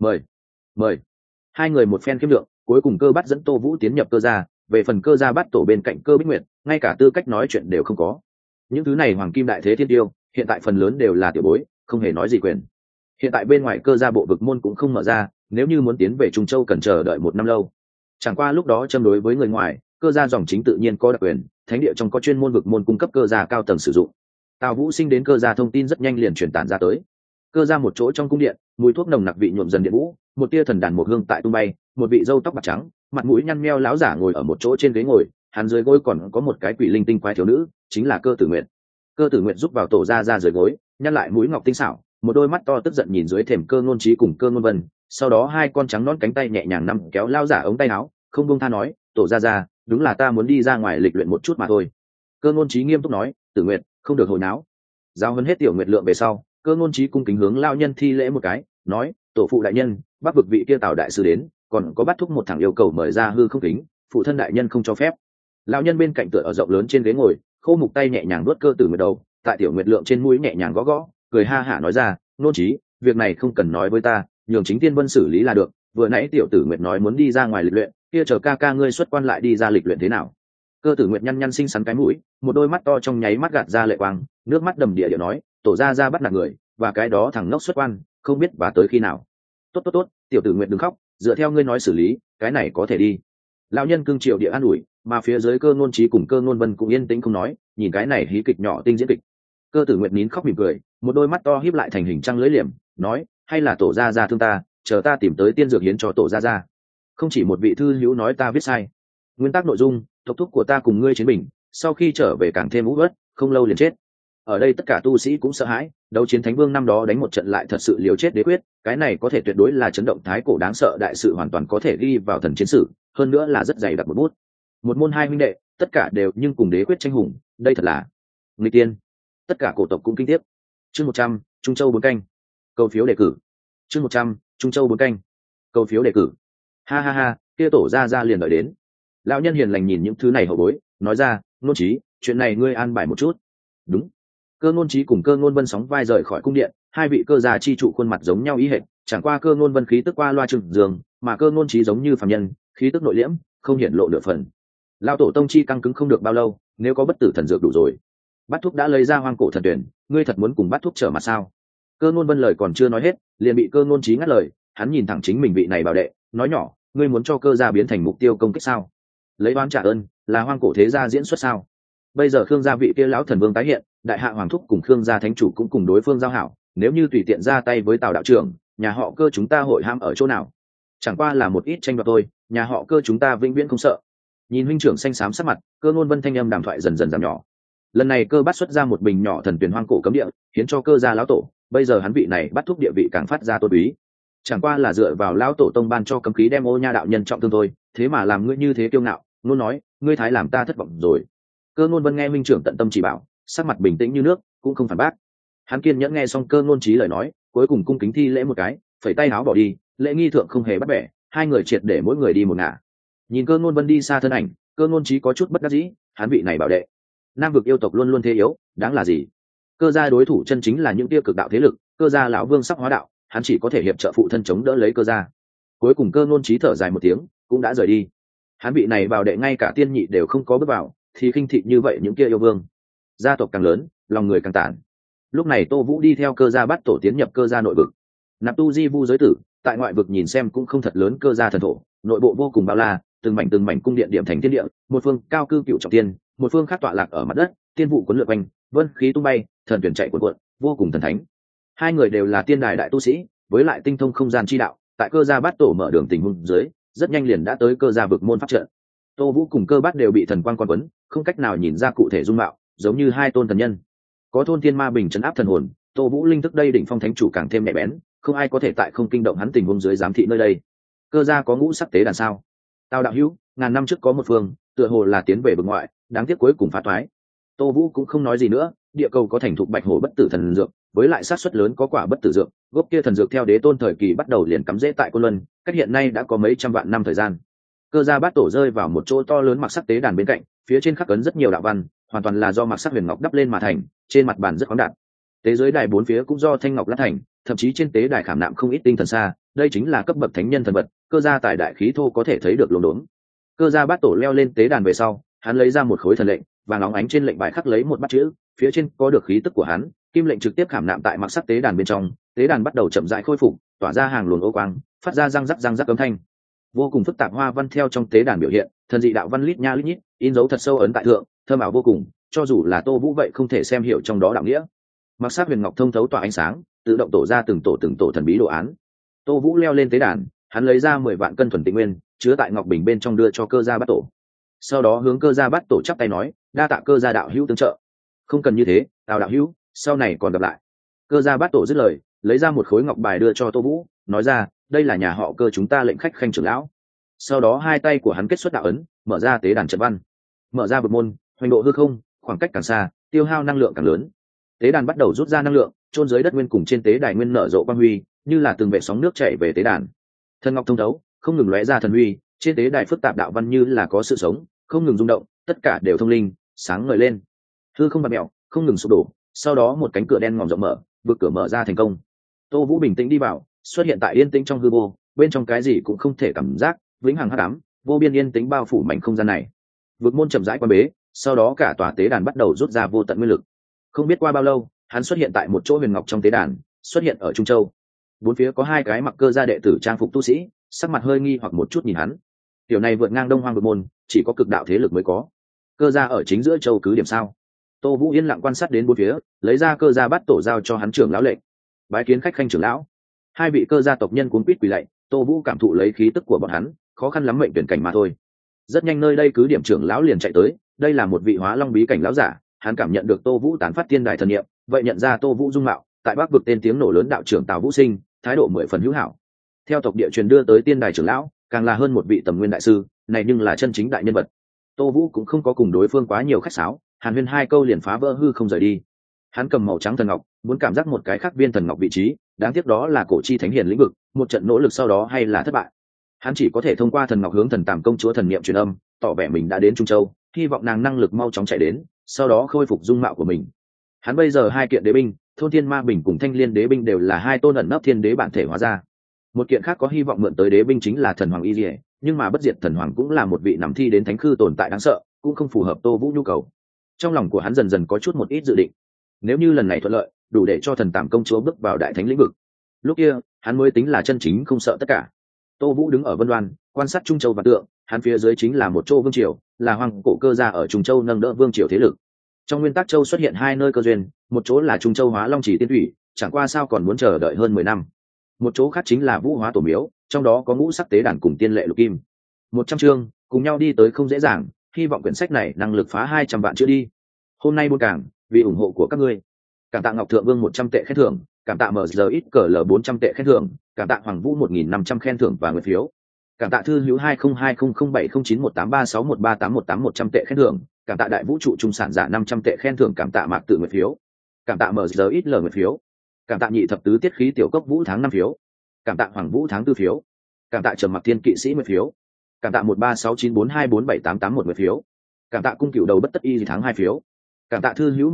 Mời. Hai người một phen kiếm lượng, cuối cùng Cơ bát dẫn Tô Vũ tiến nhập Cơ gia, về phần Cơ gia bát tổ bên cạnh Cơ Bích Nguyệt, ngay cả tư cách nói chuyện đều không có. Những thứ này hoàng kim đại thế thiên tiêu, hiện tại phần lớn đều là tiểu bối, không hề nói gì quyền. Hiện tại bên ngoài Cơ gia bộ vực môn cũng không mở ra, nếu như muốn tiến về Trung Châu cần chờ đợi 1 năm lâu. Chẳng qua lúc đó châm đối với người ngoài, Cơ gia dòng chính tự nhiên có đặc quyền, thánh địa trong có chuyên môn vực môn cung cấp Cơ gia cao tầng sử dụng. Tào Vũ Sinh đến Cơ gia thông tin rất nhanh liền truyền tản ra tới. Cơ gia một chỗ trong cung điện, mùi thuốc nồng nặc vị nhuộm dần điện vũ, một tia thần đàn một hương tại tung bay, một vị râu tóc bạc trắng, mặt mũi nhăn meo láo giả ngồi ở một chỗ trên ghế ngồi, hắn dưới gối còn có một cái quỷ linh tinh quái thiếu nữ, chính là Cơ Tử Nguyệt. Cơ Tử Nguyệt giúp vào tổ ra dưới gối, nhăn lại mũi ngọc tinh xảo, một đôi mắt to tức giận nhìn dưới thềm Cơ Ngôn Trí cùng Cơ Ngôn Vân, sau đó 2 con trắng nõn cánh tay nhẹ nhàng nắm kéo lao giả ống tay áo, không buông tha nói, tổ ra, đúng là ta muốn đi ra ngoài lịch luyện một chút mà thôi. Cơ Ngôn Trí nghiêm túc nói, Tử Nguyệt, không được hồi náo. Giao huấn hết tiểu Nguyệt Lượng về sau, Cơ Ngôn Trí cung kính hướng lao nhân thi lễ một cái, nói, tổ phụ đại nhân, bắc vực vị kia Tào đại sư đến, còn có bắt thúc một thằng yêu cầu mời ra hư không kính, phụ thân đại nhân không cho phép. Lão nhân bên cạnh tựa ở rộng lớn trên ghế ngồi, khô mục tay nhẹ nhàng vuốt Cơ Tử Nguyệt đầu, tại tiểu Nguyệt Lượng trên mũi nhẹ nhàng gõ gõ, cười ha hả nói ra, Ngôn Trí, việc này không cần nói với ta, nhường chính Tiên Vân xử lý là được. Vừa nãy tiểu Tử Nguyệt nói muốn đi ra ngoài lịch luyện, kia chờ ca ca ngươi xuất quan lại đi ra lịch luyện thế nào? Cơ Tử Nguyệt nhăn nhăn xinh xắn cái mũi, một đôi mắt to trong nháy mắt gạt ra lệ quang, nước mắt đầm đìa điệu nói, tổ ra bắt nạt người, và cái đó thằng ngốc xuất quan, không biết và tới khi nào. Tốt, tiểu Tử Nguyệt đừng khóc, dựa theo ngươi nói xử lý, cái này có thể đi. Lão nhân cương triều địa an ủi, mà phía dưới Cơ Ngôn Trí cùng Cơ Ngôn Vân cũng yên tĩnh không nói, nhìn cái này hí kịch nhỏ tinh diễn kịch. Cơ Tử Nguyệt nín khóc mỉm cười, một đôi mắt to híp lại thành hình trăng lưỡi liềm, nói, hay là tổ gia gia thương ta, chờ ta tìm tới tiên dược hiến cho tổ gia gia. Không chỉ một vị thư hữu nói ta viết sai. Nguyên tắc nội dung, tộc thúc của ta cùng ngươi chiến bình, sau khi trở về càng thêm ú uất, không lâu liền chết. Ở đây tất cả tu sĩ cũng sợ hãi, đấu chiến thánh vương năm đó đánh một trận lại thật sự liều chết đế quyết, cái này có thể tuyệt đối là chấn động thái cổ đáng sợ đại sự, hoàn toàn có thể ghi vào thần chiến sử, hơn nữa là rất dày đặc một bút. Một môn hai huynh đệ, tất cả đều nhưng cùng đế quyết tranh hùng, đây thật là nghịch tiên. Tất cả cổ tộc cũng kinh tiếc. Chương 100, Trung Châu 4 canh. Cầu phiếu đề cử. Chương 100, Trung Châu 4 canh. Cầu phiếu đề cử. Ha ha ha, kia tổ gia liền đợi đến. Lão nhân hiền lành nhìn những thứ này hậu bối, nói ra, Nôn Chí, chuyện này ngươi an bài một chút. Đúng. Cơ Nôn Chí cùng Cơ Nôn Vân sóng vai rời khỏi cung điện, hai vị cơ gia chi trụ khuôn mặt giống nhau ý hệt, chẳng qua Cơ Nôn Vân khí tức qua loa trừng giường, mà Cơ Nôn Chí giống như phàm nhân, khí tức nội liễm, không hiển lộ nửa phần. Lão tổ tông chi căng cứng không được bao lâu, nếu có bất tử thần dược đủ rồi. Bát Thúc đã lấy ra hoang cổ thần tuyển, ngươi thật muốn cùng Bát Thúc trở mặt sao? Cơ Nôn Vân lời còn chưa nói hết, liền bị Cơ Nôn Chí ngắt lời, hắn nhìn thẳng chính mình vị này bảo đệ, nói nhỏ, ngươi muốn cho cơ gia biến thành mục tiêu công kích sao? Lấy oán trả ơn, là hoang cổ thế gia diễn xuất sao? Bây giờ Khương gia vị kia lão thần vương tái hiện, đại hạ hoàng thúc cùng Khương gia thánh chủ cũng cùng đối phương giao hảo, nếu như tùy tiện ra tay với Tào đạo trưởng, nhà họ Cơ chúng ta hội ham ở chỗ nào? Chẳng qua là một ít tranh đoạt thôi, nhà họ Cơ chúng ta vĩnh viễn không sợ. Nhìn huynh trưởng xanh xám sắc mặt, Cơ Nôn Vân thanh âm đàm thoại dần dần giảm nhỏ. Lần này Cơ bắt xuất ra một bình nhỏ thần tuyển hoang cổ cấm địa, khiến cho Cơ gia lão tổ, bây giờ hắn vị này bắt thúc địa vị càng phát ra tôn quý. Chẳng qua là dựa vào lão tổ tông ban cho cấm khí đem Ô Nha đạo nhân trọng thương thôi, thế mà làm ngươi như thế kiêu ngạo, luôn nói, ngươi thái làm ta thất vọng rồi. Cơ Nôn Vân nghe huynh trưởng tận tâm chỉ bảo, sắc mặt bình tĩnh như nước, cũng không phản bác. Hắn kiên nhẫn nghe xong Cơ Nôn Chí lời nói, cuối cùng cung kính thi lễ một cái, phẩy tay áo bỏ đi, lễ nghi thượng không hề bắt bẻ, hai người triệt để mỗi người đi một ngả. Nhìn Cơ Nôn Vân đi xa thân ảnh, Cơ Nôn Chí có chút bất đắc dĩ, hắn vị này bảo đệ, Nam vực yêu tộc luôn luôn thế yếu, đáng là gì? Cơ gia đối thủ chân chính là những tia cực đạo thế lực, Cơ gia lão vương sắp hóa đạo, hắn chỉ có thể hiệp trợ phụ thân chống đỡ lấy Cơ gia. Cuối cùng Cơ Nôn Chí thở dài một tiếng, cũng đã rời đi. Hắn vị này bảo đệ ngay cả tiên nhị đều không có bước vào, thì khinh thị như vậy những kia yêu vương. Gia tộc càng lớn, lòng người càng tản. Lúc này Tô Vũ đi theo Cơ gia bắt tổ tiến nhập Cơ gia nội vực. Nạp Tu Di Vu giới tử, tại ngoại vực nhìn xem cũng không thật lớn Cơ gia thần thổ, nội bộ vô cùng bao la, từng mảnh cung điện điểm thành thiên địa, một phương cao cư cựu trọng tiên, một phương khác tọa lạc ở mặt đất, tiên vụ cuốn lượn quanh, vân khí tung bay, thần tuyển chạy cuộn cuộn, vô cùng thần thánh. Hai người đều là tiên đài đại tu sĩ, với lại tinh thông không gian chi đạo, tại Cơ gia bát tổ mở đường tình huống dưới, rất nhanh liền đã tới Cơ gia vực môn pháp trận. Tô Vũ cùng Cơ bát đều bị thần quang quan quấn, không cách nào nhìn ra cụ thể dung mạo, giống như hai tôn thần nhân. Có thôn thiên ma bình trấn áp thần hồn, Tô Vũ linh thức đây đỉnh phong thánh chủ càng thêm nhạy bén, không ai có thể tại không kinh động hắn tình huống dưới giám thị nơi đây. Cơ gia có ngũ sắc tế đàn sao? Tao đạo hữu, ngàn năm trước có một phương, tựa hồ là tiến về vực ngoại, đáng tiếc cuối cùng phá toái. Tô Vũ cũng không nói gì nữa, địa cầu có thành thục bạch hổ bất tử thần dược, với lại xác suất lớn có quả bất tử dược, gốc kia thần dược theo đế tôn thời kỳ bắt đầu liền cắm rễ tại Côn Luân, cách hiện nay đã có mấy trăm vạn năm thời gian. Cơ gia bát tổ rơi vào một chỗ to lớn mặc sắc tế đàn bên cạnh, phía trên khắc ấn rất nhiều đạo văn, hoàn toàn là do mặc sắc huyền ngọc đắp lên mà thành, trên mặt bàn rất khoáng đạt. Tế giới đài bốn phía cũng do thanh ngọc lát thành, thậm chí trên tế đài khảm nạm không ít tinh thần xa, đây chính là cấp bậc thánh nhân thần vật, Cơ gia tài đại khí thô có thể thấy được luống đốn. Cơ gia bát tổ leo lên tế đàn về sau, hắn lấy ra một khối thần lệnh, vàng óng ánh trên lệnh bài khắc lấy một bát chữ, phía trên có được khí tức của hắn, kim lệnh trực tiếp khảm nạm tại mặc sắc tế đàn bên trong, tế đàn bắt đầu chậm rãi khôi phục, tỏa ra hàng luồng ô quang, phát ra răng rắc âm thanh. Vô cùng phức tạp hoa văn theo trong tế đàn biểu hiện, thần dị đạo văn lít nha lít nhít, in dấu thật sâu ấn tại thượng, thơm ảo vô cùng, cho dù là Tô Vũ vậy không thể xem hiểu trong đó đạo nghĩa. Mặc sắc huyền ngọc thông thấu tỏa ánh sáng, tự động tổ ra từng tổ thần bí đồ án. Tô Vũ leo lên tế đàn, hắn lấy ra 10 vạn cân thuần tịnh nguyên, chứa tại ngọc bình bên trong đưa cho Cơ gia bát tổ. Sau đó hướng Cơ gia bát tổ chắp tay nói, đa tạ Cơ gia đạo hữu tương trợ. Không cần như thế, Tào đạo hữu, sau này còn gặp lại. Cơ gia bát tổ dứt lời, lấy ra một khối ngọc bài đưa cho Tô Vũ, nói ra, đây là nhà họ Cơ chúng ta lệnh khách khanh trưởng lão. Sau đó hai tay của hắn kết xuất đạo ấn, mở ra tế đàn trận văn, mở ra vực môn, hoành độ hư không, khoảng cách càng xa, tiêu hao năng lượng càng lớn. Tế đàn bắt đầu rút ra năng lượng, chôn dưới đất nguyên cùng trên tế đài nguyên nở rộ quang huy, như là từng vệ sóng nước chảy về tế đàn. Thần ngọc thông thấu, không ngừng lóe ra thần huy, trên tế đài phức tạp đạo văn như là có sự sống, không ngừng rung động, tất cả đều thông linh, sáng ngời lên. Hư không bạt mèo, không ngừng sụp đổ, sau đó một cánh cửa đen ngòm rộng mở, vực cửa mở ra thành công. Tô Vũ bình tĩnh đi vào, xuất hiện tại yên tĩnh trong hư vô, bên trong cái gì cũng không thể cảm giác, vĩnh hằng hắc ám, vô biên yên tĩnh bao phủ mảnh không gian này. Vực môn chậm rãi quan bế, sau đó cả tòa tế đàn bắt đầu rút ra vô tận nguyên lực. Không biết qua bao lâu, hắn xuất hiện tại một chỗ huyền ngọc trong tế đàn, xuất hiện ở Trung Châu. Bốn phía có hai cái mặc Cơ gia đệ tử trang phục tu sĩ, sắc mặt hơi nghi hoặc một chút nhìn hắn. Tiểu này vượt ngang Đông Hoang vực môn, chỉ có cực đạo thế lực mới có. Cơ gia ở chính giữa châu cứ điểm sao? Tô Vũ yên lặng quan sát đến bốn phía, lấy ra cơ gia bát tổ giao cho hắn trưởng lão lệnh. Bái kiến khách khanh trưởng lão. Hai vị cơ gia tộc nhân cuống quýt quỳ lạy. Tô Vũ cảm thụ lấy khí tức của bọn hắn, khó khăn lắm mệnh tuyển cảnh mà thôi. Rất nhanh nơi đây cứ điểm trưởng lão liền chạy tới, đây là một vị hóa long bí cảnh lão giả, hắn cảm nhận được Tô Vũ tán phát tiên đài thần niệm, vậy nhận ra Tô Vũ dung mạo, tại Bắc vực tên tiếng nổ lớn đạo trưởng Tào Vũ Sinh, thái độ mười phần hữu hảo. Theo tộc địa truyền đưa tới tiên đài trưởng lão, càng là hơn một vị tầm nguyên đại sư, này nhưng là chân chính đại nhân vật. Tô Vũ cũng không có cùng đối phương quá nhiều khách sáo, hàn huyên hai câu liền phá vỡ hư không rời đi. Hắn cầm màu trắng thần ngọc, muốn cảm giác một cái khác viên thần ngọc vị trí, đáng tiếc đó là cổ chi thánh hiền lĩnh vực, một trận nỗ lực sau đó hay là thất bại. Hắn chỉ có thể thông qua thần ngọc hướng thần tàm công chúa thần niệm truyền âm, tỏ vẻ mình đã đến Trung Châu, hy vọng nàng năng lực mau chóng chạy đến, sau đó khôi phục dung mạo của mình. Hắn bây giờ hai kiện đế binh, Thôn Thiên Ma Bình cùng Thanh Liên đế binh đều là hai tôn ẩn nấp thiên đế bản thể hóa ra. Một kiện khác có hy vọng mượn tới đế binh chính là thần hoàng y liễu, nhưng mà bất diệt thần hoàng cũng là một vị nằm thi đến thánh khư tồn tại đáng sợ, cũng không phù hợp Tô Vũ nhu cầu. Trong lòng của hắn dần dần có chút một ít dự định, nếu như lần này thuận lợi, đủ để cho thần tàm công chúa bước vào đại thánh lĩnh vực, lúc kia hắn mới tính là chân chính không sợ tất cả. Tô Vũ đứng ở Vân Đoan, quan sát Trung Châu và tượng, hắn phía dưới chính là một châu vương triều, là hoàng cổ cơ gia ở Trung Châu nâng đỡ vương triều thế lực. Trong nguyên tắc châu xuất hiện hai nơi cơ duyên, một chỗ là Trung Châu Hóa Long Chỉ Tiên Thủy, chẳng qua sao còn muốn chờ đợi hơn 10 năm. Một chỗ khác chính là Vũ Hóa Tổ Miếu, trong đó có ngũ sắc tế đàn cùng tiên lệ lục kim. 100 chương, cùng nhau đi tới không dễ dàng, hy vọng quyển sách này năng lực phá 200 vạn chữ đi. Hôm nay buôn cảng, vì ủng hộ của các ngươi. Cảm tạ Ngọc Thượng Vương 100 tệ khen thưởng, cảm tạ MZXCL 400 tệ khen thưởng, cảm tạ Hoàng Vũ 1500 khen thưởng và nguyện phiếu. Cảm tạ Thư Hữu 20200709183613818100 tệ khen thưởng, cảm tạ Đại Vũ trụ trung sản giả 500 tệ khen thưởng, cảm tạ Mạc Tự nguyện phiếu. Cảm tạ MZXL nguyện phiếu. Cảm tạ Nhị thập tứ tiết khí tiểu cốc Vũ tháng 5 phiếu. Cảm tạ Hoàng Vũ tháng 4 phiếu. Cảm tạ Trầm Mặc Thiên kỵ sĩ nguyện phiếu. Cảm tạ 136942478881 nguyện phiếu. Cảm tạ Cung Cửu đầu bất tất y tháng 2 phiếu. Cảm tạ Thư Hữu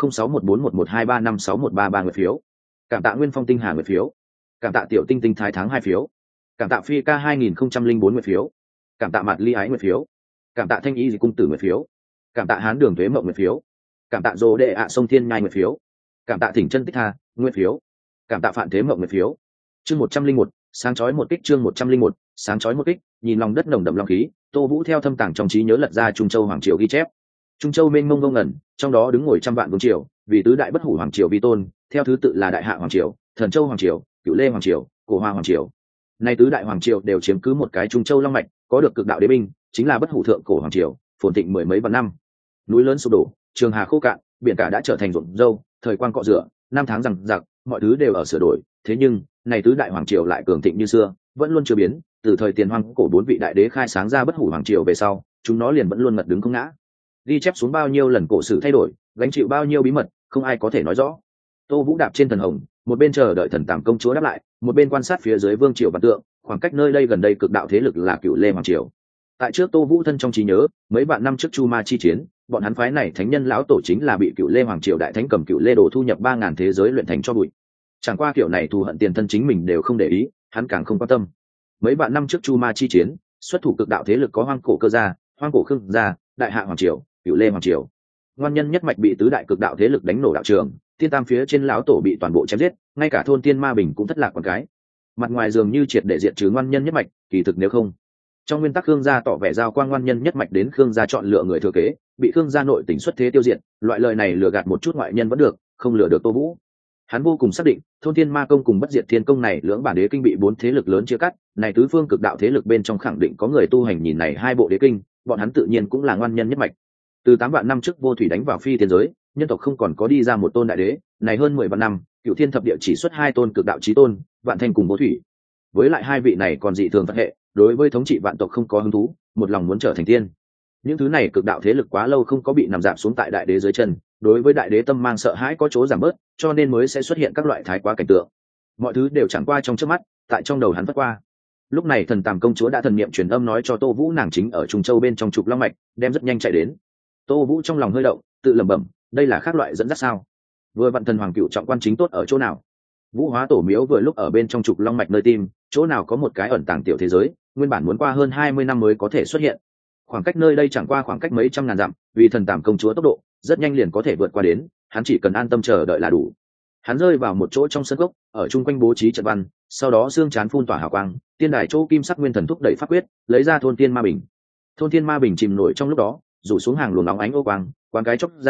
1606141123561333 nguyện phiếu. Cảm tạ Nguyên Phong Tinh Hà nguyện phiếu. Cảm tạ Tiểu Tinh Tinh Thái tháng 2 phiếu. Cảm tạ Phi Ca 2004 nguyện phiếu. Cảm tạ Mạt Ly Ái nguyện phiếu. Cảm tạ Thanh Y cung tử nguyện phiếu. Cảm tạ Hán Đường Tuế Mộng nguyện phiếu. Cảm tạ Dô Đệ ạ Sông Thiên Nhai nguyện phiếu. Cảm tạ Thỉnh Chân Tích Tha nguyện phiếu. Cảm tạ Phạn Thế Mộng nguyện phiếu. Chương 101, sáng chói một kích. Chương 101, sáng chói một kích. Nhìn lòng đất nồng đậm long khí, Tô Vũ theo thâm tàng trong trí nhớ lật ra Trung Châu hoàng triều ghi chép. Trung Châu mênh mông ngông ngẩn, trong đó đứng ngồi trăm vạn vương triều, vì tứ đại bất hủ hoàng triều vi tôn, theo thứ tự là Đại Hạ hoàng triều, Thần Châu hoàng triều, Cửu Lê hoàng triều, Cổ Hoa hoàng triều. Nay tứ đại hoàng triều đều chiếm cứ một cái Trung Châu long mạch, có được cực đạo đế binh, chính là bất hủ thượng cổ hoàng triều, phồn thịnh mười mấy vạn năm. Núi lớn sụp đổ, trường hà khô cạn, biển cả đã trở thành ruộng dâu, thời quan cọ rửa, năm tháng rằng giặc, mọi thứ đều ở sửa đổi, thế nhưng, này tứ đại hoàng triều lại cường thịnh như xưa, vẫn luôn chưa biến, từ thời tiền hoang cổ bốn vị đại đế khai sáng ra bất hủ hoàng triều về sau, chúng nó liền vẫn luôn ngật đứng không ngã. Ghi chép xuống bao nhiêu lần cổ sử thay đổi, gánh chịu bao nhiêu bí mật, không ai có thể nói rõ. Tô Vũ đạp trên thần hồng, một bên chờ đợi thần tàm công chúa đáp lại, một bên quan sát phía dưới vương triều văn tượng, khoảng cách nơi đây gần đây cực đạo thế lực là Cửu Lê hoàng triều. Tại trước Tô Vũ thân trong trí nhớ, mấy vạn năm trước Chu Ma chi chiến, bọn hắn phái này thánh nhân lão tổ chính là bị Cửu Lê hoàng triều đại thánh cầm Cửu Lê đồ thu nhập 3000 thế giới luyện thành cho bụi. Chẳng qua kiểu này thù hận tiền thân chính mình đều không để ý, hắn càng không quan tâm. Mấy vạn năm trước Chu Ma chi chiến, xuất thủ cực đạo thế lực có Hoang Cổ Cơ gia, Hoang Cổ Khương gia, Đại Hạ hoàng triều, Cửu Lê hoàng triều. Ngoan nhân nhất mạch bị tứ đại cực đạo thế lực đánh nổ đạo trường, tiên tam phía trên lão tổ bị toàn bộ chém giết, ngay cả thôn Tiên Ma Bình cũng thất lạc con cái. Mặt ngoài dường như triệt để diệt trừ ngoan nhân nhất mạch, kỳ thực nếu không. Trong nguyên tắc Khương gia tỏ vẻ giao quang ngoan nhân nhất mạch đến Khương gia chọn lựa người thừa kế, bị Khương gia nội tỉnh xuất thế tiêu diệt, loại lời này lừa gạt một chút ngoại nhân vẫn được, không lừa được Tô Vũ. Hắn vô cùng xác định, thôn Tiên Ma công cùng bất diệt thiên công này lưỡng bản đế kinh bị 4 thế lực lớn chia cắt, này tứ phương cực đạo thế lực bên trong khẳng định có người tu hành nhìn này hai bộ đế kinh, bọn hắn tự nhiên cũng là ngoan nhân nhất mạch. Từ 8 vạn năm trước vô thủy đánh vào phi thiên giới, nhân tộc không còn có đi ra một tôn đại đế, này hơn 10 vạn năm, Cửu Thiên thập địa chỉ xuất 2 tôn cực đạo chí tôn, Vạn Thanh cùng vô thủy. Với lại hai vị này còn dị thường Phật hệ, đối với thống trị vạn tộc không có hứng thú, một lòng muốn trở thành tiên. Những thứ này cực đạo thế lực quá lâu không có bị nằm dạp xuống tại đại đế dưới chân, đối với đại đế tâm mang sợ hãi có chỗ giảm bớt, cho nên mới sẽ xuất hiện các loại thái quá cảnh tượng. Mọi thứ đều chẳng qua trong chớp mắt, tại trong đầu hắn vất qua. Lúc này thần tàm công chúa đã thần niệm truyền âm nói cho Tô Vũ nàng chính ở Trung Châu bên trong trục long mạch, đem rất nhanh chạy đến. Tô Vũ trong lòng hơi động, tự lẩm bẩm, đây là khác loại dẫn dắt sao? Vừa vặn thần hoàng cựu trọng quan chính tốt ở chỗ nào? Vũ Hóa Tổ Miếu vừa lúc ở bên trong trục long mạch nơi tim, chỗ nào có một cái ẩn tàng tiểu thế giới, nguyên bản muốn qua hơn 20 năm mới có thể xuất hiện. Khoảng cách nơi đây chẳng qua khoảng cách mấy trăm ngàn dặm, vì thần tàm công chúa tốc độ rất nhanh liền có thể vượt qua đến, hắn chỉ cần an tâm chờ đợi là đủ. Hắn rơi vào một chỗ trong sân gốc, ở chung quanh bố trí trận văn, sau đó xương chán phun tỏa hào quang, tiên đài chỗ kim sắc nguyên thần thúc đẩy pháp quyết, lấy ra thôn tiên ma bình. Thôn tiên ma bình chìm nổi trong lúc đó, rủ xuống hàng luồng nóng ánh ô quang, quang cái chốc ra,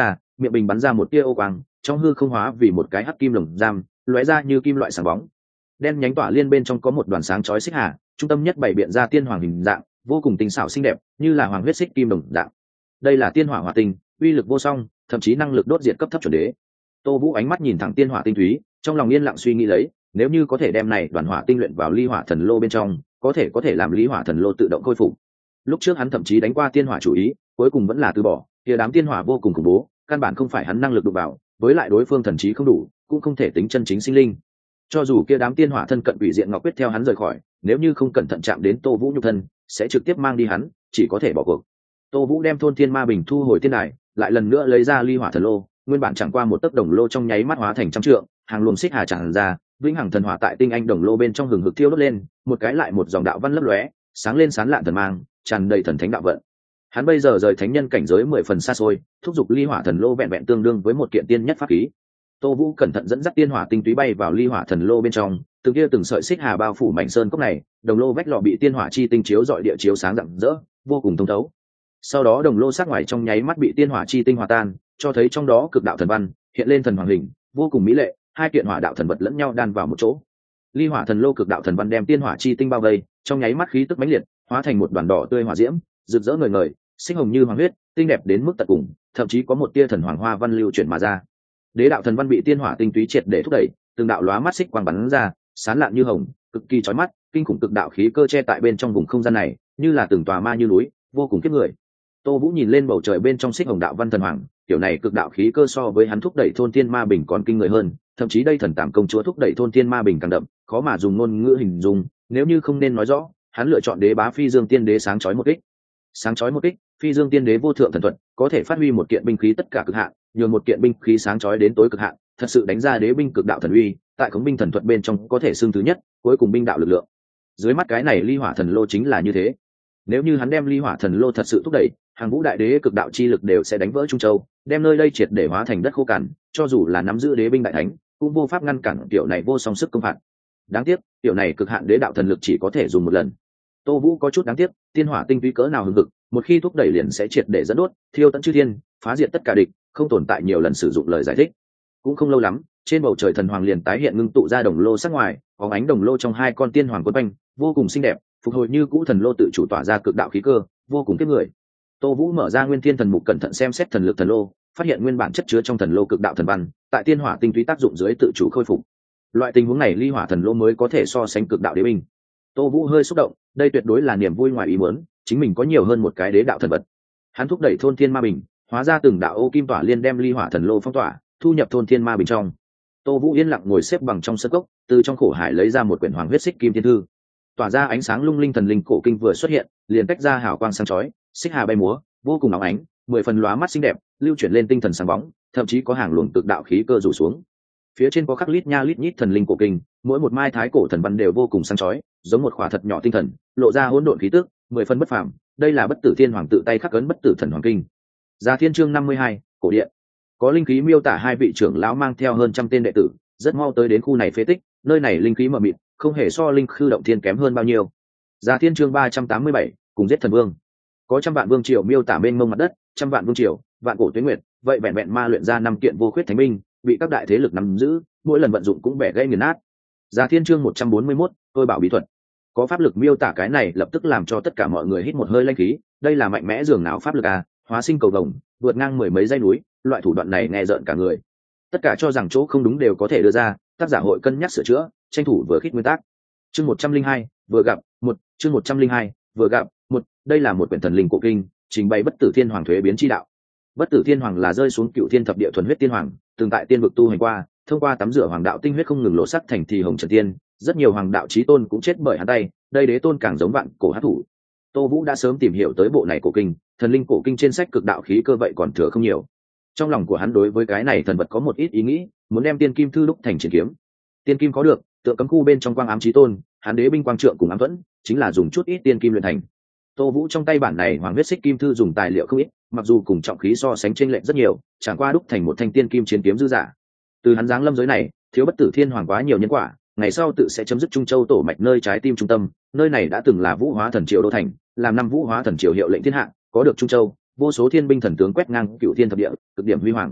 miệng bình bắn ra một tia ô quang, trong hư không hóa vì một cái hắc kim lồng giam, lóe ra như kim loại sáng bóng. Đen nhánh tỏa liên bên trong có một đoàn sáng chói xích hà, trung tâm nhất bày biện ra tiên hoàng hình dạng, vô cùng tinh xảo xinh đẹp, như là hoàng huyết xích kim đồng dạng. Đây là tiên hỏa hỏa tinh, uy lực vô song, thậm chí năng lực đốt diệt cấp thấp chuẩn đế. Tô Vũ ánh mắt nhìn thẳng tiên hỏa tinh túy, trong lòng yên lặng suy nghĩ lấy, nếu như có thể đem này đoàn hỏa tinh luyện vào ly hỏa thần lô bên trong, có thể làm ly hỏa thần lô tự động khôi phục. Lúc trước hắn thậm chí đánh qua tiên hỏa chủ ý, cuối cùng vẫn là từ bỏ, kia đám tiên hỏa vô cùng khủng bố, căn bản không phải hắn năng lực đụng vào, với lại đối phương thần trí không đủ, cũng không thể tính chân chính sinh linh. Cho dù kia đám tiên hỏa thân cận quỷ diện ngọc quyết theo hắn rời khỏi, nếu như không cẩn thận chạm đến Tô Vũ nhục thân, sẽ trực tiếp mang đi hắn, chỉ có thể bỏ cuộc. Tô Vũ đem thôn thiên ma bình thu hồi tiên đài, lại lần nữa lấy ra ly hỏa thần lô, nguyên bản chẳng qua một tấc đồng lô trong nháy mắt hóa thành trăm trượng, hàng luồng xích hà tràn ra, vĩnh hằng thần hỏa tại tinh anh đồng lô bên trong hừng hực thiêu đốt lên, một cái lại một dòng đạo văn lấp lóe, sáng lên sán lạn thần mang, tràn đầy thần thánh đạo vận. Hắn bây giờ rời thánh nhân cảnh giới 10 phần xa xôi, thúc giục ly hỏa thần lô vẹn vẹn tương đương với một kiện tiên nhất pháp khí. Tô Vũ cẩn thận dẫn dắt tiên hỏa tinh túy bay vào ly hỏa thần lô bên trong, từng kia từng sợi xích hà bao phủ mảnh sơn cốc này, đồng lô vách lò bị tiên hỏa chi tinh chiếu rọi địa chiếu sáng rạng rỡ, vô cùng thông thấu. Sau đó đồng lô sắc ngoài trong nháy mắt bị tiên hỏa chi tinh hòa tan, cho thấy trong đó cực đạo thần văn, hiện lên thần hoàng hình, vô cùng mỹ lệ, hai kiện hỏa đạo thần vật lẫn nhau đan vào một chỗ. Ly hỏa thần lô cực đạo thần văn đem tiên hỏa chi tinh bao vây, trong nháy mắt khí tức mãnh liệt, hóa thành một đoàn đỏ tươi hỏa diễm, rực rỡ ngời ngời, xích hồng như hoàng huyết, tinh đẹp đến mức tận cùng, thậm chí có một tia thần hoàng hoa văn lưu chuyển mà ra. Đế đạo thần văn bị tiên hỏa tinh túy triệt để thúc đẩy, từng đạo lóa mắt xích quang bắn ra, sáng lạn như hồng, cực kỳ chói mắt, kinh khủng cực đạo khí cơ che tại bên trong vùng không gian này, như là từng tòa ma như núi, vô cùng kiếp người. Tô Vũ nhìn lên bầu trời bên trong xích hồng đạo văn thần hoàng, kiểu này cực đạo khí cơ so với hắn thúc đẩy thôn tiên ma bình còn kinh người hơn, thậm chí đây thần tạm công chúa thúc đẩy thôn tiên ma bình càng đậm, khó mà dùng ngôn ngữ hình dung, nếu như không nên nói rõ, hắn lựa chọn đế bá phi dương tiên đế sáng chói một kích. Sáng chói một kích, phi dương tiên đế vô thượng thần thuật, có thể phát huy một kiện binh khí tất cả cực hạn, nhường một kiện binh khí sáng chói đến tối cực hạn, thật sự đánh ra đế binh cực đạo thần uy, tại khống binh thần thuật bên trong có thể xưng thứ nhất, cuối cùng binh đạo lực lượng. Dưới mắt cái này ly hỏa thần lô chính là như thế. Nếu như hắn đem ly hỏa thần lô thật sự thúc đẩy, hàng vũ đại đế cực đạo chi lực đều sẽ đánh vỡ Trung Châu, đem nơi đây triệt để hóa thành đất khô cằn, cho dù là nắm giữ đế binh đại thánh, cũng vô pháp ngăn cản tiểu này vô song sức công phạt. Đáng tiếc, tiểu này cực hạn đế đạo thần lực chỉ có thể dùng một lần. Tô Vũ có chút đáng tiếc, tiên hỏa tinh túy cỡ nào hừng hực, một khi thúc đẩy liền sẽ triệt để dẫn đốt, thiêu tận chư thiên, phá diệt tất cả địch, không tồn tại nhiều lần sử dụng lời giải thích. Cũng không lâu lắm, trên bầu trời thần hoàng liền tái hiện ngưng tụ ra đồng lô sắc ngoài, có ánh đồng lô trong hai con tiên hoàng quấn quanh, vô cùng xinh đẹp, phục hồi như cũ thần lô tự chủ tỏa ra cực đạo khí cơ, vô cùng kiếp người. Tô Vũ mở ra Nguyên Thiên Thần Mục cẩn thận xem xét thần lực thần lô, phát hiện nguyên bản chất chứa trong thần lô cực đạo thần văn, tại tiên hỏa tinh túy tác dụng dưới tự chủ khôi phục. Loại tình huống này ly hỏa thần lô mới có thể so sánh cực đạo đế binh. Tô Vũ hơi xúc động, đây tuyệt đối là niềm vui ngoài ý muốn, chính mình có nhiều hơn một cái đế đạo thần vật. Hắn thúc đẩy thôn thiên ma bình, hóa ra từng đạo ô kim tỏa liên đem ly hỏa thần lô phong tỏa, thu nhập thôn thiên ma bình trong. Tô Vũ yên lặng ngồi xếp bằng trong sân cốc, từ trong khổ hải lấy ra một quyển hoàng huyết xích kim thiên thư. Tỏa ra ánh sáng lung linh thần linh cổ kinh vừa xuất hiện, liền tách ra hào quang sáng chói, xích hà bay múa, vô cùng óng ánh, 10 phần lóa mắt xinh đẹp, lưu chuyển lên tinh thần sáng bóng, thậm chí có hàng luồng cực đạo khí cơ rủ xuống. Phía trên có khắc lít nha lít nhít thần linh cổ kinh, mỗi một mai thái cổ thần văn đều vô cùng sáng chói, giống một khỏa thật nhỏ tinh thần, lộ ra hỗn độn khí tức, 10 phần bất phàm. Đây là Bất Tử Thiên Hoàng tự tay khắc ấn Bất Tử Thần Hoàng Kinh. Gia Thiên chương 52, cổ điện. Có linh khí miêu tả hai vị trưởng lão mang theo hơn trăm tên đệ tử, rất mau tới đến khu này phế tích, nơi này linh khí mờ mịt, không hề so linh khư động thiên kém hơn bao nhiêu. Gia Thiên chương 387, cùng giết thần vương. Có trăm vạn vương triều miêu tả mênh mông mặt đất, trăm vạn vương triều, vạn cổ tuế nguyệt, vậy vẹn vẹn ma luyện ra 5 kiện vô khuyết thánh binh, bị các đại thế lực nắm giữ, mỗi lần vận dụng cũng bẻ gãy nghiền nát. Gia Thiên chương 141, tôi bảo bí thuật. Có pháp lực miêu tả cái này lập tức làm cho tất cả mọi người hít một hơi linh khí, đây là mạnh mẽ dường nào pháp lực à, hóa sinh cầu vồng, vượt ngang 10 mấy dãy núi, loại thủ đoạn này nghe rợn cả người. Tất cả cho rằng chỗ không đúng đều có thể đưa ra, tác giả hội cân nhắc sửa chữa, tranh thủ vừa khít nguyên tắc. Chương 102, vừa gặp, chương 102, vừa gặp, đây là một quyển thần linh cổ kinh, trình bày Bất Tử Thiên Hoàng thuế biến chi đạo. Bất Tử Thiên Hoàng là rơi xuống cựu thiên thập địa thuần huyết tiên hoàng, từng tại tiên vực tu hành qua, thông qua tắm rửa hoàng đạo tinh huyết không ngừng lộ sắc thành thì hồng trần tiên, rất nhiều hoàng đạo chí tôn cũng chết bởi hắn tay, đây đế tôn càng giống vạn cổ hắc thủ. Tô Vũ đã sớm tìm hiểu tới bộ này cổ kinh, thần linh cổ kinh trên sách cực đạo khí cơ vậy còn thừa không nhiều. Trong lòng của hắn đối với cái này thần vật có một ít ý nghĩ, muốn đem tiên kim thư đúc thành triển kiếm. Tiên kim có được, tượng cấm khu bên trong quang ám chí tôn, hắn đế binh quang trượng cùng ám thuẫn, chính là dùng chút ít tiên kim luyện thành. Tô Vũ trong tay bản này hoàng huyết xích kim thư dùng tài liệu không ít, mặc dù cùng trọng khí so sánh chênh lệch rất nhiều, chẳng qua đúc thành một thanh tiên kim chiến kiếm dư giả. Từ hắn giáng lâm giới này, thiếu Bất Tử Thiên Hoàng quá nhiều nhân quả, ngày sau tự sẽ chấm dứt Trung Châu tổ mạch nơi trái tim trung tâm, nơi này đã từng là Vũ Hóa Thần Triều đô thành, làm năm Vũ Hóa Thần Triều hiệu lệnh thiên hạ, có được Trung Châu, vô số thiên binh thần tướng quét ngang cựu thiên thập địa, cực điểm huy hoàng.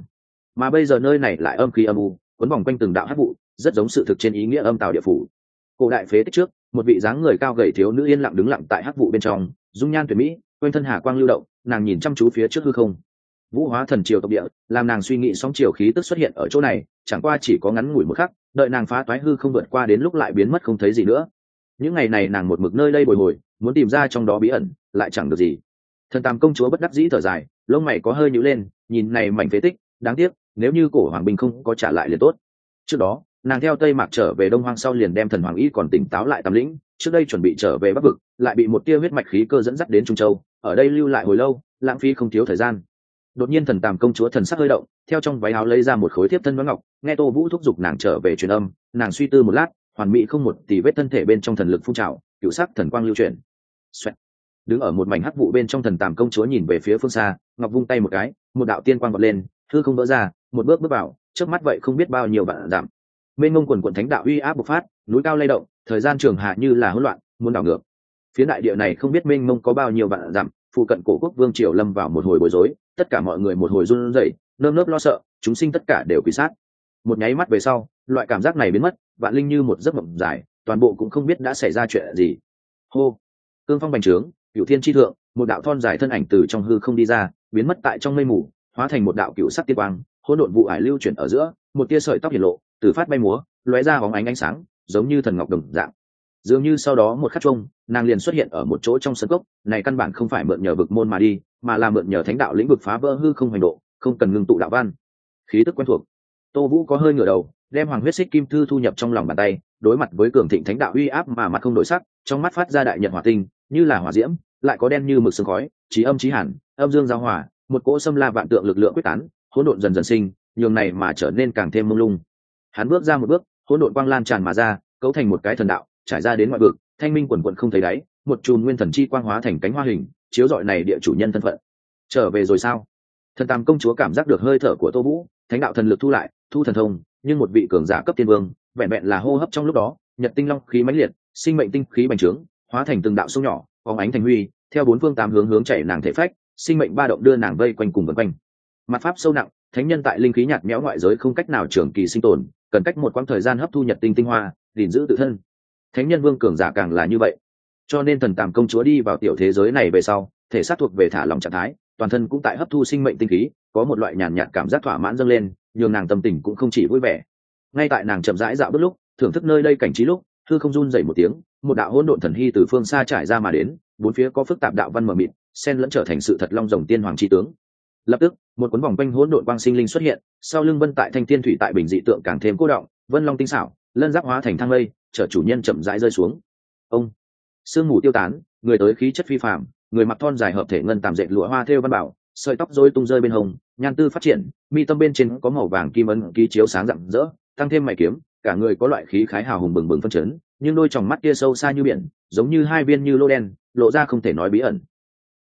mà bây giờ nơi này lại âm khí âm u, quấn vòng quanh từng đạo hắc vụ, rất giống sự thực trên ý nghĩa âm tào địa phủ. Cổ đại phế tích trước, một vị dáng người cao gầy thiếu nữ yên lặng đứng lặng tại hắc vụ bên trong, dung nhan tuyệt mỹ, quanh thân hà quang lưu động, nàng nhìn chăm chú phía trước hư không. Vũ hóa thần triều tộc địa, làm nàng suy nghĩ sóng chiều khí tức xuất hiện ở chỗ này, chẳng qua chỉ có ngắn ngủi một khắc, đợi nàng phá toái hư không vượt qua đến lúc lại biến mất không thấy gì nữa. Những ngày này nàng một mực nơi đây bồi hồi, muốn tìm ra trong đó bí ẩn, lại chẳng được gì. Thần Tam công chúa bất đắc dĩ thở dài, lông mày có hơi nhíu lên, nhìn này mảnh phế tích, đáng tiếc, nếu như cổ hoàng binh không có trả lại liền tốt. Trước đó, nàng theo Tây Mạc trở về Đông Hoang sau liền đem thần hoàng y còn tỉnh táo lại Tam lĩnh, trước đây chuẩn bị trở về Bắc vực, lại bị một tia huyết mạch khí cơ dẫn dắt đến Trung Châu, ở đây lưu lại hồi lâu, lãng phí không thiếu thời gian. Đột nhiên thần Tam công chúa thần sắc hơi động, theo trong váy áo lấy ra một khối thiếp thân đoán ngọc, nghe Tô Vũ thúc giục nàng trở về truyền âm, nàng suy tư một lát, hoàn mỹ không một tì vết thân thể bên trong thần lực phun trào, cựu sắc thần quang lưu chuyển. Xoẹt. Đứng ở một mảnh hắc vụ bên trong thần Tam công chúa nhìn về phía phương xa, ngọc vung tay một cái, một đạo tiên quang vọt lên, hư không vỡ ra, một bước bước vào, trước mắt vậy không biết bao nhiêu vạn dặm. Mênh mông quần quần thánh đạo uy áp bộc phát, núi cao lay động, thời gian trường hạ như là hỗn loạn, muốn đảo ngược. Phía đại địa này không biết mênh mông có bao nhiêu vạn dặm, phụ cận cổ quốc vương triều lâm vào một hồi bối rối, tất cả mọi người một hồi run rẩy, nơm nớp lo sợ, chúng sinh tất cả đều quỳ sát. Một nháy mắt về sau, loại cảm giác này biến mất, vạn linh như một giấc mộng dài, toàn bộ cũng không biết đã xảy ra chuyện gì. Hô, cương phong bành trướng, cửu thiên chi thượng, một đạo thon dài thân ảnh từ trong hư không đi ra, biến mất tại trong mây mù, hóa thành một đạo cựu sắc tiên quang, hỗn độn vụ ải lưu chuyển ở giữa, một tia sợi tóc hiển lộ, từ phát bay múa, lóe ra bóng ánh sáng, giống như thần ngọc đồng dạng. Dường như sau đó một khắc chung, nàng liền xuất hiện ở một chỗ trong sân cốc, này căn bản không phải mượn nhờ vực môn mà đi, mà là mượn nhờ thánh đạo lĩnh vực phá vỡ hư không hành độ, không cần ngưng tụ đạo văn. Khí tức quen thuộc. Tô Vũ có hơi ngửa đầu, đem Hoàng huyết xích kim thư thu nhập trong lòng bàn tay, đối mặt với cường thịnh thánh đạo uy áp mà mặt không đổi sắc, trong mắt phát ra đại nhật hỏa tinh, như là hỏa diễm, lại có đen như mực sương khói, chí âm chí hàn, âm dương giao hòa, một cỗ xâm la vạn tượng lực lượng quyết tán, hỗn độn dần dần sinh, nhường này mà trở nên càng thêm mông lung. Hắn bước ra một bước, hỗn độn quang lan tràn mà ra, cấu thành một cái thần đạo, trải ra đến ngoại vực, thanh minh quần quần không thấy đáy, một chùm nguyên thần chi quang hóa thành cánh hoa hình, chiếu rọi này địa chủ nhân thân phận. Trở về rồi sao? Thần Tam công chúa cảm giác được hơi thở của Tô Vũ, thánh đạo thần lực thu lại, thu thần thông, nhưng một vị cường giả cấp tiên vương, vẹn vẹn là hô hấp trong lúc đó, nhật tinh long khí mãnh liệt, sinh mệnh tinh khí bành trướng, hóa thành từng đạo sông nhỏ, phóng ánh thành huy, theo bốn phương tám hướng hướng chảy nàng thể phách, sinh mệnh ba động đưa nàng vây quanh cùng vần quanh. Mặt pháp sâu nặng, thánh nhân tại linh khí nhạt nhẽo ngoại giới không cách nào trường kỳ sinh tồn, cần cách một quãng thời gian hấp thu nhật tinh tinh hoa, gìn giữ tự thân. Thánh nhân vương cường giả càng là như vậy, cho nên thần Tam công chúa đi vào tiểu thế giới này về sau, thể xác thuộc về thả lòng trạng thái, toàn thân cũng tại hấp thu sinh mệnh tinh khí, có một loại nhàn nhạt cảm giác thỏa mãn dâng lên, nhường nàng tâm tình cũng không chỉ vui vẻ. Ngay tại nàng chậm rãi dạo bước lúc, thưởng thức nơi đây cảnh trí lúc, hư không run rẩy một tiếng, một đạo hỗn độn thần hy từ phương xa trải ra mà đến, bốn phía có phức tạp đạo văn mờ mịt, xen lẫn trở thành sự thật long rồng tiên hoàng chi tướng. Lập tức, một cuốn vòng quanh hỗn độn quang sinh linh xuất hiện, sau lưng vân tại thanh thiên thủy tại bình dị tượng càng thêm cô động, vân long tinh xảo, lân giáp hóa thành thang lây, chở chủ nhân chậm rãi rơi xuống. Ông, sương mù tiêu tán, người tới khí chất phi phàm, người mặc thon dài hợp thể ngân tàm dệt lụa hoa thêu văn bảo, sợi tóc rối tung rơi bên hông, nhan tư phát triển, mi tâm bên trên có màu vàng kim ấn ký chiếu sáng rạng rỡ, tăng thêm mày kiếm, cả người có loại khí khái hào hùng bừng bừng phân chấn, nhưng đôi tròng mắt kia sâu xa như biển, giống như hai viên như lô đen, lộ ra không thể nói bí ẩn.